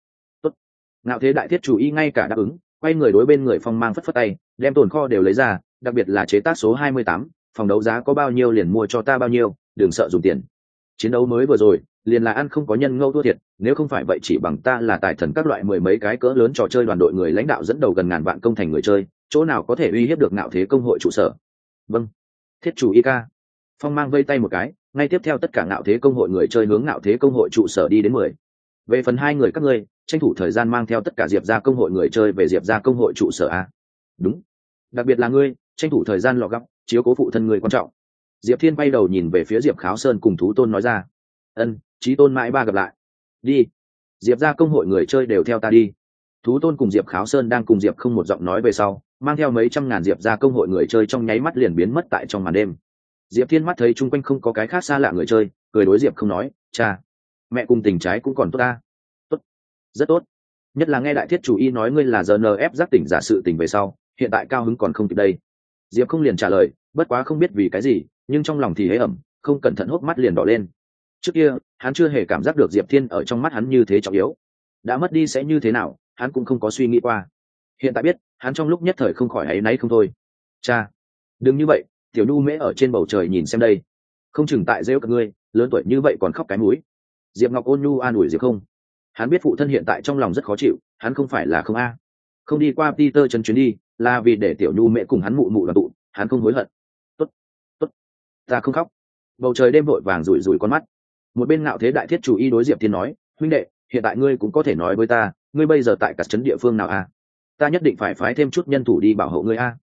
Ngạo thế đại thiết chủ ý ngay cả đáp ứng, quay người đối bên người Phong Mang phất phất tay, đem tồn kho đều lấy ra, đặc biệt là chế tác số 28, phòng đấu giá có bao nhiêu liền mua cho ta bao nhiêu, đừng sợ dùng tiền. Chiến đấu mới vừa rồi, liền là ăn không có nhân ngẫu thua thiệt, nếu không phải vậy chỉ bằng ta là tài thần các loại mười mấy cái cỡ lớn trò chơi đoàn đội người lãnh đạo dẫn đầu gần ngàn vạn công thành người chơi, chỗ nào có thể uy hiếp được ngạo thế công hội trụ sở. Vâng. Thiết chủ y ca. Phong Mang vây tay một cái, ngay tiếp theo tất cả ngạo thế công hội người chơi hướng ngạo thế công hội trụ sở đi đến 10. Về phần hai người các ngươi, tranh thủ thời gian mang theo tất cả Diệp gia công hội người chơi về Diệp gia công hội trụ sở a. Đúng. Đặc biệt là ngươi, tranh thủ thời gian lọ gấp, chiếu cố phụ thân người quan trọng. Diệp Thiên bay đầu nhìn về phía Diệp Kháo Sơn cùng Thú Tôn nói ra. Ân, Chí Tôn mãi ba gặp lại. Đi. Diệp gia công hội người chơi đều theo ta đi. Thú Tôn cùng Diệp Kháo Sơn đang cùng Diệp không một giọng nói về sau, mang theo mấy trăm ngàn Diệp gia công hội người chơi trong nháy mắt liền biến mất tại trong màn đêm. Diệp Thiên mắt thấy chung quanh không có cái khác xa lạ người chơi, cười đối Diệp không nói, cha, mẹ cùng tình trái cũng còn tốt ta. Tốt, rất tốt. Nhất là nghe đại thiết chủ y nói ngươi là GNF giác tỉnh giả sự tình về sau, hiện tại cao hứng còn không kịp đây. Diệp không liền trả lời, bất quá không biết vì cái gì, nhưng trong lòng thì hế ẩm, không cẩn thận hốc mắt liền đỏ lên. Trước kia, hắn chưa hề cảm giác được Diệp Thiên ở trong mắt hắn như thế trọng yếu. Đã mất đi sẽ như thế nào, hắn cũng không có suy nghĩ qua. Hiện tại biết, hắn trong lúc nhất thời không khỏi áy náy không thôi. Cha, đừng như vậy, tiểu nhu mễ ở trên bầu trời nhìn xem đây, không chừng tại rêu cả ngươi, lớn tuổi như vậy còn khóc cái mũi. Diệp Ngọc ôn nhu an ủi Diệp không. Hắn biết phụ thân hiện tại trong lòng rất khó chịu, hắn không phải là không a, không đi qua Peter chân chuyến đi, là vì để tiểu nhu mễ cùng hắn mụ mụ đoàn tụ, hắn không hối hận. Tốt, ta không khóc. Bầu trời đêm vội vàng rủi rủi con mắt. Một bên ngạo thế đại thiết chủ y đối Diệp Thiên nói, huynh đệ, hiện tại ngươi cũng có thể nói với ta, ngươi bây giờ tại cả trấn địa phương nào a? Ta nhất định phải phái thêm chút nhân thủ đi bảo hộ ngươi a.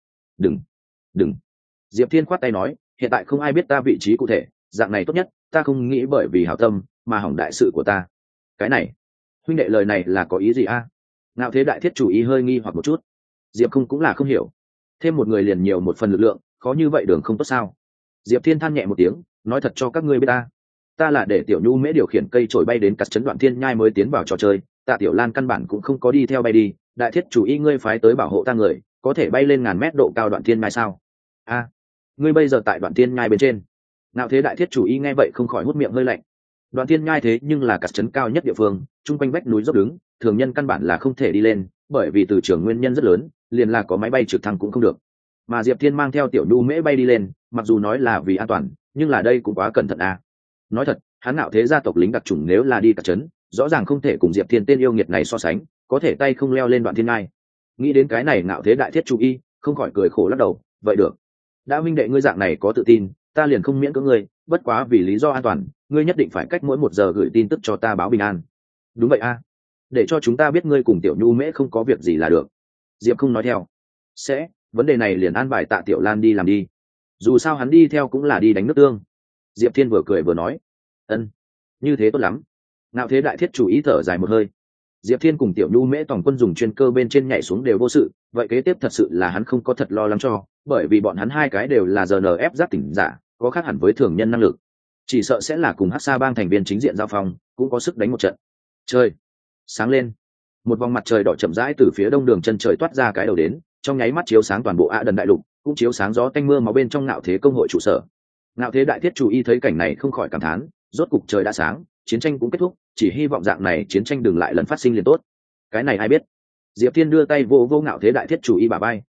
Đừng. Diệp Thiên khoát tay nói, hiện tại không ai biết ta vị trí cụ thể, dạng này tốt nhất, ta không nghĩ bởi vì hảo tâm mà hỏng đại sự của ta. Cái này, huynh đệ lời này là có ý gì a? Ngạo thế đại thiết chủ ý hơi nghi hoặc một chút. Diệp không cũng là không hiểu, thêm một người liền nhiều một phần lực lượng, khó như vậy đường không tốt sao? Diệp Thiên than nhẹ một tiếng, nói thật cho các ngươi biết ta là để tiểu nhu mễ điều khiển cây trổi bay đến cắt trấn Đoạn Thiên Nhai mới tiến vào trò chơi, Tạ Tiểu Lan căn bản cũng không có đi theo bay đi, đại thiết chủ ý ngươi phái tới bảo hộ ta người, có thể bay lên ngàn mét độ cao Đoạn Thiên Nhai sao? A, ngươi bây giờ tại Đoạn Thiên Nhai bên trên. Ngạo thế đại thiết chủ ý nghe vậy không khỏi hút miệng hơi lạnh. Đoạn Thiên Nhai thế nhưng là cắt trấn cao nhất địa phương, chung quanh vách núi dốc đứng, thường nhân căn bản là không thể đi lên, bởi vì từ trường nguyên nhân rất lớn, liền là có máy bay trực thăng cũng không được. Mà Diệp Thiên mang theo tiểu nhu mễ bay đi lên, mặc dù nói là vì an toàn, nhưng là đây cũng quá cẩn thận à. Nói thật, hắn ngạo thế gia tộc lính đặc trùng nếu là đi cả trấn, rõ ràng không thể cùng Diệp Thiên tên yêu nghiệt này so sánh, có thể tay không leo lên đoạn thiên ngai. Nghĩ đến cái này ngạo thế đại thiết chủ y, không khỏi cười khổ lắc đầu. Vậy được, đã huynh đệ ngươi dạng này có tự tin, ta liền không miễn cưỡng ngươi, bất quá vì lý do an toàn, ngươi nhất định phải cách mỗi 1 giờ gửi tin tức cho ta báo bình an. Đúng vậy a, để cho chúng ta biết ngươi cùng Tiểu Nhu Mễ không có việc gì là được. Diệp không nói theo. Sẽ, vấn đề này liền an bài Tạ Tiểu Lan đi làm đi. Dù sao hắn đi theo cũng là đi đánh nước tương. Diệp Thiên vừa cười vừa nói. Ân, như thế tốt lắm. Ngạo thế đại thiết chủ ý thở dài một hơi. Diệp Thiên cùng Tiểu Nhu Mễ toàn quân dùng chuyên cơ bên trên nhảy xuống đều vô sự, vậy kế tiếp thật sự là hắn không có thật lo lắng cho, bởi vì bọn hắn hai cái đều là GNF giác tỉnh giả, có khác hẳn với thường nhân năng lực. Chỉ sợ sẽ là cùng Hắc Sa Bang thành viên chính diện giao phong, cũng có sức đánh một trận. Trời sáng lên, một vòng mặt trời đỏ chậm rãi từ phía đông đường chân trời toát ra cái đầu đến, trong nháy mắt chiếu sáng toàn bộ Á Đần đại lục, cũng chiếu sáng gió tanh mưa máu bên trong Ngạo thế công hội trụ sở. Ngạo thế đại thiết chủ y thấy cảnh này không khỏi cảm thán, rốt cục trời đã sáng, chiến tranh cũng kết thúc, chỉ hy vọng dạng này chiến tranh đừng lại lần phát sinh liền tốt. Cái này ai biết. Diệp Thiên đưa tay vô Ngạo thế đại thiết chủ y bả bay,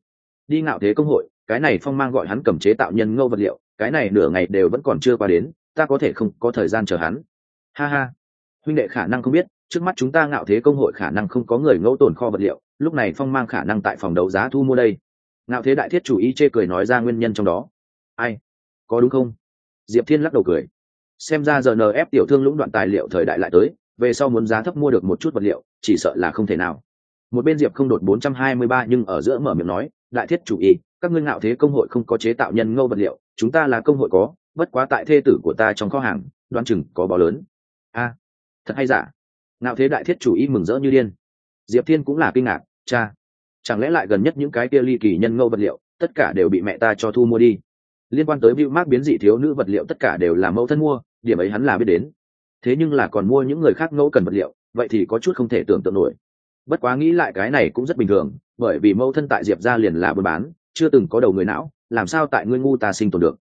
đi Ngạo thế công hội, cái này Phong Mang gọi hắn cầm chế tạo nhân ngâu vật liệu, cái này nửa ngày đều vẫn còn chưa qua đến, ta có thể không có thời gian chờ hắn. Ha ha, huynh đệ khả năng không biết, trước mắt chúng ta Ngạo thế công hội khả năng không có người ngẫu tồn kho vật liệu, lúc này Phong Mang khả năng tại phòng đấu giá thu mua đây. Ngạo thế đại thiết chủ y chê cười nói ra nguyên nhân trong đó. Ai, có đúng không? Diệp Thiên lắc đầu cười. Xem ra giờ NF tiểu thương lũng đoạn tài liệu thời đại lại tới, về sau muốn giá thấp mua được một chút vật liệu, chỉ sợ là không thể nào. Một bên Diệp không đột 423 nhưng ở giữa mở miệng nói, đại thiết chủ y, các ngươi Ngạo thế công hội không có chế tạo nhân ngâu vật liệu, chúng ta là công hội có, bất quá tại thê tử của ta trong kho hàng, đoán chừng có bò lớn. A, thật hay giả? Ngạo thế đại thiết chủ y mừng rỡ như điên. Diệp Thiên cũng là kinh ngạc, cha, chẳng lẽ lại gần nhất những cái kia ly kỳ nhân ngâu vật liệu, tất cả đều bị mẹ ta cho thu mua đi. Liên quan tới Bưu Mác biến dị thiếu nữ vật liệu tất cả đều là mẫu thân mua, điểm ấy hắn là biết đến. Thế nhưng là còn mua những người khác ngẫu cần vật liệu, vậy thì có chút không thể tưởng tượng nổi. Bất quá nghĩ lại cái này cũng rất bình thường, bởi vì mẫu thân tại Diệp gia liền là buôn bán, chưa từng có đầu người não, làm sao tại ngươi ngu ta sinh tồn được.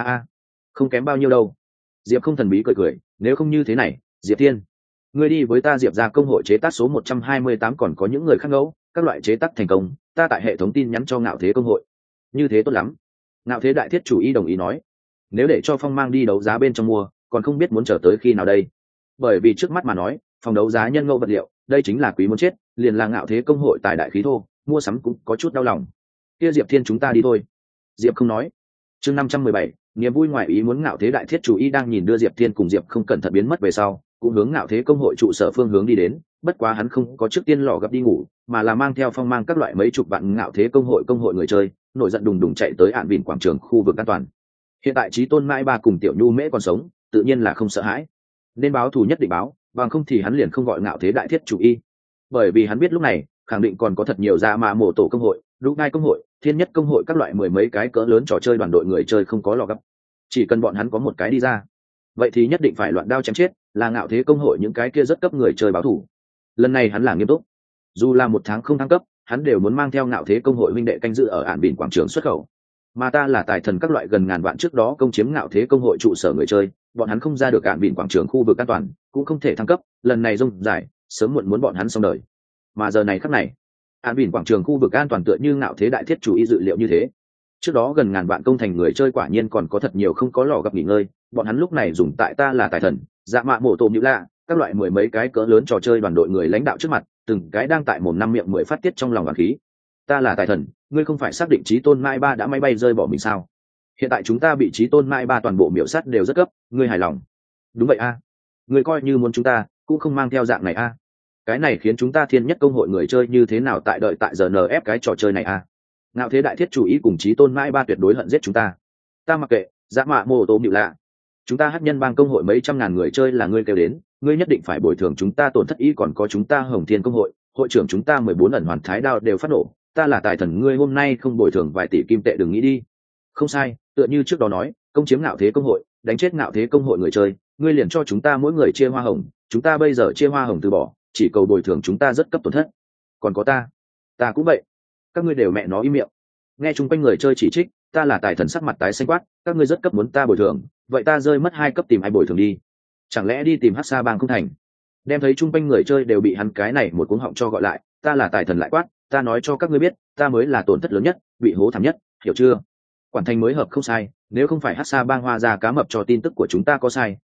Không kém bao nhiêu đâu. Diệp không thần bí cười cười, nếu không như thế này, Diệp Thiên, ngươi đi với ta Diệp gia công hội chế tác số 128 còn có những người khác ngẫu, các loại chế tác thành công, ta tại hệ thống tin nhắn cho Ngạo thế công hội. Như thế tốt lắm. Ngạo thế đại thiết chủ ý đồng ý nói, nếu để cho Phong Mang đi đấu giá bên trong mua, còn không biết muốn chờ tới khi nào đây. Bởi vì trước mắt mà nói, phòng đấu giá nhân ngẫu vật liệu, đây chính là quý muốn chết, liền là Ngạo thế công hội tài đại khí thô, mua sắm cũng có chút đau lòng. Kia Diệp Thiên chúng ta đi thôi. Diệp không nói. Chương 517, niềm vui ngoài ý muốn. Ngạo thế đại thiết chủ ý đang nhìn đưa Diệp Thiên cùng Diệp không cẩn thận biến mất về sau, cũng hướng Ngạo thế công hội trụ sở phương hướng đi đến, bất quá hắn không có trước tiên lò gấp đi ngủ, mà là mang theo Phong Mang các loại mấy chục vạn Ngạo thế công hội người chơi, nổi giận đùng đùng chạy tới Ản Vịn quảng trường khu vực an toàn. Hiện tại Chí Tôn Mai Ba cùng Tiểu Nhu Mễ còn sống, tự nhiên là không sợ hãi, nên báo thù nhất định báo, bằng không thì hắn liền không gọi Ngạo thế đại thiết chủ y. Bởi vì hắn biết lúc này khẳng định còn có thật nhiều dạ mạ mổ tổ công hội, Lục Ngai công hội, Thiên Nhất công hội các loại mười mấy cái cỡ lớn trò chơi đoàn đội người chơi không có lò gấp, chỉ cần bọn hắn có một cái đi ra, vậy thì nhất định phải loạn đao chém chết, là Ngạo thế công hội những cái kia rất cấp người chơi báo thù. Lần này hắn là nghiêm túc, dù là 1 tháng không thăng cấp, hắn đều muốn mang theo Ngạo thế công hội huynh đệ canh giữ ở Ản Vịn quảng trường xuất khẩu. Mà ta là tài thần các loại gần ngàn vạn trước đó công chiếm Ngạo thế công hội trụ sở người chơi, bọn hắn không ra được Ản Vịn quảng trường khu vực an toàn, cũng không thể thăng cấp, lần này rông dài, sớm muộn muốn bọn hắn xong đời. Mà giờ này khắc này, Ản Vịn quảng trường khu vực an toàn tựa như Ngạo thế đại thiết chủ ý dự liệu như thế. Trước đó gần ngàn vạn công thành người chơi quả nhiên còn có thật nhiều không có lò gặp nghỉ ngơi, bọn hắn lúc này dùng tại ta là tài thần, dạ mạ mổ tổ như lạ, các loại mười mấy cái cỡ lớn trò chơi đoàn đội người lãnh đạo trước mặt, từng cái đang tại mồm năm miệng mười phát tiết trong lòng oán khí. Ta là tài thần, ngươi không phải xác định Chí Tôn Mai Ba đã máy bay rơi bỏ mình sao? Hiện tại chúng ta bị Chí Tôn Mai Ba toàn bộ miểu sát đều rất cấp, ngươi hài lòng? Đúng vậy a. Ngươi coi như muốn chúng ta, cũng không mang theo dạng này a. Cái này khiến chúng ta Thiên Nhất công hội người chơi như thế nào tại đợi tại giờ NF cái trò chơi này a? Ngạo thế đại thiết chủ ý cùng Chí Tôn Mai Ba tuyệt đối hận giết chúng ta. Ta mặc kệ, dạ mạ mô tô nhịu lạ. Chúng ta Hắc Nhân Bang công hội mấy trăm ngàn người chơi là ngươi kêu đến, ngươi nhất định phải bồi thường chúng ta tổn thất ý, còn có chúng ta Hồng Thiên công hội, hội trưởng chúng ta 14 ẩn hoàn thái đao đều phát nổ, ta là tài thần, ngươi hôm nay không bồi thường vài tỷ kim tệ đừng nghĩ đi. Không sai, tựa như trước đó nói, công chiếm Ngạo thế công hội, đánh chết Ngạo thế công hội người chơi, ngươi liền cho chúng ta mỗi người chia hoa hồng, chúng ta bây giờ chia hoa hồng từ bỏ, chỉ cầu bồi thường chúng ta rất cấp tổn thất. Còn có ta cũng vậy. Các ngươi đều mẹ nó im miệng. Nghe chung quanh người chơi chỉ trích, ta là tài thần sắc mặt tái xanh quát, các ngươi rất cấp muốn ta bồi thường, vậy ta rơi mất 2 cấp tìm ai bồi thường đi? Chẳng lẽ đi tìm Hắc Sa Bang không thành? Đem thấy chung quanh người chơi đều bị hắn cái này một cuống họng cho gọi lại, ta là tài thần lại quát, ta nói cho các ngươi biết, ta mới là tổn thất lớn nhất, bị hố thảm nhất, hiểu chưa? Quản thành mới hợp không sai, nếu không phải Hắc Sa Bang Hoa ra cá mập cho tin tức của chúng ta có sai,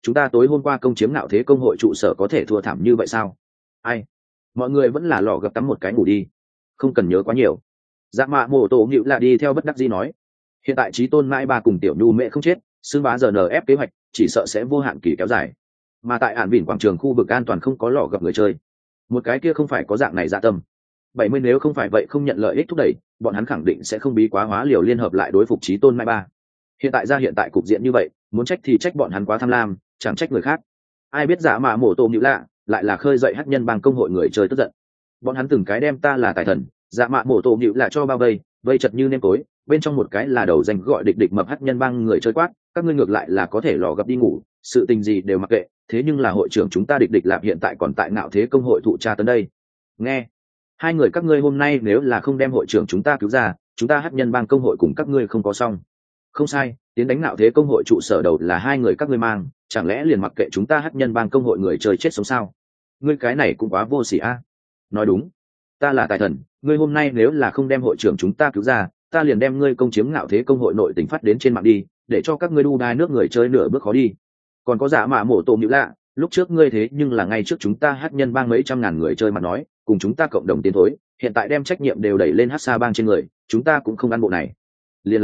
chúng ta tối hôm qua công chiếm ngạo thế công hội trụ sở có thể thua thảm như vậy sao? Ai? Mọi người vẫn là lò gập tắm một cái ngủ đi, không cần nhớ quá nhiều. Dạ mạ mổ tổ nghịu là đi theo bất đắc dĩ nói, hiện tại chí tôn mãi ba cùng tiểu nhu mẹ không chết, xương bá giờ nf kế hoạch chỉ sợ sẽ vô hạn kỳ kéo dài, mà tại ản vỉn quảng trường khu vực an toàn không có lò gặp người chơi, một cái kia không phải có dạng này dạ tâm 70 nếu không phải vậy không nhận lợi ích thúc đẩy, bọn hắn khẳng định sẽ không bí quá hóa liều liên hợp lại đối phục chí tôn mãi ba. Hiện tại cục diện như vậy, muốn trách thì trách bọn hắn quá tham lam, chẳng trách người khác. Ai biết giả mà mổ tổ nhữ lạ lại là khơi dậy hắc nhân bang công hội người chơi tức giận. Bọn hắn từng cái đem ta là tài thần, giả mạ mổ tổ nhữ lạ cho bao vây chật như nêm tối, bên trong một cái là đầu danh gọi địch địch mập hắc nhân bang người chơi quát, các ngươi ngược lại là có thể lò gặp đi ngủ, sự tình gì đều mặc kệ, thế nhưng là hội trưởng chúng ta địch địch lạp hiện tại còn tại ngạo thế công hội thụ tra tấn đây. Nghe, hai người các ngươi hôm nay nếu là không đem hội trưởng chúng ta cứu ra, chúng ta hắc nhân bang công hội cùng các ngươi không có xong. Không sai, tiến đánh ngạo thế công hội trụ sở đầu là hai người các ngươi mang, chẳng lẽ liền mặc kệ chúng ta hắc nhân bang công hội người chơi chết sống sao? Ngươi cái này cũng quá vô sỉ a. Nói đúng, ta là tài thần, ngươi hôm nay nếu là không đem hội trưởng chúng ta cứu ra, ta liền đem ngươi công chiếm ngạo thế công hội nội tình phát đến trên mạng đi, để cho các ngươi đu đai nước người chơi nửa bước khó đi. Còn có giả mạ mổ tổ nhữ lạ, lúc trước ngươi thế nhưng là ngay trước chúng ta hắc nhân bang mấy trăm ngàn người chơi mà nói, cùng chúng ta cộng đồng tiến thối, hiện tại đem trách nhiệm đều đẩy lên hắc sa bang trên người, chúng ta cũng không ăn bộ này. Liên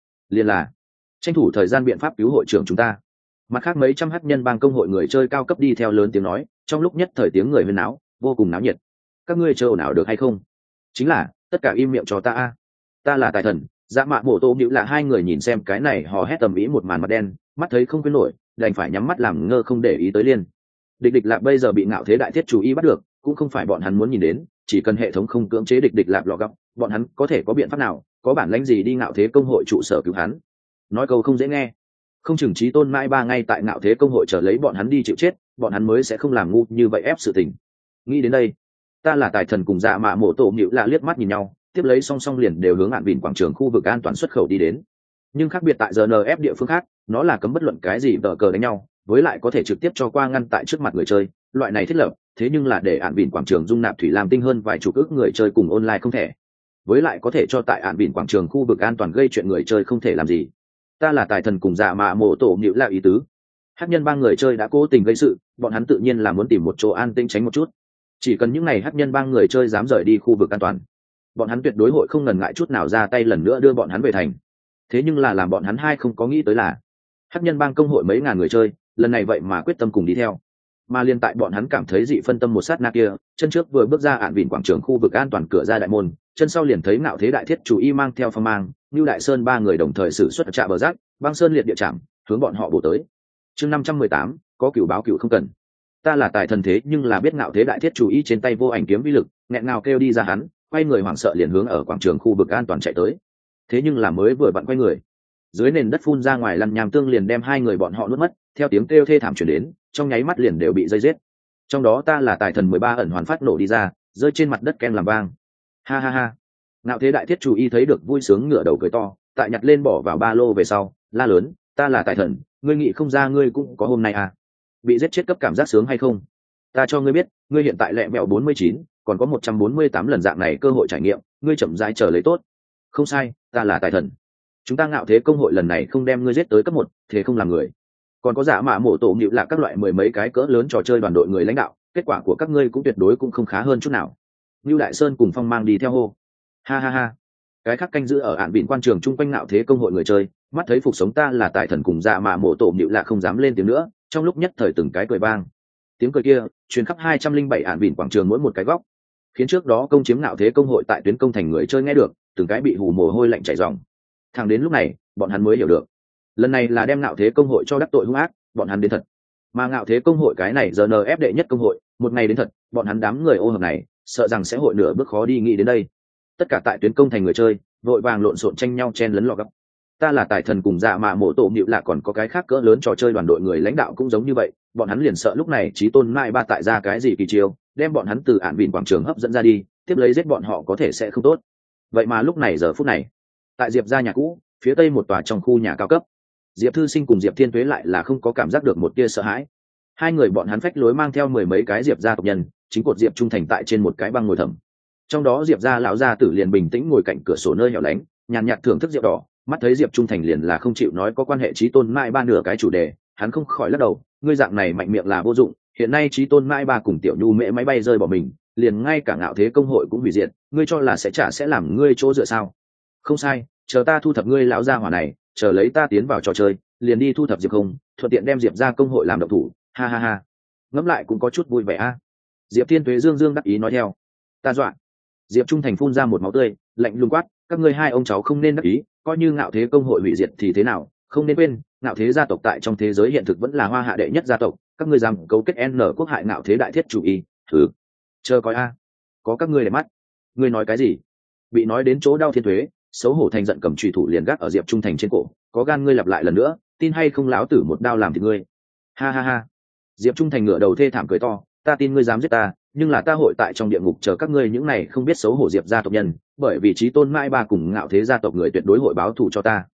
là tranh thủ thời gian biện pháp cứu hội trưởng chúng ta. Mặt khác mấy trăm hắc nhân bang công hội người chơi cao cấp đi theo lớn tiếng nói, trong lúc nhất thời tiếng người huyên náo vô cùng náo nhiệt. Các ngươi chơi ồn ào được hay không? Chính là tất cả im miệng cho ta a. Ta là tài thần. Dạ mạ mổ tô nhữ là hai người nhìn xem cái này hò hét tầm ý một màn mặt đen, mắt thấy không quên nổi, đành phải nhắm mắt làm ngơ không để ý tới liên. Địch địch lạc bây giờ bị ngạo thế đại thiết chủ y bắt được, cũng không phải bọn hắn muốn nhìn đến, chỉ cần hệ thống không cưỡng chế địch địch lạc lọ gọc, bọn hắn có thể có biện pháp nào, có bản lãnh gì đi ngạo thế công hội trụ sở cứu hắn. Nói câu không dễ nghe, không chừng chí tôn mãi ba ngay tại ngạo thế công hội chờ lấy bọn hắn đi chịu chết, bọn hắn mới sẽ không làm ngu như vậy ép sự tình. Nghĩ đến đây, ta là tài thần cùng dạ mạ mổ tổ nhữ là liếc mắt nhìn nhau, tiếp lấy song song liền đều hướng ạn vịn quảng trường khu vực an toàn xuất khẩu đi đến. Nhưng khác biệt tại GNF địa phương khác, nó là cấm bất luận cái gì tờ cờ đánh nhau, với lại có thể trực tiếp cho qua ngăn tại trước mặt người chơi, loại này thiết lập, thế nhưng là để ạn vịn quảng trường dung nạp thủy lam tinh hơn vài chục ước người chơi cùng online không thể. Với lại có thể cho tại ạn vịn quảng trường khu vực an toàn gây chuyện người chơi không thể làm gì. Ta là tài thần cùng dạ mạ mổ tổ nhữ là ý tứ. Hắc nhân bang người chơi đã cố tình gây sự, bọn hắn tự nhiên là muốn tìm một chỗ an tĩnh tránh một chút. Chỉ cần những ngày hắc nhân bang người chơi dám rời đi khu vực an toàn, bọn hắn tuyệt đối hội không ngần ngại chút nào ra tay lần nữa đưa bọn hắn về thành. Thế nhưng là làm bọn hắn hai không có nghĩ tới là hắc nhân bang công hội mấy ngàn người chơi lần này vậy mà quyết tâm cùng đi theo, mà liên tại bọn hắn cảm thấy dị phân tâm một sát na kia, chân trước vừa bước ra ạn vịn quảng trường khu vực an toàn cửa ra đại môn, chân sau liền thấy ngạo thế đại thiết chủ y mang theo phong mang như đại sơn ba người đồng thời sử xuất trạ bờ rác băng sơn liệt địa chạm hướng bọn họ bổ tới. Chương 518, có cửu báo cửu không cần. Ta là tài thần thế nhưng là biết ngạo thế đại thiết chủ y trên tay vô ảnh kiếm vi lực, nghẹn ngào kêu đi ra hắn, quay người hoảng sợ liền hướng ở quảng trường khu vực an toàn chạy tới. Thế nhưng là mới vừa vặn quay người, dưới nền đất phun ra ngoài lăn nham tương liền đem hai người bọn họ nuốt mất, theo tiếng kêu thê thảm truyền đến, trong nháy mắt liền đều bị dây giết. Trong đó ta là tài thần 13 ẩn hoàn phát nổ đi ra, rơi trên mặt đất ken làm vang. Ha ha ha. Ngạo thế đại thiết chủ y thấy được vui sướng ngửa đầu cười to, tại nhặt lên bỏ vào ba lô về sau, la lớn, ta là tài thần, ngươi nghĩ không ra ngươi cũng có hôm nay à? Bị giết chết cấp cảm giác sướng hay không? Ta cho ngươi biết, ngươi hiện tại lẹ mẹo 49, còn có 148 lần dạng này cơ hội trải nghiệm, ngươi chậm rãi chờ lấy tốt. Không sai, ta là tài thần. Chúng ta ngạo thế công hội lần này không đem ngươi giết tới cấp 1, thế không làm người. Còn có giả mạ mổ tổ nhịu là các loại mười mấy cái cỡ lớn trò chơi đoàn đội người lãnh đạo, kết quả của các ngươi cũng tuyệt đối cũng không khá hơn chút nào. Như Đại Sơn cùng Phong mang đi theo hô. Ha ha ha. Cái khác canh giữ ở ạn vịn quan trường chung quanh ngạo thế công hội người chơi, mắt thấy phục sống ta là tài thần cùng giả mạ mổ tổ nhịu là không dám lên tiếng nữa, trong lúc nhất thời từng cái cười vang. Tiếng cười kia truyền khắp 207 ạn vịn quảng trường mỗi một cái góc, khiến trước đó công chiếm ngạo thế công hội tại tuyến công thành người chơi nghe được, từng cái bị hù mồ hôi lạnh chảy ròng. Thẳng đến lúc này, bọn hắn mới hiểu được, lần này là đem ngạo thế công hội cho đắc tội hung ác, bọn hắn đến thật. Mà ngạo thế công hội cái này giờ ép đệ nhất công hội, một ngày đến thật, bọn hắn đám người ô hợp này, sợ rằng sẽ hội nửa bước khó đi nghĩ đến đây. Tất cả tại tuyến công thành người chơi, vội vàng lộn xộn tranh nhau chen lấn lọ gấp. Ta là tài thần cùng dạ mạ mổ tổ nhịu là còn có cái khác cỡ lớn trò chơi đoàn đội người lãnh đạo cũng giống như vậy, bọn hắn liền sợ lúc này chí tôn mai ba tại ra cái gì kỳ chiêu, đem bọn hắn từ ạn vịn quảng trường hấp dẫn ra đi, tiếp lấy giết bọn họ có thể sẽ không tốt. Vậy mà lúc này giờ phút này, tại Diệp gia nhà cũ, phía tây một tòa trong khu nhà cao cấp, Diệp Thư Sinh cùng Diệp Thiên Tuế lại là không có cảm giác được một tia sợ hãi. Hai người bọn hắn phách lối mang theo mười mấy cái Diệp gia tộc nhân, chính cột Diệp trung thành tại trên một cái băng ngồi thầm. Trong đó Diệp gia lão gia tử liền bình tĩnh ngồi cạnh cửa sổ nơi hẻo lánh, nhàn nhạt thưởng thức rượu đỏ, mắt thấy Diệp trung thành liền là không chịu nói có quan hệ chí tôn mai ba nửa cái chủ đề, hắn không khỏi lắc đầu, ngươi dạng này mạnh miệng là vô dụng, hiện nay Chí Tôn Mãi Ba cùng Tiểu Nhu Mễ máy bay rơi bỏ mình, liền ngay cả Ngạo Thế công hội cũng hủy diệt, ngươi cho là sẽ làm ngươi chỗ dựa sao? Không sai, chờ ta thu thập ngươi lão gia hỏa này, chờ lấy ta tiến vào trò chơi, liền đi thu thập Diệp Không, thuận tiện đem Diệp ra công hội làm động thủ, ha ha ha. Ngẫm lại cũng có chút vui vẻ a. Diệp Thiên Tuế dương dương đắc ý nói theo. Ta dọa. Diệp Trung Thành phun ra một máu tươi, lạnh lùng quát, các ngươi hai ông cháu không nên đắc ý, coi như Ngạo Thế công hội hủy diệt thì thế nào, không nên quên, Ngạo Thế gia tộc tại trong thế giới hiện thực vẫn là Hoa Hạ đệ nhất gia tộc, các ngươi dám cấu kết N quốc hại Ngạo Thế đại thiết chủ ý, thử. Chờ coi a. Có các ngươi để mắt. Ngươi nói cái gì? Bị nói đến chỗ đau Thiên Tuế, xấu hổ thành giận cầm chùy thủ liền gác ở Diệp Trung Thành trên cổ, có gan ngươi lặp lại lần nữa, tin hay không lão tử một đao làm thịt ngươi. Ha ha ha. Diệp Trung Thành ngửa đầu thê thảm cười to, ta tin ngươi dám giết ta, nhưng là ta hội tại trong địa ngục chờ các ngươi những này không biết xấu hổ Diệp gia tộc nhân, bởi vì Chí Tôn Mãi Ba cùng Ngạo Thế gia tộc người tuyệt đối hội báo thù cho ta.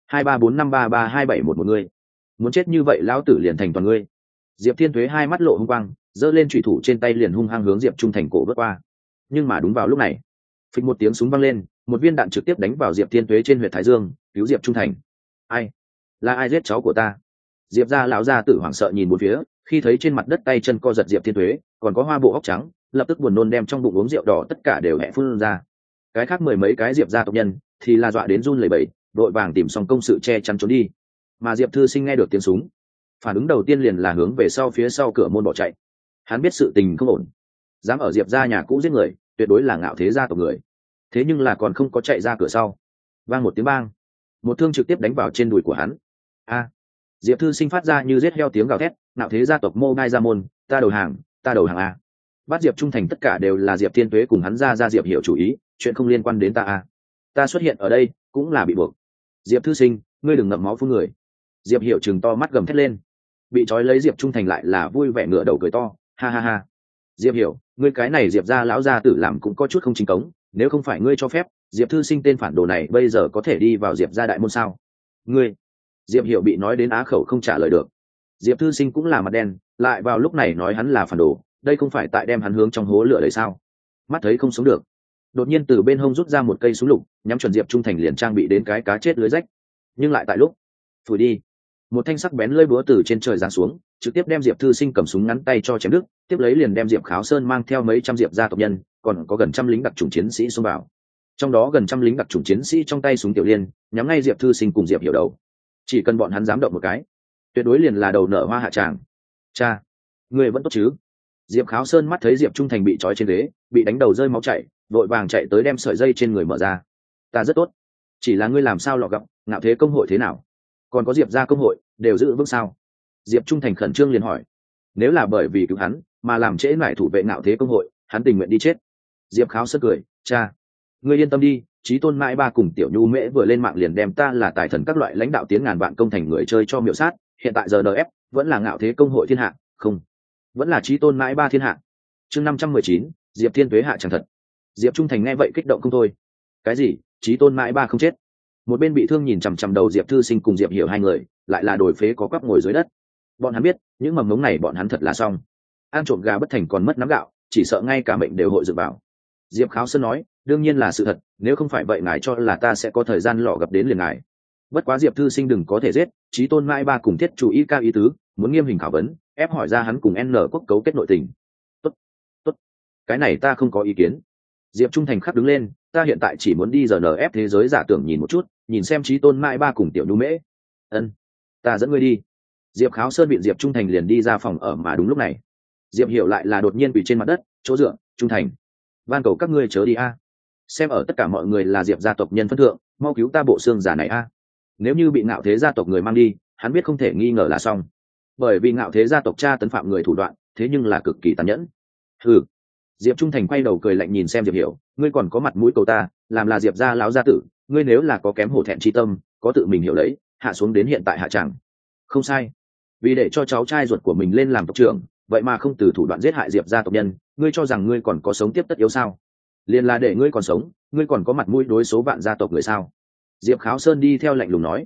234533271 ngươi. Muốn chết như vậy lão tử liền thành toàn ngươi. Diệp Thiên Tuế hai mắt lộ hung quang, giơ lên chủy thủ trên tay liền hung hăng hướng Diệp Trung Thành cổ vớt qua. Nhưng mà đúng vào lúc này, phịch một tiếng súng vang lên, một viên đạn trực tiếp đánh vào Diệp Thiên Tuế trên huyệt thái dương, cứu Diệp Trung Thành. Ai? Là ai giết cháu của ta? Diệp gia lão gia tử hoảng sợ nhìn bốn phía, khi thấy trên mặt đất tay chân co giật Diệp Thiên Tuế, còn có hoa bộ óc trắng, lập tức buồn nôn đem trong bụng uống rượu đỏ tất cả đều hẹ phun ra. Cái khác mười mấy cái Diệp gia tộc nhân thì là dọa đến run lẩy bẩy, đội vàng tìm xong công sự che chắn trốn đi. Mà Diệp Thư Sinh nghe được tiếng súng, phản ứng đầu tiên liền là hướng về sau phía sau cửa môn bỏ chạy. Hắn biết sự tình không ổn, dám ở Diệp gia nhà cũ giết người, tuyệt đối là Ngạo Thế gia tộc người. Thế nhưng là còn không có chạy ra cửa sau, vang một tiếng bang, một thương trực tiếp đánh vào trên đùi của hắn. A! Diệp Thư Sinh phát ra như giết heo tiếng gào thét, Ngạo Thế gia tộc Mô Ngai Gia môn, ta đầu hàng a. Bắt Diệp Trung Thành tất cả đều là Diệp Thiên Tuế cùng hắn ra Diệp Hiểu chủ ý, chuyện không liên quan đến ta a. Ta xuất hiện ở đây cũng là bị buộc. Diệp Thư Sinh, ngươi đừng ngậm máu phun người. Diệp Hiểu trừng to mắt gầm thét lên. Bị trói lấy Diệp Trung Thành lại là vui vẻ ngửa đầu cười to, ha ha ha. Diệp Hiểu, ngươi cái này Diệp gia lão gia tử làm cũng có chút không chính cống, nếu không phải ngươi cho phép, Diệp Thư Sinh tên phản đồ này bây giờ có thể đi vào Diệp gia đại môn sao? Ngươi? Diệp Hiểu bị nói đến á khẩu không trả lời được. Diệp Thư Sinh cũng là mặt đen, lại vào lúc này nói hắn là phản đồ, đây không phải tại đem hắn hướng trong hố lửa đấy sao? Mắt thấy không sống được, đột nhiên từ bên hông rút ra một cây súng lục, nhắm chuẩn Diệp Trung Thành liền trang bị đến cái cá chết lưới rách. Nhưng lại tại lúc, phủi đi, một thanh sắc bén lưỡi búa từ trên trời giáng xuống, trực tiếp đem Diệp Thư Sinh cầm súng ngắn tay cho chém đứt, tiếp lấy liền đem Diệp Kháo Sơn mang theo mấy trăm Diệp gia tộc nhân, còn có gần trăm lính đặc chủng chiến sĩ xông vào. Trong đó gần trăm lính đặc chủng chiến sĩ trong tay súng tiểu liên, nhắm ngay Diệp Thư Sinh cùng Diệp Hiểu đầu. Chỉ cần bọn hắn dám động một cái, tuyệt đối liền là đầu nở hoa hạ tràng. Cha, ngươi vẫn tốt chứ? Diệp Kháo Sơn mắt thấy Diệp Trung Thành bị trói trên ghế, bị đánh đầu rơi máu chảy, vội vàng chạy tới đem sợi dây trên người mở ra. Ta rất tốt, chỉ là ngươi làm sao lọt gặp Ngạo Thế công hội thế nào, còn có Diệp gia công hội đều giữ vững sao? Diệp Trung Thành khẩn trương liền hỏi. Nếu là bởi vì cứu hắn mà làm trễ nải thủ vệ Ngạo Thế công hội, hắn tình nguyện đi chết. Diệp Kháo Sơn cười, cha, ngươi yên tâm đi, Chí Tôn Mãi Ba cùng Tiểu Nhu Mễ vừa lên mạng liền đem ta là tài thần các loại lãnh đạo tiếng ngàn vạn công thành người chơi cho miểu sát, hiện tại giờ DF vẫn là Ngạo Thế công hội thiên hạ, không, vẫn là Chí Tôn Mãi Ba thiên hạ. Chương 519, Diệp Thiên Tuế hạ chẳng thật. Diệp Trung Thành nghe vậy kích động không thôi. Cái gì? Chí Tôn Mãi Ba không chết? Một bên bị thương nhìn chằm chằm đầu Diệp Thư Sinh cùng Diệp Hiểu hai người, lại là đổi phế có quắp ngồi dưới đất. Bọn hắn biết, những mầm ngống này bọn hắn thật là xong. Ăn trộm gà bất thành còn mất nắm gạo, chỉ sợ ngay cả mệnh đều hội dự vào. Diệp Kháo Sơn nói, đương nhiên là sự thật, nếu không phải vậy ngài cho là ta sẽ có thời gian lọ gặp đến liền ngài. Bất quá Diệp Thư Sinh đừng có thể giết, Chí Tôn Mãi Ba cùng thiết chủ ý cao ý tứ, muốn nghiêm hình khảo vấn, ép hỏi ra hắn cùng N quốc cấu kết nội tình. Tốt, tốt, cái này ta không có ý kiến. Diệp Trung Thành khắc đứng lên, ta hiện tại chỉ muốn đi RNF thế giới giả tưởng nhìn một chút, nhìn xem Chí Tôn Mãi Ba cùng Tiểu Nhu Mễ. Ân, ta dẫn ngươi đi. Diệp Kháo Sơn bị Diệp Trung Thành liền đi ra phòng ở mà đúng lúc này, Diệp Hiểu lại là đột nhiên quỳ trên mặt đất, chỗ dựa, Trung Thành, van cầu các ngươi chớ đi a. Xem ở tất cả mọi người là Diệp gia tộc nhân phân thượng, mau cứu ta bộ xương giả này a. Nếu như bị Ngạo Thế gia tộc người mang đi, hắn biết không thể nghi ngờ là xong. Bởi vì Ngạo Thế gia tộc tra tấn phạm người thủ đoạn, thế nhưng là cực kỳ tàn nhẫn. Hừ. Diệp Trung Thành quay đầu cười lạnh nhìn xem Diệp Hiểu, ngươi còn có mặt mũi cầu ta, làm là Diệp gia lão gia tử, ngươi nếu là có kém hổ thẹn chi tâm, có tự mình hiểu lấy, hạ xuống đến hiện tại hạ tràng. Không sai. Vì để cho cháu trai ruột của mình lên làm tộc trưởng, vậy mà không từ thủ đoạn giết hại Diệp gia tộc nhân, ngươi cho rằng ngươi còn có sống tiếp tất yếu sao? Liền là để ngươi còn sống, ngươi còn có mặt mũi đối số vạn gia tộc người sao? Diệp Kháo Sơn đi theo lạnh lùng nói,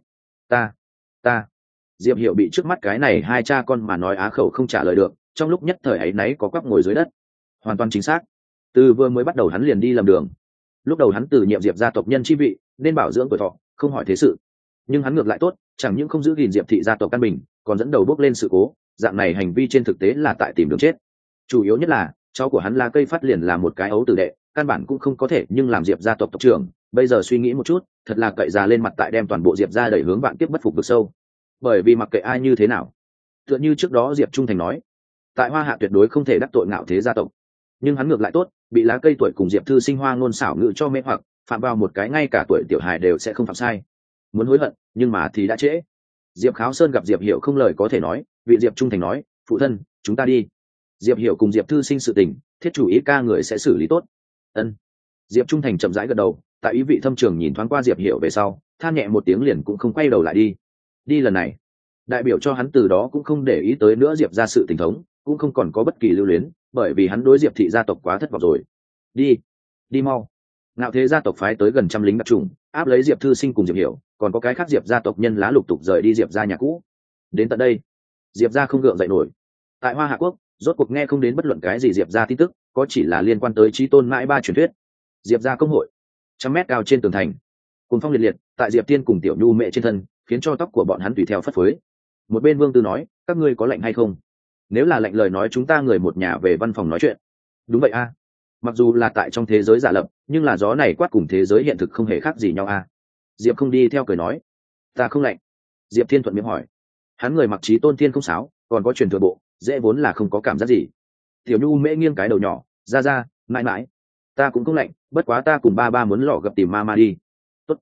ta. Diệp Hiểu bị trước mắt cái này hai cha con mà nói á khẩu không trả lời được, trong lúc nhất thời ấy náy có quắp ngồi dưới đất. Hoàn toàn chính xác, từ vừa mới bắt đầu hắn liền đi lầm đường. Lúc đầu hắn từ nhiệm Diệp gia tộc nhân chi vị, nên bảo dưỡng tuổi thọ, không hỏi thế sự. Nhưng hắn ngược lại tốt, chẳng những không giữ gìn Diệp thị gia tộc căn bình, còn dẫn đầu bước lên sự cố, dạng này hành vi trên thực tế là tại tìm đường chết. Chủ yếu nhất là cháu của hắn là cây phát liền là một cái ấu tử đệ, căn bản cũng không có thể nhưng làm Diệp gia tộc tộc trưởng. Bây giờ suy nghĩ một chút, thật là cậy già lên mặt tại đem toàn bộ Diệp gia đẩy hướng vạn kiếp bất phục vực sâu. Bởi vì mặc kệ ai như thế nào, tựa như trước đó Diệp Trung Thành nói, tại Hoa Hạ tuyệt đối không thể đắc tội ngạo thế gia tộc. Nhưng hắn ngược lại tốt, bị lá cây tuổi cùng Diệp Thư Sinh hoa ngôn xảo ngữ cho mê hoặc, phạm vào một cái ngay cả tuổi tiểu hài đều sẽ không phạm sai. Muốn hối hận, nhưng mà thì đã trễ. Diệp Kháo Sơn gặp Diệp Hiểu không lời có thể nói, vị Diệp Trung Thành nói, phụ thân, chúng ta đi. Diệp Hiểu cùng Diệp Thư Sinh sự tình, thiết chủ ý ca người sẽ xử lý tốt. Ân. Diệp Trung Thành chậm rãi gật đầu, tại ý vị thâm trường nhìn thoáng qua Diệp Hiểu về sau, than nhẹ một tiếng liền cũng không quay đầu lại đi. Đi lần này, đại biểu cho hắn từ đó cũng không để ý tới nữa Diệp gia sự tình thống, cũng không còn có bất kỳ lưu luyến, bởi vì hắn đối Diệp thị gia tộc quá thất vọng rồi. Đi, đi mau. Ngạo thế gia tộc phái tới gần trăm lính đặc trùng, áp lấy Diệp Thư Sinh cùng Diệp Hiểu, còn có cái khác Diệp gia tộc nhân lá lục tục rời đi Diệp gia nhà cũ. Đến tận đây, Diệp gia không gượng dậy nổi. Tại Hoa Hạ quốc, rốt cuộc nghe không đến bất luận cái gì Diệp gia tin tức, có chỉ là liên quan tới chí tôn mãi ba truyền thuyết. Diệp gia công hội, trăm mét cao trên tường thành, cùng phong liệt liệt, tại Diệp Tiên cùng Tiểu Nhu mẹ trên thân, khiến cho tóc của bọn hắn tùy theo phất phới. Một bên Vương Tư nói, các ngươi có lệnh hay không? Nếu là lệnh lời nói chúng ta người một nhà về văn phòng nói chuyện. Đúng vậy a. Mặc dù là tại trong thế giới giả lập, nhưng là gió này quát cùng thế giới hiện thực không hề khác gì nhau a. Diệp không đi theo cười nói, ta không lệnh. Diệp Thiên thuận miệng hỏi, hắn người mặc chí tôn thiên không sáo, còn có truyền thừa bộ, dễ vốn là không có cảm giác gì. Tiểu Nhu mễ nghiêng cái đầu nhỏ, ra, mãi mãi, ta cũng không lệnh, bất quá ta cùng ba muốn lọ gặp tìm ma đi. Tốt.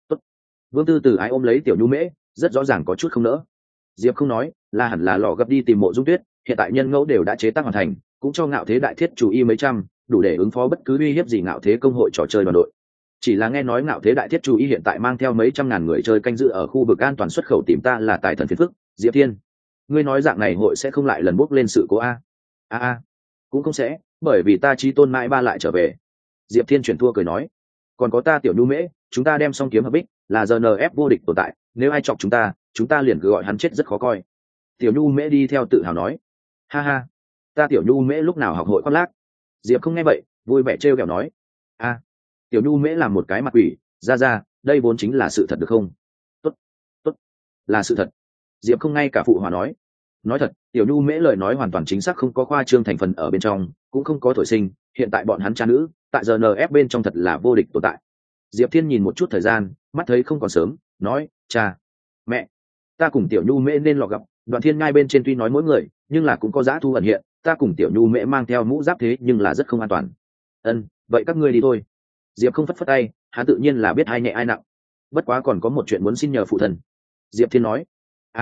Vương Tư từ ái ôm lấy Tiểu Nhu mễ, rất rõ ràng có chút không nỡ. Diệp không nói, là hẳn là lọ gặp đi tìm Mộ Dung Tuyết, hiện tại nhân ngẫu đều đã chế tác hoàn thành, cũng cho ngạo thế đại thiết chủ y mấy trăm, đủ để ứng phó bất cứ uy hiếp gì ngạo thế công hội trò chơi đoàn đội. Chỉ là nghe nói ngạo thế đại thiết chủ y hiện tại mang theo mấy trăm ngàn người chơi canh giữ ở khu vực an toàn xuất khẩu tìm ta là tài thần phiền phức. Diệp Thiên, ngươi nói dạng này hội sẽ không lại lần bốc lên sự cố a? Cũng không sẽ, bởi vì ta chí tôn mãi ba lại trở về. Diệp Thiên chuyển thua cười nói, còn có ta Tiểu Nhu mễ, chúng ta đem song kiếm hợp bích, là GNF vô địch tồn tại, nếu ai chọc chúng ta liền cứ gọi hắn chết rất khó coi. Tiểu Nhu mễ đi theo tự hào nói, ha, ta Tiểu Nhu mễ lúc nào học hội khoác lác. Diệp không nghe vậy, vui vẻ trêu ghẹo nói, Tiểu Nhu mễ làm một cái mặt quỷ, ra, đây vốn chính là sự thật được không? Tốt, là sự thật. Diệp không ngay cả phụ hòa nói thật, Tiểu Nhu mễ lời nói hoàn toàn chính xác, không có khoa trương thành phần ở bên trong, cũng không có thổi sinh, hiện tại bọn hắn cha nữ, tại GNF bên trong thật là vô địch tồn tại. Diệp Thiên nhìn một chút thời gian, mắt thấy không còn sớm, nói, cha, mẹ, ta cùng Tiểu Nhu mễ nên lọ gặp. Đoạn Thiên Ngai bên trên tuy nói mỗi người, nhưng là cũng có dã thu ẩn hiện, ta cùng Tiểu Nhu mễ mang theo mũ giáp thế nhưng là rất không an toàn. Ân, vậy các ngươi đi thôi. Diệp không phất phất tay, hắn tự nhiên là biết ai nhẹ ai nặng. Bất quá còn có một chuyện muốn xin nhờ phụ thần. Diệp Thiên nói,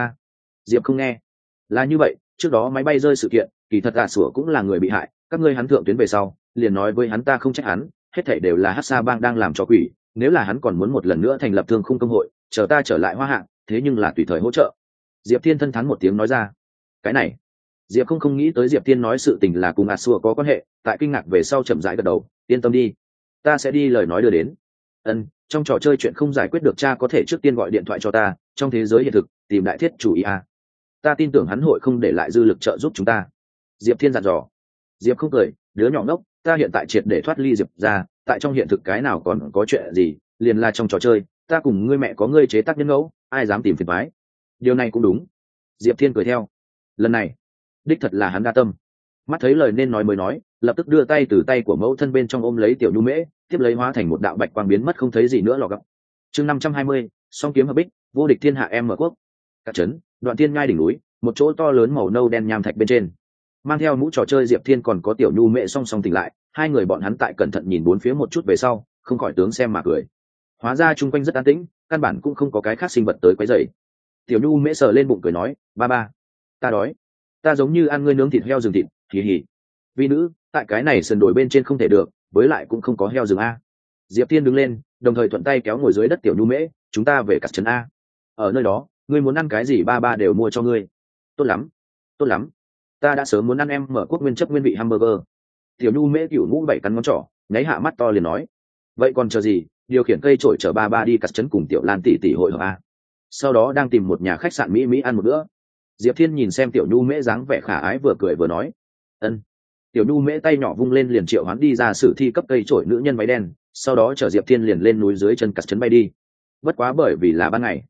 Diệp không nghe. Là như vậy, trước đó máy bay rơi sự kiện, kỳ thật sủa cũng là người bị hại, các ngươi hắn thượng tuyến về sau, liền nói với hắn ta không trách hắn, hết thảy đều là Hắc Sa Bang đang làm cho quỷ, nếu là hắn còn muốn một lần nữa thành lập thương khung công hội, chờ ta trở lại Hoa Hạ, thế nhưng là tùy thời hỗ trợ. Diệp Thiên thân thắn một tiếng nói ra. Cái này, Diệp không nghĩ tới Diệp Thiên nói sự tình là cùng sủa có quan hệ, tại kinh ngạc về sau chậm rãi gật đầu, yên tâm đi, ta sẽ đi lời nói đưa đến. Trong trò chơi chuyện không giải quyết được, cha có thể trước tiên gọi điện thoại cho ta, trong thế giới hiện thực tìm đại thiết chủ ý ta tin tưởng hắn hội không để lại dư lực trợ giúp chúng ta. Diệp Thiên dặn dò. Diệp không cười, đứa nhỏ ngốc, ta hiện tại triệt để thoát ly Diệp ra, tại trong hiện thực cái nào còn có chuyện gì, liền là trong trò chơi, ta cùng ngươi mẹ có ngươi chế tác nhân ngẫu, ai dám tìm phiền toái. Điều này cũng đúng. Diệp Thiên cười theo. Lần này, đích thật là hắn đa tâm. Mắt thấy lời nên nói mới nói, lập tức đưa tay từ tay của mẫu thân bên trong ôm lấy Tiểu Nhu mễ, tiếp lấy hóa thành một đạo bạch quang biến mất không thấy gì nữa lọ gấp. Chương 520, song kiếm hợp bích, vô địch thiên hạ em mở quốc. Cả trấn, Đoạn Thiên Ngai đỉnh núi, một chỗ to lớn màu nâu đen nham thạch bên trên. Mang theo mũ trò chơi Diệp Thiên còn có Tiểu Nhu mễ song song tỉnh lại, hai người bọn hắn tại cẩn thận nhìn bốn phía một chút về sau, không khỏi tướng xem mà cười. Hóa ra chung quanh rất an tĩnh, căn bản cũng không có cái khác sinh vật tới quấy rầy. Tiểu Nhu mễ sờ lên bụng cười nói, ba, ta đói, ta giống như ăn ngươi nướng thịt heo rừng thịt, hì hì. Vi nữ, tại cái này sườn đồi bên trên không thể được, với lại cũng không có heo rừng a. Diệp Thiên đứng lên, đồng thời thuận tay kéo ngồi dưới đất Tiểu Nhu mễ, chúng ta về cắt trấn a. Ở nơi đó, ngươi muốn ăn cái gì ba đều mua cho ngươi. Tốt lắm, ta đã sớm muốn ăn em mở quốc nguyên chất nguyên vị hamburger. Tiểu Nhu mễ cựu ngũ bảy cắn ngón trỏ, nháy hạ mắt to liền nói, vậy còn chờ gì, điều khiển cây trổi chở ba đi cắt trấn cùng Tiểu Lan tỷ hội hợp a. Sau đó đang tìm một nhà khách sạn mỹ ăn một bữa. Diệp Thiên nhìn xem Tiểu Nhu mễ dáng vẻ khả ái, vừa cười vừa nói, ân. Tiểu Nhu mễ tay nhỏ vung lên liền triệu hoán đi ra sử thi cấp cây trổi nữ nhân váy đen, sau đó chở Diệp Thiên liền lên núi dưới chân cắt trấn bay đi. Bất quá bởi vì là ban ngày,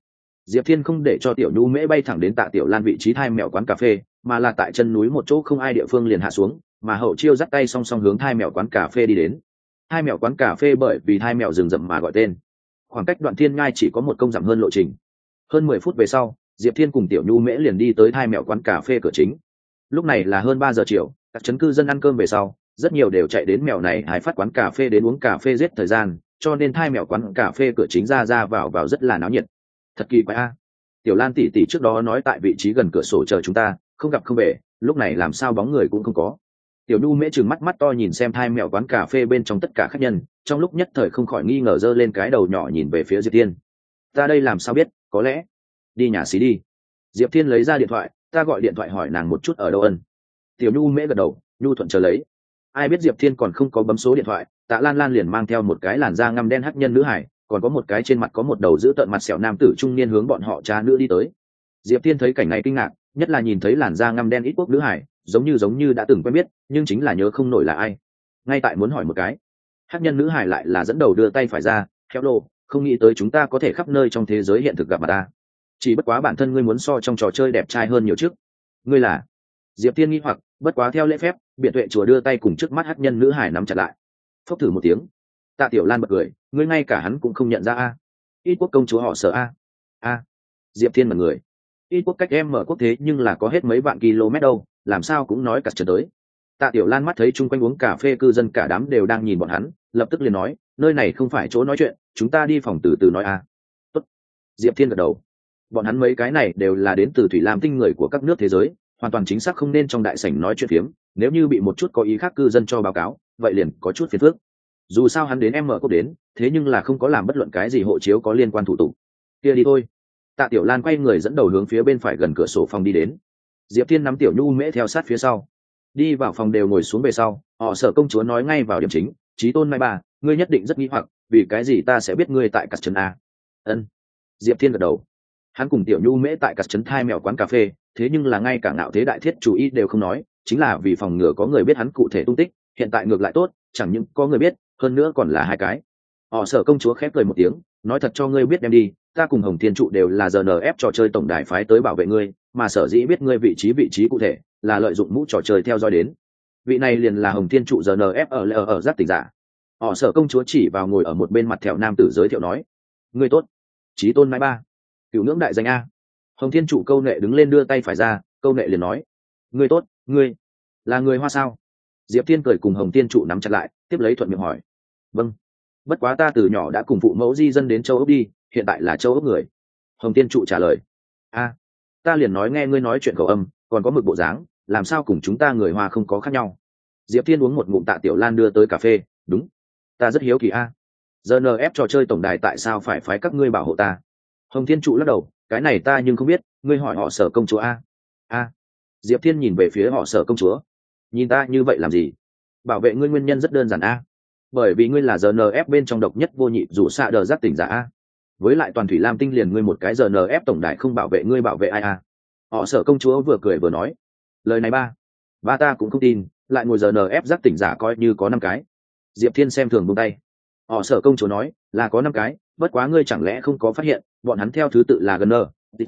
Diệp Thiên không để cho Tiểu Nhu Mễ bay thẳng đến Tạ Tiểu Lan vị trí thai mèo quán cà phê, mà là tại chân núi một chỗ không ai địa phương liền hạ xuống, mà Hậu Chiêu dắt tay song song hướng thai mèo quán cà phê đi đến. Thai mèo quán cà phê bởi vì thai mèo rừng rậm mà gọi tên. Khoảng cách Đoạn Thiên Ngai chỉ có một công dặm hơn lộ trình. Hơn 10 phút về sau, Diệp Thiên cùng Tiểu Nhu Mễ liền đi tới thai mèo quán cà phê cửa chính. Lúc này là hơn 3 giờ chiều, các trấn cư dân ăn cơm về sau, rất nhiều đều chạy đến mèo này hái phát quán cà phê đến uống cà phê giết thời gian, cho nên thai mèo quán cà phê cửa chính ra vào rất là náo nhiệt. Thật kỳ quái a. Tiểu Lan tỷ tỷ trước đó nói tại vị trí gần cửa sổ chờ chúng ta, không gặp không về, lúc này làm sao bóng người cũng không có. Tiểu Nhu Mễ trừng mắt mắt to nhìn xem thai mèo quán cà phê bên trong tất cả khách nhân, trong lúc nhất thời không khỏi nghi ngờ giơ lên cái đầu nhỏ nhìn về phía Diệp Thiên. Ta đây làm sao biết, có lẽ đi nhà xí đi. Diệp Thiên lấy ra điện thoại, ta gọi điện thoại hỏi nàng một chút ở đâu ân. Tiểu Nhu Mễ gật đầu, nhu thuận chờ lấy. Ai biết Diệp Thiên còn không có bấm số điện thoại, Tạ Lan Lan liền mang theo một cái làn da ngăm đen hắc nhân nữ hải, còn có một cái trên mặt có một đầu giữ tợn mặt sẹo nam tử trung niên hướng bọn họ cha nữ đi tới. Diệp Thiên thấy cảnh này kinh ngạc, nhất là nhìn thấy làn da ngăm đen ít quốc nữ hải, giống như đã từng quen biết, nhưng chính là nhớ không nổi là ai. Ngay tại muốn hỏi một cái, hắc nhân nữ hải lại là dẫn đầu đưa tay phải ra, hello, không nghĩ tới chúng ta có thể khắp nơi trong thế giới hiện thực gặp mặt ta. Chỉ bất quá bản thân ngươi muốn so trong trò chơi đẹp trai hơn nhiều trước. Ngươi là? Diệp Thiên nghi hoặc, bất quá theo lễ phép, Biện Tuệ chùa đưa tay cùng trước mắt hắc nhân nữ hải nắm chặt lại. Phốc thử một tiếng. Tạ Tiểu Lan bật cười, ngươi ngay cả hắn cũng không nhận ra a? Ít quốc công chúa họ Sở a? A. Diệp Thiên bật người. Ít quốc cách em mở quốc thế nhưng là có hết mấy vạn km đâu, làm sao cũng nói cả trở tới. Tạ Tiểu Lan mắt thấy chung quanh uống cà phê cư dân cả đám đều đang nhìn bọn hắn, lập tức liền nói, nơi này không phải chỗ nói chuyện, chúng ta đi phòng từ từ nói a. Tốt. Diệp Thiên gật đầu. Bọn hắn mấy cái này đều là đến từ Thủy Lam tinh người của các nước thế giới, hoàn toàn chính xác không nên trong đại sảnh nói chuyện phiếm, nếu như bị một chút có ý khác cư dân cho báo cáo, vậy liền có chút phiền phức. Dù sao hắn đến em mở quốc đến, thế nhưng là không có làm bất luận cái gì hộ chiếu có liên quan thủ tục. Kia đi thôi. Tạ Tiểu Lan quay người dẫn đầu hướng phía bên phải gần cửa sổ phòng đi đến. Diệp Thiên nắm Tiểu Nhu Mễ theo sát phía sau. Đi vào phòng đều ngồi xuống về sau, họ Sở công chúa nói ngay vào điểm chính, Chí Tôn Mai Bà, ngươi nhất định rất nghi hoặc, vì cái gì ta sẽ biết ngươi tại Cát Trấn a? Ân. Diệp Thiên gật đầu. Hắn cùng Tiểu Nhu Mễ tại Cát Trấn thai mèo quán cà phê, thế nhưng là ngay cả Ngạo Thế Đại Thiết chủ ý đều không nói, chính là vì phòng ngừa có người biết hắn cụ thể tung tích, hiện tại ngược lại tốt, chẳng những có người biết, hơn nữa còn là hai cái. Họ Sở công chúa khép cười một tiếng, nói thật cho ngươi biết đem đi, ta cùng Hồng Thiên trụ đều là GNF trò chơi tổng đài phái tới bảo vệ ngươi, mà sở dĩ biết ngươi vị trí cụ thể, là lợi dụng mũ trò chơi theo dõi đến. Vị này liền là Hồng Thiên trụ GNF ở giác tỉnh giả. Họ Sở công chúa chỉ vào ngồi ở một bên mặt thẹo nam tử giới thiệu nói, ngươi tốt, Chí Tôn Mai Ba, cửu ngưỡng đại danh a. Hồng Thiên trụ câu nệ đứng lên đưa tay phải ra, câu nệ liền nói, ngươi tốt, ngươi là người Hoa sao? Diệp Thiên cười cùng Hồng Thiên trụ nắm chặt lại, tiếp lấy thuận miệng hỏi, vâng, bất quá ta từ nhỏ đã cùng phụ mẫu di dân đến châu Úc đi, hiện tại là châu Úc người. Hồng Thiên trụ trả lời, a, ta liền nói nghe ngươi nói chuyện khẩu âm, còn có mực bộ dáng, làm sao cùng chúng ta người Hoa không có khác nhau. Diệp Thiên uống một ngụm Tạ Tiểu Lan đưa tới cà phê, đúng, ta rất hiếu kỳ a. GNF trò chơi tổng đài tại sao phải phái các ngươi bảo hộ ta? Hồng Thiên trụ lắc đầu, cái này ta nhưng không biết, ngươi hỏi họ Sở công chúa a. A. Diệp Thiên nhìn về phía họ Sở công chúa, nhìn ta như vậy làm gì? Bảo vệ ngươi nguyên nhân rất đơn giản a, bởi vì ngươi là GNF bên trong độc nhất vô nhị dù xạ đờ giác tỉnh giả a. Với lại toàn Thủy Lam tinh liền ngươi một cái GNF tổng đài không bảo vệ ngươi bảo vệ ai a? Họ Sở công chúa vừa cười vừa nói, lời này ba ta cũng không tin, lại ngồi GNF giác tỉnh giả coi như có 5 cái. Diệp Thiên xem thường buông tay. Họ Sở công chúa nói, là có 5 cái, bất quá ngươi chẳng lẽ không có phát hiện, bọn hắn theo thứ tự là GN,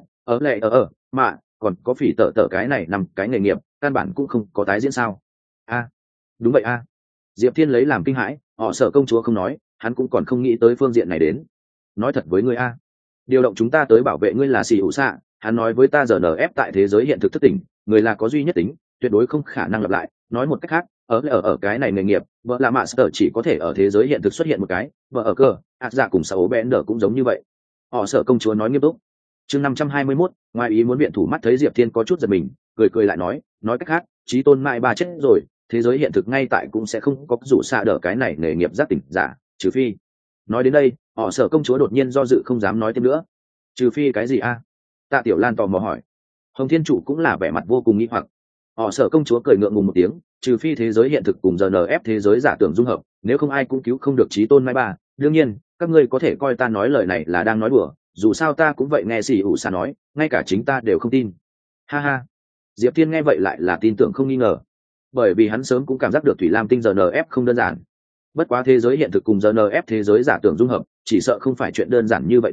mà còn có phỉ tở cái này 5 cái nghề nghiệp, căn bản cũng không có tái diễn sao? A, đúng vậy a. Diệp Thiên lấy làm kinh hãi, họ Sở công chúa không nói, hắn cũng còn không nghĩ tới phương diện này đến. Nói thật với ngươi a, điều động chúng ta tới bảo vệ ngươi là xì hữu xạ, hắn nói với ta GNF tại thế giới hiện thực thức tỉnh, người là có duy nhất tính, tuyệt đối không khả năng lặp lại. Nói một cách khác, ở cái này nghề nghiệp, vợ là master chỉ có thể ở thế giới hiện thực xuất hiện một cái, vợ ở cơ, ạt dạ cùng sáu bén đỡ cũng giống như vậy. Họ Sở công chúa nói nghiêm túc. Chương 521, ngoài ý muốn viện thủ mắt thấy Diệp Thiên có chút giật mình, cười lại nói cách khác, Chí Tôn Mai Ba chết rồi, thế giới hiện thực ngay tại cũng sẽ không có rủ xạ đỡ cái này nghề nghiệp giác tỉnh giả, trừ phi. Nói đến đây, họ Sở công chúa đột nhiên do dự không dám nói thêm nữa. Trừ phi cái gì a? Tạ Tiểu Lan tò mò hỏi. Hồng Thiên Trụ cũng là vẻ mặt vô cùng nghi hoặc. Họ Sở công chúa cười ngượng ngùng một tiếng, trừ phi thế giới hiện thực cùng GNF thế giới giả tưởng dung hợp, nếu không ai cũng cứu không được Chí Tôn Mai Ba. Đương nhiên, các ngươi có thể coi ta nói lời này là đang nói đùa, dù sao ta cũng vậy nghe xì ủ xà nói, ngay cả chính ta đều không tin. Ha ha. Diệp Thiên nghe vậy lại là tin tưởng không nghi ngờ, bởi vì hắn sớm cũng cảm giác được Thủy Lam tinh GNF không đơn giản. Bất quá thế giới hiện thực cùng GNF thế giới giả tưởng dung hợp, chỉ sợ không phải chuyện đơn giản như vậy tình,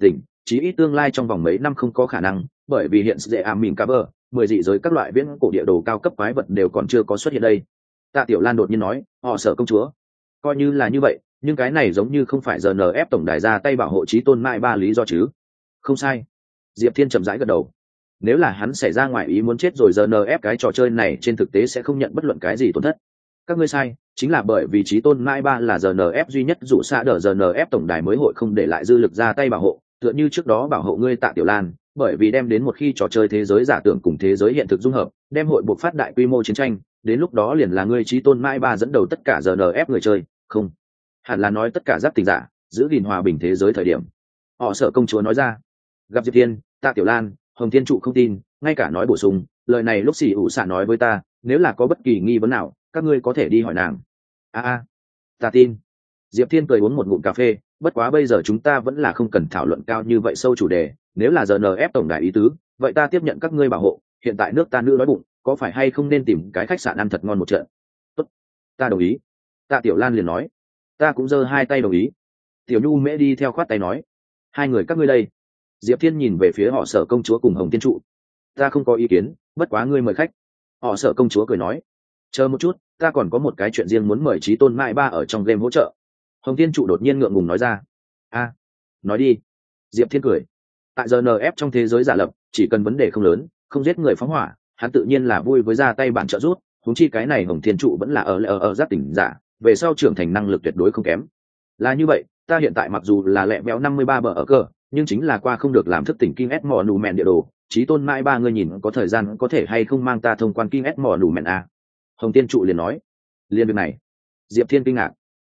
chí ít tương lai trong vòng mấy năm không có khả năng, bởi vì hiện dễ ảm mìn cover 10 dị giới các loại viễn cổ địa đồ cao cấp quái vật đều còn chưa có xuất hiện đây. Tạ Tiểu Lan đột nhiên nói, họ sợ công chúa. Coi như là như vậy, nhưng cái này giống như không phải GNF tổng đài ra tay bảo hộ chí tôn mãi ba lý do chứ? Không sai. Diệp Thiên chậm rãi gật đầu. Nếu là hắn xảy ra ngoài ý muốn chết rồi GNF cái trò chơi này trên thực tế sẽ không nhận bất luận cái gì tổn thất. Các ngươi sai, chính là bởi vì chí tôn mãi ba là GNF duy nhất dụ xạ đỡ GNF tổng đài mới hội không để lại dư lực ra tay bảo hộ, tựa như trước đó bảo hộ ngươi Tạ Tiểu Lan, bởi vì đem đến một khi trò chơi thế giới giả tưởng cùng thế giới hiện thực dung hợp, đem hội buộc phát đại quy mô chiến tranh, đến lúc đó liền là ngươi chí tôn mãi ba dẫn đầu tất cả GNF người chơi, không, hẳn là nói tất cả giáp tình giả, giữ gìn hòa bình thế giới thời điểm. Họ sợ công chúa nói ra. Gặp Diệp Thiên, Tạ Tiểu Lan, Hồng Thiên trụ không tin, ngay cả nói bổ sung, lời này lúc xì ủ xạ nói với ta, nếu là có bất kỳ nghi vấn nào, các ngươi có thể đi hỏi nàng. Ta tin. Diệp Thiên cười uống một ngụm cà phê, bất quá bây giờ chúng ta vẫn là không cần thảo luận cao như vậy sâu chủ đề, nếu là GNF tổng đại ý tứ, vậy ta tiếp nhận các ngươi bảo hộ, hiện tại nước ta nữ đói bụng, có phải hay không nên tìm cái khách sạn ăn thật ngon một trận? Tốt, ta đồng ý. Tạ Tiểu Lan liền nói. Ta cũng giơ hai tay đồng ý. Tiểu Nhu Mễ đi theo khoát tay nói. Hai người các ngươi đây. Diệp Thiên nhìn về phía họ sở công chúa cùng Hồng Thiên trụ. Ta không có ý kiến, bất quá ngươi mời khách. Họ sở công chúa cười nói. Chờ một chút, ta còn có một cái chuyện riêng muốn mời Chí Tôn Mại Ba ở trong game hỗ trợ. Hồng Thiên trụ đột nhiên ngượng ngùng nói ra. Nói đi. Diệp Thiên cười. Tại GNF trong thế giới giả lập, chỉ cần vấn đề không lớn, không giết người phóng hỏa, hắn tự nhiên là vui với ra tay bản trợ rút. Huống chi cái này Hồng Thiên trụ vẫn là ở giác tỉnh giả, về sau trưởng thành năng lực tuyệt đối không kém. Là như vậy, ta hiện tại mặc dù là lẹ béo 53 bờ ở cờ, nhưng chính là qua không được làm thức tỉnh King S mỏ nù mèn địa đồ. Chí Tôn Mãi Ba ngươi nhìn có thời gian có thể hay không mang ta thông quan King S mỏ nù mèn a? Hồng Thiên trụ liền nói. Liên việc này. Diệp Thiên kinh ngạc.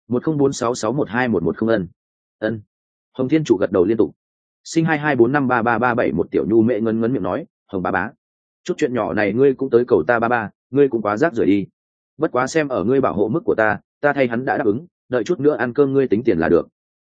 1046612110 ân. Hồng Thiên trụ gật đầu liên tục. Sinh 22453337 một tiểu nhu mẹ ngấn miệng nói, Hồng bá, chút chuyện nhỏ này ngươi cũng tới cầu ta ba, ngươi cũng quá rác rưởi đi. Bất quá xem ở ngươi bảo hộ mức của ta thay hắn đã đáp ứng, đợi chút nữa ăn cơm ngươi tính tiền là được.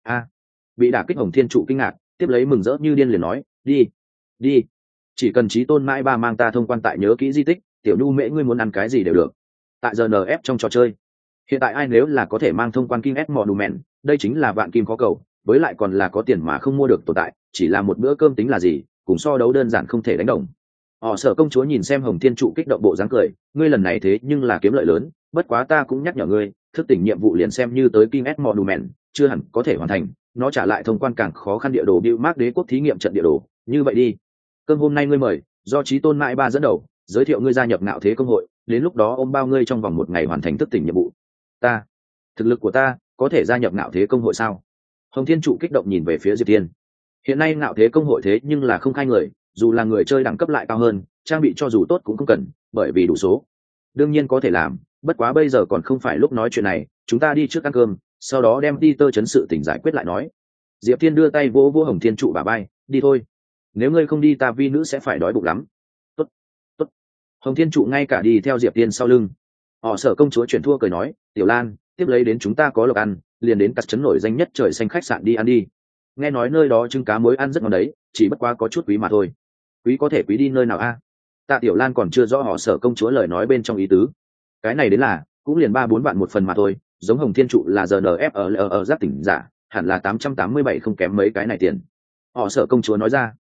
Bị đả kích Hồng Thiên trụ kinh ngạc, tiếp lấy mừng rỡ như điên liền nói, đi, chỉ cần Chí Tôn Mãi Ba mang ta thông quan tại nhớ kỹ di tích, tiểu nhu mẹ ngươi muốn ăn cái gì đều được. Tại GNF trong trò chơi, hiện tại ai nếu là có thể mang thông quan King S Monument, đây chính là vạn kim khó cầu, với lại còn là có tiền mà không mua được tồn tại, chỉ là một bữa cơm tính là gì, cùng so đấu đơn giản không thể đánh đồng. Họ sở công chúa nhìn xem Hồng Thiên trụ kích động bộ dáng cười, ngươi lần này thế nhưng là kiếm lợi lớn, bất quá ta cũng nhắc nhở ngươi, thức tỉnh nhiệm vụ liền xem như tới King S Monument, chưa hẳn có thể hoàn thành, nó trả lại thông quan càng khó khăn địa đồ Bill Mark đế quốc thí nghiệm trận địa đồ, như vậy đi. Cơm hôm nay ngươi mời, do Chí Tôn Mãi Ba dẫn đầu, giới thiệu ngươi gia nhập Ngạo Thế công hội, đến lúc đó ôm bao ngươi trong vòng một ngày hoàn thành thức tỉnh nhiệm vụ. Thực lực của ta có thể gia nhập Ngạo Thế công hội sao? Hồng Thiên trụ kích động nhìn về phía Diệp Thiên. Hiện nay Ngạo Thế công hội thế nhưng là không khai người, dù là người chơi đẳng cấp lại cao hơn, trang bị cho dù tốt cũng không cần, bởi vì đủ số. Đương nhiên có thể làm, bất quá bây giờ còn không phải lúc nói chuyện này, chúng ta đi trước ăn cơm, sau đó đem đi tơ chấn sự tình giải quyết lại nói. Diệp Thiên đưa tay vỗ vỗ Hồng Thiên trụ bả vai, đi thôi. Nếu ngươi không đi ta vi nữ sẽ phải đói bụng lắm. Tốt. Hồng Thiên trụ ngay cả đi theo Diệp Thiên sau lưng. Họ sở công chúa chuyển thua cười nói, Tiểu Lan, tiếp lấy đến chúng ta có lộc ăn, liền đến cắt trấn nổi danh nhất trời xanh khách sạn đi ăn đi. Nghe nói nơi đó trứng cá muối ăn rất ngon đấy, chỉ bất quá có chút quý mà thôi. Quý có thể quý đi nơi nào a? Tạ Tiểu Lan còn chưa rõ họ sở công chúa lời nói bên trong ý tứ. Cái này đến là cũng liền 3-4 vạn một phần mà thôi, giống Hồng Thiên trụ là GNF ở giáp tỉnh giả, hẳn là 887 không kém mấy cái này tiền. Họ sở công chúa nói ra.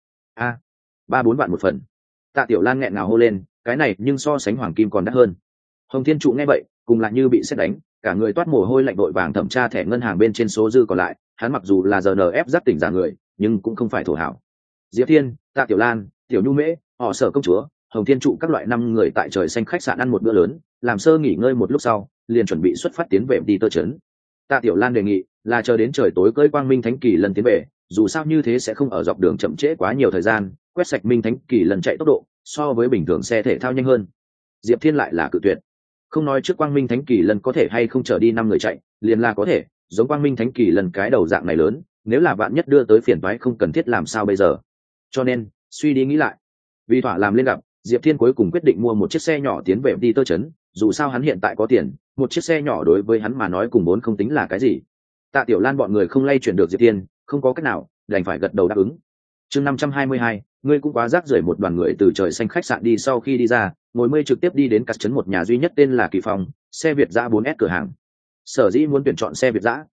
3-4 vạn một phần. Tạ Tiểu Lan nghẹn ngào hô lên, cái này nhưng so sánh hoàng kim còn đắt hơn. Hồng Thiên trụ nghe vậy, cùng lại như bị sét đánh, cả người toát mồ hôi lạnh vội vàng thẩm tra thẻ ngân hàng bên trên số dư còn lại, hắn mặc dù là GNF giáp tỉnh giả người, nhưng cũng không phải thổ hảo. Diệp Thiên, Tạ Tiểu Lan, Tiểu Nhu Mễ, họ sở công chúa, Hồng Thiên trụ các loại 5 người tại trời xanh khách sạn ăn một bữa lớn, làm sơ nghỉ ngơi một lúc sau, liền chuẩn bị xuất phát tiến về đi tơ trấn. Tạ Tiểu Lan đề nghị là chờ đến trời tối cưỡi Quang Minh Thánh Kỳ lần tiến về, dù sao như thế sẽ không ở dọc đường chậm trễ quá nhiều thời gian, quét sạch Minh Thánh Kỳ lần chạy tốc độ so với bình thường xe thể thao nhanh hơn. Diệp Thiên lại là cự tuyệt. Không nói trước Quang Minh Thánh Kỳ lần có thể hay không chở đi 5 người chạy, liền là có thể, giống Quang Minh Thánh Kỳ lần cái đầu dạng này lớn, nếu là vạn nhất đưa tới phiền toái không cần thiết làm sao bây giờ. Cho nên, suy đi nghĩ lại, vì thỏa làm lên gặp, Diệp Thiên cuối cùng quyết định mua một chiếc xe nhỏ tiến về đi tơ trấn, dù sao hắn hiện tại có tiền, một chiếc xe nhỏ đối với hắn mà nói cùng vốn không tính là cái gì. Tạ Tiểu Lan bọn người không lay chuyển được Diệp Thiên, không có cách nào, đành phải gật đầu đáp ứng. Chương 522, ngươi cũng quá rác rưởi. Một đoàn người từ trời xanh khách sạn đi sau khi đi ra, ngồi mây trực tiếp đi đến cắt trấn một nhà duy nhất tên là Kỳ Phong, xe Việt dã 4S cửa hàng. Sở dĩ muốn tuyển chọn xe Việt dã,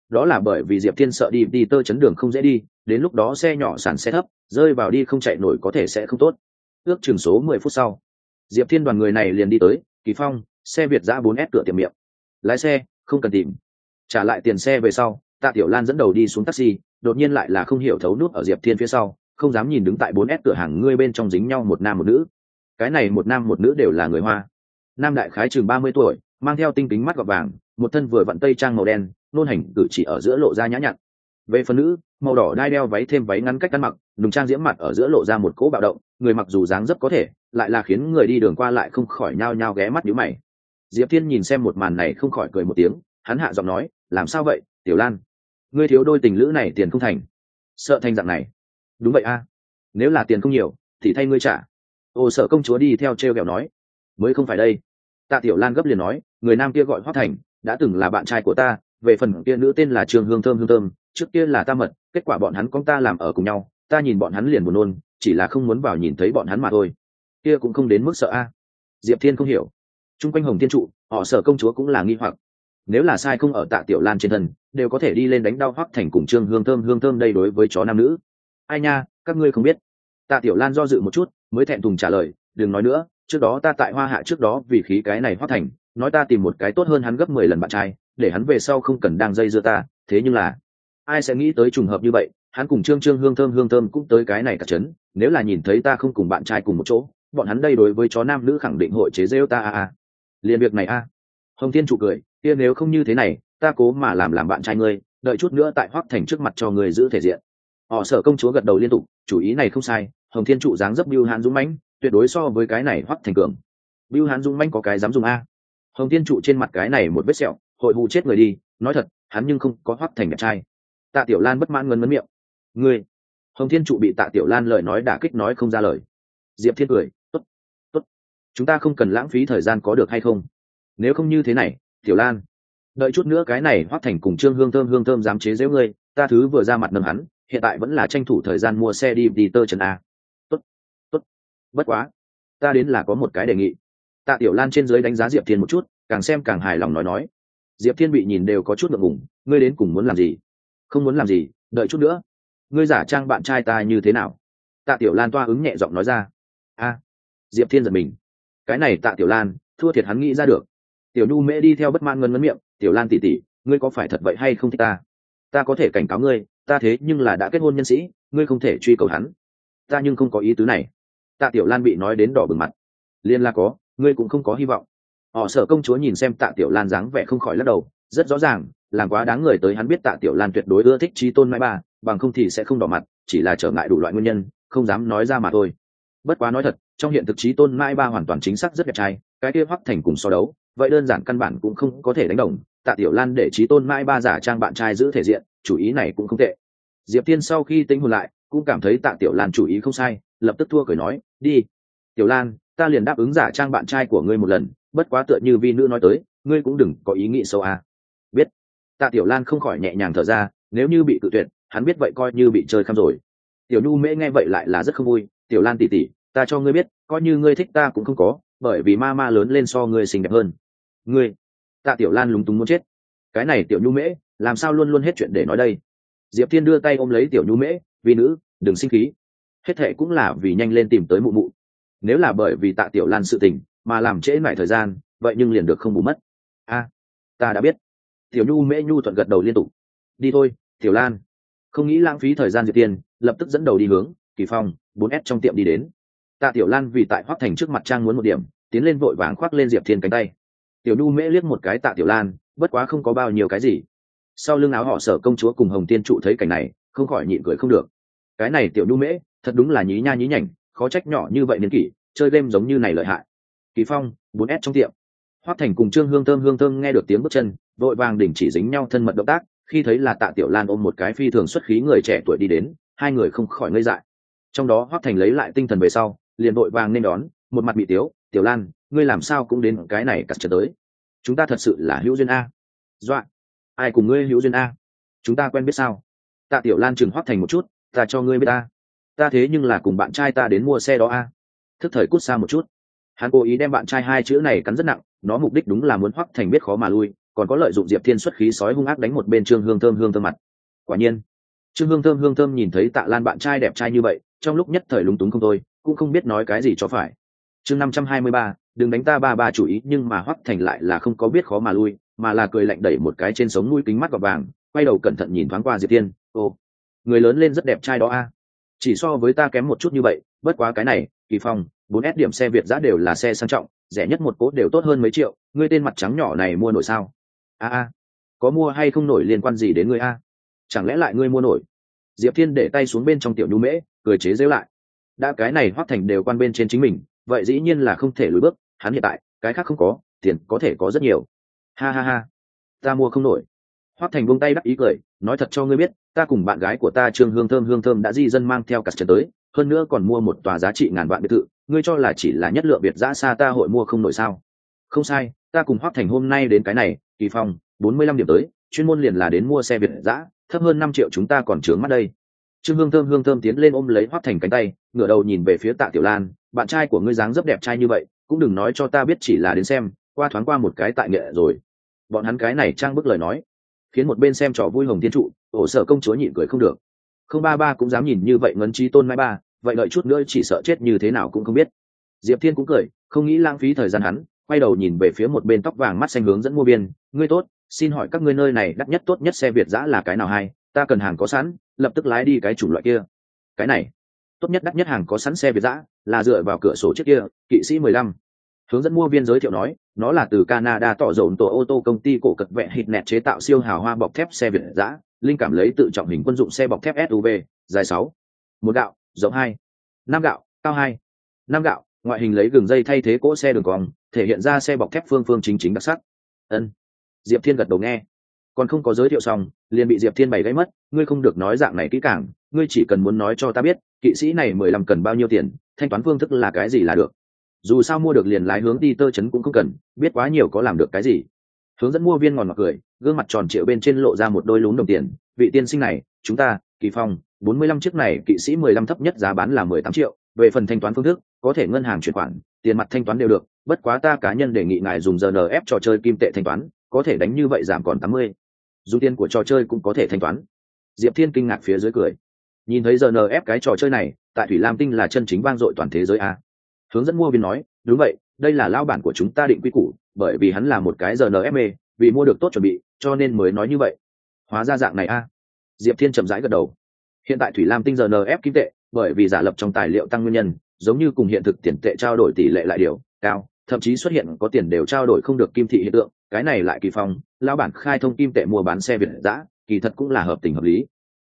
đó là bởi vì Diệp Thiên sợ đi tơ chấn đường không dễ đi, đến lúc đó xe nhỏ sàn xe thấp, rơi vào đi không chạy nổi có thể sẽ không tốt. Ước chừng số 10 phút sau, Diệp Thiên đoàn người này liền đi tới Kỳ Phong, xe Việt giã 4S cửa tiệm miệng. Lái xe, không cần tìm. Trả lại tiền xe về sau, Tạ Tiểu Lan dẫn đầu đi xuống taxi, đột nhiên lại là không hiểu thấu nút ở Diệp Thiên phía sau, không dám nhìn đứng tại 4S cửa hàng ngươi bên trong dính nhau một nam một nữ. Cái này một nam một nữ đều là người Hoa. Nam đại khái chừng 30 tuổi, mang theo tinh kính mắt gọt vàng, một thân vừa vặn tây trang màu đen, nôn hành cử chỉ ở giữa lộ ra nhã nhặn. Về phần nữ, màu đỏ đai đeo váy thêm váy ngắn cách ăn mặc, nùng trang diễm mặt ở giữa lộ ra một cỗ bạo động, người mặc dù dáng dấp có thể, lại là khiến người đi đường qua lại không khỏi nhao nhao ghé mắt nhíu mày. Diệp Thiên nhìn xem một màn này không khỏi cười một tiếng, hắn hạ giọng nói, làm sao vậy, Tiểu Lan? Ngươi thiếu đôi tình lữ này tiền không thành, sợ thành dạng này. Đúng vậy a, nếu là tiền không nhiều thì thay ngươi trả. Ô Sở công chúa đi theo treo kẹo nói, mới không phải đây. Tạ Tiểu Lan gấp liền nói, người nam kia gọi Hoắc Thành, đã từng là bạn trai của ta, về phần kia nữ tên là Trương Hương Thơm, trước kia là ta mật, kết quả bọn hắn con ta làm ở cùng nhau, ta nhìn bọn hắn liền buồn nôn, chỉ là không muốn vào nhìn thấy bọn hắn mà thôi. Kia cũng không đến mức sợ a. Diệp Thiên không hiểu. Trung quanh Hồng Thiên trụ, họ Sở công chúa cũng là nghi hoặc. Nếu là sai không ở Tạ Tiểu Lan trên thân, đều có thể đi lên đánh đau Hoắc Thành cùng Trương Hương Thơm đây đối với chó nam nữ. Ai nha, các ngươi không biết. Tạ Tiểu Lan do dự một chút, mới thẹn thùng trả lời, đừng nói nữa, trước đó ta tại Hoa Hạ trước đó vì khí cái này Hoắc Thành, nói ta tìm một cái tốt hơn hắn gấp 10 lần bạn trai, để hắn về sau không cần đang dây dưa ta, thế nhưng là ai sẽ nghĩ tới trùng hợp như vậy, hắn cùng Trương Hương Thơm cũng tới cái này cả chấn, nếu là nhìn thấy ta không cùng bạn trai cùng một chỗ, bọn hắn đây đối với chó nam nữ khẳng định hội chế giễu ta a. Liên việc này a. Hồng Thiên trụ cười, kia nếu không như thế này, ta cố mà làm bạn trai ngươi, đợi chút nữa tại Hoắc Thành trước mặt cho ngươi giữ thể diện. Họ Sở công chúa gật đầu liên tục, chủ ý này không sai, Hồng Thiên trụ dáng dấp Bưu Hán dũng mãnh, tuyệt đối so với cái này Hoắc Thành cường. Bưu Hán dũng mãnh có cái dám dùng a. Hồng Thiên trụ trên mặt cái này một vết sẹo, hội hù chết người đi, nói thật, hắn nhưng không có Hoắc Thành đẹp trai. Tạ Tiểu Lan bất mãn ngấn miệng. Ngươi. Hồng Thiên trụ bị Tạ Tiểu Lan lời nói đả kích nói không ra lời. Diệp Thiên cười, tốt, tốt, chúng ta không cần lãng phí thời gian có được hay không? Nếu không như thế này, Tiểu Lan, đợi chút nữa cái này Hoắc Thành cùng Trương Hương Thơm dám chế giễu ngươi, ta thứ vừa ra mặt nâng hắn, hiện tại vẫn là tranh thủ thời gian mua xe đi tơ trần a. Tốt, tốt, bất quá, ta đến là có một cái đề nghị. Tạ Tiểu Lan trên dưới đánh giá Diệp Thiên một chút, càng xem càng hài lòng nói. Diệp Thiên bị nhìn đều có chút ngượng ngùng, ngươi đến cùng muốn làm gì? Không muốn làm gì, đợi chút nữa. Ngươi giả trang bạn trai ta như thế nào? Tạ Tiểu Lan toa ứng nhẹ giọng nói ra. A. Diệp Thiên giật mình. Cái này Tạ Tiểu Lan, thua thiệt hắn nghĩ ra được. Tiểu Nhu Mễ đi theo bất mãn ngấn miệng, Tiểu Lan tỷ tỷ, ngươi có phải thật vậy hay không thích ta? Ta có thể cảnh cáo ngươi, ta thế nhưng là đã kết hôn nhân sĩ, ngươi không thể truy cầu hắn. Ta nhưng không có ý tứ này. Tạ Tiểu Lan bị nói đến đỏ bừng mặt. Liên là có, ngươi cũng không có hy vọng. Họ Sở công chúa nhìn xem Tạ Tiểu Lan dáng vẻ không khỏi lắc đầu, rất rõ ràng, làm quá đáng người tới hắn biết Tạ Tiểu Lan tuyệt đối ưa thích Chí Tôn Mai Ba, bằng không thì sẽ không đỏ mặt, chỉ là trở ngại đủ loại nguyên nhân, không dám nói ra mà thôi. Bất quá nói thật, trong hiện thực Chí Tôn Mai Ba hoàn toàn chính xác rất đẹp trai, cái kia Hoắc Thành cùng so đấu, vậy đơn giản căn bản cũng không có thể đánh đồng. Tạ Tiểu Lan để Chí Tôn Mai Ba giả trang bạn trai giữ thể diện, chủ ý này cũng không tệ. Diệp Thiên sau khi tính hồn lại, cũng cảm thấy Tạ Tiểu Lan chủ ý không sai, lập tức thua cười nói, đi, Tiểu Lan, ta liền đáp ứng giả trang bạn trai của ngươi một lần, bất quá tựa như vi nữ nói tới, ngươi cũng đừng có ý nghĩ sâu à. Biết. Tạ Tiểu Lan không khỏi nhẹ nhàng thở ra, nếu như bị cự tuyệt, hắn biết vậy coi như bị chơi khăm rồi. Tiểu Nhu Mễ nghe vậy lại là rất không vui, Tiểu Lan tỷ tỷ, ta cho ngươi biết, coi như ngươi thích ta cũng không có, bởi vì ma ma lớn lên so ngươi xinh đẹp hơn. Ngươi. Tạ Tiểu Lan lúng túng muốn chết. Cái này Tiểu Nhu Mễ, làm sao luôn luôn hết chuyện để nói đây. Diệp Thiên đưa tay ôm lấy Tiểu Nhu Mễ, vi nữ, đừng sinh khí. Hết thệ cũng là vì nhanh lên tìm tới mụ mụ. Nếu là bởi vì Tạ Tiểu Lan sự tình mà làm trễ lại thời gian, vậy nhưng liền được không bù mất. A, ta đã biết. Tiểu Nhu Mễ nhu thuận gật đầu liên tục. Đi thôi, Tiểu Lan. Không nghĩ lãng phí thời gian Diệp Tiên, lập tức dẫn đầu đi hướng Kỳ Phong 4S trong tiệm đi đến. Tạ Tiểu Lan vì tại Hoắc Thành trước mặt trang muốn một điểm, tiến lên vội vàng khoác lên Diệp Thiên cánh tay. Tiểu Nhu Mễ liếc một cái Tạ Tiểu Lan, bất quá không có bao nhiêu cái gì. Sau lưng áo họ Sở công chúa cùng Hồng Tiên trụ thấy cảnh này, không khỏi nhịn cười không được. Cái này Tiểu Nhu Mễ, thật đúng là nhí nha nhí nhảnh, khó trách nhỏ như vậy niên kỷ, chơi game giống như này lợi hại. Kỳ Phong 4S trong tiệm. Hoắc Thành cùng Trương Hương Thơm nghe được tiếng bước chân, vội vàng đình chỉ dính nhau thân mật động tác, khi thấy là Tạ Tiểu Lan ôm một cái phi thường xuất khí người trẻ tuổi đi đến, hai người không khỏi ngây dại. Trong đó Hoắc Thành lấy lại tinh thần về sau, liền vội vàng nên đón, một mặt bị tiếu, "Tiểu Lan, ngươi làm sao cũng đến cái này cắt trở tới? Chúng ta thật sự là hữu duyên a." "Dọa, ai cùng ngươi hữu duyên a? Chúng ta quen biết sao?" Tạ Tiểu Lan chừng Hoắc Thành một chút, "Ta cho ngươi biết ta thế nhưng là cùng bạn trai ta đến mua xe đó a." Thức thời cút xa một chút. Hắn cố ý đem bạn trai hai chữ này cắn rất nặng, nó mục đích đúng là muốn Hoắc Thành biết khó mà lui, còn có lợi dụng Diệp Thiên xuất khí sói hung ác đánh một bên Trương Hương Thơm mặt. Quả nhiên, Trương Hương Thơm nhìn thấy Tạ Lan bạn trai đẹp trai như vậy, trong lúc nhất thời lúng túng không thôi, cũng không biết nói cái gì cho phải. Chương 523, đừng đánh ta ba chủ ý, nhưng mà Hoắc Thành lại là không có biết khó mà lui, mà là cười lạnh đẩy một cái trên sống mũi kính mắt gọt vàng, quay đầu cẩn thận nhìn thoáng qua Diệp Thiên, "Ồ, người lớn lên rất đẹp trai đó a. Chỉ so với ta kém một chút như vậy, bất quá cái này, Kỳ Phong, 4S điểm xe Việt giá đều là xe sang trọng, rẻ nhất một cỗ đều tốt hơn mấy triệu, ngươi tên mặt trắng nhỏ này mua nổi sao?" "A, có mua hay không nổi liên quan gì đến ngươi a? Chẳng lẽ lại ngươi mua nổi?" Diệp Thiên để tay xuống bên trong tiểu nhu mễ, cười chế giễu lại. Đã cái này Hoắc Thành đều quan bên trên chính mình, vậy dĩ nhiên là không thể lùi bước, hắn hiện tại, cái khác không có, tiền có thể có rất nhiều. Ha ha ha, ta mua không nổi. Hoắc Thành buông tay đắc ý cười, nói thật cho ngươi biết, ta cùng bạn gái của ta Trương Hương Thơm đã di dân mang theo cả trần tới, hơn nữa còn mua một tòa giá trị ngàn vạn biệt thự, ngươi cho là chỉ là nhất lượng Việt giã xa ta hội mua không nổi sao? Không sai, ta cùng Hoắc Thành hôm nay đến cái này, Kỳ Phong, 45 điểm tới, chuyên môn liền là đến mua xe Việt giã, thấp hơn 5 triệu chúng ta còn trướng mắt đây. Trương Hương Thơm tiến lên ôm lấy Hoắc Thành cánh tay, ngửa đầu nhìn về phía Tạ Tiểu Lan, bạn trai của ngươi dáng dấp đẹp trai như vậy, cũng đừng nói cho ta biết chỉ là đến xem, qua thoáng qua một cái tại nghệ rồi. Bọn hắn cái này trang bức lời nói, khiến một bên xem trò vui Hồng Thiên trụ, ổ sở công chúa nhịn cười không được. Không ba cũng dám nhìn như vậy ngấn trí tôn mãi ba, vậy đợi chút nữa chỉ sợ chết như thế nào cũng không biết. Diệp Thiên cũng cười, không nghĩ lãng phí thời gian hắn, quay đầu nhìn về phía một bên tóc vàng mắt xanh hướng dẫn mua biên, ngươi tốt, xin hỏi các ngươi nơi này đắt nhất tốt nhất xe Việt giã là cái nào hay, ta cần hàng có sẵn, lập tức lái đi cái chủng loại kia. Cái này, tốt nhất đắt nhất hàng có sẵn xe Việt giã là dựa vào cửa sổ trước kia, kỵ sĩ 15. Hướng dẫn mua viên giới thiệu nói, nó là từ Canada tỏ dồn tổ ô tô công ty cổ cực vẹn hít nẹt chế tạo siêu hào hoa bọc thép xe Việt giã, linh cảm lấy tự trọng hình quân dụng xe bọc thép SUV, dài 6, 1 gạo, rộng 2, 5 gạo, cao 2, 5 gạo, ngoại hình lấy gừng dây thay thế cỗ xe đường cong, thể hiện ra xe bọc thép phương chính đặc sắc. Ân. Diệp Thiên gật đầu nghe, còn không có giới thiệu xong, liền bị Diệp Thiên bày gãy mất, ngươi không được nói dạng này kỹ càng, ngươi chỉ cần muốn nói cho ta biết, kỵ sĩ này 15 cần bao nhiêu tiền, thanh toán phương thức là cái gì là được. Dù sao mua được liền lái hướng đi tơ chấn cũng không cần, biết quá nhiều có làm được cái gì. Hướng dẫn mua viên ngòn mặt cười, gương mặt tròn trịa bên trên lộ ra một đôi lún đồng tiền, vị tiên sinh này, chúng ta, Kỳ Phong, 45 chiếc này kỵ sĩ 15 thấp nhất giá bán là 18 triệu, về phần thanh toán phương thức, có thể ngân hàng chuyển khoản, tiền mặt thanh toán đều được, bất quá ta cá nhân đề nghị ngài dùng RNF trò chơi kim tệ thanh toán, có thể đánh như vậy giảm còn 80. Dùng tiền của trò chơi cũng có thể thanh toán. Diệp Thiên kinh ngạc phía dưới cười, nhìn thấy RNF cái trò chơi này, tại Thủy Lam Tinh là chân chính vang dội toàn thế giới a. Hướng dẫn mua viên nói, đúng vậy, đây là lao bản của chúng ta định quy củ, bởi vì hắn là một cái RNF mê, vì mua được tốt chuẩn bị, cho nên mới nói như vậy. Hóa ra dạng này a. Diệp Thiên chậm rãi gật đầu. Hiện tại Thủy Lam Tinh RNF kim tệ, bởi vì giả lập trong tài liệu tăng nguyên nhân, giống như cùng hiện thực tiền tệ trao đổi tỷ lệ lại điều cao, thậm chí xuất hiện có tiền đều trao đổi không được kim thị hiện tượng, cái này lại Kỳ Phong, lao bản khai thông kim tệ mua bán xe Việt giã, kỳ thật cũng là hợp tình hợp lý.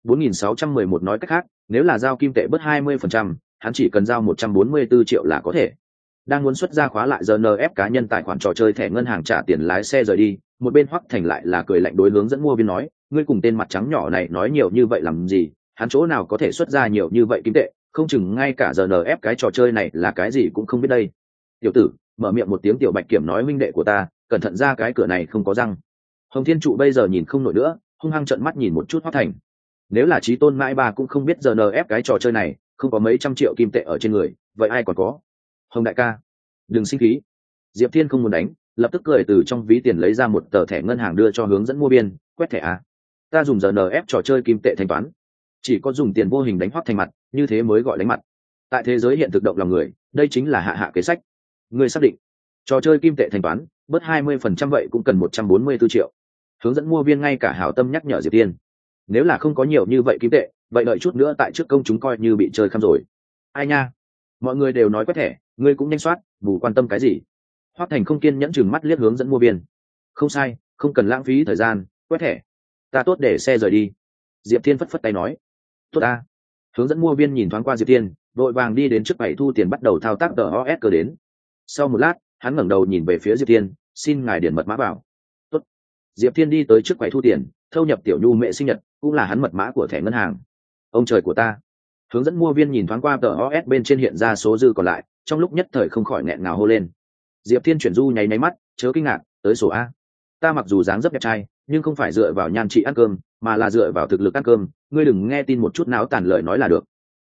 4611 nói cách khác, nếu là giao kim tệ bớt 20%, hắn chỉ cần giao 144 triệu là có thể. Đang muốn xuất ra khóa lại RNF cá nhân tài khoản trò chơi thẻ ngân hàng trả tiền lái xe rời đi, một bên Hoắc Thành lại là cười lạnh đối hướng dẫn mua viên nói, ngươi cùng tên mặt trắng nhỏ này nói nhiều như vậy làm gì, hắn chỗ nào có thể xuất ra nhiều như vậy kim tệ, không chừng ngay cả RNF cái trò chơi này là cái gì cũng không biết đây. Tiểu tử, mở miệng một tiếng Tiểu Bạch Kiểm nói, huynh đệ của ta, cẩn thận ra cái cửa này không có răng. Hồng Thiên Trụ bây giờ nhìn không nổi nữa, hung hăng trợn mắt nhìn một chút Hoắc Thành. Nếu là Chí Tôn mãi bà cũng không biết RNF cái trò chơi này, không có mấy trăm triệu kim tệ ở trên người, vậy ai còn có? Hồng đại ca, đừng sinh khí. Diệp Thiên không muốn đánh, lập tức cười từ trong ví tiền lấy ra một tờ thẻ ngân hàng đưa cho hướng dẫn mua biên, quét thẻ à? Ta dùng RNF trò chơi kim tệ thanh toán, chỉ có dùng tiền vô hình đánh Hoắc Thành mặt, như thế mới gọi đánh mặt. Tại thế giới hiện thực động lòng người, đây chính là hạ kế sách. Người xác định, trò chơi kim tệ thanh toán, bớt 20% vậy cũng cần 144 triệu. Hướng dẫn mua viên ngay cả hảo tâm nhắc nhở Diệp Thiên. Nếu là không có nhiều như vậy kim tệ, vậy đợi chút nữa tại trước công chúng coi như bị chơi khăm rồi. Ai nha, mọi người đều nói quét thẻ, ngươi cũng nhanh soát, bù quan tâm cái gì? Hoắc Thành không kiên nhẫn chừng mắt liếc hướng dẫn mua viên. Không sai, không cần lãng phí thời gian, quét thẻ. Ta tốt để xe rời đi. Diệp Thiên phất phất tay nói. Tốt ta. Hướng dẫn mua viên nhìn thoáng qua Diệp Thiên, vội vàng đi đến trước bảy thu tiền bắt đầu thao tác tờ OS cơ đến. Sau một lát, hắn ngẩng đầu nhìn về phía Diệp Thiên, xin ngài điền mật mã vào. Tốt. Diệp Thiên đi tới trước quầy thu tiền, thâu nhập tiểu nhu mẹ sinh nhật, cũng là hắn mật mã của thẻ ngân hàng. Ông trời của ta. Hướng dẫn mua viên nhìn thoáng qua tờ OS bên trên hiện ra số dư còn lại, trong lúc nhất thời không khỏi nghẹn ngào hô lên. Diệp Thiên chuyển du nháy nháy mắt, chớ kinh ngạc, tới sổ a. Ta mặc dù dáng dấp đẹp trai, nhưng không phải dựa vào nhan trị ăn cơm, mà là dựa vào thực lực ăn cơm, ngươi đừng nghe tin một chút náo tàn lời nói là được.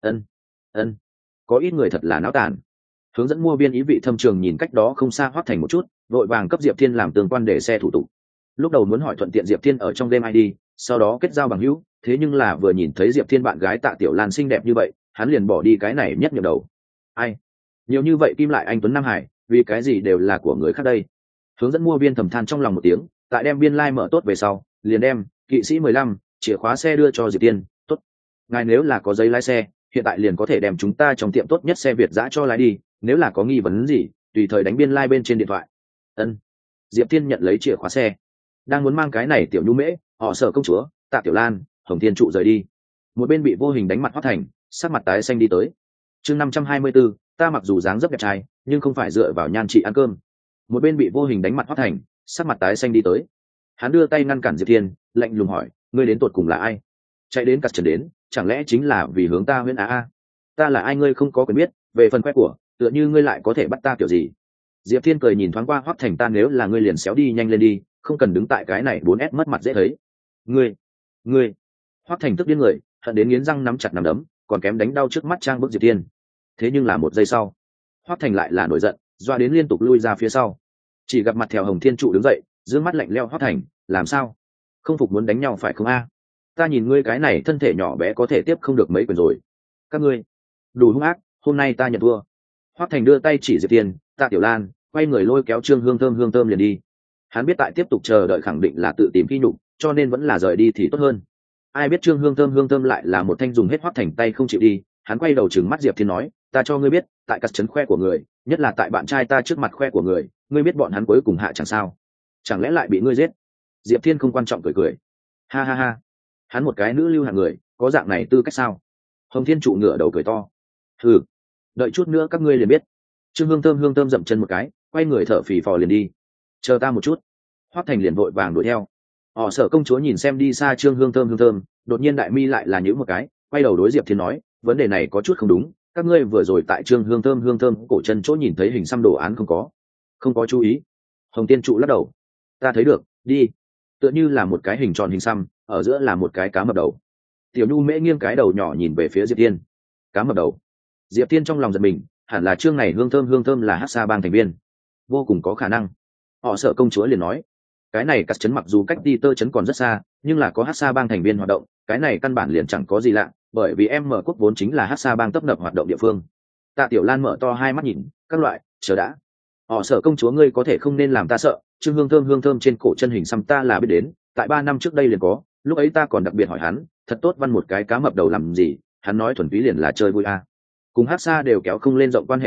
Ân, có ít người thật là náo tàn. Hướng dẫn mua viên ý vị thâm trường nhìn cách đó không xa Hoắc Thành một chút, vội vàng cấp Diệp Thiên làm tương quan để xe thủ tục. lúc đầu muốn hỏi thuận tiện Diệp Thiên ở trong đêm ID, sau đó kết giao bằng hữu, thế nhưng là vừa nhìn thấy Diệp Thiên bạn gái Tạ Tiểu Lan xinh đẹp như vậy, hắn liền bỏ đi cái này nhất nhậm đầu. Ai nhiều như vậy kim lại anh tuấn Nam Hải, vì cái gì đều là của người khác đây? Hướng dẫn mua viên thầm than trong lòng một tiếng, tại đem biên lai mở tốt về sau, liền đem kỵ sĩ 15 chìa khóa xe đưa cho Diệp Thiên. Tốt, ngài nếu là có giấy lái xe, hiện tại liền có thể đem chúng ta trong tiệm tốt nhất xe Việt dã cho lái đi, nếu là có nghi vấn gì, tùy thời đánh biên lai bên trên điện thoại. Ân. Diệp Thiên nhận lấy chìa khóa xe, đang muốn mang cái này tiểu nhu mễ, họ Sở công chúa, Tạ Tiểu Lan, Hồng Thiên trụ rời đi. Một bên bị vô hình đánh mặt Hoắc Thành, sắc mặt tái xanh đi tới. Chương 524, ta mặc dù dáng dấp đẹp trai, nhưng không phải dựa vào nhan trị ăn cơm. Một bên bị vô hình đánh mặt Hoắc Thành, sắc mặt tái xanh đi tới. Hắn đưa tay ngăn cản Diệp Thiên, lạnh lùng hỏi, ngươi đến tụt cùng là ai? Chạy đến cắt trần đến, chẳng lẽ chính là vì hướng ta Huyễn Á? Ta là ai ngươi không có quyền biết, về phần khoe của, tựa như ngươi lại có thể bắt ta kiểu gì? Diệp Thiên cười nhìn thoáng qua Hoắc Thành, ta nếu là ngươi liền xéo đi nhanh lên đi, không cần đứng tại cái này 4S mất mặt dễ thấy. Ngươi. Hoắc Thành tức điên người, hận đến nghiến răng nắm chặt nắm đấm, còn kém đánh đau trước mắt trang bức Diệp Thiên. Thế nhưng là một giây sau, Hoắc Thành lại là nổi giận, doa đến liên tục lui ra phía sau. Chỉ gặp mặt theo Hồng Thiên trụ đứng dậy, dương mắt lạnh lẽo Hoắc Thành, làm sao? Không phục muốn đánh nhau phải không a? Ta nhìn ngươi cái này thân thể nhỏ bé có thể tiếp không được mấy quyền rồi. Các ngươi đủ hung ác, hôm nay ta nhận thua. Hoắc Thành đưa tay chỉ Diệp Thiên, Tạ Tiểu Lan, quay người lôi kéo Trương Hương Thơm liền đi. Hắn biết tại tiếp tục chờ đợi khẳng định là tự tìm khi nhục, cho nên vẫn là rời đi thì tốt hơn. Ai biết Trương Hương Thơm lại là một thanh dùng hết Hoắc Thành tay không chịu đi, hắn quay đầu trừng mắt Diệp Thiên nói, ta cho ngươi biết, tại cắt chấn khoe của người, nhất là tại bạn trai ta trước mặt khoe của người, ngươi biết bọn hắn cuối cùng hạ chẳng sao? Chẳng lẽ lại bị ngươi giết? Diệp Thiên không quan trọng cười, ha ha ha, hắn một cái nữ lưu hạng người, có dạng này tư cách sao? Hồng Thiên trụ ngửa đầu cười to, thử, đợi chút nữa các ngươi liền biết. Trương Hương Thơm dậm chân một cái, quay người thở phì phò liền đi. Chờ ta một chút. Hoắc Thành liền vội vàng đuổi theo. Họ Sở công chúa nhìn xem đi xa Trương Hương Thơm, đột nhiên đại mi lại là nhíu một cái, quay đầu đối Diệp Thiên nói, vấn đề này có chút không đúng, các ngươi vừa rồi tại Trương Hương Thơm cổ chân chỗ nhìn thấy hình xăm đồ án không có chú ý. Hồng Tiên trụ lắc đầu, ta thấy được, đi. Tựa như là một cái hình tròn hình xăm, ở giữa là một cái cá mập đầu. Tiểu Nhu Mễ nghiêng cái đầu nhỏ nhìn về phía Diệp Thiên. Cá mập đầu. Diệp Thiên trong lòng giật mình, hẳn là Trương này Hương Thơm là Hắc Sa bang thành viên, vô cùng có khả năng. Họ Sở công chúa liền nói, cái này cắt chấn mặc dù cách đi tơ chấn còn rất xa, nhưng là có Hắc Sa bang thành viên hoạt động, cái này căn bản liền chẳng có gì lạ, bởi vì em mở quốc vốn chính là Hắc Sa bang tấp nập hoạt động địa phương. Tạ Tiểu Lan mở to hai mắt nhìn, các loại, chờ đã. Họ Sở công chúa ngươi có thể không nên làm ta sợ, Trương Hương Thơm trên cổ chân hình xăm ta là biết đến, tại 3 năm trước đây liền có, lúc ấy ta còn đặc biệt hỏi hắn, thật tốt văn một cái cá mập đầu làm gì, hắn nói thuần túy liền là chơi vui a. Cùng Hắc Sa đều kéo không lên rộng quan hệ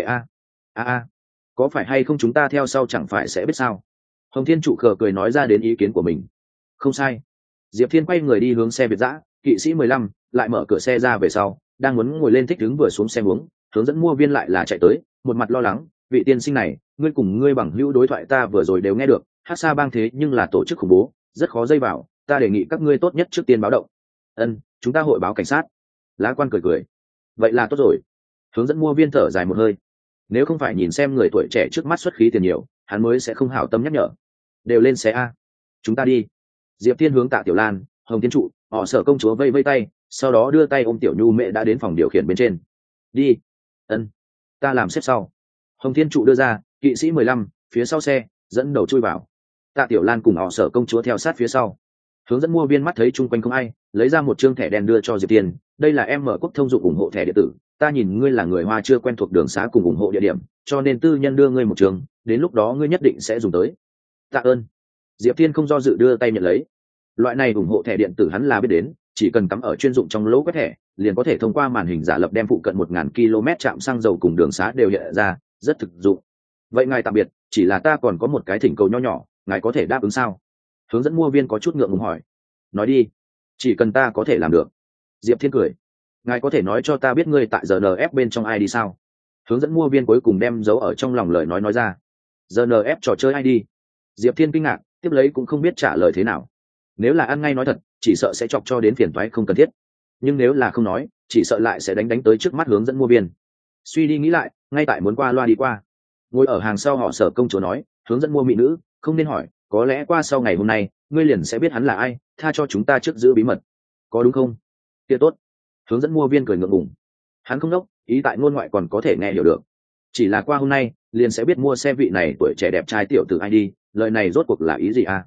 a. Có phải hay không chúng ta theo sau chẳng phải sẽ biết sao? Hồng Thiên trụ khờ cười nói ra đến ý kiến của mình. Không sai. Diệp Thiên quay người đi hướng xe Việt dã, kỵ sĩ 15 lại mở cửa xe ra về sau, đang muốn ngồi lên thích đứng vừa xuống xe uống, hướng dẫn mua viên lại là chạy tới, một mặt lo lắng, vị tiên sinh này, ngươi cùng ngươi bằng hữu đối thoại ta vừa rồi đều nghe được, Hắc Sa bang thế nhưng là tổ chức khủng bố, rất khó dây vào, ta đề nghị các ngươi tốt nhất trước tiên báo động. Ân, chúng ta hội báo cảnh sát. Lá quan cười. Vậy là tốt rồi. Hướng dẫn mua viên thở dài một hơi. Nếu không phải nhìn xem người tuổi trẻ trước mắt xuất khí tiền nhiều, hắn mới sẽ không hảo tâm nhắc nhở. Đều lên xe a, chúng ta đi. Diệp Thiên hướng Tạ Tiểu Lan, Hồng Thiên trụ, họ Sở công chúa vây tay, sau đó đưa tay ôm Tiểu Nhu Mẹ đã đến phòng điều khiển bên trên. Đi. Ân, ta làm xếp sau. Hồng Thiên trụ đưa ra, kỵ sĩ 15 phía sau xe, dẫn đầu chui vào. Tạ Tiểu Lan cùng họ Sở công chúa theo sát phía sau. Hướng dẫn mua viên mắt thấy chung quanh không ai, lấy ra một trương thẻ đen đưa cho Diệp Thiên, đây là em mở quốc thông dụng ủng hộ thẻ điện tử, ta nhìn ngươi là người Hoa chưa quen thuộc đường xá cùng ủng hộ địa điểm, cho nên tư nhân đưa ngươi một trường, đến lúc đó ngươi nhất định sẽ dùng tới. Tạ ơn. Diệp Thiên không do dự đưa tay nhận lấy. Loại này ủng hộ thẻ điện tử hắn là biết đến, chỉ cần cắm ở chuyên dụng trong lỗ quét thẻ, liền có thể thông qua màn hình giả lập đem phụ cận 1000 km trạm xăng dầu cùng đường xá đều hiện ra, rất thực dụng. Vậy ngài tạm biệt, chỉ là ta còn có một cái thỉnh cầu nho nhỏ, ngài có thể đáp ứng sao? Hướng dẫn mua viên có chút ngượng ngùng hỏi. Nói đi, chỉ cần ta có thể làm được. Diệp Thiên cười. Ngài có thể nói cho ta biết ngươi tại GNF bên trong ID sao? Hướng dẫn mua viên cuối cùng đem giấu ở trong lòng lời nói ra. GNF trò chơi ID. Diệp Thiên kinh ngạc, tiếp lấy cũng không biết trả lời thế nào. Nếu là ăn ngay nói thật, chỉ sợ sẽ chọc cho đến phiền toái không cần thiết. Nhưng nếu là không nói, chỉ sợ lại sẽ đánh tới trước mắt hướng dẫn mua viên. Suy đi nghĩ lại, ngay tại muốn qua loa đi qua. Ngồi ở hàng sau họ Sở công chúa nói, hướng dẫn mua mỹ nữ, không nên hỏi, có lẽ qua sau ngày hôm nay, ngươi liền sẽ biết hắn là ai, tha cho chúng ta trước giữ bí mật. Có đúng không? Kia tốt. Hướng dẫn mua viên cười ngượng ngùng. Hắn không đốc, ý tại ngôn ngoại còn có thể nghe hiểu được. Chỉ là qua hôm nay, liền sẽ biết mua xe vị này tuổi trẻ đẹp trai tiểu tử ID, lời này rốt cuộc là ý gì à?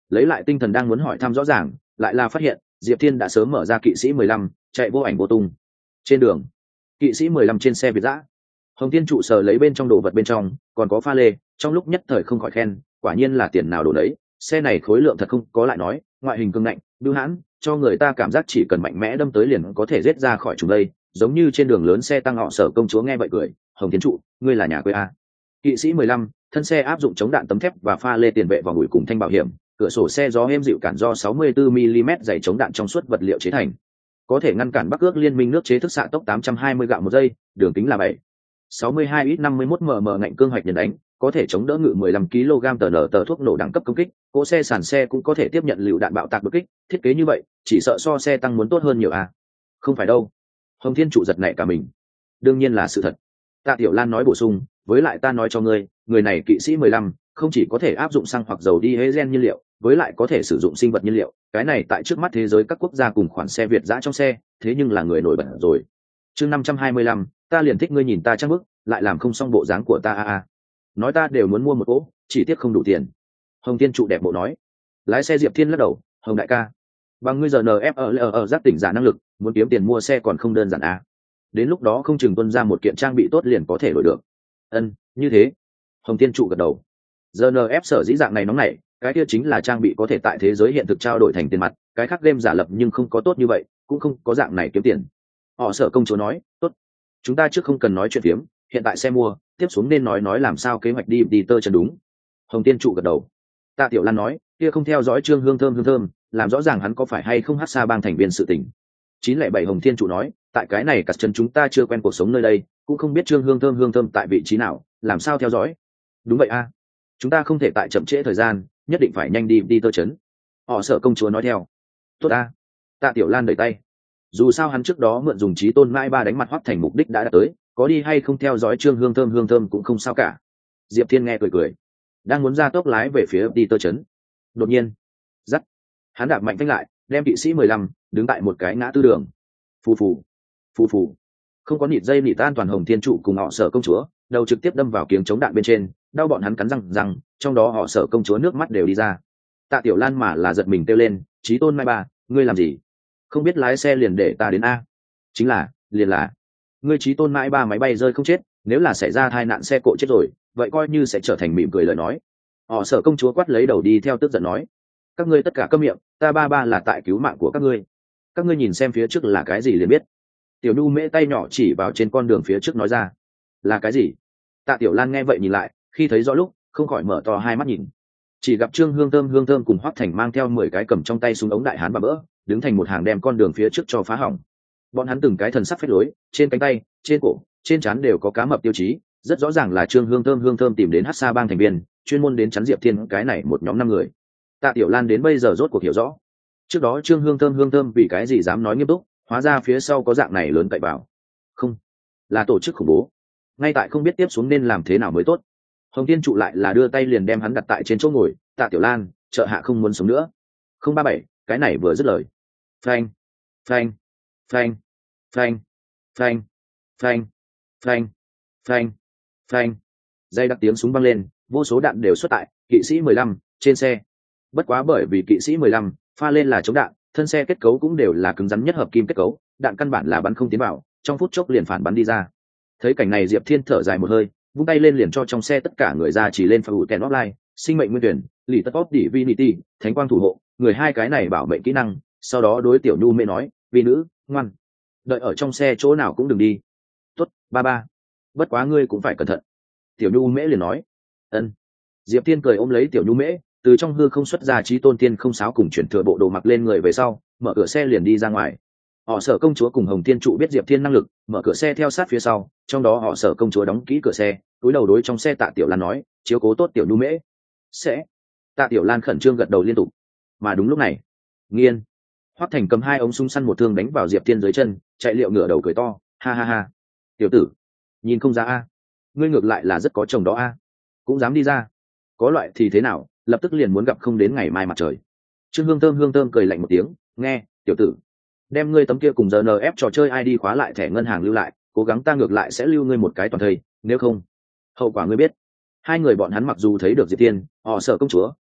lấy lại tinh thần đang muốn hỏi thăm rõ ràng, lại là phát hiện Diệp Thiên đã sớm mở ra kỵ sĩ 15, chạy vô ảnh vô tung. Trên đường, kỵ sĩ 15 trên xe Việt dã, Hồng Thiên trụ sở lấy bên trong đồ vật bên trong còn có pha lê, trong lúc nhất thời không khỏi khen, quả nhiên là tiền nào đồ đấy, xe này khối lượng thật không có lại nói, ngoại hình cứng ngạnh, bưu hãn, cho người ta cảm giác chỉ cần mạnh mẽ đâm tới liền có thể giết ra khỏi chúng đây, giống như trên đường lớn xe tăng họ Sở công chúa nghe vậy cười, Hồng Thiên trụ, ngươi là nhà quê a? Kỵ sĩ 15, thân xe áp dụng chống đạn tấm thép và pha lê tiền vệ vào bụi cùng thanh bảo hiểm, cửa sổ xe gió êm dịu cản do 64 mm dày chống đạn trong suốt vật liệu chế thành, có thể ngăn cản Bắc ước liên minh nước chế thức xạ tốc 820 gạo một giây, đường kính là 7,62 ít 51 mm ngạnh cương hoạch nhân đánh, có thể chống đỡ ngự 15 kg tờ thuốc nổ đẳng cấp công kích, cỗ xe sàn xe cũng có thể tiếp nhận lựu đạn bạo tạc đột kích, thiết kế như vậy, chỉ sợ so xe tăng muốn tốt hơn nhiều à? Không phải đâu. Hồng Thiên trụ giật nảy cả mình. Đương nhiên là sự thật. Tạ Tiểu Lan nói bổ sung, với lại ta nói cho ngươi, người này kỵ sĩ 15, không chỉ có thể áp dụng xăng hoặc dầu đi gen nhiên liệu, với lại có thể sử dụng sinh vật nhiên liệu, cái này tại trước mắt thế giới các quốc gia cùng khoản xe Việt dã trong xe, thế nhưng là người nổi bật rồi. Chương 525, ta liền thích ngươi nhìn ta trang bức, lại làm không xong bộ dáng của ta a. Nói ta đều muốn mua một cỗ, chỉ tiếc không đủ tiền. Hồng Thiên trụ đẹp bộ nói. Lái xe Diệp Thiên lắc đầu, Hồng đại ca, bằng ngươi giờ NFLR giác tỉnh giả năng lực, muốn kiếm tiền mua xe còn không đơn giản a. Đến lúc đó không chừng tuân ra một kiện trang bị tốt liền có thể đổi được. Như thế. Hồng Thiên trụ gật đầu. GNF sở dĩ dạng này nóng nảy, cái kia chính là trang bị có thể tại thế giới hiện thực trao đổi thành tiền mặt, cái khác game giả lập nhưng không có tốt như vậy, cũng không có dạng này kiếm tiền. Họ Sở công chúa nói, tốt, chúng ta trước không cần nói chuyện phiếm, hiện tại xe mua, tiếp xuống nên nói làm sao kế hoạch đi tơ chân đúng. Hồng Tiên trụ gật đầu. Tạ Tiểu Lan nói, kia không theo dõi Trương Hương Thơm, làm rõ ràng hắn có phải hay không hát xa bang thành viên sự tình. 907 Hồng Thiên trụ nói, tại cái này cắt chân chúng ta chưa quen cuộc sống nơi đây, cũng không biết Trương Hương Thơm tại vị trí nào, làm sao theo dõi. Đúng vậy a, chúng ta không thể tại chậm trễ thời gian, nhất định phải nhanh đi tơ chấn. Họ Sở công chúa nói theo. Tốt a. Tạ Tiểu Lan đẩy tay. Dù sao hắn trước đó mượn dùng trí tôn mãi ba đánh mặt Hoắc Thành mục đích đã đạt tới, có đi hay không theo dõi Trương Hương Thơm cũng không sao cả. Diệp Thiên nghe cười, đang muốn ra tốc lái về phía tơ chấn. Đột nhiên, dắt, hắn đạp mạnh phanh lại, đem kỵ sĩ 15 đứng tại một cái ngã tư đường. Phù phù, không có nịt dây nịt an toàn. Hồng Thiên trụ cùng Họ Sở công chúa đầu trực tiếp đâm vào kiếng chống đạn bên trên, đau bọn hắn cắn răng, trong đó Họ Sở công chúa nước mắt đều đi ra. Tạ Tiểu Lan mà là giật mình kêu lên, trí tôn mai ba, ngươi làm gì? Không biết lái xe liền để ta đến a? Chính là, liền là, ngươi trí tôn mãi ba máy bay rơi không chết, nếu là xảy ra tai nạn xe cộ chết rồi, vậy coi như sẽ trở thành mỉm cười lời nói. Họ Sở công chúa quát lấy đầu đi theo tức giận nói, các ngươi tất cả câm miệng, ta ba là tại cứu mạng của các ngươi nhìn xem phía trước là cái gì liền biết. Tiểu Nhu mễ tay nhỏ chỉ vào trên con đường phía trước nói ra, là cái gì? Tạ Tiểu Lan nghe vậy nhìn lại, khi thấy rõ lúc, không khỏi mở to hai mắt nhìn, chỉ gặp Trương Hương Thơm cùng Hoắc Thành mang theo 10 cái cầm trong tay súng ống đại hán bà bỡ, đứng thành một hàng đem con đường phía trước cho phá hỏng. Bọn hắn từng cái thần sắc phách lối, trên cánh tay, trên cổ, trên trán đều có cá mập tiêu chí, rất rõ ràng là Trương Hương Thơm tìm đến Hắc Sa bang thành viên, chuyên môn đến chắn Diệp Thiên cái này một nhóm 5 người. Tạ Tiểu Lan đến bây giờ rốt cuộc hiểu rõ, trước đó Trương Hương Thơm vì cái gì dám nói nghiêm túc, hóa ra phía sau có dạng này lớn cậy vào, không, là tổ chức khủng bố. Ngay tại không biết tiếp xuống nên làm thế nào mới tốt, Hồng Thiên trụ lại là đưa tay liền đem hắn đặt tại trên chỗ ngồi. Tạ Tiểu Lan, trợ hạ không muốn sống nữa. 037, cái này vừa dứt lời, phanh phanh phanh phanh phanh phanh phanh phanh phanh, dây đặc tiếng súng vang lên, vô số đạn đều xuất tại kỵ sĩ 15 trên xe. Bất quá bởi vì kỵ sĩ 15 pha lên là chống đạn, thân xe kết cấu cũng đều là cứng rắn nhất hợp kim kết cấu, đạn căn bản là bắn không tiến vào, trong phút chốc liền phản bắn đi ra. Thấy cảnh này Diệp Thiên thở dài một hơi, vung tay lên liền cho trong xe tất cả người ra chỉ lên phù kèn offline, sinh mệnh nguyên tuyển, lì tất tốt divinity, thánh quang thủ hộ, người hai cái này bảo mệnh kỹ năng. Sau đó đối Tiểu Nhu mẹ nói, vi nữ ngoan, đợi ở trong xe chỗ nào cũng đừng đi. Tốt, ba, bất quá ngươi cũng phải cẩn thận. Tiểu Nhu mễ liền nói. Ân. Diệp Thiên cười ôm lấy Tiểu Nhu mễ, từ trong hư không xuất ra trí tôn tiên không sáo cùng chuyển thừa bộ đồ mặc lên người về sau, mở cửa xe liền đi ra ngoài. Họ Sở công chúa cùng Hồng Thiên trụ biết Diệp Thiên năng lực, mở cửa xe theo sát phía sau, trong đó Họ Sở công chúa đóng kỹ cửa xe, cúi đầu đối trong xe Tạ Tiểu Lan nói, chiếu cố tốt Tiểu Nhu mễ. Sẽ. Tạ Tiểu Lan khẩn trương gật đầu liên tục. Mà đúng lúc này, nghiên, Hoắc Thành cầm 2 ống súng săn một thương đánh vào Diệp Thiên dưới chân, chạy liệu ngửa đầu cười to, ha. Tiểu tử, nhìn không ra a, ngươi ngược lại là rất có chồng đó a, cũng dám đi ra, có loại thì thế nào, lập tức liền muốn gặp không đến ngày mai mặt trời. Trương Hương Thơm cười lạnh một tiếng, nghe, tiểu tử, đem ngươi tấm kia cùng GNF trò chơi ID khóa lại thẻ ngân hàng lưu lại, cố gắng ta ngược lại sẽ lưu ngươi một cái toàn thây, nếu không, hậu quả ngươi biết. Hai người bọn hắn mặc dù thấy được Diệp Thiên, Họ Sở công chúa,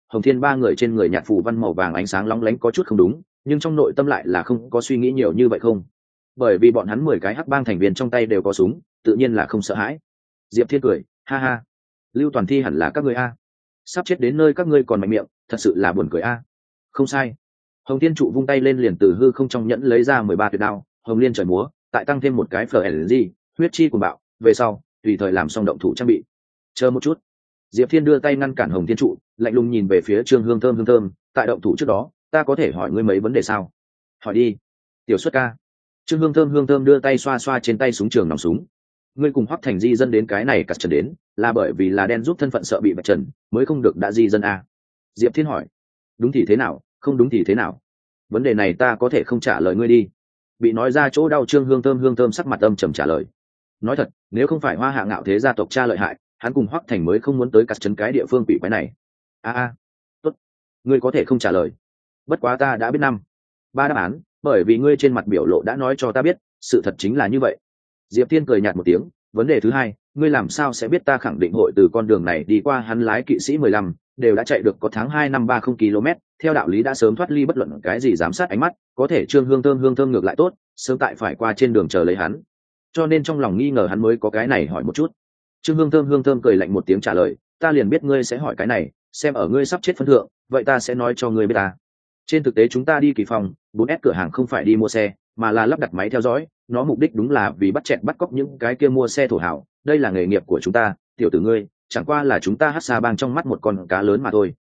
Hồng Thiên ba người trên người nhạt phù văn màu vàng ánh sáng lóng lánh có chút không đúng, nhưng trong nội tâm lại là không có suy nghĩ nhiều như vậy không. Bởi vì bọn hắn 10 cái hắc bang thành viên trong tay đều có súng, tự nhiên là không sợ hãi. Diệp Thiên cười, ha ha, Lưu Toàn Thi hẳn là các ngươi a. Sắp chết đến nơi các ngươi còn mạnh miệng, thật sự là buồn cười a. Không sai. Hồng Thiên trụ vung tay lên liền từ hư không trong nhẫn lấy ra 13 tuyệt đao, hồng liên trời múa, tại tăng thêm một cái FLG, huyết chi của bạo, về sau, tùy thời làm xong động thủ trang bị. Chờ một chút. Diệp Thiên đưa tay ngăn cản Hồng Thiên trụ, lạnh lùng nhìn về phía Trương Hương Thơm, tại động thủ trước đó, ta có thể hỏi ngươi mấy vấn đề sao? Hỏi đi. Tiểu Xuất ca. Trương Hương Thơm đưa tay xoa xoa trên tay súng trường nòng súng. Ngươi cùng Hoắc Thành di dân đến cái này cắt trần đến, là bởi vì là đen giúp thân phận sợ bị vạch trần, mới không được đã di dân a. Diệp Thiên hỏi. Đúng thì thế nào, không đúng thì thế nào? Vấn đề này ta có thể không trả lời ngươi đi. Bị nói ra chỗ đau Trương Hương Thơm sắc mặt âm trầm trả lời. Nói thật, nếu không phải Hoa Hạ Ngạo thế gia tộc cha lợi hại, hắn cùng Hoắc Thành mới không muốn tới cắt trấn cái địa phương quỷ quái này. Tốt, ngươi có thể không trả lời. Bất quá ta đã biết ba đáp án, bởi vì ngươi trên mặt biểu lộ đã nói cho ta biết, sự thật chính là như vậy. Diệp Thiên cười nhạt một tiếng, vấn đề thứ hai, ngươi làm sao sẽ biết ta khẳng định hội từ con đường này đi qua? Hắn lái kỵ sĩ 15, đều đã chạy được có tháng 2 năm 30 km, theo đạo lý đã sớm thoát ly bất luận cái gì giám sát ánh mắt, có thể Trương Hương Thơm ngược lại tốt, sớm tại phải qua trên đường chờ lấy hắn. Cho nên trong lòng nghi ngờ hắn mới có cái này hỏi một chút. Trương Hương Thơm cười lạnh một tiếng trả lời, ta liền biết ngươi sẽ hỏi cái này, xem ở ngươi sắp chết phân thượng, vậy ta sẽ nói cho ngươi biết ta. Trên thực tế chúng ta đi Kỳ Phong 4S cửa hàng không phải đi mua xe, mà là lắp đặt máy theo dõi, nó mục đích đúng là vì bắt chẹt bắt cóc những cái kia mua xe thổ hảo, đây là nghề nghiệp của chúng ta, tiểu tử ngươi, chẳng qua là chúng ta hát xa bang trong mắt một con cá lớn mà thôi.